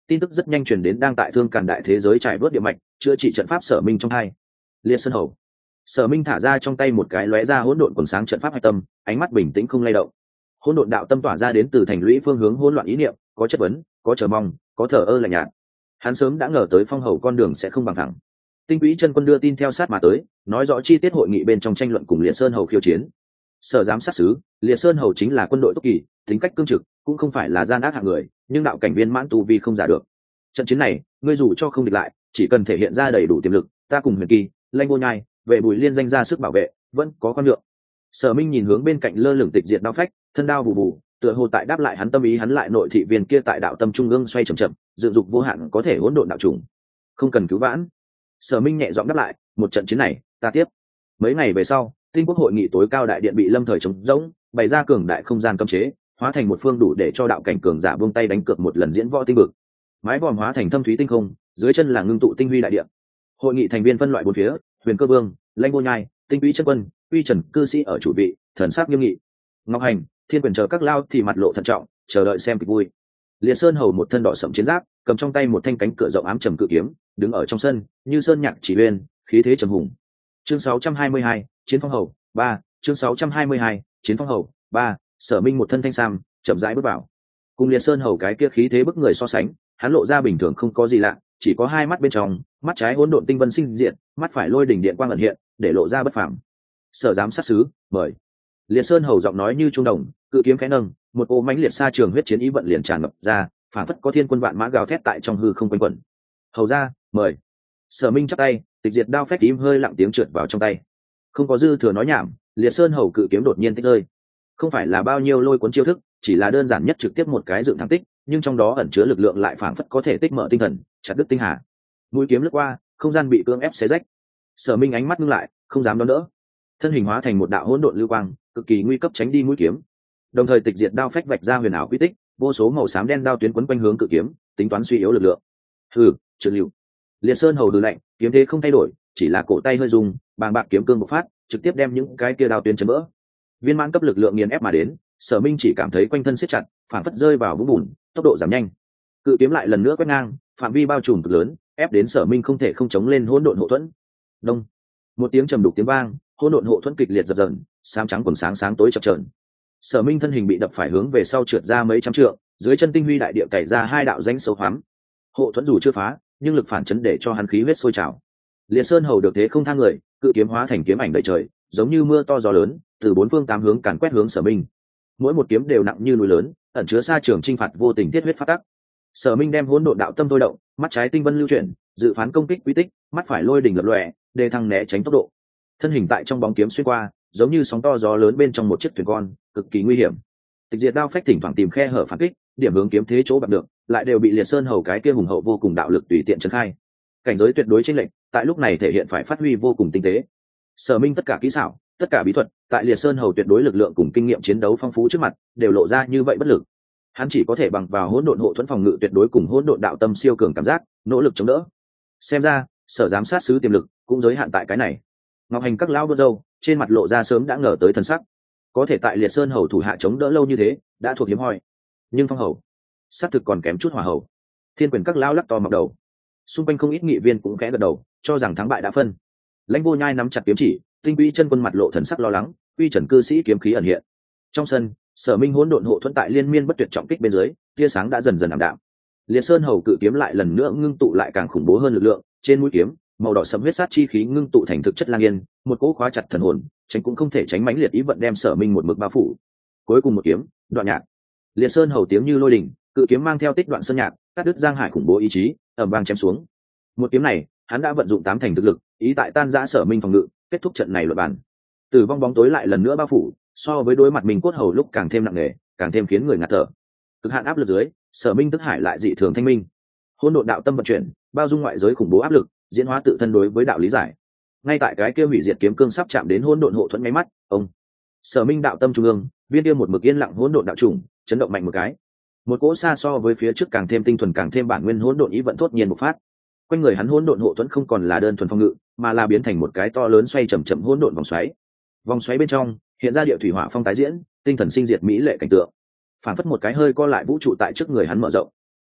tin tức rất nhanh truyền đến đang tại thương càn đại thế giới trải vớt địa mạch chữa trị trận pháp Sở Minh trong hai. Liệt Sơn Hầu. Sở Minh thả ra trong tay một cái lóe ra hỗn độn quần sáng trận pháp hạch tâm, ánh mắt bình tĩnh không lay động. Hỗn độn đạo tâm tỏa ra đến từ thành lũy phương hướng hỗn loạn ý niệm, có chất vấn, có chờ mong, có thờ ơ lạnh nhạt. Hắn sớm đã ngờ tới Phong Hầu con đường sẽ không bằng thẳng. Tinh Quỹ Chân Quân đưa tin theo sát mà tới, nói rõ chi tiết hội nghị bên trong tranh luận cùng Liệt Sơn Hầu khiêu chiến. Sở giám sát sứ, Liệt Sơn Hầu chính là quân đội tốc kỳ, tính cách cương trực, cũng không phải là gian ác hạng người, nhưng đạo cảnh viên mãn tu vi không giả được. Trận chiến này, ngươi dù cho không địch lại, chỉ cần thể hiện ra đầy đủ tiềm lực, ta cùng Huyền Kỳ, Lanh Vô Nhai, vệ Bùi Liên danh ra sức bảo vệ, vẫn có con lượng. Sở Minh nhìn hướng bên cạnh lơ lửng tịch diệt đao phách, thân đao bù bù, tựa hồ tại đáp lại hắn tâm ý, hắn lại nội thị viên kia tại đạo tâm trung ương xoay chậm chậm, dự dục vô hạn có thể hỗn độn đạo trùng, không cần cứu vãn. Sở Minh nhẹ giọng đáp lại, một trận chiến này, ta tiếp. Mấy ngày về sau, Tinh Quốc hội nghị tối cao đại điện bị lâm thời trống rỗng, bày ra cường đại không gian cấm chế, hóa thành một phương đủ để cho đạo cảnh cường giả buông tay đánh cược một lần diễn võ tinh vực. Mái vòm hóa thành thâm thúy tinh không, dưới chân là ngưng tụ tinh huy đại điện. Hội nghị thành viên phân loại bốn phía, Huyền Cơ Vương, Lãnh Vô Nhai, Tinh Quỹ Chân Quân, Uy Trần cư sĩ ở chủ vị, thần sắc nghiêm nghị. Ngọc Hành, Thiên Quyền chờ các lao thì mặt lộ thận trọng, chờ đợi xem kịch vui. Liệt Sơn Hầu một thân đỏ sẫm chiến giáp, cầm trong tay một thanh cánh cửa rộng ám trầm cự kiếm, đứng ở trong sân, như sơn nhạc chỉ uyên, khí thế trầm hùng. Chương 622, Chiến Phong Hầu 3, chương 622, Chiến Phong Hầu 3, Sở Minh một thân thanh sam, chậm rãi bước vào. Cùng Liệt Sơn Hầu cái kia khí thế bức người so sánh, hắn lộ ra bình thường không có gì lạ, chỉ có hai mắt bên trong, mắt trái hỗn độn tinh vân sinh diện, mắt phải lôi đỉnh điện quang ẩn hiện, để lộ ra bất phàm. Sở giám sát sứ, mời. Liệt Sơn Hầu giọng nói như trung đồng, cự kiếm khẽ nâng, một ô mãnh liệt xa trường huyết chiến ý vận liền tràn ngập ra, phản phất có thiên quân vạn mã gào thét tại trong hư không quanh quẩn. Hầu ra, mời. Sở Minh chắp tay, tịch diệt đao phách tím hơi lặng tiếng trượt vào trong tay. Không có dư thừa nói nhảm, Liệt Sơn Hầu cự kiếm đột nhiên tích rơi. Không phải là bao nhiêu lôi cuốn chiêu thức, chỉ là đơn giản nhất trực tiếp một cái dựng thẳng tích, nhưng trong đó ẩn chứa lực lượng lại phản phất có thể tích mở tinh thần, chặt đứt tinh hà. Mũi kiếm lướt qua, không gian bị cưỡng ép xé rách. Sở Minh ánh mắt ngưng lại, không dám đón đỡ, thân hình hóa thành một đạo hỗn độn lưu quang, cực kỳ nguy cấp tránh đi mũi kiếm. Đồng thời tịch diệt đao phách vạch ra huyền ảo quy tích, vô số màu xám đen đao tuyến quấn quanh hướng cự kiếm, tính toán suy yếu lực lượng. Hừ, trượt lưu. Liệt Sơn Hầu hừ lạnh, kiếm thế không thay đổi, chỉ là cổ tay hơi rung, bàng bạc kiếm cương bộc phát, trực tiếp đem những cái kia đao tuyến chấn vỡ. Viên mãn cấp lực lượng nghiền ép mà đến, Sở Minh chỉ cảm thấy quanh thân siết chặt, phản phất rơi vào vũng bùn, tốc độ giảm nhanh. Cự kiếm lại lần nữa quét ngang, phạm vi bao trùm cực lớn, ép đến Sở Minh không thể không chống lên hỗn độn hộ thuẫn. Đông, một tiếng trầm đục tiếng vang, hỗn độn hộ thuẫn kịch liệt dập dờn, xám trắng quần sáng sáng tối chập chờn. Sở Minh thân hình bị đập phải hướng về sau trượt ra mấy trăm trượng, dưới chân tinh huy đại địa cày ra hai đạo rãnh sâu hoắm. Hộ thuẫn dù chưa phá, nhưng lực phản chấn để cho hắn khí huyết sôi trào. Liệt Sơn Hầu được thế không thang người, cự kiếm hóa thành kiếm ảnh đầy trời, giống như mưa to gió lớn, từ bốn phương tám hướng càn quét hướng Sở Minh. Mỗi một kiếm đều nặng như núi lớn, ẩn chứa xa trường chinh phạt vô tình thiết huyết phát tắc. Sở Minh đem hỗn độn đạo tâm thôi động, mắt trái tinh vân lưu chuyển, dự phán công kích quy tích, mắt phải lôi đỉnh lập lòe, đề thăng né tránh tốc độ. Thân hình tại trong bóng kiếm xuyên qua, giống như sóng to gió lớn bên trong một chiếc thuyền con, cực kỳ nguy hiểm. Tịch diệt đao phách thỉnh thoảng tìm khe hở phản kích, điểm hướng kiếm thế chỗ bạc được, lại đều bị Liệt Sơn Hầu cái kia hùng hậu vô cùng đạo lực tùy tiện trấn khai. Cảnh giới tuyệt đối chênh lệch, tại lúc này thể hiện phải phát huy vô cùng tinh tế. Sở Minh tất cả kỹ xảo, tất cả bí thuật, tại Liệt Sơn Hầu tuyệt đối lực lượng cùng kinh nghiệm chiến đấu phong phú trước mặt, đều lộ ra như vậy bất lực. Hắn chỉ có thể bằng vào hỗn độn hộ thuẫn phòng ngự tuyệt đối cùng hỗn độn đạo tâm siêu cường cảm giác, nỗ lực chống đỡ. Xem ra, Sở giám sát sứ tiềm lực cũng giới hạn tại cái này. Ngọc Hành các lão bơ dâu, trên mặt lộ ra sớm đã ngờ tới thần sắc. Có thể tại Liệt Sơn Hầu thủ hạ chống đỡ lâu như thế, đã thuộc hiếm hoi. Nhưng Phong Hầu, xác thực còn kém chút Hỏa Hầu. Thiên Quyền các lão lắc to mọc đầu. Xung quanh không ít nghị viên cũng khẽ gật đầu, cho rằng thắng bại đã phân. Lãnh Vô Nhai nắm chặt kiếm chỉ, Tinh Quỹ Chân Quân mặt lộ thần sắc lo lắng, Uy Trần cư sĩ kiếm khí ẩn hiện. Trong sân, Sở Minh hỗn độn hộ thuẫn tại liên miên bất tuyệt trọng kích bên dưới, tia sáng đã dần dần ảm đạm. Liệt Sơn Hầu cự kiếm lại lần nữa ngưng tụ lại càng khủng bố hơn lực lượng, trên mũi kiếm, màu đỏ sẫm huyết sát chi khí ngưng tụ thành thực chất lang yên, một cỗ khóa chặt thần hồn, tránh cũng không thể tránh mãnh liệt ý vận đem Sở Minh một mực bao phủ. Cuối cùng một kiếm, đoạn nhạc. Liệt Sơn Hầu tiếng như lôi đình, cự kiếm mang theo tích đoạn sơn nhạc, cắt đứt Giang Hải khủng bố ý chí, ầm vang chém xuống. Một kiếm này, hắn đã vận dụng tám thành thực lực, ý tại tan rã Sở Minh phòng ngự, kết thúc trận này luật bản. Tử vong bóng tối lại lần nữa bao phủ, so với đối mặt mình cốt hầu lúc càng thêm nặng nề, càng thêm khiến người ngạt thở. Cực hạn áp lực dưới, Sở Minh tức hải lại dị thường thanh minh. Hỗn độn đạo tâm vận chuyển, bao dung ngoại giới khủng bố áp lực, diễn hóa tự thân đối với đạo lý giải. Ngay tại cái kia hủy diệt kiếm cương sắp chạm đến hỗn độn hộ thuẫn ngay mắt, ông Sở Minh đạo tâm trung ương, viên kia một mực yên lặng hỗn độn đạo trùng, chấn động mạnh một cái. Một cỗ xa so với phía trước càng thêm tinh thuần càng thêm bản nguyên hỗn độn ý vận thốt nhiên bộc phát. Quanh người hắn hỗn độn hộ thuẫn không còn là đơn thuần phong ngự, mà là biến thành một cái to lớn xoay chậm chậm hỗn độn vòng xoáy. Vòng xoáy bên trong hiện ra địa thủy hỏa phong tái diễn, tinh thần sinh diệt mỹ lệ cảnh tượng. Phản phất một cái hơi co lại vũ trụ tại trước người hắn mở rộng.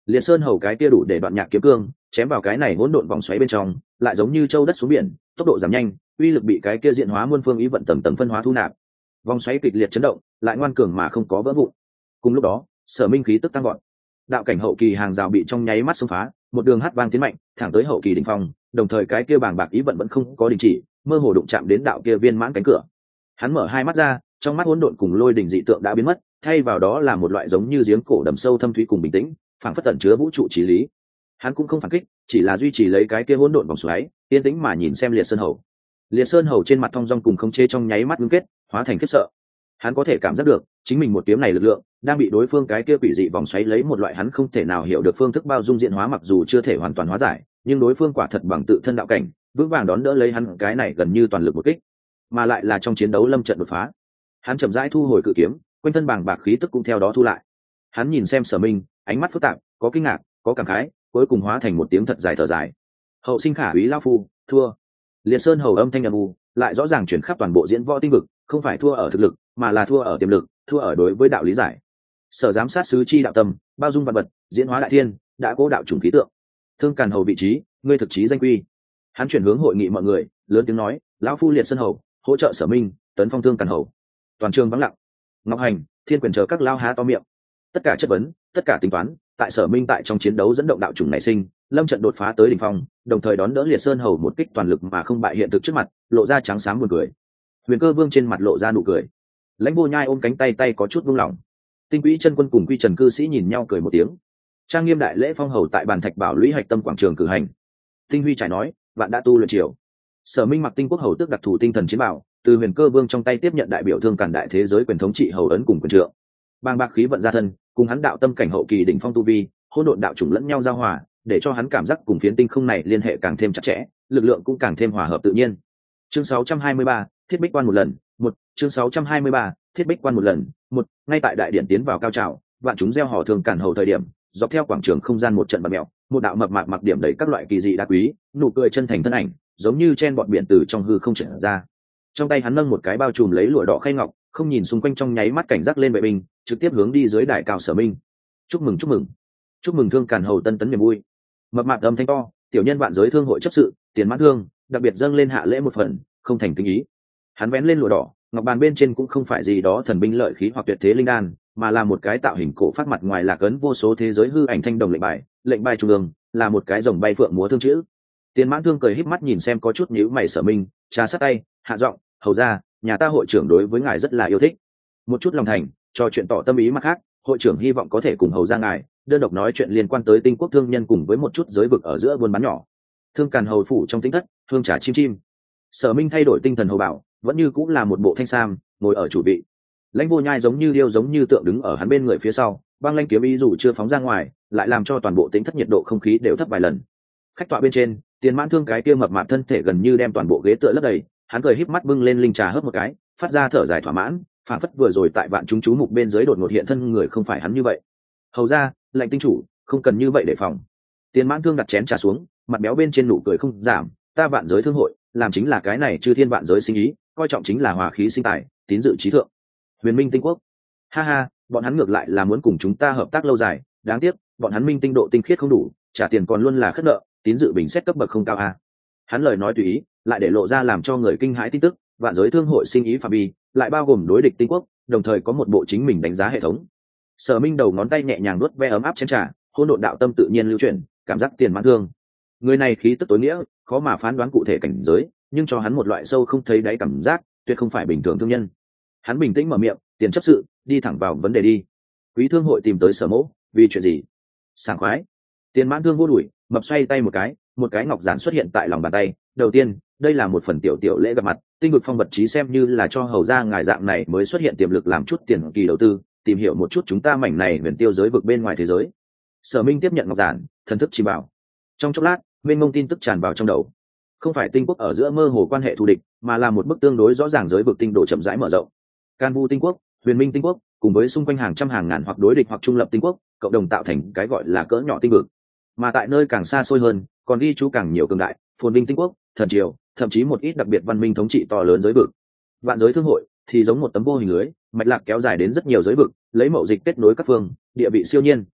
Liệt Sơn Hầu cái kia đủ để đoạn nhạc kiếm cương chém vào cái này hỗn độn vòng xoáy bên trong, lại giống như châu đất xuống biển, tốc độ giảm nhanh, uy lực bị cái kia diện hóa muôn phương ý vận tầng tầng phân hóa thu nạp. Vòng xoáy kịch liệt chấn động, lại ngoan cường mà không có vỡ vụn. Cùng lúc đó, Sở Minh khí tức tăng vọt. Đạo cảnh hậu kỳ hàng rào bị trong nháy mắt xông phá, một đường hát vang tiến mạnh, thẳng tới hậu kỳ đỉnh phong, đồng thời cái kia bàng bạc ý vận vẫn không có đình chỉ, mơ hồ đụng chạm đến đạo kia viên mãn cánh cửa. Hắn mở hai mắt ra, trong mắt hỗn độn cùng lôi đỉnh dị tượng đã biến mất, thay vào đó là một loại giống như giếng cổ đầm sâu thâm thúy cùng bình tĩnh, phảng phất tẩn chứa vũ trụ trí lý. Hắn cũng không phản kích, chỉ là duy trì lấy cái kia hỗn độn vòng xoáy, yên tĩnh mà nhìn xem Liệt Sơn Hầu. Liệt Sơn Hầu trên mặt thong dong cùng khống chế trong nháy mắt ngưng kết, hóa thành khiếp sợ. Hắn có thể cảm giác được, chính mình một kiếm này lực lượng đang bị đối phương cái kia quỷ dị vòng xoáy lấy một loại hắn không thể nào hiểu được phương thức bao dung diện hóa, mặc dù chưa thể hoàn toàn hóa giải, nhưng đối phương quả thật bằng tự thân đạo cảnh, vững vàng đón đỡ lấy hắn cái này gần như toàn lực một kích, mà lại là trong chiến đấu lâm trận đột phá. Hắn chậm rãi thu hồi cự kiếm, quanh thân bàng bạc khí tức cũng theo đó thu lại. Hắn nhìn xem Sở Minh, ánh mắt phức tạp, có kinh ngạc, có cảm khái, cuối cùng hóa thành một tiếng thật dài thở dài. Hậu sinh khả úy lão phu, thua. Liệt Sơn Hầu âm thanh âm u, lại rõ ràng chuyển khắp toàn bộ diễn võ tinh vực, không phải thua ở thực lực, mà là thua ở tiềm lực, thua ở đối với đạo lý giải. Sở giám sát sứ chi đạo tâm, bao dung vạn vật, diễn hóa đại thiên, đã cố đạo chủng khí tượng. Thương Càn Hầu vị trí, ngươi thực chí danh quy. Hắn chuyển hướng hội nghị mọi người, lớn tiếng nói, lão phu Liệt Sơn Hầu, hỗ trợ Sở Minh, tấn phong Thương Càn Hầu. Toàn trường vắng lặng. Ngọc Hành, Thiên Quyền chờ các lao há to miệng. Tất cả chất vấn, tất cả tính toán, tại Sở Minh tại trong chiến đấu dẫn động đạo chủng nảy sinh, lâm trận đột phá tới đỉnh phong, đồng thời đón đỡ Liệt Sơn Hầu một kích toàn lực mà không bại hiện thực trước mặt, lộ ra trắng sáng buồn cười. Huyền Cơ Vương trên mặt lộ ra nụ cười. Lãnh Vô Nhai ôm cánh tay tay có chút buông lỏng. Tinh Quỹ Chân Quân cùng Quy Trần cư sĩ nhìn nhau cười một tiếng. Trang nghiêm đại lễ phong hầu tại bàn thạch bảo lũy hạch tâm quảng trường cử hành. Tinh Huy trải nói, vạn đã tu luyện triều. Sở Minh mặc Tinh Quốc hầu tước đặc thù tinh thần chiến bảo, từ Huyền Cơ Vương trong tay tiếp nhận đại biểu Thương Càn đại thế giới quyền thống trị hầu ấn cùng quyền trượng. Bàng bạc khí vận ra thân, cùng hắn đạo tâm cảnh hậu kỳ đỉnh phong tu vi, hỗn độn đạo chủng lẫn nhau giao hòa, để cho hắn cảm giác cùng phiến tinh không này liên hệ càng thêm chặt chẽ, lực lượng cũng càng thêm hòa hợp tự nhiên. Chương 623, Thiết Bích Quan một lần, một chương 623, Thiết Bích Quan một lần, một ngay tại đại điện tiến vào cao trào, vạn chúng gieo hò Thương Càn hầu thời điểm, dọc theo quảng trường không gian một trận bạt mèo, một đạo mập mạp mặc điểm đầy các loại kỳ dị đá quý, nụ cười chân thành thân ảnh, giống như chen bọt biển từ trong hư không trở ra. Trong tay hắn nâng một cái bao trùm lấy lụa đỏ khay ngọc, không nhìn xung quanh trong nháy mắt cảnh giác lên vệ binh, trực tiếp hướng đi dưới đại cao Sở Minh. Chúc mừng, chúc mừng, chúc mừng Thương Càn hầu tân tấn niềm vui. Mập mạp âm thanh to, tiểu nhân vạn giới thương hội chấp sự, tiền mãn thương, đặc biệt dâng lên hạ lễ một phần, không thành kính ý. Hắn vén lên lụa đỏ, ngọc bàn bên trên cũng không phải gì đó thần binh lợi khí hoặc tuyệt thế linh đan, mà là một cái tạo hình cổ phát mặt ngoài lạc ấn vô số thế giới hư ảnh thanh đồng lệnh bài trung ương là một cái rồng bay phượng múa thương chữ. Tiền mãn thương cười híp mắt nhìn xem có chút nhíu mày Sở Minh, trà sát tay, hạ giọng, hầu ra, nhà ta hội trưởng đối với ngài rất là yêu thích. Một chút lòng thành, cho chuyện tỏ tâm ý mặt khác, hội trưởng hy vọng có thể cùng hầu ra ngài đơn độc nói chuyện liên quan tới Tinh Quốc thương nhân cùng với một chút giới vực ở giữa buôn bán nhỏ. Thương Càn hầu phủ trong tính thất, hương trà chim chim. Sở Minh thay đổi tinh thần hầu bảo, vẫn như cũng là một bộ thanh sam, ngồi ở chủ vị. Lãnh Vô Nhai giống như điêu giống như tượng đứng ở hắn bên người phía sau, băng lãnh kiếm ý dù chưa phóng ra ngoài, lại làm cho toàn bộ tính thất nhiệt độ không khí đều thấp vài lần. Khách tọa bên trên, Tiền Mãn Thương cái kia mập mạp thân thể gần như đem toàn bộ ghế tựa lấp đầy, hắn cười híp mắt bưng lên linh trà hớp một cái, phát ra thở dài thỏa mãn, phản phất vừa rồi tại vạn chúng chú mục bên dưới đột ngột hiện thân người không phải hắn như vậy. Hầu ra, lệnh tinh chủ, không cần như vậy để phòng. Tiền Mãn Thương đặt chén trà xuống, mặt béo bên trên nụ cười không giảm, ta vạn giới thương hội, làm chính là cái này chư thiên vạn giới sinh ý, coi trọng chính là hòa khí sinh tài, tín dự trí thượng. Huyền Minh Tinh Quốc, ha ha, bọn hắn ngược lại là muốn cùng chúng ta hợp tác lâu dài, đáng tiếc, bọn hắn minh tinh độ tinh khiết không đủ, trả tiền còn luôn là khất nợ, tín dự bình xét cấp bậc không cao a. Hắn lời nói tùy ý, lại để lộ ra làm cho người kinh hãi tin tức, vạn giới thương hội sinh ý phạm vi, lại bao gồm đối địch Tinh Quốc, đồng thời có một bộ chính mình đánh giá hệ thống. Sở Minh đầu ngón tay nhẹ nhàng nuốt ve ấm áp chén trà, hỗn độn đạo tâm tự nhiên lưu chuyển, cảm giác Tiền Mãn Thương. Người này khí tức tối nghĩa, khó mà phán đoán cụ thể cảnh giới, nhưng cho hắn một loại sâu không thấy đáy cảm giác, tuyệt không phải bình thường thương nhân. Hắn bình tĩnh mở miệng, Tiền chấp sự, đi thẳng vào vấn đề đi. Quý thương hội tìm tới Sở mỗ, vì chuyện gì? Sảng khoái. Tiền Mãn Thương vô đuổi, mập xoay tay một cái ngọc giản xuất hiện tại lòng bàn tay. Đầu tiên, đây là một phần tiểu lễ gặp mặt, tinh vực phong vật chí xem như là cho hầu ra ngài dạng này mới xuất hiện tiềm lực làm chút tiền kỳ đầu tư, tìm hiểu một chút chúng ta mảnh này huyền tiêu giới vực bên ngoài thế giới. Sở Minh tiếp nhận ngọc giản, thần thức chỉ bảo. Trong chốc lát, mênh mông tin tức tràn vào trong đầu. Không phải Tinh Quốc ở giữa mơ hồ quan hệ thù địch, mà là một bức tương đối rõ ràng giới vực tinh độ chậm rãi mở rộng. Can Vu Tinh Quốc, Huyền Minh Tinh Quốc, cùng với xung quanh hàng trăm hàng ngàn hoặc đối địch hoặc trung lập Tinh Quốc, cộng đồng tạo thành cái gọi là cỡ nhỏ tinh vực. Mà tại nơi càng xa xôi hơn, còn ghi chú càng nhiều cường đại, phồn vinh Tinh Quốc, thần triều, thậm chí một ít đặc biệt văn minh thống trị to lớn giới vực. Vạn giới thương hội thì giống một tấm vô hình lưới, mạch lạc kéo dài đến rất nhiều giới vực, lấy mậu dịch kết nối các phương, địa vị siêu nhiên.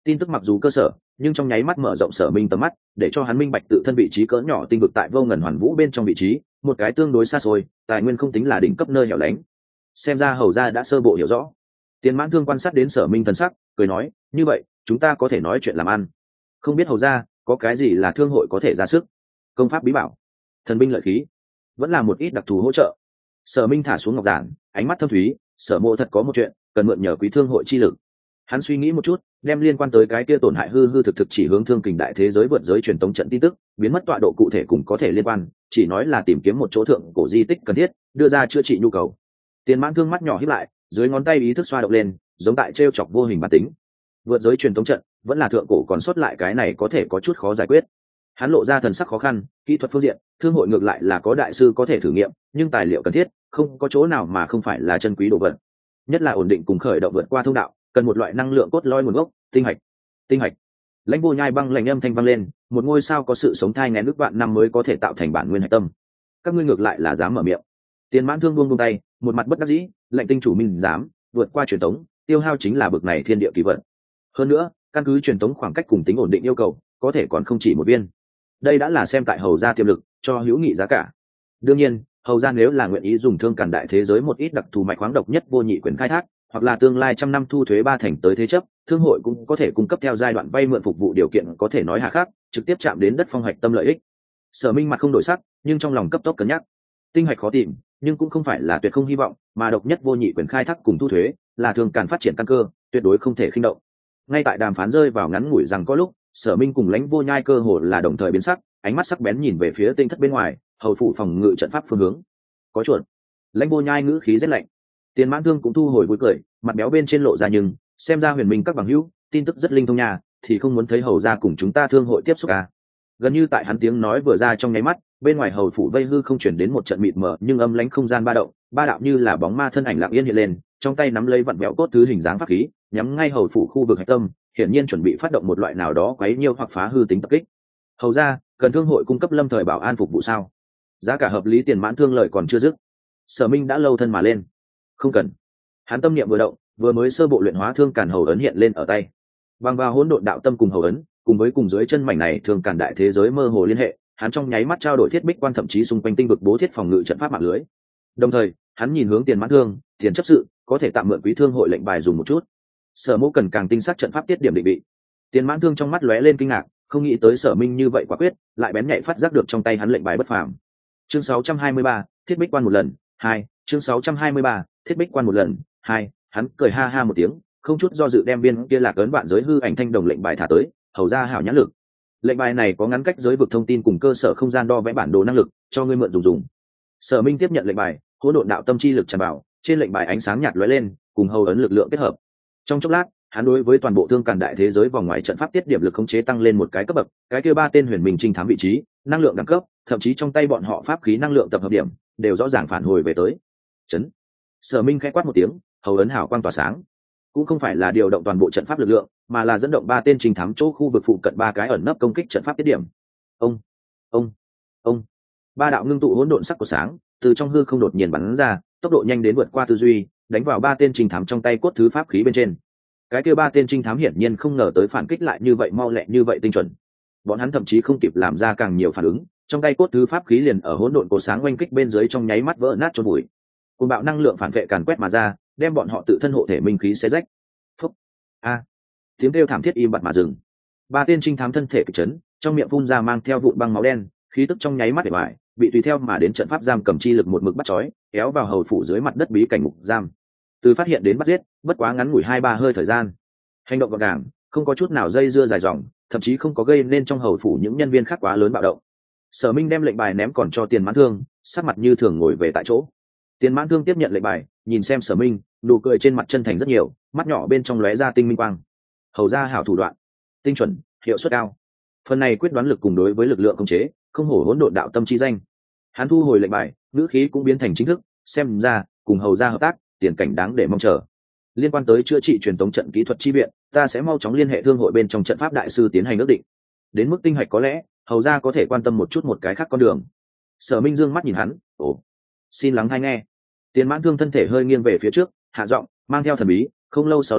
Tin tức mặc dù cơ sở, nhưng trong nháy mắt mở rộng Sở Minh tầm mắt, để cho hắn minh bạch tự thân vị trí cỡ nhỏ tinh vực tại vô ngần hoàn vũ bên trong vị trí, một cái tương đối xa xôi, tài nguyên không tính là đỉnh cấp nơi hẻo lánh. Xem ra hầu gia đã sơ bộ hiểu rõ. Tiền Mãn Thương quan sát đến Sở Minh thần sắc, cười nói, như vậy, chúng ta có thể nói chuyện làm ăn. Không biết hầu gia có cái gì là thương hội có thể ra sức? Công pháp bí bảo, thần binh lợi khí, vẫn là một ít đặc thù hỗ trợ. Sở Minh thả xuống ngọc giản, ánh mắt thâm thúy, Sở Mộ thật có một chuyện cần mượn nhờ quý thương hội chi lực. Hắn suy nghĩ một chút, đem liên quan tới cái kia tổn hại hư hư thực thực chỉ hướng thương kình đại thế giới vượt giới truyền tống trận tin tức, biến mất tọa độ cụ thể cùng có thể liên quan, chỉ nói là tìm kiếm một chỗ thượng cổ di tích cần thiết, đưa ra chữa trị nhu cầu. Tiền Mãn Thương mắt nhỏ híp lại, dưới ngón tay ý thức xoa động lên, giống tại trêu chọc vô hình bản tính. Vượt giới truyền tống trận, vẫn là thượng cổ còn sót lại cái này có thể có chút khó giải quyết. Hắn lộ ra thần sắc khó khăn, kỹ thuật phương diện, thương hội ngược lại là có đại sư có thể thử nghiệm, nhưng tài liệu cần thiết, không có chỗ nào mà không phải là chân quý đồ vật. Nhất là ổn định cùng khởi động vượt qua thông đạo, cần một loại năng lượng cốt lõi nguồn gốc, tinh hạch. Tinh hạch. Lãnh Vô Nhai băng lạnh âm thanh vang lên, một ngôi sao có sự sống thai nghén ước vạn năm mới có thể tạo thành bản nguyên hạch tâm. Các ngươi ngược lại là dám mở miệng. Tiền Mãn Thương buông tay, một mặt bất đắc dĩ, lệnh tinh chủ mình dám vượt qua truyền tống, tiêu hao chính là bực này thiên địa kỳ vận. Hơn nữa, căn cứ truyền tống khoảng cách cùng tính ổn định yêu cầu, có thể còn không chỉ một viên. Đây đã là xem tại hầu gia tiềm lực, cho hữu nghị giá cả. Đương nhiên, hầu gia nếu là nguyện ý dùng thương càn đại thế giới một ít đặc thù mạch khoáng độc nhất vô nhị quyền khai thác, hoặc là tương lai trăm năm thu thuế 3% tới thế chấp, thương hội cũng có thể cung cấp theo giai đoạn vay mượn phục vụ điều kiện có thể nói hà khắc, trực tiếp chạm đến đất phong hạch tâm lợi ích. Sở Minh mặt không đổi sắc, nhưng trong lòng cấp tốc cân nhắc. Tinh hạch khó tìm, nhưng cũng không phải là tuyệt không hy vọng, mà độc nhất vô nhị quyền khai thác cùng thu thuế, là thương càn phát triển căn cơ, tuyệt đối không thể khinh động. Ngay tại đàm phán rơi vào ngắn ngủi rằng có lúc, Sở Minh cùng Lãnh Vô Nhai cơ hồ là đồng thời biến sắc, ánh mắt sắc bén nhìn về phía tinh thất bên ngoài, hầu phủ phòng ngự trận pháp phương hướng. Có chuột. Lãnh Vô Nhai ngữ khí rất lạnh. Tiền Mãn Thương cũng thu hồi vui cười, mặt béo bên trên lộ ra nhưng xem ra huyền minh các bằng hữu, tin tức rất linh thông nhà, thì không muốn thấy hầu gia cùng chúng ta thương hội tiếp xúc à. Gần như tại hắn tiếng nói vừa ra trong nháy mắt, bên ngoài hầu phủ vây hư không chuyển đến một trận mịt mờ nhưng âm lãnh không gian ba động, ba đạo như là bóng ma thân ảnh lặng yên hiện lên, trong tay nắm lấy vặn vẹo cốt thứ hình dáng pháp khí, nhắm ngay hầu phủ khu vực hạch tâm, hiển nhiên chuẩn bị phát động một loại nào đó quấy nhiêu hoặc phá hư tính tập kích. Hầu gia cần thương hội cung cấp lâm thời bảo an phục vụ sao? Giá cả hợp lý. Tiền Mãn Thương lời còn chưa dứt, Sở Minh đã lâu thân mà lên. Không cần. Hắn tâm niệm vừa động, vừa mới sơ bộ luyện hóa thương càn hầu ấn hiện lên ở tay. Bằng vào hỗn độn đạo tâm cùng hầu ấn, cùng dưới chân mảnh này thương càn đại thế giới mơ hồ liên hệ, hắn trong nháy mắt trao đổi thiết bích quan, thậm chí xung quanh tinh vực bố thiết phòng ngự trận pháp mạng lưới. Đồng thời, hắn nhìn hướng Tiền Mãn Thương, tiền chấp sự, có thể tạm mượn quý thương hội lệnh bài dùng một chút. Sở Mộ cần càng tinh xác trận pháp tiết điểm định vị. Tiền Mãn Thương trong mắt lóe lên kinh ngạc, không nghĩ tới Sở Minh như vậy quả quyết, lại bén nhạy phát giác được trong tay hắn lệnh bài bất phàm. Chương 623, thiết bích quan một lần, 2, chương 623, thiết bích quan một lần, 2, hắn cười ha ha một tiếng, không chút do dự đem viên kia lạc ấn vạn giới hư ảnh thanh đồng lệnh bài thả tới, hầu ra hảo nhãn lực. Lệnh bài này có ngắn cách giới vực thông tin cùng cơ sở không gian đo vẽ bản đồ năng lực, cho ngươi mượn dùng. Sở Minh tiếp nhận lệnh bài, hỗn độn đạo tâm chi lực tràn vào, trên lệnh bài ánh sáng nhạt lóe lên, cùng hầu ấn lực lượng kết hợp. Trong chốc lát, hắn đối với toàn bộ thương càn đại thế giới vòng ngoài trận pháp tiết điểm lực khống chế tăng lên một cái cấp bậc, cái kia ba tên huyền minh trinh thám vị trí, năng lượng đẳng cấp, thậm chí trong tay bọn họ pháp khí năng lượng tập hợp điểm, đều rõ ràng phản hồi về tới. Chấn. Sở Minh khẽ quát một tiếng, hầu ấn hào quang tỏa sáng. Cũng không phải là điều động toàn bộ trận pháp lực lượng, mà là dẫn động ba tên trinh thám chỗ khu vực phụ cận ba cái ẩn nấp công kích trận pháp tiết điểm. Ông, ông. Ba đạo ngưng tụ hỗn độn sắc của sáng, từ trong hư không đột nhiên bắn ra, tốc độ nhanh đến vượt qua tư duy, đánh vào ba tên trinh thám trong tay cốt thứ pháp khí bên trên. Cái kia ba tên trinh thám hiển nhiên không ngờ tới phản kích lại như vậy mau lẹ như vậy tinh chuẩn. Bọn hắn thậm chí không kịp làm ra càng nhiều phản ứng, trong tay cốt thứ pháp khí liền ở hỗn độn cổ sáng oanh kích bên dưới trong nháy mắt vỡ nát chôn bụi. Cùng bạo năng lượng phản vệ càn quét mà ra, đem bọn họ tự thân hộ thể minh khí xé rách. Phốc. A. Tiếng kêu thảm thiết im bặt mà dừng. Ba tên trinh thám thân thể kịch chấn, trong miệng phun ra mang theo vụn băng máu đen, khí tức trong nháy mắt để bại, bị tùy theo mà đến trận pháp giam cầm chi lực một mực bắt chói, kéo vào hầu phủ dưới mặt đất bí cảnh ngục giam. Từ phát hiện đến bắt giết, bất quá ngắn ngủi 2-3 hơi thời gian. Hành động gọn gàng, không có chút nào dây dưa dài dòng, thậm chí không có gây nên trong hầu phủ những nhân viên khác quá lớn bạo động. Sở Minh đem lệnh bài ném còn cho Tiền Mãn Thương, sắc mặt như thường ngồi về tại chỗ. Tiền Mãn Thương tiếp nhận lệnh bài, nhìn xem Sở Minh, nụ cười trên mặt chân thành rất nhiều, mắt nhỏ bên trong lóe ra tinh minh quang. Hầu ra hảo thủ đoạn, tinh chuẩn, hiệu suất cao. Phần này quyết đoán lực cùng đối với lực lượng khống chế, không hổ hỗn độn đạo tâm chi danh. Hắn thu hồi lệnh bài, ngữ khí cũng biến thành chính thức, xem ra cùng hầu ra hợp tác, tiền cảnh đáng để mong chờ. Liên quan tới chữa trị truyền tống trận kỹ thuật chi viện, ta sẽ mau chóng liên hệ thương hội bên trong trận pháp đại sư tiến hành ước định. Đến mức tinh hạch có lẽ hầu ra có thể quan tâm một chút một cái khác con đường. Sở Minh dương mắt nhìn hắn, ồ, xin lắng hay nghe. Tiền Mãn Thương thân thể hơi nghiêng về phía trước, hạ giọng mang theo thần bí. Không lâu sau đó,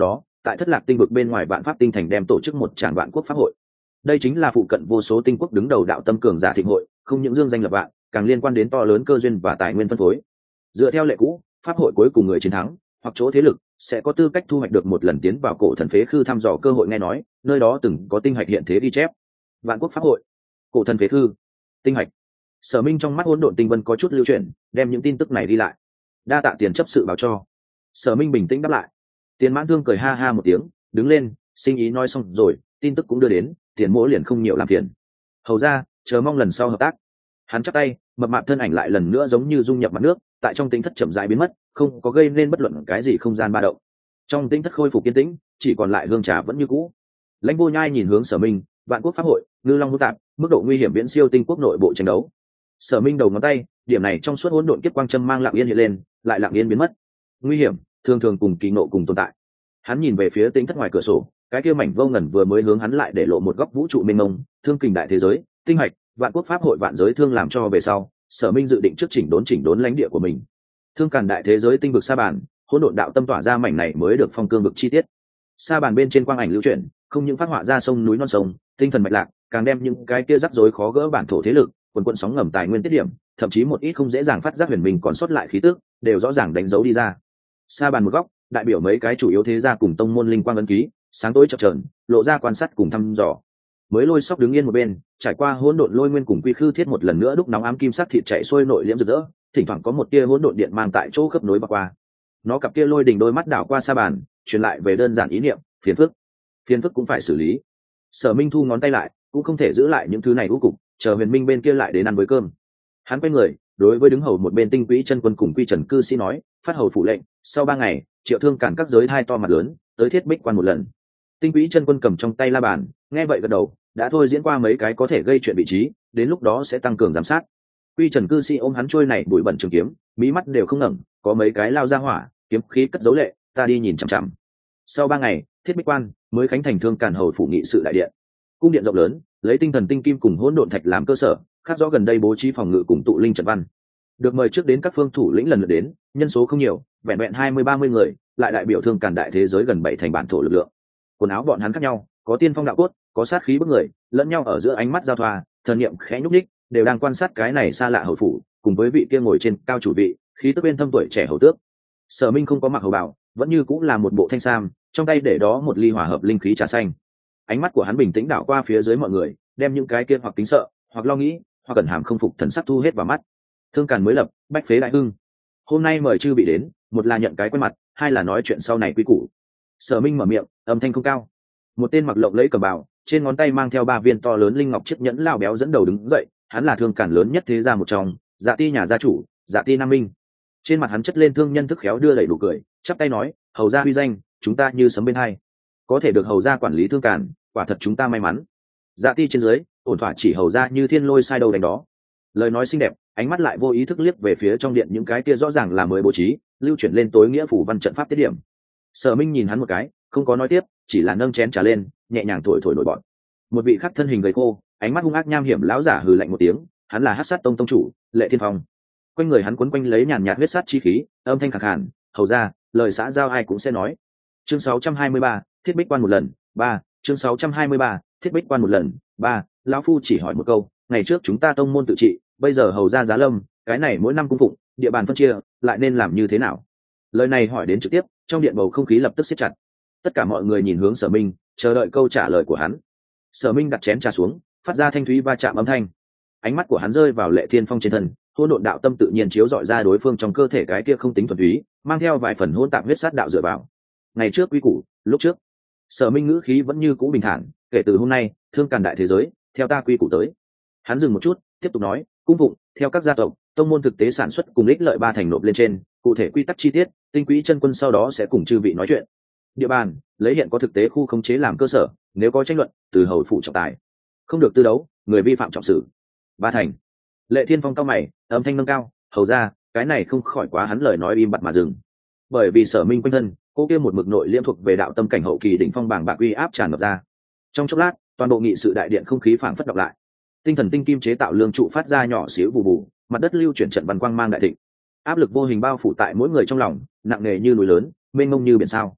tại Thất Lạc tinh vực bên ngoài Vạn Pháp tinh thành đem tổ chức một tràng vạn quốc pháp hội. Đây chính là phụ cận vô số tinh quốc đứng đầu đạo tâm cường giả thịnh hội, không những dương danh lập vạn, càng liên quan đến to lớn cơ duyên và tài nguyên phân phối. Dựa theo lệ cũ, pháp hội cuối cùng người chiến thắng hoặc chỗ thế lực sẽ có tư cách thu hoạch được một lần tiến vào cổ thần phế khư thăm dò cơ hội. Nghe nói nơi đó từng có tinh hạch hiện thế ghi chép. Vạn quốc pháp hội, cổ thần phế khư, tinh hạch. Sở Minh trong mắt hỗn độn tinh vân có chút lưu chuyển, đem những tin tức này đi lại. Đa tạ tiền chấp sự báo cho. Sở Minh bình tĩnh đáp lại. Tiền Mãn Thương cười ha ha một tiếng, đứng lên, sinh ý nói xong rồi, tin tức cũng đưa đến, Tiền Mỗ liền không nhiều làm phiền. Hầu ra, chờ mong lần sau hợp tác. Hắn chắp tay, mập mạp thân ảnh lại lần nữa giống như dung nhập mặt nước, tại trong tính thất chậm rãi biến mất, không có gây nên bất luận cái gì không gian ba động. Trong tính thất khôi phục yên tĩnh, chỉ còn lại hương trà vẫn như cũ. Lãnh Vô Nhai nhìn hướng Sở Minh, Vạn quốc pháp hội, Ngư Long hỗn tạp, mức độ nguy hiểm viễn siêu tinh quốc nội bộ tranh đấu. Sở Minh đầu ngón tay, điểm này trong suốt hỗn độn kiếp quang châm mang lặng yên hiện lên, lại lặng yên biến mất. Nguy hiểm, thường thường cùng kỳ ngộ cùng tồn tại. Hắn nhìn về phía tính thất ngoài cửa sổ, cái kia mảnh vô ngần vừa mới hướng hắn lại để lộ một góc vũ trụ mênh mông, thương kình đại thế giới, tinh hạch, vạn quốc pháp hội vạn giới thương làm cho về sau, Sở Minh dự định trước chỉnh đốn lãnh địa của mình. Thương càn đại thế giới tinh vực sa bàn, hỗn độn đạo tâm tỏa ra mảnh này mới được phong cương vực chi tiết. Sa bàn bên trên quang ảnh lưu chuyển, không những phát họa ra sông núi non sông, tinh thần mạch lạc, càng đem những cái kia rắc rối khó gỡ bản thổ thế lực, quần quần sóng ngầm tài nguyên tiết điểm, thậm chí một ít không dễ dàng phát giác huyền mình còn sót lại khí tức, đều rõ ràng đánh dấu đi ra. Sa bàn một góc, đại biểu mấy cái chủ yếu thế gia cùng tông môn linh quang ấn ký, sáng tối chập chờn, lộ ra quan sát cùng thăm dò. Mới Lôi Sóc đứng yên một bên, trải qua hỗn độn lôi nguyên cùng quy khư thiết một lần nữa đúc nóng ám kim sắc thịt chạy xuôi nội liễm rực rỡ, thỉnh thoảng có một tia hỗn độn điện mang tại chỗ khớp nối bạc qua. Nó cặp kia lôi đỉnh đôi mắt đảo qua sa bàn, truyền lại về đơn giản ý niệm, phiền phức cũng phải xử lý. Sở Minh thu ngón tay lại, cũng không thể giữ lại những thứ này u cục, chờ Huyền Minh bên kia lại đến ăn với cơm. Hắn quay người, đối với đứng hầu một bên Tinh Quỹ chân quân cùng Quy Trần cư sĩ nói, phát hầu phụ lệnh, sau 3 ngày, Triệu Thương cản các giới thai to mặt lớn, tới Thiết Bích quan một lần. Tinh Quỹ chân quân cầm trong tay la bàn, nghe vậy gật đầu, đã thôi diễn qua mấy cái có thể gây chuyện vị trí, đến lúc đó sẽ tăng cường giám sát. Quy Trần cư sĩ ôm hắn trôi này bụi bẩn trường kiếm, mí mắt đều không ngẩng, có mấy cái lao ra hỏa, kiếm khí cất dấu lệ, ta đi nhìn chằm chằm. Sau 3 ngày, Thiết Bích quan mới khánh thành Thương cản hầu phủ nghị sự đại điện. Cung điện rộng lớn, lấy tinh thần tinh kim cùng hỗn độn thạch làm cơ sở, khắc rõ gần đây bố trí phòng ngự cùng tụ linh trận văn. Được mời trước đến các phương thủ lĩnh lần lượt đến, nhân số không nhiều, vẹn vẹn 20-30 người, lại đại biểu Thương cản đại thế giới gần 7 thành bản thổ lực lượng. Quần áo bọn hắn khác nhau, có tiên phong đạo cốt, có sát khí bức người, lẫn nhau ở giữa ánh mắt giao thoa, thần niệm khẽ nhúc nhích, đều đang quan sát cái này xa lạ hầu phủ, cùng với vị kia ngồi trên cao chủ vị, khí tức bên thâm tuổi trẻ hầu tước. Sở Minh không có mặc hầu bào, vẫn như cũng là một bộ thanh sam, trong tay để đó một ly hòa hợp linh khí trà xanh. Ánh mắt của hắn bình tĩnh đảo qua phía dưới mọi người, đem những cái kia hoặc kính sợ, hoặc lo nghĩ, hoặc cẩn hàm không phục thần sắc thu hết vào mắt. Thương càn mới lập, bách phế đại hưng. Hôm nay mời chư vị đến, một là nhận cái quen mặt, hai là nói chuyện sau này quý củ. Sở Minh mở miệng, âm thanh không cao. Một tên mặc lộng lẫy cẩm bào, trên ngón tay mang theo 3 viên to lớn linh ngọc chiếc nhẫn lao béo dẫn đầu đứng dậy, hắn là thương càn lớn nhất thế gia một trong, Dạ Ti nhà gia chủ, Dạ Ti Nam Minh. Trên mặt hắn chất lên thương nhân thức khéo đưa đẩy đủ cười, chắp tay nói, hầu gia uy danh, chúng ta như sấm bên hai, có thể được hầu gia quản lý Thương càn, quả thật chúng ta may mắn. Dạ Ti trên dưới, ổn thỏa chỉ hầu gia như thiên lôi sai đầu đánh đó. Lời nói xinh đẹp, ánh mắt lại vô ý thức liếc về phía trong điện những cái kia rõ ràng là mới bố trí, lưu chuyển lên tối nghĩa phủ văn trận pháp tiết điểm. Sở Minh nhìn hắn một cái, không có nói tiếp, chỉ là nâng chén trà lên, nhẹ nhàng thổi nổi bọt. Một vị khắc thân hình gầy khô, ánh mắt hung ác nham hiểm lão giả hừ lạnh một tiếng, hắn là Hắc Sát Tông tông chủ, Lệ Thiên Phong. Quanh người hắn quấn quanh lấy nhàn nhạt huyết sát chi khí, âm thanh khàn khàn, hầu ra, lời xã giao ai cũng sẽ nói. Chương 623, Thiết Bích quan một lần, 3, chương 623, Thiết Bích quan một lần, 3, lão phu chỉ hỏi một câu, ngày trước chúng ta tông môn tự trị, bây giờ hầu ra giá lâm, cái này mỗi năm cung phụng, địa bàn phân chia, lại nên làm như thế nào? Lời này hỏi đến trực tiếp, trong điện bầu không khí lập tức siết chặt. Tất cả mọi người nhìn hướng Sở Minh, chờ đợi câu trả lời của hắn. Sở Minh đặt chén trà xuống, phát ra thanh thúy va chạm âm thanh. Ánh mắt của hắn rơi vào Lệ Thiên Phong trên thân, hỗn độn đạo tâm tự nhiên chiếu rọi ra đối phương trong cơ thể cái kia không tính thuần túy, mang theo vài phần hỗn tạp huyết sát đạo dựa vào. Ngày trước quy củ, lúc trước, Sở Minh ngữ khí vẫn như cũ bình thản, kể từ hôm nay, Thương càn đại thế giới, theo ta quy củ tới. Hắn dừng một chút, tiếp tục nói, cung phụng, theo các gia tộc, tông môn thực tế sản xuất cùng ích lợi 3 thành nộp lên trên, cụ thể quy tắc chi tiết, Tinh Quỹ chân quân sau đó sẽ cùng chư vị nói chuyện. Địa bàn, lấy hiện có thực tế khu khống chế làm cơ sở, nếu có tranh luận, từ hầu phụ trọng tài, không được tư đấu, người vi phạm trọng xử. 3 thành. Lệ Thiên Phong cao mày, âm thanh nâng cao, hầu ra, cái này không khỏi quá hắn lời nói im bặt mà dừng. Bởi vì Sở Minh quanh thân, cô kia một mực nội liễm thuộc về đạo tâm cảnh hậu kỳ đỉnh phong bảng bạc uy áp tràn ngập ra. Trong chốc lát, toàn bộ nghị sự đại điện không khí phảng phất đọc lại. Tinh thần tinh kim chế tạo lương trụ phát ra nhỏ xíu bù bù, mặt đất lưu chuyển trận văn quang mang đại thịnh. Áp lực vô hình bao phủ tại mỗi người trong lòng, nặng nề như núi lớn, mênh mông như biển sao.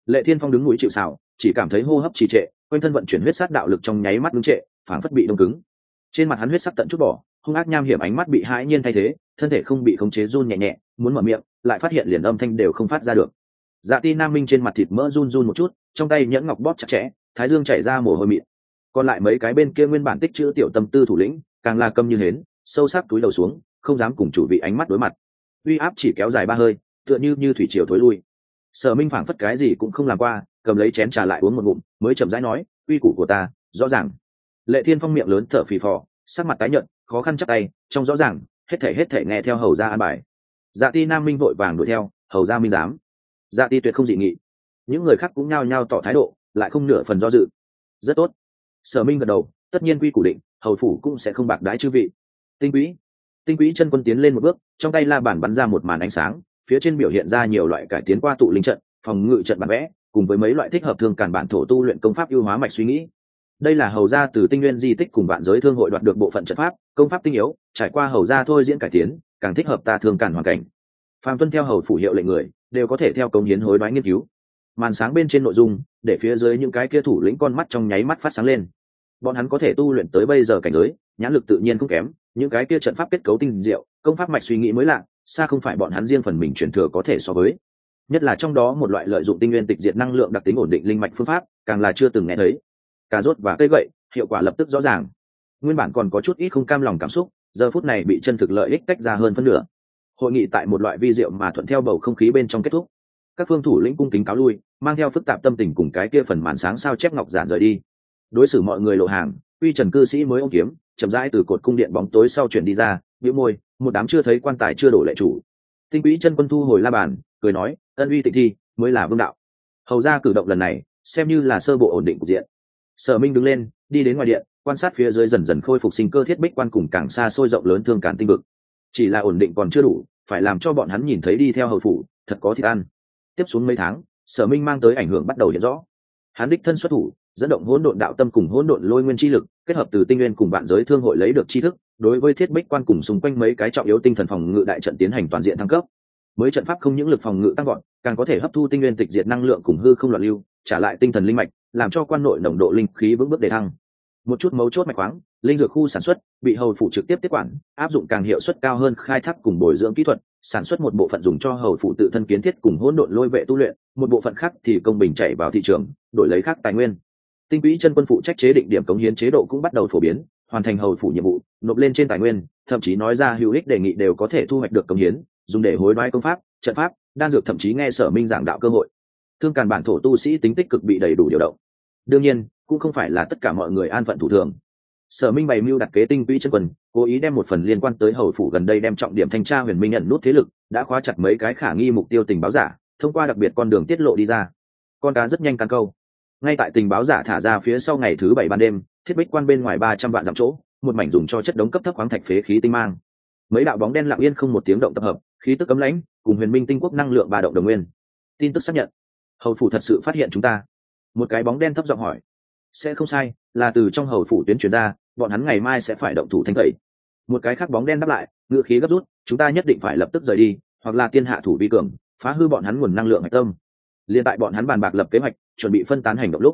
Lệ Thiên Phong đứng núi chịu sào, chỉ cảm thấy hô hấp trì trệ, quanh thân vận chuyển huyết sát đạo lực trong nháy mắt ngưng trệ, phảng phất bị đông cứng. Trên mặt hắn huyết sắc tận chút bỏ, hung ác nham hiểm ánh mắt bị hãi nhiên thay thế, thân thể không bị khống chế run nhẹ nhẹ, muốn mở miệng, lại phát hiện liền âm thanh đều không phát ra được. Dạ Ti Nam Minh trên mặt thịt mỡ run run một chút, trong tay nhẫn ngọc bóp chặt chẽ, thái dương chảy ra mồ hôi mịn. Còn lại mấy cái bên kia nguyên bản tích chữ tiểu tâm tư thủ lĩnh, càng là câm như hến, sâu sắc túi đầu xuống, không dám cùng chủ vị ánh mắt đối mặt. Uy áp chỉ kéo dài 3 hơi, tựa như thủy triều thối lui. Sở Minh phảng phất cái gì cũng không làm qua, cầm lấy chén trà lại uống một ngụm, mới chậm rãi nói, uy củ của ta, rõ ràng. Lệ Thiên Phong miệng lớn thở phì phò, sắc mặt tái nhợt, khó khăn chắp tay, trong rõ ràng, hết thể nghe theo hầu gia an bài. Dạ Ti Nam Minh vội vàng đuổi theo, hầu gia minh dám. Dạ Ti tuyệt không dị nghị. Những người khác cũng nhao nhao tỏ thái độ, lại không nửa phần do dự. Rất tốt. Sở Minh gật đầu, tất nhiên quy củ định, hầu phủ cũng sẽ không bạc đái chư vị. Tinh Quý chân quân tiến lên một bước, trong tay la bàn bắn ra một màn ánh sáng, phía trên biểu hiện ra nhiều loại cải tiến qua tụ linh trận, phòng ngự trận bản vẽ, cùng với mấy loại thích hợp thương càn bản thổ tu luyện công pháp ưu hóa mạch suy nghĩ. Đây là hầu gia từ Tinh Nguyên di tích cùng vạn giới thương hội đoạt được bộ phận trận pháp, công pháp tinh yếu, trải qua hầu gia thôi diễn cải tiến, càng thích hợp ta thương càn hoàn cảnh. Phàm tuân theo hầu phủ hiệu lệnh người, đều có thể theo công hiến hối đoái nghiên cứu. Màn sáng bên trên nội dung, để phía dưới những cái kia thủ lĩnh con mắt trong nháy mắt phát sáng lên. Bọn hắn có thể tu luyện tới bây giờ cảnh giới, nhãn lực tự nhiên không kém, những cái kia trận pháp kết cấu tinh diệu, công pháp mạch suy nghĩ mới lạ, xa không phải bọn hắn riêng phần mình truyền thừa có thể so với. Nhất là trong đó một loại lợi dụng tinh nguyên tịch diệt năng lượng đặc tính ổn định linh mạch phương pháp, càng là chưa từng nghe thấy. Cà rốt và cây gậy, hiệu quả lập tức rõ ràng. Nguyên bản còn có chút ít không cam lòng cảm xúc, giờ phút này bị chân thực lợi ích tách ra hơn phân nửa. Hội nghị tại một loại vi diệu mà thuận theo bầu không khí bên trong kết thúc. Các phương thủ lĩnh cung kính cáo lui, mang theo phức tạp tâm tình cùng cái kia phần màn sáng sao chép ngọc giản rời đi. Đối xử mọi người lộ hàng, uy trần cư sĩ mới ôm kiếm, chậm rãi từ cột cung điện bóng tối sau chuyển đi ra, bĩu môi, một đám chưa thấy quan tài chưa đổ lệ chủ. Tinh Quý chân quân thu hồi la bàn, cười nói, ân uy tịnh thi mới là vương đạo. Hầu ra cử động lần này, xem như là sơ bộ ổn định cục diện. Sở Minh đứng lên, đi đến ngoài điện, quan sát phía dưới dần dần khôi phục sinh cơ thiết bích quan cùng càng xa xôi rộng lớn thương cản tinh vực. Chỉ là ổn định còn chưa đủ, phải làm cho bọn hắn nhìn thấy đi theo hầu phủ, thật có thịt ăn. Tiếp xuống mấy tháng, Sở Minh mang tới ảnh hưởng bắt đầu hiện rõ. Hắn đích thân xuất thủ, dẫn động hỗn độn đạo tâm cùng hỗn độn lôi nguyên chi lực, kết hợp từ tinh nguyên cùng vạn giới thương hội lấy được tri thức, đối với thiết bích quan cùng xung quanh mấy cái trọng yếu tinh thần phòng ngự đại trận tiến hành toàn diện thăng cấp. Mới trận pháp không những lực phòng ngự tăng gọn, càng có thể hấp thu tinh nguyên tịch diệt năng lượng cùng hư không loạn lưu, trả lại tinh thần linh mạch, làm cho quan nội nồng độ linh khí vững bước đề thăng. Một chút mấu chốt mạch khoáng, linh dược khu sản xuất bị hầu phủ trực tiếp tiếp quản, áp dụng càng hiệu suất cao hơn khai thác cùng bồi dưỡng kỹ thuật, sản xuất một bộ phận dùng cho hầu phủ tự thân kiến thiết cùng hỗn độn lôi vệ tu luyện, một bộ phận khác thì công bình chạy vào thị trường, đổi lấy khác tài nguyên. Tinh Quý chân quân phụ trách chế định điểm cống hiến chế độ cũng bắt đầu phổ biến, hoàn thành hầu phủ nhiệm vụ, nộp lên trên tài nguyên, thậm chí nói ra hữu ích đề nghị đều có thể thu hoạch được cống hiến, dùng để hối đoái công pháp, trận pháp, đan dược, thậm chí nghe Sở Minh giảng đạo cơ hội. Thương càn bản thổ tu sĩ tính tích cực bị đầy đủ điều động. Đương nhiên, cũng không phải là tất cả mọi người an phận thủ thường. Sở Minh bày mưu đặt kế tinh vi chân quân, cố ý đem một phần liên quan tới hầu phủ gần đây đem trọng điểm thanh tra Huyền Minh nhận nút thế lực, đã khóa chặt mấy cái khả nghi mục tiêu tình báo giả, thông qua đặc biệt con đường tiết lộ đi ra. Con cá rất nhanh căn câu. Ngay tại tình báo giả thả ra phía sau ngày thứ 7 ban đêm, thiết bích quan bên ngoài 300 vạn dặm chỗ, một mảnh dùng cho chất đống cấp thấp khoáng thạch phế khí tinh mang. Mấy đạo bóng đen lặng yên không một tiếng động tập hợp, khí tức cấm lãnh, cùng Huyền Minh tinh quốc năng lượng ba động đồng nguyên. Tin tức xác nhận, hầu phủ thật sự phát hiện chúng ta. Một cái bóng đen thấp giọng hỏi. Sẽ không sai, là từ trong hầu phủ tuyến truyền ra, bọn hắn ngày mai sẽ phải động thủ thanh tẩy. Một cái khác bóng đen đáp lại, ngữ khí gấp rút, chúng ta nhất định phải lập tức rời đi, hoặc là tiên hạ thủ vi cường, phá hư bọn hắn nguồn năng lượng hạch tâm. Liên tại bọn hắn bàn bạc lập kế hoạch, chuẩn bị phân tán hành động lúc,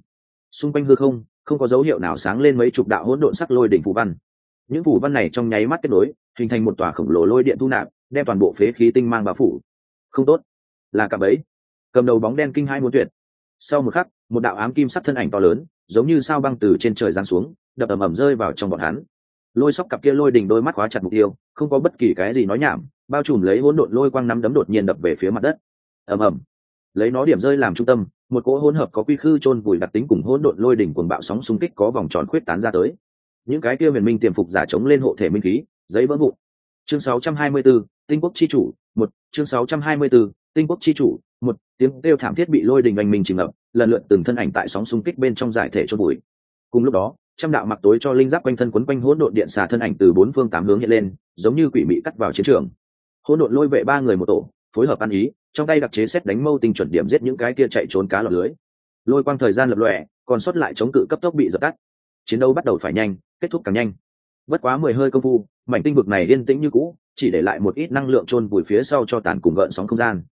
xung quanh hư không có dấu hiệu nào sáng lên mấy chục đạo hỗn độn sắc lôi đỉnh phù văn. Những phù văn này trong nháy mắt kết nối, hình thành một tòa khổng lồ lôi điện thu nạp, đem toàn bộ phế khí tinh mang bao phủ. Không tốt, là cả bấy. Cầm đầu bóng đen kinh hai muốn tuyệt. Sau một khắc, một đạo ám kim sắc thân ảnh to lớn, giống như sao băng từ trên trời giáng xuống, đập ầm ầm rơi vào trong bọn hắn. Lôi Sóc cặp kia lôi đỉnh đôi mắt khóa chặt mục tiêu, không có bất kỳ cái gì nói nhảm, bao trùm lấy hỗn độn lôi quang nắm đấm đột nhiên đập về phía mặt đất. Ầm ầm. Lấy nó điểm rơi làm trung tâm, một cỗ hỗn hợp có quy khư chôn vùi đặc tính cùng hỗn độn lôi đỉnh cuồng bạo sóng xung kích có vòng tròn khuyết tán ra tới. Những cái kia Huyền Minh tiềm phục giả chống lên hộ thể minh khí, giấy vỡ vụn. Chương 624, Tinh Quốc chi chủ, 1, chương 624, Tinh Quốc chi chủ, 1, tiếng kêu thảm thiết bị lôi đỉnh oanh minh chìm ngập, lần lượt từng thân ảnh tại sóng xung kích bên trong giải thể chôn vùi. Cùng lúc đó, trăm đạo mặc tối cho linh giáp quanh thân quấn quanh hỗn độn điện xà thân ảnh từ bốn phương tám hướng hiện lên, giống như quỷ mị cắt vào chiến trường. Hỗn độn lôi vệ ba người một tổ, phối hợp ăn ý, trong tay đặc chế xét đánh mâu tinh chuẩn điểm giết những cái kia chạy trốn cá lọt lưới. Lôi quang thời gian lập lòe, còn sót lại chống cự cấp tốc bị dập tắt. Chiến đấu bắt đầu phải nhanh, kết thúc càng nhanh. Bất quá 10 hơi công phu, mảnh tinh vực này yên tĩnh như cũ, chỉ để lại một ít năng lượng chôn vùi phía sau cho tàn cùng gợn sóng không gian.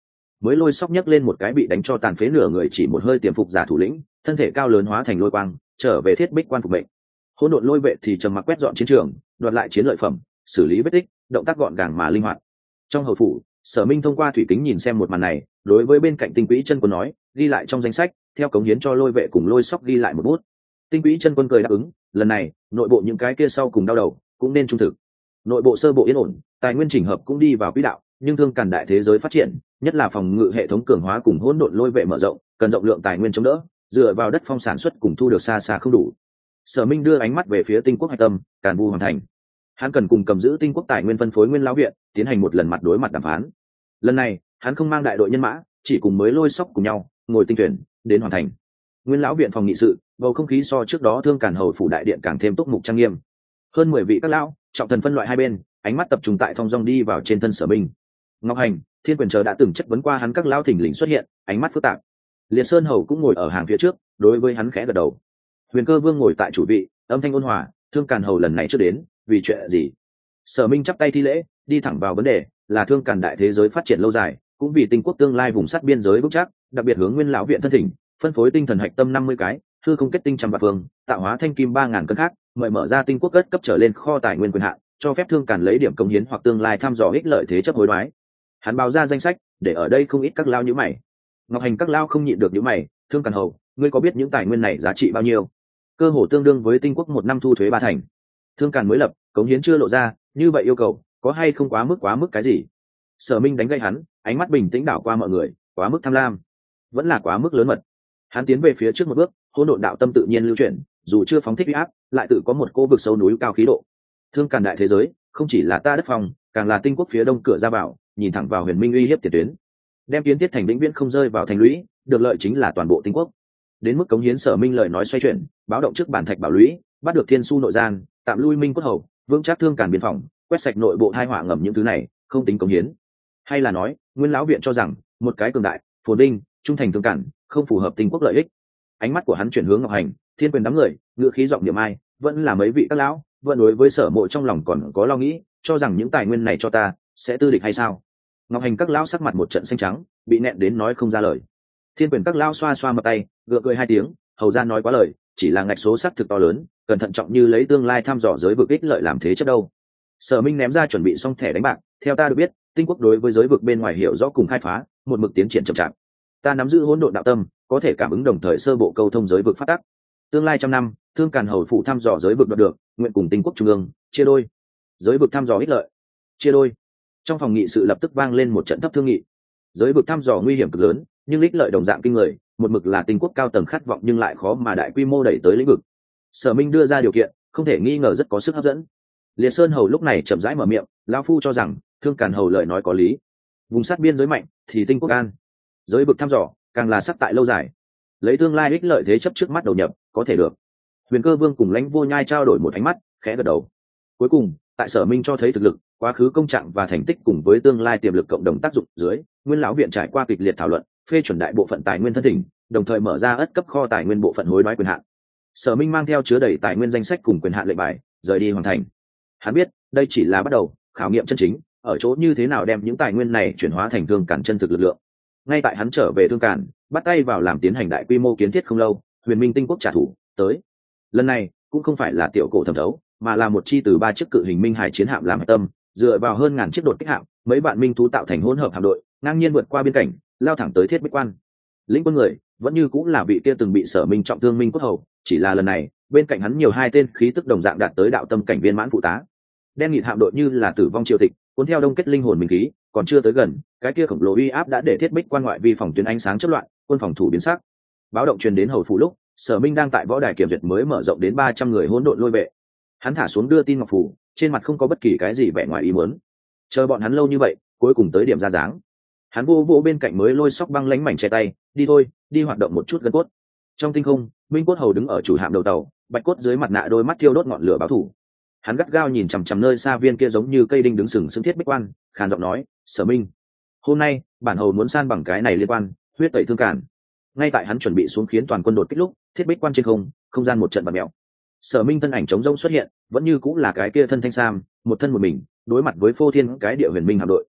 mới lôi sóc nhấc lên một cái bị đánh cho tàn phế nửa người chỉ một hơi tiềm phục giả thủ lĩnh, thân thể cao lớn hóa thành lôi quang trở về thiết bích quan phục mệnh. Hỗn độn lôi vệ thì trầm mặc quét dọn chiến trường, đoạt lại chiến lợi phẩm, xử lý vết tích, động tác gọn gàng mà linh hoạt. Trong hầu phủ, Sở Minh thông qua thủy kính nhìn xem một màn này, đối với bên cạnh Tinh Quỹ chân quân nói, ghi lại trong danh sách, theo cống hiến cho lôi vệ cùng lôi sóc ghi lại một bút. Tinh Quỹ chân quân cười đáp ứng, lần này nội bộ những cái kia sau cùng đau đầu cũng nên trung thực. Nội bộ sơ bộ yên ổn, tài nguyên chỉnh hợp cũng đi vào quỹ đạo, nhưng thương càn đại thế giới phát triển, nhất là phòng ngự hệ thống cường hóa cùng hỗn độn lôi vệ mở rộng, cần rộng lượng tài nguyên chống đỡ, dựa vào đất phong sản xuất cùng thu được xa xa không đủ. Sở Minh đưa ánh mắt về phía Tinh Quốc hạch tâm, Càn Vu hoàn thành. Hắn cần cùng cầm giữ Tinh Quốc tài nguyên phân phối Nguyên lão viện, tiến hành một lần mặt đối mặt đàm phán. Lần này, hắn không mang đại đội nhân mã, chỉ cùng mới lôi sóc cùng nhau, ngồi tinh tuyển, đến hoàn thành. Nguyên lão viện phòng nghị sự, bầu không khí so trước đó thương càn hầu phủ đại điện càng thêm túc mục trang nghiêm. Hơn 10 vị các lão, trọng thần phân loại hai bên, ánh mắt tập trung tại thong dong đi vào trên thân Sở Minh. Ngọc Hành, Thiên Quyền chờ đã từng chất vấn qua hắn, các lão thỉnh lình xuất hiện, ánh mắt phức tạp. Liệt Sơn hầu cũng ngồi ở hàng phía trước, đối với hắn khẽ gật đầu. Huyền Cơ Vương ngồi tại chủ vị, âm thanh ôn hòa, thương càn hầu lần này chưa đến, vì chuyện gì? Sở Minh chắp tay thi lễ, đi thẳng vào vấn đề, là thương càn đại thế giới phát triển lâu dài, cũng vì Tinh Quốc tương lai vùng sát biên giới vững chắc, đặc biệt hướng Nguyên lão viện thân thỉnh, phân phối tinh thần hạch tâm 50 cái, hư không kết tinh trăm vạn phương, tạo hóa thanh kim 3000 cân khác, mời mở ra Tinh Quốc cất cấp trở lên kho tài nguyên quyền hạn, cho phép thương càn lấy điểm công hiến hoặc tương lai thăm dò ích lợi thế chấp hối đoái. Hắn báo ra danh sách, để ở đây không ít các lao nhíu mày. Ngọc Hành các lao không nhịn được nhíu mày, thương càn hầu, ngươi có biết những tài nguyên này giá trị bao nhiêu? Cơ hồ tương đương với Tinh Quốc một năm thu thuế 3 thành. Thương càn mới lập, cống hiến chưa lộ ra, như vậy yêu cầu có hay không quá mức cái gì? Sở Minh đánh gây hắn, ánh mắt bình tĩnh đảo qua mọi người, quá mức tham lam, vẫn là quá mức lớn mật. Hắn tiến về phía trước một bước, hỗn độn đạo tâm tự nhiên lưu chuyển, dù chưa phóng thích uy áp, lại tự có một cô vực sâu núi cao khí độ. Thương càn đại thế giới, không chỉ là ta đất phòng, càng là Tinh Quốc phía đông cửa ra vào, nhìn thẳng vào huyền minh uy hiếp tiền tuyến. Đem kiến thiết thành vĩnh viễn không rơi vào thành lũy, được lợi chính là toàn bộ Tinh Quốc. Đến mức cống hiến, Sở Minh lời nói xoay chuyển, báo động trước bản thạch bảo lũy, bắt được thiên su nội gian, tạm lui minh quốc hầu, vững chắc thương càn biên phòng, quét sạch nội bộ tai họa ngầm, những thứ này không tính cống hiến. Hay là nói, Nguyên lão viện cho rằng một cái cường đại, phồn vinh, trung thành thương càn không phù hợp Tinh Quốc lợi ích. Ánh mắt của hắn chuyển hướng Ngọc Hành, Thiên Quyền đám người, ngựa khí giọng niệm ai, vẫn là mấy vị các lão, vẫn đối với Sở Mộ trong lòng còn có lo nghĩ, cho rằng những tài nguyên này cho ta sẽ tư địch hay sao? Ngọc Hành các lão sắc mặt một trận xanh trắng, bị nẹn đến nói không ra lời. Thiên Quyền các lão xoa xoa mặt tay, gượng cười hai tiếng, hầu ra nói quá lời, chỉ là ngạch số sắc thực to lớn, cần thận trọng như lấy tương lai thăm dò giới vực ích lợi làm thế chấp đâu. Sở Minh ném ra chuẩn bị xong thẻ đánh bạc, theo ta được biết, Tinh Quốc đối với giới vực bên ngoài hiểu rõ cùng khai phá, một mực tiến triển chậm chạp. Ta nắm giữ hỗn độn đạo tâm, có thể cảm ứng đồng thời sơ bộ câu thông giới vực phát tắc. Tương lai trăm năm, thương càn hầu phụ thăm dò giới vực đoạt được, nguyện cùng Tinh Quốc trung ương chia đôi. Giới vực thăm dò ích lợi, chia đôi. Trong phòng nghị sự lập tức vang lên một trận thấp thương nghị. Giới vực thăm dò nguy hiểm cực lớn, nhưng ích lợi đồng dạng kinh người, một mực là Tinh Quốc cao tầng khát vọng nhưng lại khó mà đại quy mô đẩy tới lĩnh vực. Sở Minh đưa ra điều kiện, không thể nghi ngờ rất có sức hấp dẫn. Liệt Sơn hầu lúc này chậm rãi mở miệng, lão phu cho rằng thương càn hầu lời nói có lý. Vùng sát biên giới mạnh thì Tinh Quốc an, giới vực thăm dò càng là sắc tại lâu dài, lấy tương lai ích lợi thế chấp trước mắt đầu nhập có thể được. Huyền Cơ Vương cùng Lãnh Vô Nhai trao đổi một ánh mắt, khẽ gật đầu. Cuối cùng, tại Sở Minh cho thấy thực lực, quá khứ công trạng và thành tích cùng với tương lai tiềm lực cộng đồng tác dụng dưới, Nguyên lão viện trải qua kịch liệt thảo luận, phê chuẩn đại bộ phận tài nguyên thân thỉnh, đồng thời mở ra ất cấp kho tài nguyên bộ phận hối đoái quyền hạn. Sở Minh mang theo chứa đầy tài nguyên danh sách cùng quyền hạn lệnh bài, rời đi hoàn thành. Hắn biết, đây chỉ là bắt đầu, khảo nghiệm chân chính, ở chỗ như thế nào đem những tài nguyên này chuyển hóa thành thương càn chân thực lực lượng. Ngay tại hắn trở về thương càn, bắt tay vào làm tiến hành đại quy mô kiến thiết không lâu, Huyền Minh Tinh Quốc trả thù tới. Lần này cũng không phải là tiểu cổ thẩm thấu, mà là một chi từ 3 chiếc cự hình minh hải chiến hạm làm hạch tâm, dựa vào hơn ngàn chiếc đột kích hạm, mấy bạn minh thú tạo thành hỗn hợp hạm đội, ngang nhiên vượt qua biên cảnh, lao thẳng tới Thiết Bích Quan. Lĩnh quân người vẫn như cũng là vị kia từng bị Sở Minh trọng thương Minh Quốc hầu, chỉ là lần này bên cạnh hắn nhiều hai tên khí tức đồng dạng đạt tới đạo tâm cảnh viên mãn phụ tá. Đen nghịt hạm đội như là tử vong triều tịch, cuốn theo đông kết linh hồn minh khí, còn chưa tới gần, cái kia khổng lồ uy áp đã để Thiết Bích Quan ngoại vi phòng tuyến ánh sáng chớp loạn, quân phòng thủ biến sắc. Báo động truyền đến hầu phủ lúc, Sở Minh đang tại võ đài kiểm duyệt mới mở rộng đến 300 người hỗn độn lôi vệ. Hắn thả xuống đưa tin ngọc phủ, trên mặt không có bất kỳ cái gì vẻ ngoài ý muốn. Chờ bọn hắn lâu như vậy, cuối cùng tới điểm ra dáng. Hắn vô vô bên cạnh mới lôi sóc băng lánh mảnh che tay, đi thôi, đi hoạt động một chút gân cốt. Trong tinh không, Minh Quốc hầu đứng ở chủ hạm đầu tàu, bạch cốt dưới mặt nạ đôi mắt thiêu đốt ngọn lửa báo thủ. Hắn gắt gao nhìn chằm chằm nơi xa viên kia giống như cây đinh đứng sừng sững Thiết Bích Quan, khàn giọng nói, Sở Minh, hôm nay bản hầu muốn san bằng cái này liên quan, huyết tẩy thương càn. Ngay tại hắn chuẩn bị xuống khiến toàn quân đột kích lúc, Thiết Bích Quan trên không gian một trận bạt mèo. Sở Minh thân ảnh trống rỗng xuất hiện, vẫn như cũng là cái kia thân thanh sam, một thân một mình, đối mặt với phô thiên cái địa huyền minh hạm đội.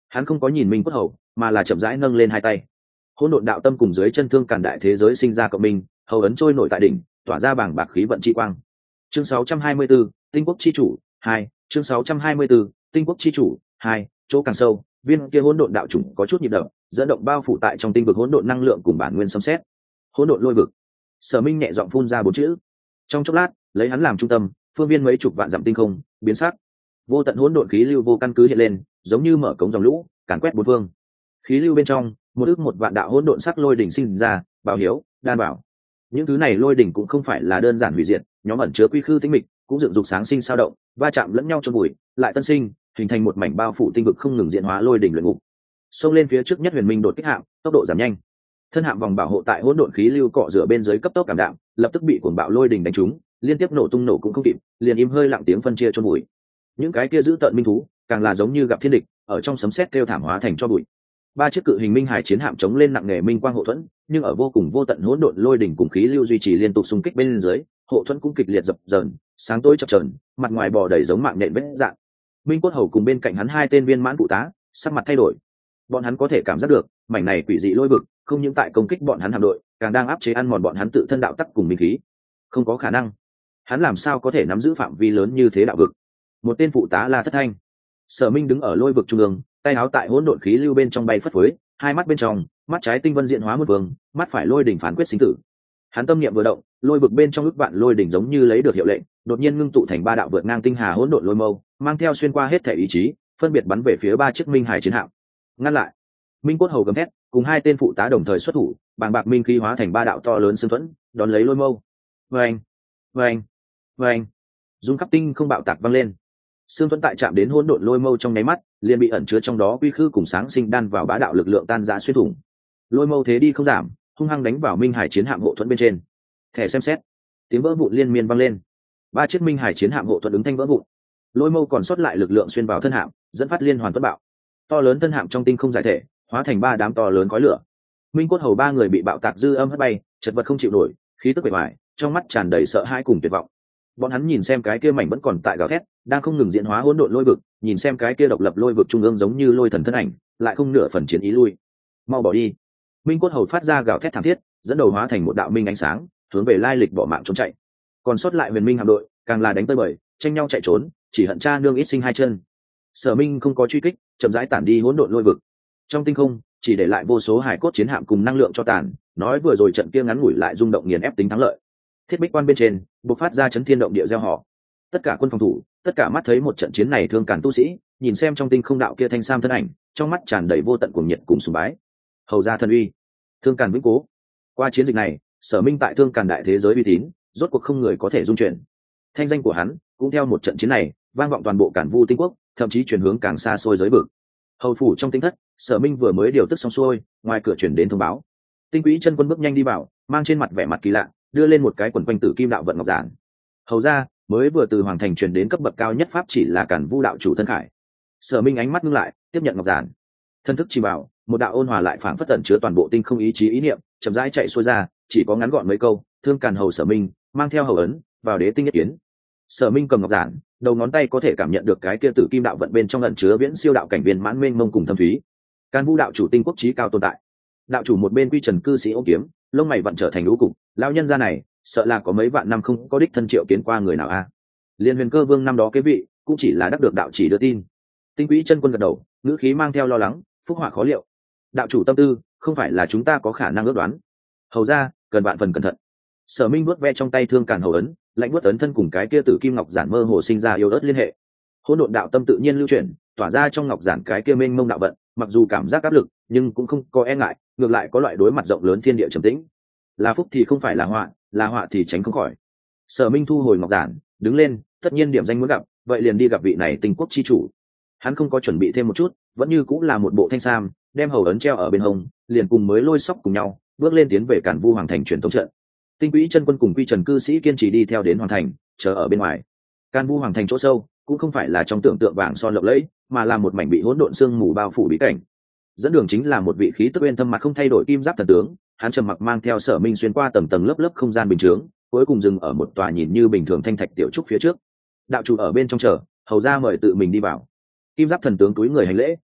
Hắn không có nhìn Minh Quất Hầu, mà là chậm rãi nâng lên hai tay. Hỗn độn đạo tâm cùng dưới chân thương càn đại thế giới sinh ra cộng minh, hầu ấn trôi nổi tại đỉnh, tỏa ra bảng bạc khí vận chi quang. Chương 624, Tinh Quốc chi chủ 2, chương 624, Tinh Quốc chi chủ 2, chỗ càng sâu, viên kia hỗn độn đạo chủng có chút nhịp đập, dẫn động bao phủ tại trong tinh vực hỗn độn năng lượng cùng bản nguyên xâm xét. Hỗn độn lôi vực. Sở Minh nhẹ giọng phun ra bốn chữ. Trong chốc lát, lấy hắn làm trung tâm, phương viên mấy chục vạn dặm tinh không biến sắc. Vô tận hỗn độn khí lưu vô căn cứ hiện lên, giống như mở cống dòng lũ, càn quét bốn phương. Khí lưu bên trong, một vạn đạo hỗn độn sắc lôi đỉnh sinh ra, bảo hiếu, đan bảo. Những thứ này lôi đỉnh cũng không phải là đơn giản hủy diệt, nhóm ẩn chứa quy khư tĩnh mịch, cũng dựng dục sáng sinh sao động, va chạm lẫn nhau trong bụi, lại tân sinh, hình thành một mảnh bao phủ tinh vực không ngừng diễn hóa lôi đỉnh luyện ngục. Xông lên phía trước nhất Huyền Minh đột kích hạm, tốc độ giảm nhanh. Thân hạm vòng bảo hộ tại hỗn độn khí lưu cọ rửa bên dưới cấp tốc cảm đạm, lập tức bị cuồng bạo lôi đỉnh đánh trúng, liên tiếp nổ tung nổ cũng không kịp, liền im hơi lặng tiếng phân chia cho bụi. Những cái kia giữ tận minh thú, càng là giống như gặp thiên địch, ở trong sấm sét kêu thảm hóa thành cho bụi. Ba chiếc cự hình minh hải chiến hạm chống lên nặng nề minh quang hộ thuẫn, nhưng ở vô cùng vô tận hỗn độn lôi đỉnh cùng khí lưu duy trì liên tục xung kích bên dưới, hộ thuẫn cũng kịch liệt dập dờn, sáng tối chập chờn, mặt ngoài bò đầy giống mạng nện vết dạng. Minh Quất Hầu cùng bên cạnh hắn hai tên viên mãn phụ tá, sắc mặt thay đổi. Bọn hắn có thể cảm giác được, mảnh này quỷ dị lôi vực, không những tại công kích bọn hắn hạm đội, càng đang áp chế ăn mòn bọn hắn tự thân đạo tắc cùng minh khí. Không có khả năng. Hắn làm sao có thể nắm giữ phạm vi lớn như thế đạo vực? Một tên phụ tá la thất thanh. Sở Minh đứng ở lôi vực trung ương, tay áo tại hỗn độn khí lưu bên trong bay phất phới, hai mắt bên trong, mắt trái tinh vân diện hóa một vương, mắt phải lôi đỉnh phán quyết sinh tử. Hắn tâm niệm vừa động, lôi vực bên trong ức vạn lôi đỉnh giống như lấy được hiệu lệnh, đột nhiên ngưng tụ thành ba đạo vượt ngang tinh hà hỗn độn lôi mâu, mang theo xuyên qua hết thể ý chí, phân biệt bắn về phía ba chiếc minh hải chiến hạm. Ngăn lại! Minh Quất Hầu gầm thét, cùng hai tên phụ tá đồng thời xuất thủ, bàng bạc minh khí hóa thành ba đạo to lớn xương thuẫn, đón lấy lôi mâu. Vâng, vâng, vâng, dung khắp tinh không bạo tạc vang lên. Xương thuẫn tại chạm đến hỗn độn lôi mâu trong nháy mắt, liền bị ẩn chứa trong đó quy khư cùng sáng sinh đan vào bá đạo lực lượng tan rã xuyên thủng. Lôi mâu thế đi không giảm, hung hăng đánh vào minh hải chiến hạm hộ thuẫn bên trên. Thẻ xem xét, tiếng vỡ vụn liên miên vang lên. Ba chiếc minh hải chiến hạm hộ thuẫn ứng thanh vỡ vụn. Lôi mâu còn sót lại lực lượng xuyên vào thân hạm, dẫn phát liên hoàn tuất bạo. To lớn thân hạm trong tinh không giải thể, hóa thành ba đám to lớn khói lửa. Minh Quất Hầu ba người bị bạo tạc dư âm hất bay, chật vật không chịu nổi, khí tức bề ngoài, trong mắt tràn đầy sợ hãi cùng tuyệt vọng. Bọn hắn nhìn xem cái kia mảnh vẫn còn tại gào thét, đang không ngừng diễn hóa hỗn độn lôi vực, nhìn xem cái kia độc lập lôi vực trung ương giống như lôi thần thân ảnh, lại không nửa phần chiến ý lui. Mau bỏ đi! Minh Quất Hầu phát ra gào thét thảm thiết, dẫn đầu hóa thành một đạo minh ánh sáng, hướng về lai lịch bỏ mạng trốn chạy. Còn sót lại Huyền Minh hạm đội, càng là đánh tới bời, tranh nhau chạy trốn, chỉ hận cha nương ít sinh hai chân. Sở Minh không có truy kích, chậm rãi tản đi hỗn độn lôi vực. Trong tinh không, chỉ để lại vô số hải cốt chiến hạm cùng năng lượng cho tàn, nói vừa rồi trận kia ngắn ngủi lại rung động nghiền ép tính thắng lợi. Thiết bích quan bên trên bộc phát ra chấn thiên động địa gieo họ. Tất cả quân phòng thủ, tất cả mắt thấy một trận chiến này thương càn tu sĩ, nhìn xem trong tinh không đạo kia thanh sam thân ảnh, trong mắt tràn đầy vô tận cuồng nhiệt cùng sùng bái. Hầu ra thân uy, thương càn vĩnh cố. Qua chiến dịch này, Sở Minh tại thương càn đại thế giới uy tín, rốt cuộc không người có thể dung chuyển. Thanh danh của hắn cũng theo một trận chiến này vang vọng toàn bộ Càn Vu tinh quốc, thậm chí chuyển hướng càng xa xôi giới vực. Hầu phủ trong tinh thất, Sở Minh vừa mới điều tức xong xuôi, ngoài cửa chuyển đến thông báo. Tinh Quỹ Chân Quân bước nhanh đi vào, mang trên mặt vẻ mặt kỳ lạ, đưa lên một cái quần quanh tử kim đạo vận ngọc giản. Hầu ra, mới vừa từ hoàng thành truyền đến cấp bậc cao nhất pháp chỉ là Càn Vu đạo chủ thân khải. Sở Minh ánh mắt ngưng lại, tiếp nhận ngọc giản. Thân thức chỉ bảo, một đạo ôn hòa lại phảng phất tẩn chứa toàn bộ tinh không ý chí ý niệm, chậm rãi chạy xuôi ra, chỉ có ngắn gọn mấy câu: Thương Càn hầu Sở Minh, mang theo hầu ấn, vào đế tinh nhất kiến. Sở Minh cầm ngọc giản, đầu ngón tay có thể cảm nhận được cái kia tử kim đạo vận bên trong ẩn chứa viễn siêu đạo cảnh viên mãn mênh mông cùng thâm thúy. Càn Vu đạo chủ tinh quốc chí cao tồn tại. Đạo chủ một bên quy trần cư sĩ ôm kiếm, lông mày vặn trở thành lũ cục, lão nhân gia này, sợ là có mấy vạn năm không có đích thân triệu kiến qua người nào a. Liên Huyền Cơ Vương năm đó kế vị, cũng chỉ là đắc được đạo chỉ đưa tin. Tinh Quỹ Chân Quân gật đầu, ngữ khí mang theo lo lắng, phúc họa khó liệu. Đạo chủ tâm tư, không phải là chúng ta có khả năng ước đoán. Hầu ra, cần vạn phần cẩn thận. Sở Minh vuốt ve trong tay Thương Càn hầu ấn, lạnh vuốt ấn thân cùng cái kia tử kim ngọc giản mơ hồ sinh ra yêu ớt liên hệ. Hỗn độn đạo tâm tự nhiên lưu chuyển, tỏa ra trong ngọc giản cái kia mênh mông đạo vận, mặc dù cảm giác áp lực, nhưng cũng không có e ngại, ngược lại có loại đối mặt rộng lớn thiên địa trầm tĩnh. Là phúc thì không phải là họa thì tránh không khỏi. Sở Minh thu hồi ngọc giản, đứng lên, tất nhiên điểm danh muốn gặp, vậy liền đi gặp vị này Tinh quốc chi chủ. Hắn không có chuẩn bị thêm một chút, vẫn như cũng là một bộ thanh sam, đem hầu ấn treo ở bên hông, liền cùng mới lôi sóc cùng nhau, bước lên tiến về Càn Vu hoàng thành truyền thống trận. Tinh Quỹ Chân Quân cùng Quy Trần cư sĩ kiên trì đi theo đến hoàng thành, chờ ở bên ngoài. Càn Vu hoàng thành chỗ sâu, cũng không phải là trong tưởng tượng vàng son lộng lẫy, mà là một mảnh bị hỗn độn sương mù bao phủ bí cảnh. Dẫn đường chính là một vị khí tức uyên thâm mặt không thay đổi kim giáp thần tướng, hắn trầm mặc mang theo Sở Minh xuyên qua tầng tầng lớp lớp không gian bình thường, cuối cùng dừng ở một tòa nhìn như bình thường thanh thạch tiểu trúc phía trước. Đạo chủ ở bên trong chờ, hầu ra mời tự mình đi vào. Kim giáp thần tướng túi người hành lễ,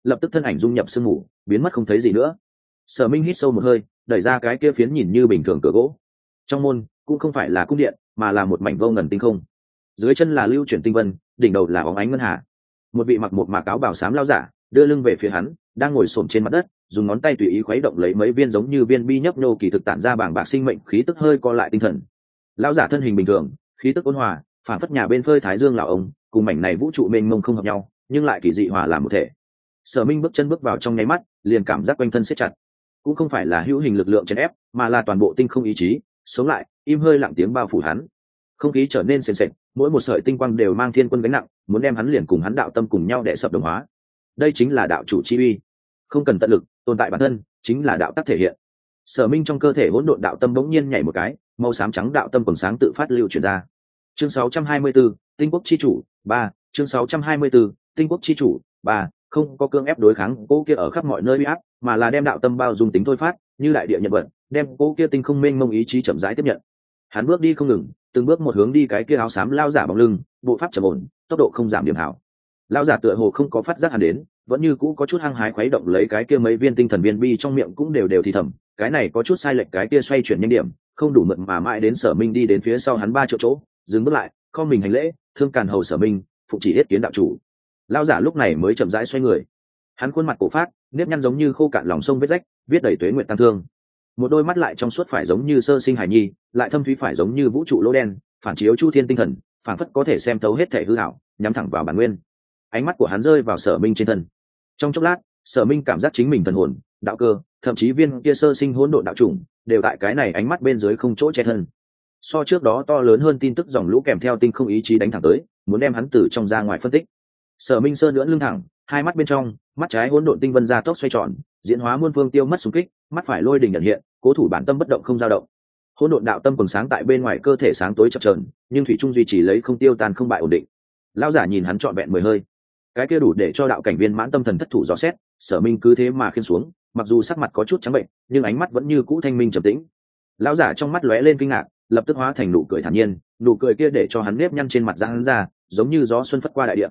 lập tức thân ảnh dung nhập sương mù biến mất không thấy gì nữa. Sở Minh hít sâu một hơi, đẩy ra cái kia phiến nhìn như bình thường cửa gỗ. Trong môn cũng không phải là cung điện, mà là một mảnh vô ngần tinh không. Dưới chân là lưu chuyển tinh vân, đỉnh đầu là óng ánh ngân hà. Một vị mặc một mạc áo bào xám lão giả đưa lưng về phía hắn, đang ngồi xổm trên mặt đất, dùng ngón tay tùy ý khuấy động lấy mấy viên giống như viên bi nhấp nhô kỳ thực tản ra bảng bạc sinh mệnh khí tức hơi co lại tinh thần. Lão giả thân hình bình thường, khí tức ôn hòa, phản phất nhà bên phơi thái dương lão ông, cùng mảnh này vũ trụ mênh mông không hợp nhau, nhưng lại kỳ dị hòa làm một thể. Sở Minh bước chân bước vào trong nháy mắt, liền cảm giác quanh thân siết chặt. Cũng không phải là hữu hình lực lượng chèn ép, mà là toàn bộ tinh không ý chí sống lại, im hơi lặng tiếng bao phủ hắn. Không khí trở nên sền sệt, mỗi một sợi tinh quang đều mang thiên quân gánh nặng, muốn đem hắn liền cùng hắn đạo tâm cùng nhau đè sập đồng hóa. Đây chính là đạo chủ chi uy, không cần tận lực, tồn tại bản thân chính là đạo tắc thể hiện. Sở Minh trong cơ thể hỗn độn đạo tâm bỗng nhiên nhảy một cái, màu xám trắng đạo tâm quầng sáng tự phát lưu chuyển ra. Chương 624, Tinh Quốc chi chủ 3, chương 624, Tinh Quốc chi chủ 3, không có cưỡng ép đối kháng cố kia ở khắp mọi nơi uy áp, mà là đem đạo tâm bao dung tính thôi phát, như đại địa nhận vận, đem cố kia tinh không mênh mông ý chí chậm rãi tiếp nhận. Hắn bước đi không ngừng, từng bước một hướng đi cái kia áo xám lao giả bóng lưng, bộ pháp trầm ổn, tốc độ không giảm điểm hảo. Lao giả tựa hồ không có phát giác hắn đến, vẫn như cũ có chút hăng hái khuấy động lấy cái kia mấy viên tinh thần viên bi trong miệng cũng đều thì thầm, cái này có chút sai lệch, cái kia xoay chuyển nhanh điểm, không đủ mượn mà mãi đến Sở Minh đi đến phía sau hắn 3 triệu chỗ, dừng bước lại, kho mình hành lễ, thương càn hầu Sở Minh, phụ chỉ yết kiến đạo chủ. Lao giả lúc này mới chậm rãi xoay người, hắn khuôn mặt cổ phát, nếp nhăn giống như khô cạn lòng sông vết rách, viết đầy tuế nguyện tăng thương. Một đôi mắt lại trong suốt phải giống như sơ sinh hải nhi, lại thâm thúy phải giống như vũ trụ lỗ đen, phản chiếu chu thiên tinh thần, phản phất có thể xem thấu hết thể hư ảo, nhắm thẳng vào bản nguyên. Ánh mắt của hắn rơi vào Sở Minh trên thân. Trong chốc lát, Sở Minh cảm giác chính mình thần hồn, đạo cơ, thậm chí viên kia sơ sinh hỗn độn đạo chủng, đều tại cái này ánh mắt bên dưới không chỗ che thân. So trước đó to lớn hơn tin tức dòng lũ kèm theo tinh không ý chí đánh thẳng tới, muốn đem hắn từ trong ra ngoài phân tích. Sở Minh sơn lưỡng lưng thẳng, hai mắt bên trong, mắt trái hỗn độn tinh vân ra tốc xoay tròn, diễn hóa muôn phương tiêu mất xung kích, mắt phải lôi đình nhận hiện, cố thủ bản tâm bất động không dao động. Hỗn độn đạo tâm quầng sáng tại bên ngoài cơ thể sáng tối chập chờn, nhưng thủy trung duy trì lấy không tiêu tan không bại ổn định. Lão giả nhìn hắn trọn vẹn 10 hơi, cái kia đủ để cho đạo cảnh viên mãn tâm thần thất thủ dò xét. Sở Minh cứ thế mà khiên xuống, mặc dù sắc mặt có chút trắng bệnh, nhưng ánh mắt vẫn như cũ thanh minh trầm tĩnh. Lão giả trong mắt lóe lên kinh ngạc, lập tức hóa thành nụ cười thản nhiên, nụ cười kia để cho hắn nếp nhăn trên mặt ra hắn ra, giống như gió xuân phất qua đại địa.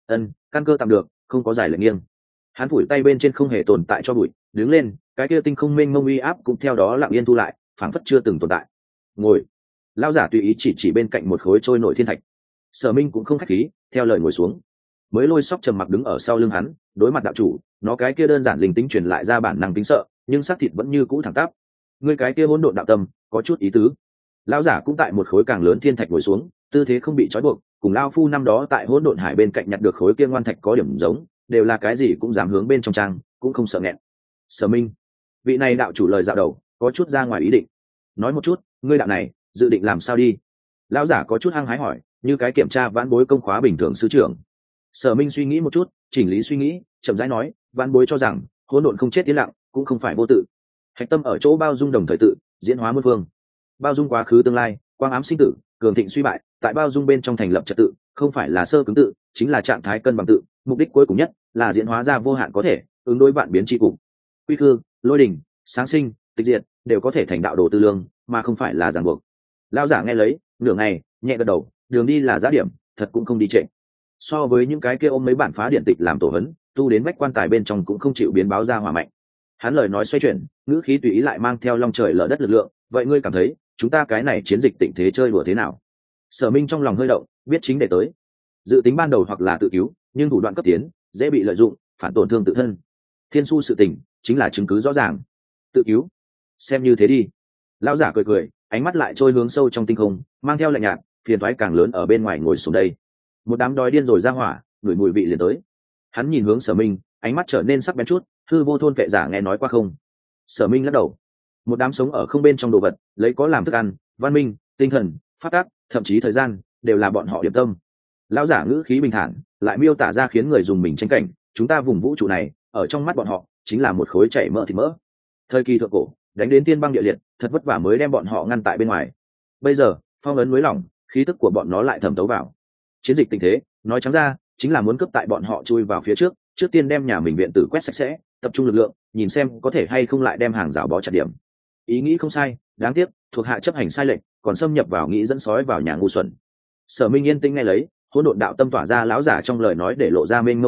Căn cơ tạm được, không có giải lệch nghiêng. Hắn phủi tay bên trên không hề tồn tại cho bụi, đứng lên, cái kia tinh không mênh mông uy áp cũng theo đó lặng yên thu lại, phảng phất chưa từng tồn tại. Ngồi. Lão giả tùy ý chỉ bên cạnh một khối trôi nổi thiên thạch. Sở Minh cũng không khách khí, theo lời ngồi xuống. Mới lôi sóc trầm mặc đứng ở sau lưng hắn, đối mặt đạo chủ, nó cái kia đơn giản linh tính truyền lại ra bản năng tính sợ, nhưng xác thịt vẫn như cũ thẳng tắp. Ngươi cái kia hỗn độn đạo tâm, có chút ý tứ. Lão giả cũng tại một khối càng lớn thiên thạch ngồi xuống, tư thế không bị trói buộc, cùng lão phu năm đó tại hỗn độn hải bên cạnh nhặt được khối kia ngoan thạch có điểm giống, đều là cái gì cũng dám hướng bên trong trang, cũng không sợ nghẹn. Sở Minh, vị này đạo chủ lời dạo đầu, có chút ra ngoài ý định. Nói một chút, ngươi đạo này, dự định làm sao đi? Lão giả có chút hăng hái hỏi, như cái kiểm tra vãn bối công khóa bình thường sư trưởng. Sở Minh suy nghĩ một chút, chỉnh lý suy nghĩ, chậm rãi nói, vãn bối cho rằng, hỗn độn không chết yên lặng, cũng không phải vô tự. Hạch tâm ở chỗ bao dung đồng thời tự, diễn hóa muôn phương. Bao dung quá khứ tương lai, quang ám sinh tử, cường thịnh suy bại, tại bao dung bên trong thành lập trật tự, không phải là sơ cứng tự, chính là trạng thái cân bằng tự, mục đích cuối cùng nhất là diễn hóa ra vô hạn có thể, ứng đối vạn biến tri cục. Quy khư, lôi đỉnh, sáng sinh, tịch diệt, đều có thể thành đạo đồ tư lương, mà không phải là ràng buộc. Lão giả nghe lấy, nửa ngày, nhẹ gật đầu, đường đi là giá điểm, thật cũng không đi trệ. So với những cái kia ôm mấy bản phá điện tịch làm tổ hấn, tu đến bách quan tài bên trong cũng không chịu biến báo ra hỏa mạnh. Hắn lời nói xoay chuyển, ngữ khí tùy ý lại mang theo long trời lở đất lực lượng, vậy ngươi cảm thấy, chúng ta cái này chiến dịch tịnh thế chơi đùa thế nào? Sở Minh trong lòng hơi động, biết chính để tới. Dự tính ban đầu hoặc là tự cứu, nhưng thủ đoạn cấp tiến, dễ bị lợi dụng, phản tổn thương tự thân. Thiên su sự tình, chính là chứng cứ rõ ràng. Tự cứu, xem như thế đi. Lão giả cười cười, ánh mắt lại trôi hướng sâu trong tinh không, mang theo lạnh nhạt, phiền toái càng lớn ở bên ngoài ngồi xuống đây. Một đám đói điên rồi ra hỏa, ngửi mùi vị liền tới. Hắn nhìn hướng Sở Minh, ánh mắt trở nên sắc bén chút, hư vô thôn vệ giả nghe nói qua không? Sở Minh lắc đầu. Một đám sống ở không bên trong đồ vật, lấy có làm thức ăn, văn minh, tinh thần, phát tác, thậm chí thời gian, đều là bọn họ điểm tâm. Lão giả ngữ khí bình thản, lại miêu tả ra khiến người dùng mình tranh cảnh, chúng ta vùng vũ trụ này, ở trong mắt bọn họ, chính là một khối chảy mỡ thịt mỡ. Thời kỳ thượng cổ, đánh đến tiên băng địa liệt, thật vất vả mới đem bọn họ ngăn tại bên ngoài. Bây giờ, phong ấn núi lỏng, khí tức của bọn nó lại thẩm thấu vào. Chiến dịch tình thế, nói trắng ra, chính là muốn cướp tại bọn họ chui vào phía trước, trước tiên đem nhà mình viện tử quét sạch sẽ, tập trung lực lượng, nhìn xem có thể hay không lại đem hàng rào bó chặt điểm. Ý nghĩ không sai, đáng tiếc, thuộc hạ chấp hành sai lệch, còn xâm nhập vào nghĩ dẫn sói vào nhà ngu xuẩn. Sở Minh yên tĩnh nghe lấy, hỗn độn đạo tâm tỏa ra lão giả trong lời nói để lộ ra mênh mông bí mật,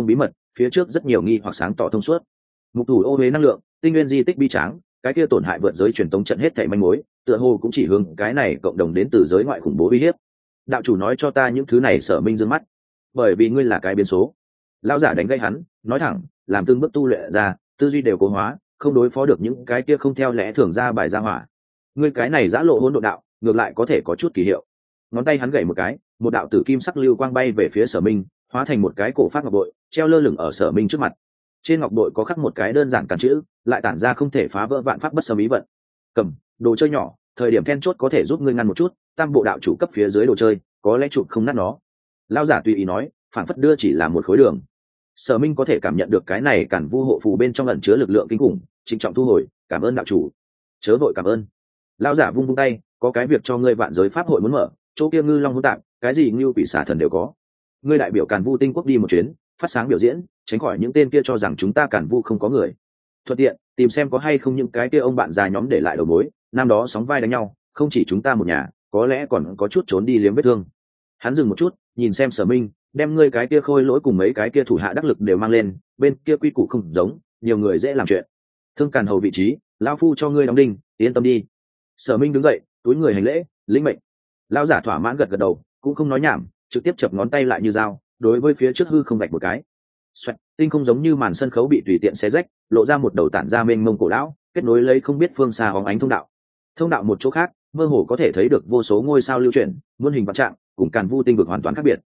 phía trước rất nhiều nghi hoặc sáng tỏ thông suốt. Mục thủ ô huế năng lượng, tinh nguyên di tích bi tráng, cái kia tổn hại vượt giới truyền tống trận hết thảy manh mối, tựa hồ cũng chỉ hướng cái này cộng đồng đến từ giới ngoại khủng bố uy hiếp. Đạo chủ nói cho ta những thứ này, Sở Minh dương mắt. Bởi vì ngươi là cái biến số. Lão giả đánh gây hắn, nói thẳng, làm từng bước tu luyện ra, tư duy đều cố hóa, không đối phó được những cái kia không theo lẽ thường ra bài ra hỏa. Ngươi cái này giã lộ hỗn độn đạo, ngược lại có thể có chút kỳ hiệu. Ngón tay hắn gảy một cái, một đạo tử kim sắc lưu quang bay về phía Sở Minh, hóa thành một cái cổ phát ngọc bội, treo lơ lửng ở Sở Minh trước mặt. Trên ngọc bội có khắc một cái đơn giản cản chữ, lại tản ra không thể phá vỡ vạn pháp bất xâm ý vận. Cầm, đồ chơi nhỏ, thời điểm then chốt có thể giúp ngươi ngăn một chút, tam bộ đạo chủ cấp phía dưới đồ chơi, có lẽ chụp không nát nó. Lão giả tùy ý nói, phản phất đưa chỉ là một khối đường. Sở Minh có thể cảm nhận được cái này cản vu hộ phù bên trong ẩn chứa lực lượng kinh khủng, trịnh trọng thu hồi, cảm ơn đạo chủ. Chớ vội cảm ơn. Lão giả vung vung tay, có cái việc cho ngươi vạn giới pháp hội muốn mở, chỗ kia ngư long hỗn tạp, cái gì ngưu quỷ xà thần đều có. Ngươi đại biểu Càn Vu tinh quốc đi một chuyến, phát sáng biểu diễn, tránh khỏi những tên kia cho rằng chúng ta Càn Vu không có người. Thuận tiện tìm xem có hay không những cái kia ông bạn già nhóm để lại đầu mối, năm đó sóng vai đánh nhau, không chỉ chúng ta một nhà, có lẽ còn có chút trốn đi liếm vết thương. Hắn dừng một chút, nhìn xem Sở Minh, đem ngươi cái kia khôi lỗi cùng mấy cái kia thủ hạ đắc lực đều mang lên, bên kia quy củ không giống, nhiều người dễ làm chuyện. Thương Càn hầu vị trí, lão phu cho ngươi đóng đinh, yên tâm đi. Sở Minh đứng dậy, túi người hành lễ, lĩnh mệnh. Lão giả thỏa mãn gật gật đầu, cũng không nói nhảm, trực tiếp chập ngón tay lại như dao, đối với phía trước hư không vạch một cái. Xoẹt, tinh không giống như màn sân khấu bị tùy tiện xé rách, lộ ra một đầu tản ra mênh mông cổ lão, kết nối lấy không biết phương xa hóng ánh thông đạo. Thông đạo một chỗ khác, mơ hồ có thể thấy được vô số ngôi sao lưu chuyển, muôn hình vạn trạng, cùng Càn Vu tinh vực hoàn toàn khác biệt.